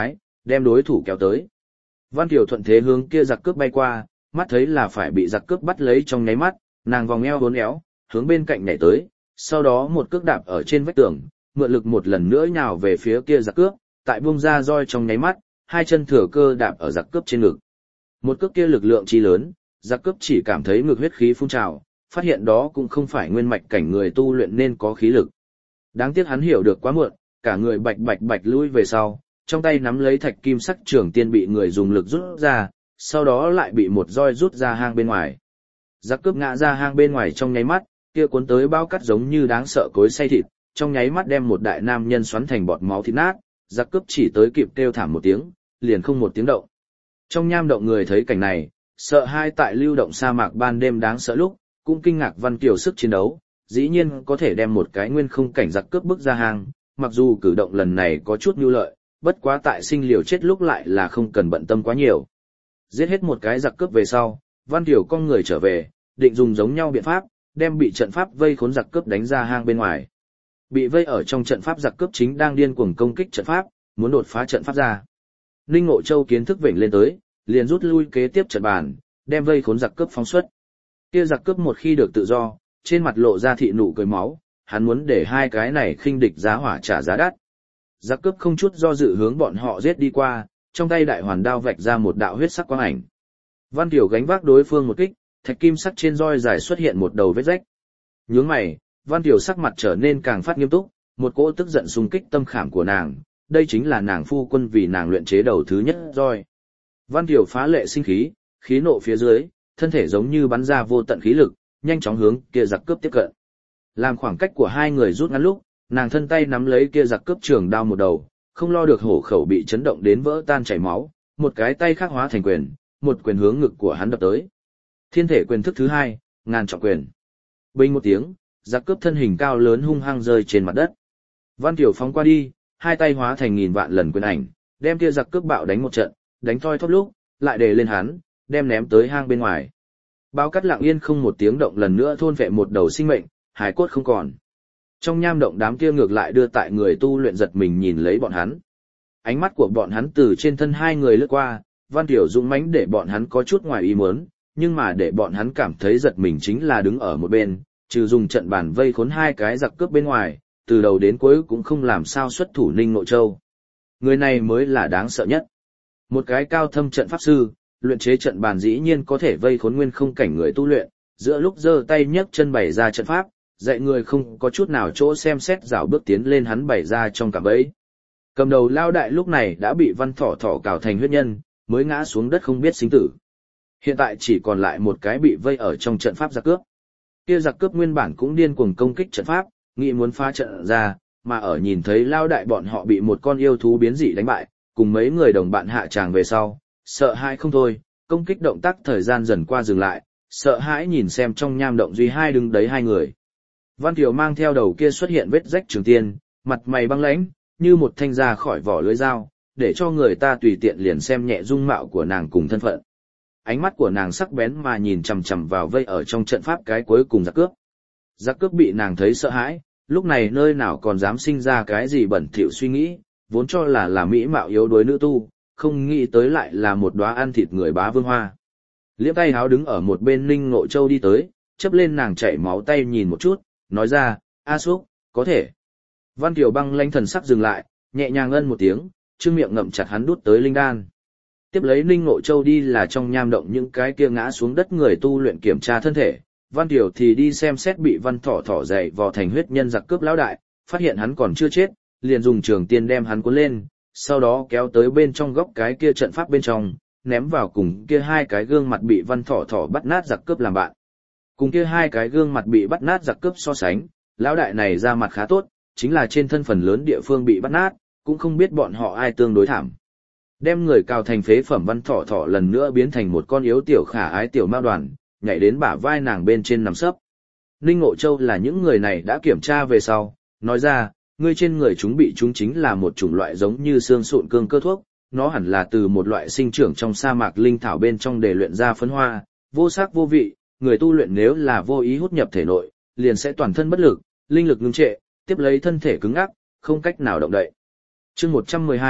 đem đối thủ kéo tới. Văn Kiều thuận thế hướng kia giặc cướp bay qua, mắt thấy là phải bị giặc cướp bắt lấy trong nháy mắt, nàng vòng eo uốn éo, hướng bên cạnh nhảy tới, sau đó một cước đạp ở trên vách tường, mượn lực một lần nữa nhào về phía kia giặc cướp, tại buông ra roi trong nháy mắt, hai chân thừa cơ đạp ở giặc cướp trên ngực. Một cước kia lực lượng chi lớn, giặc cướp chỉ cảm thấy ngực huyết khí phun trào, phát hiện đó cũng không phải nguyên mạch cảnh người tu luyện nên có khí lực. Đáng tiếc hắn hiểu được quá muộn, cả người bạch bạch bạch lui về sau, trong tay nắm lấy thạch kim sắc trường tiên bị người dùng lực rút ra, sau đó lại bị một roi rút ra hang bên ngoài. Giặc cướp ngã ra hang bên ngoài trong nháy mắt, kia cuốn tới bao cắt giống như đáng sợ cối xay thịt, trong nháy mắt đem một đại nam nhân xoắn thành bọt máu thịt nát, giặc cướp chỉ tới kịp kêu thảm một tiếng, liền không một tiếng động. Trong nham động người thấy cảnh này, sợ hai tại lưu động sa mạc ban đêm đáng sợ lúc, cũng kinh ngạc Văn Kiều sức chiến đấu, dĩ nhiên có thể đem một cái nguyên không cảnh giặc cướp bức ra hang, mặc dù cử động lần này có chút nhu lợi, bất quá tại sinh liều chết lúc lại là không cần bận tâm quá nhiều. Giết hết một cái giặc cướp về sau, Văn Kiều con người trở về, định dùng giống nhau biện pháp, đem bị trận pháp vây khốn giặc cướp đánh ra hang bên ngoài. Bị vây ở trong trận pháp giặc cướp chính đang điên cuồng công kích trận pháp, muốn đột phá trận pháp ra. Ninh Ngộ Châu kiến thức vểnh lên tới, liền rút lui kế tiếp trận bàn, đem vây khốn giặc cướp phóng xuất. Kia giặc cướp một khi được tự do, trên mặt lộ ra thị nụ cười máu, hắn muốn để hai cái này khinh địch giá hỏa trả giá đắt. Giặc cướp không chút do dự hướng bọn họ giết đi qua, trong tay đại hoàn đao vạch ra một đạo huyết sắc quang ảnh. Văn Kiều gánh vác đối phương một kích, thạch kim sắc trên roi dài xuất hiện một đầu vết rách. Nhướng mày, Văn Kiều sắc mặt trở nên càng phát nghiêm túc, một cỗ tức giận xung kích tâm khảm của nàng, đây chính là nàng phu quân vì nàng luyện chế đầu thứ nhất roi. Văn Kiều phá lệ sinh khí, khí nộ phía dưới, thân thể giống như bắn ra vô tận khí lực, nhanh chóng hướng kia giặc cướp tiếp cận. Làm khoảng cách của hai người rút ngắn lúc, nàng thân tay nắm lấy kia giặc cướp trường đao một đầu, không lo được hổ khẩu bị chấn động đến vỡ tan chảy máu, một cái tay khác hóa thành quyền, một quyền hướng ngực của hắn đập tới. Thiên thể quyền thức thứ hai, ngàn trọng quyền. Bình một tiếng, giặc cướp thân hình cao lớn hung hăng rơi trên mặt đất. Văn Kiều phóng qua đi, hai tay hóa thành nghìn vạn lần quyền ảnh, đem kia giặc cướp bạo đánh một trận, đánh thoi thóp lúc, lại đề lên hắn, đem ném tới hang bên ngoài. Bao cắt lặng yên không một tiếng động lần nữa thôn vệ một đầu sinh mệnh, hải cốt không còn. Trong nham động đám kia ngược lại đưa tại người tu luyện giật mình nhìn lấy bọn hắn. Ánh mắt của bọn hắn từ trên thân hai người lướt qua, Văn Kiều dũng mãnh để bọn hắn có chút ngoài ý muốn, nhưng mà để bọn hắn cảm thấy giật mình chính là đứng ở một bên, trừ dùng trận bàn vây khốn hai cái giặc cướp bên ngoài, từ đầu đến cuối cũng không làm sao xuất thủ Ninh Ngộ Châu. Người này mới là đáng sợ nhất. Một cái cao thâm trận pháp sư, luyện chế trận bàn dĩ nhiên có thể vây khốn nguyên không cảnh người tu luyện, giữa lúc giơ tay nhấc chân bày ra trận pháp, dạy người không có chút nào chỗ xem xét rảo bước tiến lên hắn bày ra trong cả bẫy. Cầm đầu lao đại lúc này đã bị Văn Thỏ Thỏ cào thành huyết nhân, mới ngã xuống đất không biết sinh tử. Hiện tại chỉ còn lại một cái bị vây ở trong trận pháp giặc cướp. Kia giặc cướp nguyên bản cũng điên cuồng công kích trận pháp, nghĩ muốn phá trận ra, mà ở nhìn thấy lao đại bọn họ bị một con yêu thú biến dị đánh bại, cùng mấy người đồng bạn hạ tràng về sau, sợ hãi không thôi, công kích động tác thời gian dần qua dừng lại, sợ hãi nhìn xem trong nham động duy hai đứng đấy hai người. Văn Kiều mang theo đầu kia xuất hiện vết rách trường tiên, mặt mày băng lãnh, như một thanh ra khỏi vỏ lưỡi dao, để cho người ta tùy tiện liền xem nhẹ dung mạo của nàng cùng thân phận. Ánh mắt của nàng sắc bén mà nhìn chằm chằm vào vây ở trong trận pháp cái cuối cùng giặc cướp. Giặc cướp bị nàng thấy sợ hãi, lúc này nơi nào còn dám sinh ra cái gì bẩn thỉu suy nghĩ, vốn cho là là mỹ mạo yếu đuối nữ tu, không nghĩ tới lại là một đóa ăn thịt người bá vương hoa. Liễm tay háo đứng ở một bên Ninh Ngộ Châu đi tới, chấp lên nàng chảy máu tay nhìn một chút, nói ra, A Xúc, có thể. Văn Kiều băng lãnh thần sắc dừng lại, nhẹ nhàng ân một tiếng, trương miệng ngậm chặt hắn đút tới linh đan. Tiếp lấy Ninh Ngộ Châu đi là trong nham động những cái kia ngã xuống đất người tu luyện kiểm tra thân thể, Văn Kiều thì đi xem xét bị Văn Thỏ Thỏ dày vò thành huyết nhân giặc cướp lão đại, phát hiện hắn còn chưa chết, liền dùng trường tiên đem hắn cuốn lên, sau đó kéo tới bên trong góc cái kia trận pháp bên trong, ném vào cùng kia hai cái gương mặt bị Văn Thỏ Thỏ bắt nát giặc cướp làm bạn. Cùng kia hai cái gương mặt bị bắt nát giặc cướp so sánh, lão đại này ra mặt khá tốt, chính là trên thân phần lớn địa phương bị bắt nát, cũng không biết bọn họ ai tương đối thảm. Đem người cào thành phế phẩm Văn Thỏ Thỏ lần nữa biến thành một con yếu tiểu khả ái tiểu mao đoàn, nhảy đến bả vai nàng bên trên nằm sấp. Ninh Ngộ Châu là những người này đã kiểm tra về sau, nói ra, ngươi trên người chúng bị chúng chính là một chủng loại giống như xương sụn cương cơ thuốc, nó hẳn là từ một loại sinh trưởng trong sa mạc linh thảo bên trong để luyện ra phấn hoa, vô sắc vô vị, người tu luyện nếu là vô ý hút nhập thể nội, liền sẽ toàn thân bất lực, linh lực ngưng trệ, tiếp lấy thân thể cứng ngắc, không cách nào động đậy. Chương một trăm mười hai,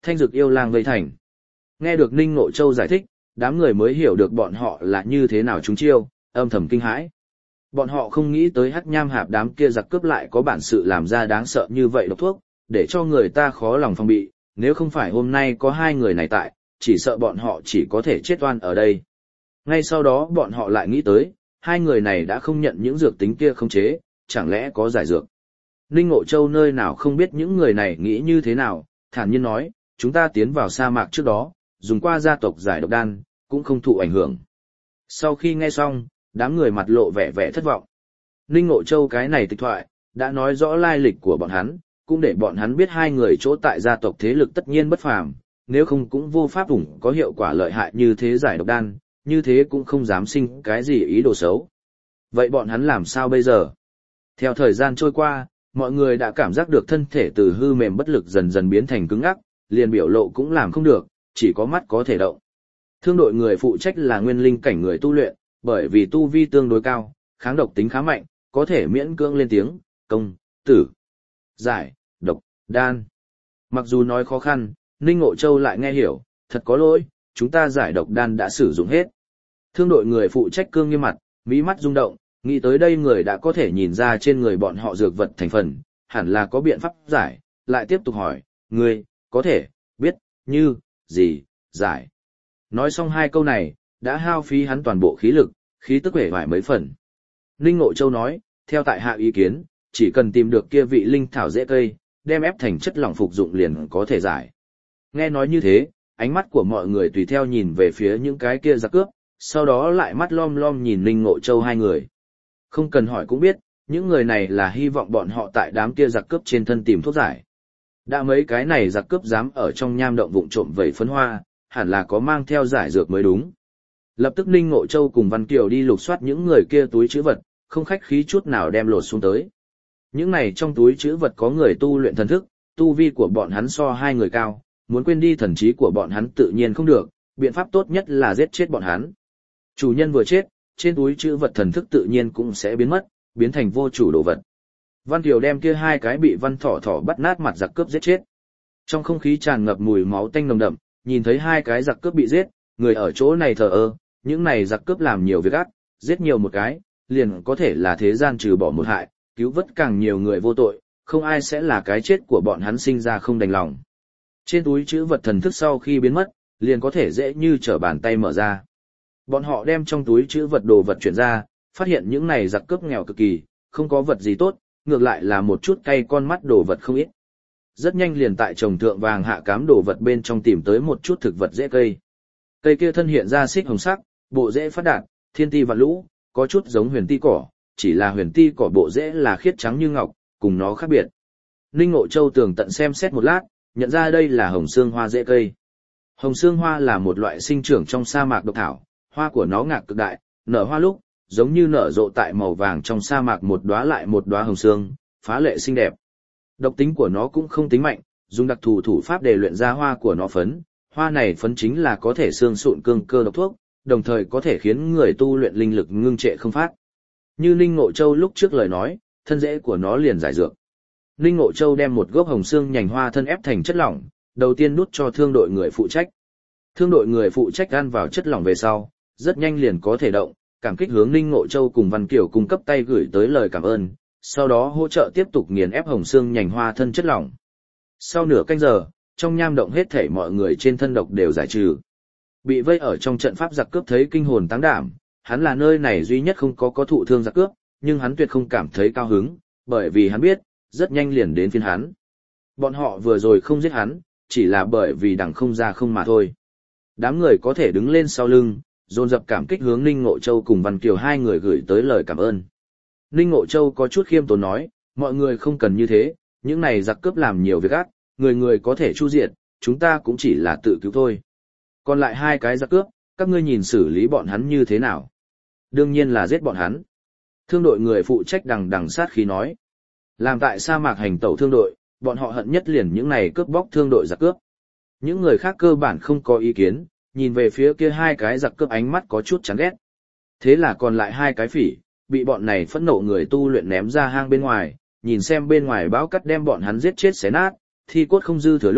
thanh dực yêu lang vây thành. Nghe được Ninh Ngộ Châu giải thích, đám người mới hiểu được bọn họ là như thế nào chúng chiêu, âm thầm kinh hãi. Bọn họ không nghĩ tới Hắc Nham Hạp đám kia giặc cướp lại có bản sự làm ra đáng sợ như vậy độc thuốc, để cho người ta khó lòng phòng bị, nếu không phải hôm nay có hai người này tại, chỉ sợ bọn họ chỉ có thể chết oan ở đây. Ngay sau đó bọn họ lại nghĩ tới, hai người này đã không nhận những dược tính kia không chế, chẳng lẽ có giải dược. Ninh Ngộ Châu nơi nào không biết những người này nghĩ như thế nào, thản nhiên nói, chúng ta tiến vào sa mạc trước đó, dùng qua gia tộc giải độc đan, cũng không thụ ảnh hưởng. Sau khi nghe xong, đám người mặt lộ vẻ vẻ thất vọng. Ninh Ngộ Châu cái này tịch thoại, đã nói rõ lai lịch của bọn hắn, cũng để bọn hắn biết hai người chỗ tại gia tộc thế lực tất nhiên bất phàm, nếu không cũng vô pháp ủng có hiệu quả lợi hại như thế giải độc đan, như thế cũng không dám sinh cái gì ý đồ xấu. Vậy bọn hắn làm sao bây giờ? Theo thời gian trôi qua, mọi người đã cảm giác được thân thể từ hư mềm bất lực dần dần biến thành cứng ngắc, liền biểu lộ cũng làm không được, chỉ có mắt có thể động. Thương đội người phụ trách là nguyên linh cảnh người tu luyện, bởi vì tu vi tương đối cao, kháng độc tính khá mạnh, có thể miễn cưỡng lên tiếng, công, tử, giải, độc, đan. Mặc dù nói khó khăn, Ninh Ngộ Châu lại nghe hiểu, thật có lỗi, chúng ta giải độc đan đã sử dụng hết. Thương đội người phụ trách cương nghiêm mặt, mí mắt rung động, nghĩ tới đây người đã có thể nhìn ra trên người bọn họ dược vật thành phần, hẳn là có biện pháp giải, lại tiếp tục hỏi, người, có thể, biết, như, gì, giải. Nói xong hai câu này, đã hao phí hắn toàn bộ khí lực, khí tức hể vải mấy phần. Ninh Ngộ Châu nói, theo tại hạ ý kiến, chỉ cần tìm được kia vị linh thảo dễ cây, đem ép thành chất lỏng phục dụng liền có thể giải. Nghe nói như thế, ánh mắt của mọi người tùy theo nhìn về phía những cái kia giặc cướp, sau đó lại mắt lom lom nhìn Ninh Ngộ Châu hai người. Không cần hỏi cũng biết, những người này là hy vọng bọn họ tại đám kia giặc cướp trên thân tìm thuốc giải. Đã mấy cái này giặc cướp dám ở trong nham động vụng trộm vẩy phấn hoa, hẳn là có mang theo giải dược mới đúng. Lập tức Ninh Ngộ Châu cùng Văn Kiều đi lục soát những người kia túi trữ vật, không khách khí chút nào đem lột xuống tới. Những này trong túi trữ vật có người tu luyện thần thức, tu vi của bọn hắn so hai người cao, muốn quên đi thần trí của bọn hắn tự nhiên không được, biện pháp tốt nhất là giết chết bọn hắn. Chủ nhân vừa chết, trên túi trữ vật thần thức tự nhiên cũng sẽ biến mất, biến thành vô chủ đồ vật. Văn Kiều đem kia hai cái bị Văn Thỏ Thỏ bắt nát mặt giặc cướp giết chết. Trong không khí tràn ngập mùi máu tanh nồng đậm, nhìn thấy hai cái giặc cướp bị giết, người ở chỗ này thờ ơ, những này giặc cướp làm nhiều việc ác, giết nhiều một cái, liền có thể là thế gian trừ bỏ một hại, cứu vớt càng nhiều người vô tội, không ai sẽ là cái chết của bọn hắn sinh ra không đành lòng. Trên túi trữ vật thần thức sau khi biến mất, liền có thể dễ như trở bàn tay mở ra. Bọn họ đem trong túi trữ vật đồ vật chuyển ra, phát hiện những này giặc cướp nghèo cực kỳ, không có vật gì tốt, ngược lại là một chút cay con mắt đồ vật không ít. Rất nhanh liền tại trồng thượng vàng hạ cám đồ vật bên trong tìm tới một chút thực vật dễ cây. Cây kia thân hiện ra xích hồng sắc, bộ rễ phát đạt, thiên ti vạn lũ, có chút giống huyền ti cỏ, chỉ là huyền ti cỏ bộ rễ là khiết trắng như ngọc, cùng nó khác biệt. Ninh Ngộ Châu tường tận xem xét một lát, nhận ra đây là hồng xương hoa rễ cây. Hồng xương hoa là một loại sinh trưởng trong sa mạc độc thảo, hoa của nó ngạc cực đại, nở hoa lúc, giống như nở rộ tại màu vàng trong sa mạc một đóa lại một đóa hồng xương, phá lệ xinh đẹp. Độc tính của nó cũng không tính mạnh, dùng đặc thù thủ pháp để luyện ra hoa của nó phấn, hoa này phấn chính là có thể xương sụn cương cơ độc thuốc, đồng thời có thể khiến người tu luyện linh lực ngưng trệ không phát. Như Ninh Ngộ Châu lúc trước lời nói, thân rễ của nó liền giải dược. Ninh Ngộ Châu đem một gốc hồng xương nhành hoa thân ép thành chất lỏng, đầu tiên nút cho thương đội người phụ trách. Thương đội người phụ trách ăn vào chất lỏng về sau, rất nhanh liền có thể động, cảm kích hướng Ninh Ngộ Châu cùng Văn Kiều cung cấp tay gửi tới lời cảm ơn, sau đó hỗ trợ tiếp tục nghiền ép hồng xương nhành hoa thân chất lỏng. Sau nửa canh giờ, trong nham động hết thảy mọi người trên thân độc đều giải trừ. Bị vây ở trong trận pháp giặc cướp thấy kinh hồn táng đảm, hắn là nơi này duy nhất không có có thụ thương giặc cướp, nhưng hắn tuyệt không cảm thấy cao hứng, bởi vì hắn biết, rất nhanh liền đến phiên hắn. Bọn họ vừa rồi không giết hắn, chỉ là bởi vì đằng không ra không mà thôi. Đám người có thể đứng lên sau lưng, dồn dập cảm kích hướng Ninh Ngộ Châu cùng Văn Kiều hai người gửi tới lời cảm ơn. Ninh Ngộ Châu có chút khiêm tốn nói, mọi người không cần như thế, những này giặc cướp làm nhiều việc ác, người người có thể chu diệt, chúng ta cũng chỉ là tự cứu thôi. Còn lại hai cái giặc cướp, các ngươi nhìn xử lý bọn hắn như thế nào? Đương nhiên là giết bọn hắn. Thương đội người phụ trách đằng đằng sát khí nói. Làm tại sa mạc hành tẩu thương đội, bọn họ hận nhất liền những này cướp bóc thương đội giặc cướp. Những người khác cơ bản không có ý kiến, nhìn về phía kia hai cái giặc cướp ánh mắt có chút chán ghét. Thế là còn lại hai cái phỉ, bị bọn này phẫn nộ người tu luyện ném ra hang bên ngoài, nhìn xem bên ngoài bão cắt đem bọn hắn giết chết xé nát, thi cốt không dư thừa lúc,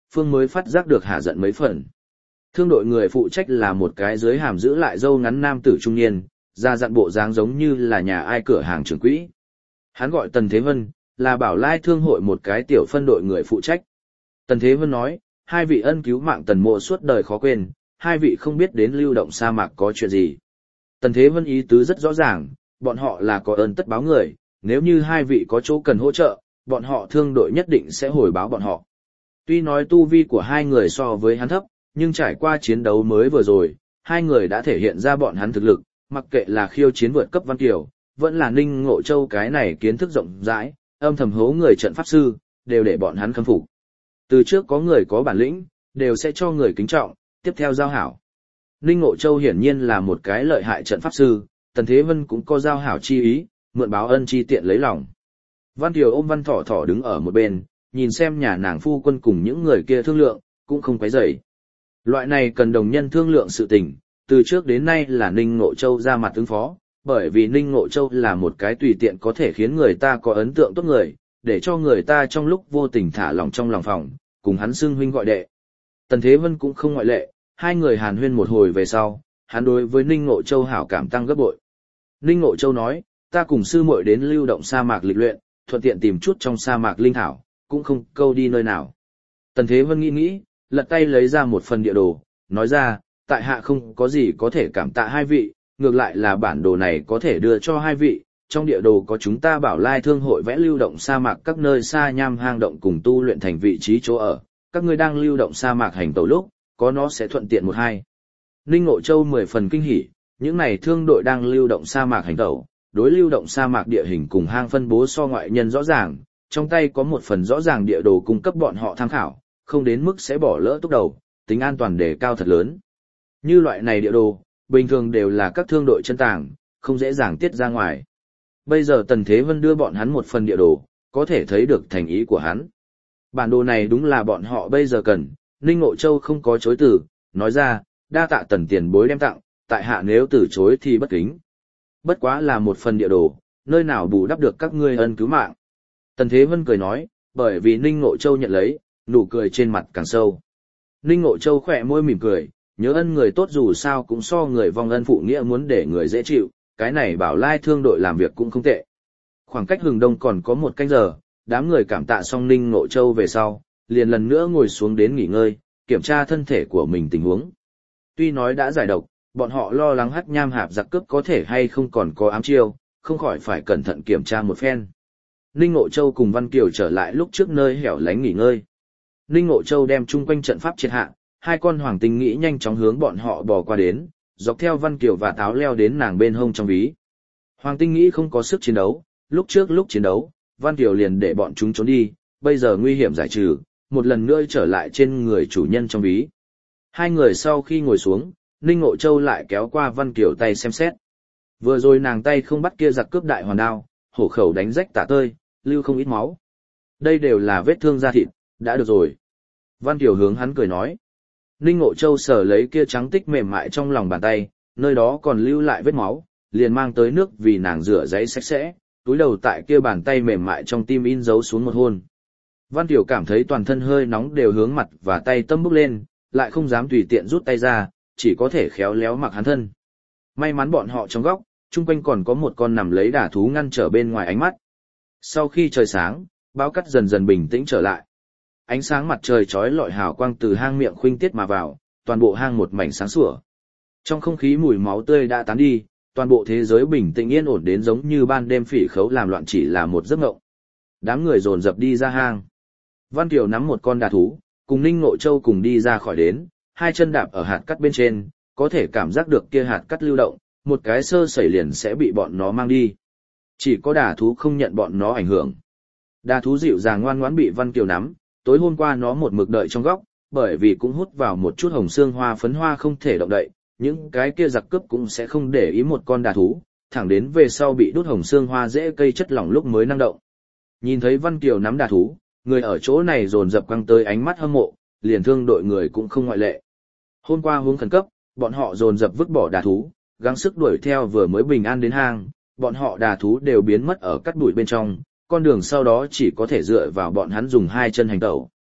Phương mới phát giác được hạ giận mấy phần. Thương đội người phụ trách là một cái dưới hàm giữ lại râu ngắn nam tử trung niên, da dặn bộ dáng giống như là nhà ai cửa hàng trưởng quỹ. Hắn gọi Tần Thế Vân, là Bảo Lai Thương hội một cái tiểu phân đội người phụ trách. Tần Thế Vân nói, hai vị ân cứu mạng Tần Mộ suốt đời khó quên, hai vị không biết đến lưu động sa mạc có chuyện gì. Tần Thế Vân ý tứ rất rõ ràng, bọn họ là có ơn tất báo người, nếu như hai vị có chỗ cần hỗ trợ, bọn họ thương đội nhất định sẽ hồi báo bọn họ. Tuy nói tu vi của hai người so với hắn thấp, nhưng trải qua chiến đấu mới vừa rồi, hai người đã thể hiện ra bọn hắn thực lực, mặc kệ là khiêu chiến vượt cấp Văn Kiều, vẫn là Ninh Ngộ Châu cái này kiến thức rộng rãi, âm thầm hố người trận pháp sư, đều để bọn hắn khâm phục. Từ trước có người có bản lĩnh, đều sẽ cho người kính trọng, tiếp theo giao hảo. Ninh Ngộ Châu hiển nhiên là một cái lợi hại trận pháp sư, Tần Thế Vân cũng có giao hảo chi ý, mượn báo ân chi tiện lấy lòng. Văn Kiều ôm Văn Thỏ Thỏ đứng ở một bên, nhìn xem nhà nàng phu quân cùng những người kia thương lượng, cũng không quấy rầy. Loại này cần đồng nhân thương lượng sự tình, từ trước đến nay là Ninh Ngộ Châu ra mặt ứng phó, bởi vì Ninh Ngộ Châu là một cái tùy tiện có thể khiến người ta có ấn tượng tốt người, để cho người ta trong lúc vô tình thả lòng trong lòng phòng, cùng hắn xưng huynh gọi đệ. Tần Thế Vân cũng không ngoại lệ, hai người hàn huyên một hồi về sau, hắn đối với Ninh Ngộ Châu hảo cảm tăng gấp bội. Ninh Ngộ Châu nói, ta cùng sư muội đến lưu động sa mạc lịch luyện, thuận tiện tìm chút trong sa mạc linh thảo, cũng không câu đi nơi nào. Tần Thế Vân nghĩ nghĩ, lật tay lấy ra một phần địa đồ, nói ra, tại hạ không có gì có thể cảm tạ hai vị, ngược lại là bản đồ này có thể đưa cho hai vị, trong địa đồ có chúng ta Bảo Lai Thương hội vẽ lưu động sa mạc các nơi sa nham hang động cùng tu luyện thành vị trí chỗ ở, các ngươi đang lưu động sa mạc hành tẩu lúc, có nó sẽ thuận tiện một hai. Ninh Ngộ Châu mười phần kinh hỉ, những này thương đội đang lưu động sa mạc hành tẩu, đối lưu động sa mạc địa hình cùng hang phân bố so ngoại nhân rõ ràng, trong tay có một phần rõ ràng địa đồ cung cấp bọn họ tham khảo, không đến mức sẽ bỏ lỡ tốc đầu, tính an toàn đề cao thật lớn. Như loại này địa đồ, bình thường đều là các thương đội chân tàng, không dễ dàng tiết ra ngoài. Bây giờ Tần Thế Vân đưa bọn hắn một phần địa đồ, có thể thấy được thành ý của hắn. Bản đồ này đúng là bọn họ bây giờ cần, Ninh Ngộ Châu không có chối từ, nói ra, đa tạ Tần tiền bối đem tặng, tại hạ nếu từ chối thì bất kính. Bất quá là một phần địa đồ, nơi nào bù đắp được các ngươi ân cứu mạng. Tần Thế Vân cười nói, bởi vì Ninh Ngộ Châu nhận lấy, nụ cười trên mặt càng sâu. Ninh Ngộ Châu khỏe môi mỉm cười, nhớ ân người tốt dù sao cũng so người vong ân phụ nghĩa muốn để người dễ chịu, cái này Bảo Lai Thương đội làm việc cũng không tệ. Khoảng cách hừng đông còn có một canh giờ, đám người cảm tạ xong Ninh Ngộ Châu về sau, liền lần nữa ngồi xuống đến nghỉ ngơi, kiểm tra thân thể của mình tình huống. Tuy nói đã giải độc, bọn họ lo lắng hắc nham hạp giặc cướp có thể hay không còn có ám chiêu, không khỏi phải cẩn thận kiểm tra một phen. Ninh Ngộ Châu cùng Văn Kiều trở lại lúc trước nơi hẻo lánh nghỉ ngơi. Ninh Ngộ Châu đem chung quanh trận pháp triệt hạ, hai con hoàng tinh nghĩ nhanh chóng hướng bọn họ bò qua đến, dọc theo Văn Kiều và Táo leo đến nàng bên hông trong ví. Hoàng tinh nghĩ không có sức chiến đấu, lúc trước lúc chiến đấu, Văn Kiều liền để bọn chúng trốn đi, bây giờ nguy hiểm giải trừ, một lần nữa trở lại trên người chủ nhân trong ví. Hai người sau khi ngồi xuống, Ninh Ngộ Châu lại kéo qua Văn Kiều tay xem xét. Vừa rồi nàng tay không bắt kia giặc cướp đại hoàn đao, hổ khẩu đánh rách tả tơi, lưu không ít máu. Đây đều là vết thương da thịt, đã được rồi. Văn Kiều hướng hắn cười nói. Ninh Ngộ Châu sờ lấy kia trắng tích mềm mại trong lòng bàn tay, nơi đó còn lưu lại vết máu, liền mang tới nước vì nàng rửa giấy sạch sẽ, túi đầu tại kia bàn tay mềm mại trong tim in dấu xuống một hôn. Văn Kiều cảm thấy toàn thân hơi nóng đều hướng mặt và tay tâm bốc lên, lại không dám tùy tiện rút tay ra, chỉ có thể khéo léo mặc hắn thân. May mắn bọn họ trong góc, chung quanh còn có một con nằm lấy đả thú ngăn trở bên ngoài ánh mắt. Sau khi trời sáng, báo cắt dần dần bình tĩnh trở lại. Ánh sáng mặt trời chói lọi hào quang từ hang miệng khuynh tiết mà vào, toàn bộ hang một mảnh sáng sủa. Trong không khí mùi máu tươi đã tán đi, toàn bộ thế giới bình tĩnh yên ổn đến giống như ban đêm phỉ khấu làm loạn chỉ là một giấc mộng. Đám người dồn dập đi ra hang. Văn Kiều nắm một con đà thú, cùng Ninh Ngộ Châu cùng đi ra khỏi đến, hai chân đạp ở hạt cắt bên trên, có thể cảm giác được kia hạt cắt lưu động, một cái sơ sẩy liền sẽ bị bọn nó mang đi. Chỉ có đà thú không nhận bọn nó ảnh hưởng. Đà thú dịu dàng ngoan ngoãn bị Văn Kiều nắm, tối hôm qua nó một mực đợi trong góc, bởi vì cũng hút vào một chút hồng xương hoa phấn hoa không thể động đậy, những cái kia giặc cướp cũng sẽ không để ý một con đà thú, thẳng đến về sau bị đút hồng xương hoa dễ cây chất lỏng lúc mới năng động. Nhìn thấy Văn Kiều nắm đà thú, người ở chỗ này dồn dập quăng tới ánh mắt hâm mộ, liền thương đội người cũng không ngoại lệ. Hôm qua huống khẩn cấp, bọn họ dồn dập vứt bỏ đà thú, gắng sức đuổi theo vừa mới bình an đến hang, bọn họ đà thú đều biến mất ở cắt bụi bên trong, con đường sau đó chỉ có thể dựa vào bọn hắn dùng hai chân hành tẩu.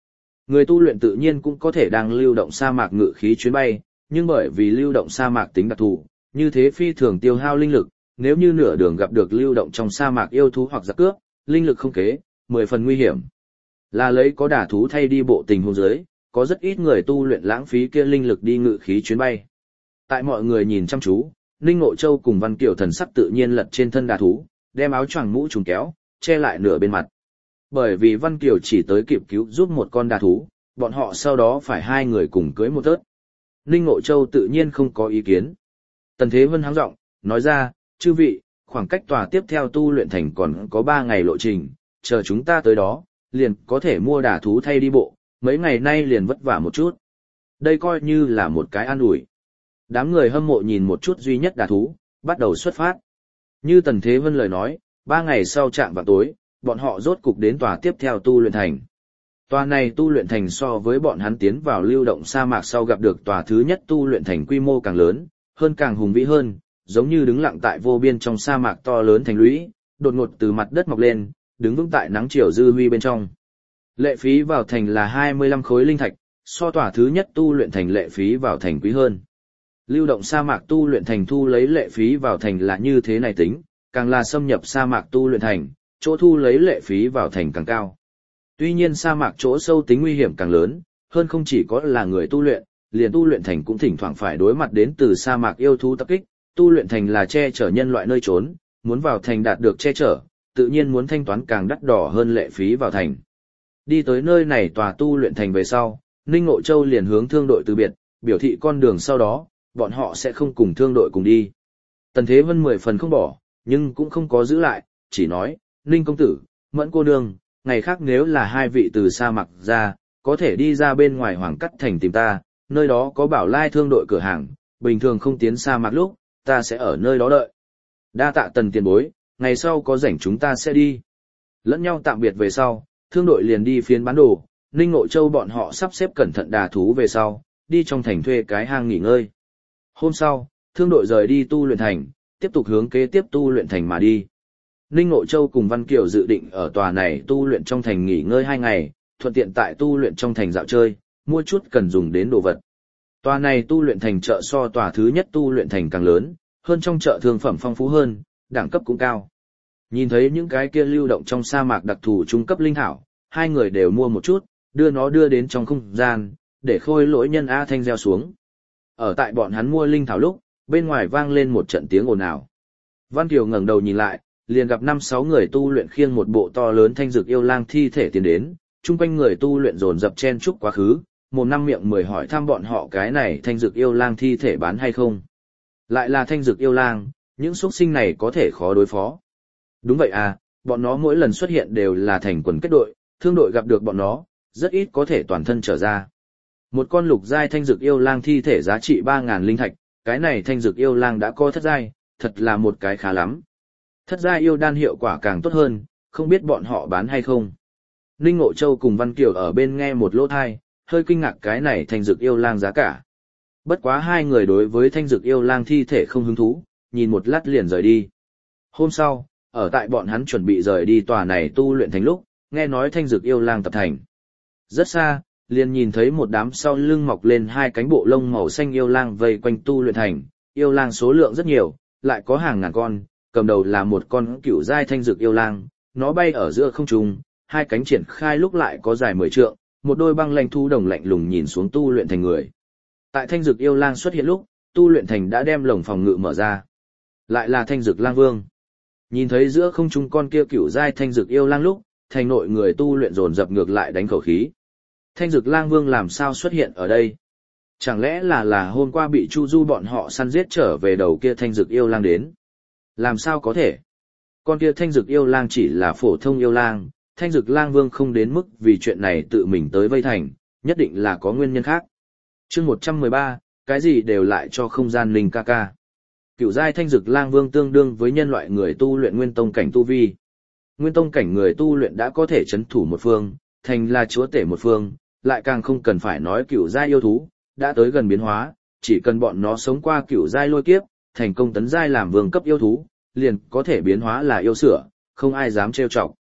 Người tu luyện tự nhiên cũng có thể đang lưu động sa mạc ngự khí chuyến bay, nhưng bởi vì lưu động sa mạc tính đặc thù, như thế phi thường tiêu hao linh lực, nếu như nửa đường gặp được lưu động trong sa mạc yêu thú hoặc giặc cướp, linh lực không kế, mười phần nguy hiểm. Là lấy có đả thú thay đi bộ tình huống dưới, có rất ít người tu luyện lãng phí kia linh lực đi ngự khí chuyến bay. Tại mọi người nhìn chăm chú, Ninh Ngộ Châu cùng Văn Kiều thần sắc tự nhiên lật trên thân đả thú, đem áo choàng mũ trùng kéo, che lại nửa bên mặt. Bởi vì Văn Kiều chỉ tới kịp cứu giúp một con đả thú, bọn họ sau đó phải hai người cùng cưới một tớt. Ninh Ngộ Châu tự nhiên không có ý kiến. Tần Thế Vân háng giọng, nói ra, chư vị, khoảng cách tòa tiếp theo tu luyện thành còn có ba ngày lộ trình, chờ chúng ta tới đó, liền có thể mua đả thú thay đi bộ, mấy ngày nay liền vất vả một chút. Đây coi như là một cái an ủi. Đám người hâm mộ nhìn một chút duy nhất đả thú, bắt đầu xuất phát. Như Tần Thế Vân lời nói, ba ngày sau chạm vào tối, bọn họ rốt cục đến tòa tiếp theo tu luyện thành. Tòa này tu luyện thành so với bọn hắn tiến vào lưu động sa mạc sau gặp được tòa thứ nhất tu luyện thành quy mô càng lớn, hơn càng hùng vĩ hơn, giống như đứng lặng tại vô biên trong sa mạc to lớn thành lũy, đột ngột từ mặt đất mọc lên, đứng vững tại nắng chiều dư huy bên trong. Lệ phí vào thành là hai mươi lăm khối linh thạch, so tòa thứ nhất tu luyện thành lệ phí vào thành quý hơn. Lưu động sa mạc tu luyện thành thu lấy lệ phí vào thành là như thế này tính, càng là xâm nhập sa mạc tu luyện thành, chỗ thu lấy lệ phí vào thành càng cao. Tuy nhiên sa mạc chỗ sâu tính nguy hiểm càng lớn, hơn không chỉ có là người tu luyện, liền tu luyện thành cũng thỉnh thoảng phải đối mặt đến từ sa mạc yêu thú tập kích, tu luyện thành là che chở nhân loại nơi trốn, muốn vào thành đạt được che chở, tự nhiên muốn thanh toán càng đắt đỏ hơn lệ phí vào thành. Đi tới nơi này tòa tu luyện thành về sau, Ninh Ngộ Châu liền hướng thương đội từ biệt, biểu thị con đường sau đó, bọn họ sẽ không cùng thương đội cùng đi. Tần Thế Vân mười phần không bỏ, nhưng cũng không có giữ lại, chỉ nói, Ninh công tử, Mẫn cô nương, ngày khác nếu là hai vị từ sa mạc ra, có thể đi ra bên ngoài Hoàng Cắt Thành tìm ta, nơi đó có Bảo Lai thương đội cửa hàng, bình thường không tiến sa mạc lúc, ta sẽ ở nơi đó đợi. Đa tạ Tần tiền bối, ngày sau có rảnh chúng ta sẽ đi. Lẫn nhau tạm biệt về sau, thương đội liền đi phiến bán đồ, Ninh Ngộ Châu bọn họ sắp xếp cẩn thận đà thú về sau, đi trong thành thuê cái hang nghỉ ngơi. Hôm sau, thương đội rời đi tu luyện thành, tiếp tục hướng kế tiếp tu luyện thành mà đi. Ninh Ngộ Châu cùng Văn Kiều dự định ở tòa này tu luyện trong thành nghỉ ngơi hai ngày, thuận tiện tại tu luyện trong thành dạo chơi, mua chút cần dùng đến đồ vật. Tòa này tu luyện thành chợ so tòa thứ nhất tu luyện thành càng lớn, hơn trong chợ thương phẩm phong phú hơn, đẳng cấp cũng cao. Nhìn thấy những cái kia lưu động trong sa mạc đặc thù trung cấp linh thảo, hai người đều mua một chút, đưa nó đưa đến trong không gian, để khôi lỗi nhân A Thanh gieo xuống. Ở tại bọn hắn mua linh thảo lúc, bên ngoài vang lên một trận tiếng ồn ào. Văn Kiều ngẩng đầu nhìn lại, liền gặp năm sáu người tu luyện khiêng một bộ to lớn thanh dược yêu lang thi thể tiến đến, chung quanh người tu luyện dồn dập chen chúc quá khứ, một năm miệng mười hỏi thăm bọn họ cái này thanh dược yêu lang thi thể bán hay không. Lại là thanh dược yêu lang, những xuất sinh này có thể khó đối phó. Đúng vậy à, bọn nó mỗi lần xuất hiện đều là thành quần kết đội, thương đội gặp được bọn nó, rất ít có thể toàn thân trở ra. Một con lục giai thanh dược yêu lang thi thể giá trị ba ngàn linh thạch, cái này thanh dược yêu lang đã có thất giai, thật là một cái khá lắm. Thất giai yêu đan hiệu quả càng tốt hơn, không biết bọn họ bán hay không. Ninh Ngộ Châu cùng Văn Kiều ở bên nghe một lỗ thai, hơi kinh ngạc cái này thanh dược yêu lang giá cả. Bất quá hai người đối với thanh dược yêu lang thi thể không hứng thú, nhìn một lát liền rời đi. Hôm sau, ở tại bọn hắn chuẩn bị rời đi tòa này tu luyện thành lúc, nghe nói thanh dược yêu lang tập thành. Rất xa, liền nhìn thấy một đám sau lưng mọc lên hai cánh bộ lông màu xanh yêu lang vây quanh tu luyện thành, yêu lang số lượng rất nhiều, lại có hàng ngàn con, cầm đầu là một con cửu giai thanh dược yêu lang, nó bay ở giữa không trung, hai cánh triển khai lúc lại có dài mười trượng, một đôi băng lãnh thú đồng lạnh lùng nhìn xuống tu luyện thành người. Tại thanh dược yêu lang xuất hiện lúc, tu luyện thành đã đem lồng phòng ngự mở ra. Lại là thanh dược lang vương. Nhìn thấy giữa không trung con kia cửu giai thanh dược yêu lang lúc, thành nội người tu luyện dồn dập ngược lại đánh khẩu khí. Thanh dược lang vương làm sao xuất hiện ở đây? Chẳng lẽ là là hôm qua bị Chu Du bọn họ săn giết trở về đầu kia thanh dược yêu lang đến? Làm sao có thể? Con kia thanh dược yêu lang chỉ là phổ thông yêu lang, thanh dược lang vương không đến mức vì chuyện này tự mình tới vây thành, nhất định là có nguyên nhân khác. Chương một trăm mười ba, cái gì đều lại cho không gian linh ca ca. Cửu giai thanh dược lang vương tương đương với nhân loại người tu luyện nguyên tông cảnh tu vi. Nguyên tông cảnh người tu luyện đã có thể chấn thủ một phương, thành là chúa tể một phương, lại càng không cần phải nói cửu giai yêu thú, đã tới gần biến hóa, chỉ cần bọn nó sống qua cửu giai lôi kiếp, thành công tấn giai làm vương cấp yêu thú, liền có thể biến hóa là yêu sửa, không ai dám trêu chọc.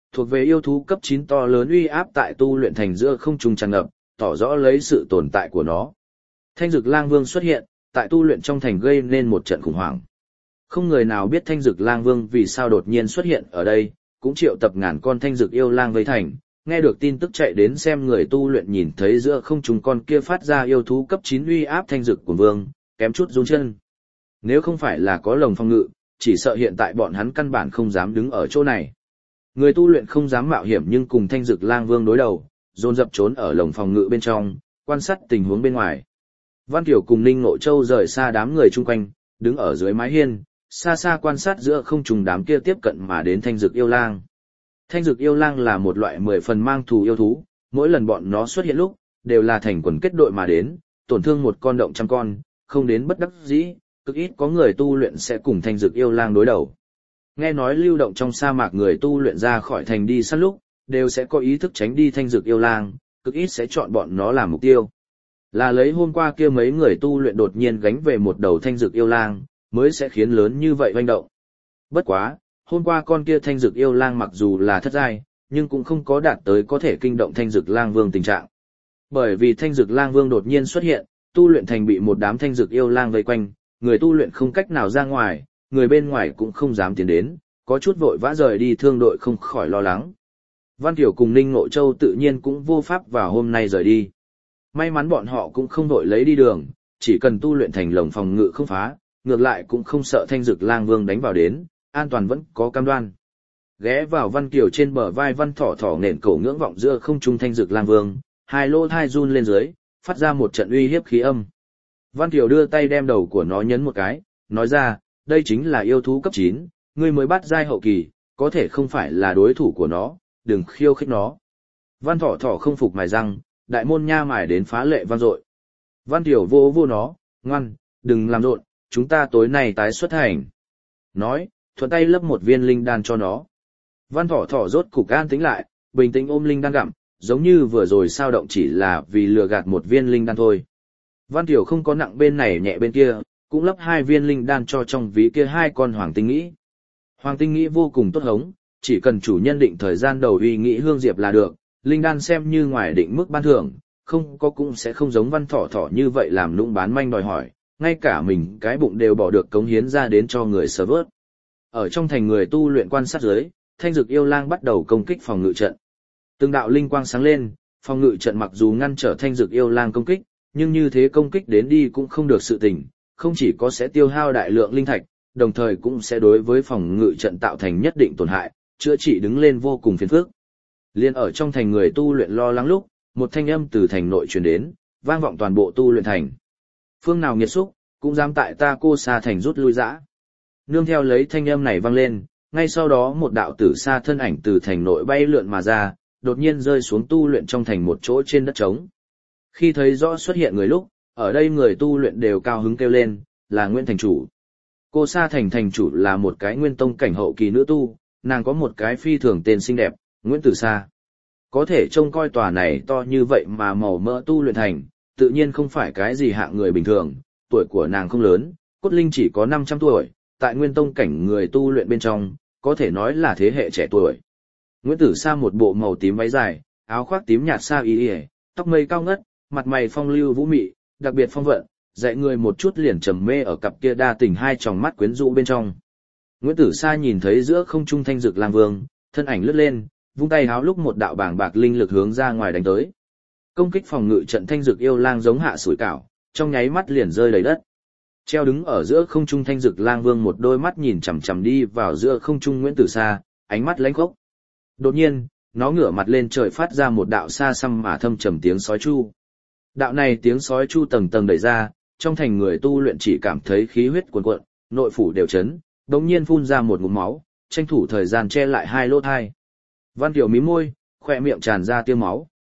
Thuộc về yêu thú cấp chín to lớn uy áp tại tu luyện thành giữa không trung tràn ngập, tỏ rõ lấy sự tồn tại của nó. Thanh Dực Lang Vương xuất hiện, tại tu luyện trong thành gây nên một trận khủng hoảng. Không người nào biết Thanh Dực Lang Vương vì sao đột nhiên xuất hiện ở đây, cũng triệu tập ngàn con thanh dực yêu lang vây thành, nghe được tin tức chạy đến xem người tu luyện nhìn thấy giữa không trung con kia phát ra yêu thú cấp chín uy áp thanh dực của vương, kém chút run chân. Nếu không phải là có lồng phòng ngự, chỉ sợ hiện tại bọn hắn căn bản không dám đứng ở chỗ này. Người tu luyện không dám mạo hiểm nhưng cùng thanh dực lang vương đối đầu, dồn dập trốn ở lồng phòng ngự bên trong, quan sát tình huống bên ngoài. Văn Tiểu cùng Ninh Ngộ Châu rời xa đám người chung quanh, đứng ở dưới mái hiên, xa xa quan sát giữa không trùng đám kia tiếp cận mà đến thanh dực yêu lang. Thanh dực yêu lang là một loại mười phần mang thù yêu thú, mỗi lần bọn nó xuất hiện lúc, đều là thành quần kết đội mà đến, tổn thương một con động trăm con, không đến bất đắc dĩ, cực ít có người tu luyện sẽ cùng thanh dực yêu lang đối đầu. Nghe nói lưu động trong sa mạc người tu luyện ra khỏi thành đi săn lúc, đều sẽ có ý thức tránh đi thanh dực yêu lang, cực ít sẽ chọn bọn nó làm mục tiêu. Là lấy hôm qua kia mấy người tu luyện đột nhiên gánh về một đầu thanh dực yêu lang, mới sẽ khiến lớn như vậy hoành động. Bất quá, hôm qua con kia thanh dực yêu lang mặc dù là thất giai, nhưng cũng không có đạt tới có thể kinh động thanh dực lang vương tình trạng. Bởi vì thanh dực lang vương đột nhiên xuất hiện, tu luyện thành bị một đám thanh dực yêu lang vây quanh, người tu luyện không cách nào ra ngoài, người bên ngoài cũng không dám tiến đến, có chút vội vã rời đi thương đội không khỏi lo lắng. Văn Tiểu cùng Ninh Ngộ Châu tự nhiên cũng vô pháp vào hôm nay rời đi. May mắn bọn họ cũng không vội lấy đi đường, chỉ cần tu luyện thành lồng phòng ngự không phá, ngược lại cũng không sợ thanh dực lang vương đánh vào đến, an toàn vẫn có cam đoan. Ghé vào Văn Kiều trên bờ vai Văn Thỏ Thỏ nền cổ ngưỡng vọng giữa không trung thanh dực lang vương, hai lỗ thai run lên dưới, phát ra một trận uy hiếp khí âm. Văn Kiều đưa tay đem đầu của nó nhấn một cái, nói ra, đây chính là yêu thú cấp chín, ngươi mới bắt giai hậu kỳ, có thể không phải là đối thủ của nó, đừng khiêu khích nó. Văn Thỏ Thỏ không phục mài răng, đại môn nha mài đến phá lệ vang dội. Văn Kiều vô vô nó, ngoan, đừng làm rộn, chúng ta tối nay tái xuất hành. Nói, thuận tay lấp một viên linh đan cho nó. Văn Thỏ Thỏ rốt cục an tĩnh lại, bình tĩnh ôm linh đan gặm, giống như vừa rồi sao động chỉ là vì lừa gạt một viên linh đan thôi. Văn Tiểu không có nặng bên này nhẹ bên kia, cũng lấp hai viên linh đan cho trong ví kia hai con hoàng tinh nghĩ. Hoàng tinh nghĩ vô cùng tốt hống, chỉ cần chủ nhân định thời gian đầu uy nghĩ hương diệp là được, linh đan xem như ngoài định mức ban thưởng, không có cũng sẽ không giống Văn Thỏ Thỏ như vậy làm lũng bán manh đòi hỏi, ngay cả mình cái bụng đều bỏ được cống hiến ra đến cho người sờ vớt. Ở trong thành người tu luyện quan sát dưới, thanh dực yêu lang bắt đầu công kích phòng ngự trận. Từng đạo linh quang sáng lên, phòng ngự trận mặc dù ngăn trở thanh dực yêu lang công kích, nhưng như thế công kích đến đi cũng không được sự tình, không chỉ có sẽ tiêu hao đại lượng linh thạch, đồng thời cũng sẽ đối với phòng ngự trận tạo thành nhất định tổn hại, chữa trị đứng lên vô cùng phiền phức. Liên ở trong thành người tu luyện lo lắng lúc, một thanh âm từ thành nội truyền đến, vang vọng toàn bộ tu luyện thành. Phương nào nghiệt xúc, cũng dám tại ta Cô Sa thành rút lui dã. Nương theo lấy thanh âm này vang lên, ngay sau đó một đạo tử sa thân ảnh từ thành nội bay lượn mà ra, đột nhiên rơi xuống tu luyện trong thành một chỗ trên đất trống. Khi thấy rõ xuất hiện người lúc, ở đây người tu luyện đều cao hứng kêu lên, là Nguyễn thành chủ. Cô Sa thành thành chủ là một cái nguyên tông cảnh hậu kỳ nữ tu, nàng có một cái phi thường tên xinh đẹp, Nguyễn Tử Sa. Có thể trông coi tòa này to như vậy mà màu mỡ tu luyện thành, tự nhiên không phải cái gì hạng người bình thường, tuổi của nàng không lớn, cốt linh chỉ có năm trăm tuổi, tại nguyên tông cảnh người tu luyện bên trong, có thể nói là thế hệ trẻ tuổi. Nguyễn Tử Sa một bộ màu tím váy dài, áo khoác tím nhạt sa y y, tóc mây cao ngất, mặt mày phong lưu vũ mị, đặc biệt phong vận, dạy người một chút liền trầm mê ở cặp kia đa tình hai tròng mắt quyến rũ bên trong. Nguyễn Tử Sa nhìn thấy giữa không trung thanh dực lang vương, thân ảnh lướt lên, vung tay háo lúc một đạo bảng bạc linh lực hướng ra ngoài đánh tới. Công kích phòng ngự trận thanh dực yêu lang giống hạ sủi cảo, trong nháy mắt liền rơi đầy đất. Treo đứng ở giữa không trung thanh dực lang vương một đôi mắt nhìn chằm chằm đi vào giữa không trung Nguyễn Tử Sa, ánh mắt lãnh khốc. Đột nhiên, nó ngửa mặt lên trời phát ra một đạo xa xăm mà thâm trầm tiếng sói chu. Đạo này tiếng sói chu tầng tầng đẩy ra, trong thành người tu luyện chỉ cảm thấy khí huyết cuồn cuộn, nội phủ đều chấn, đột nhiên phun ra một ngụm máu, tranh thủ thời gian che lại hai lỗ tai. Văn Tiểu mím môi, khóe miệng tràn ra tia máu.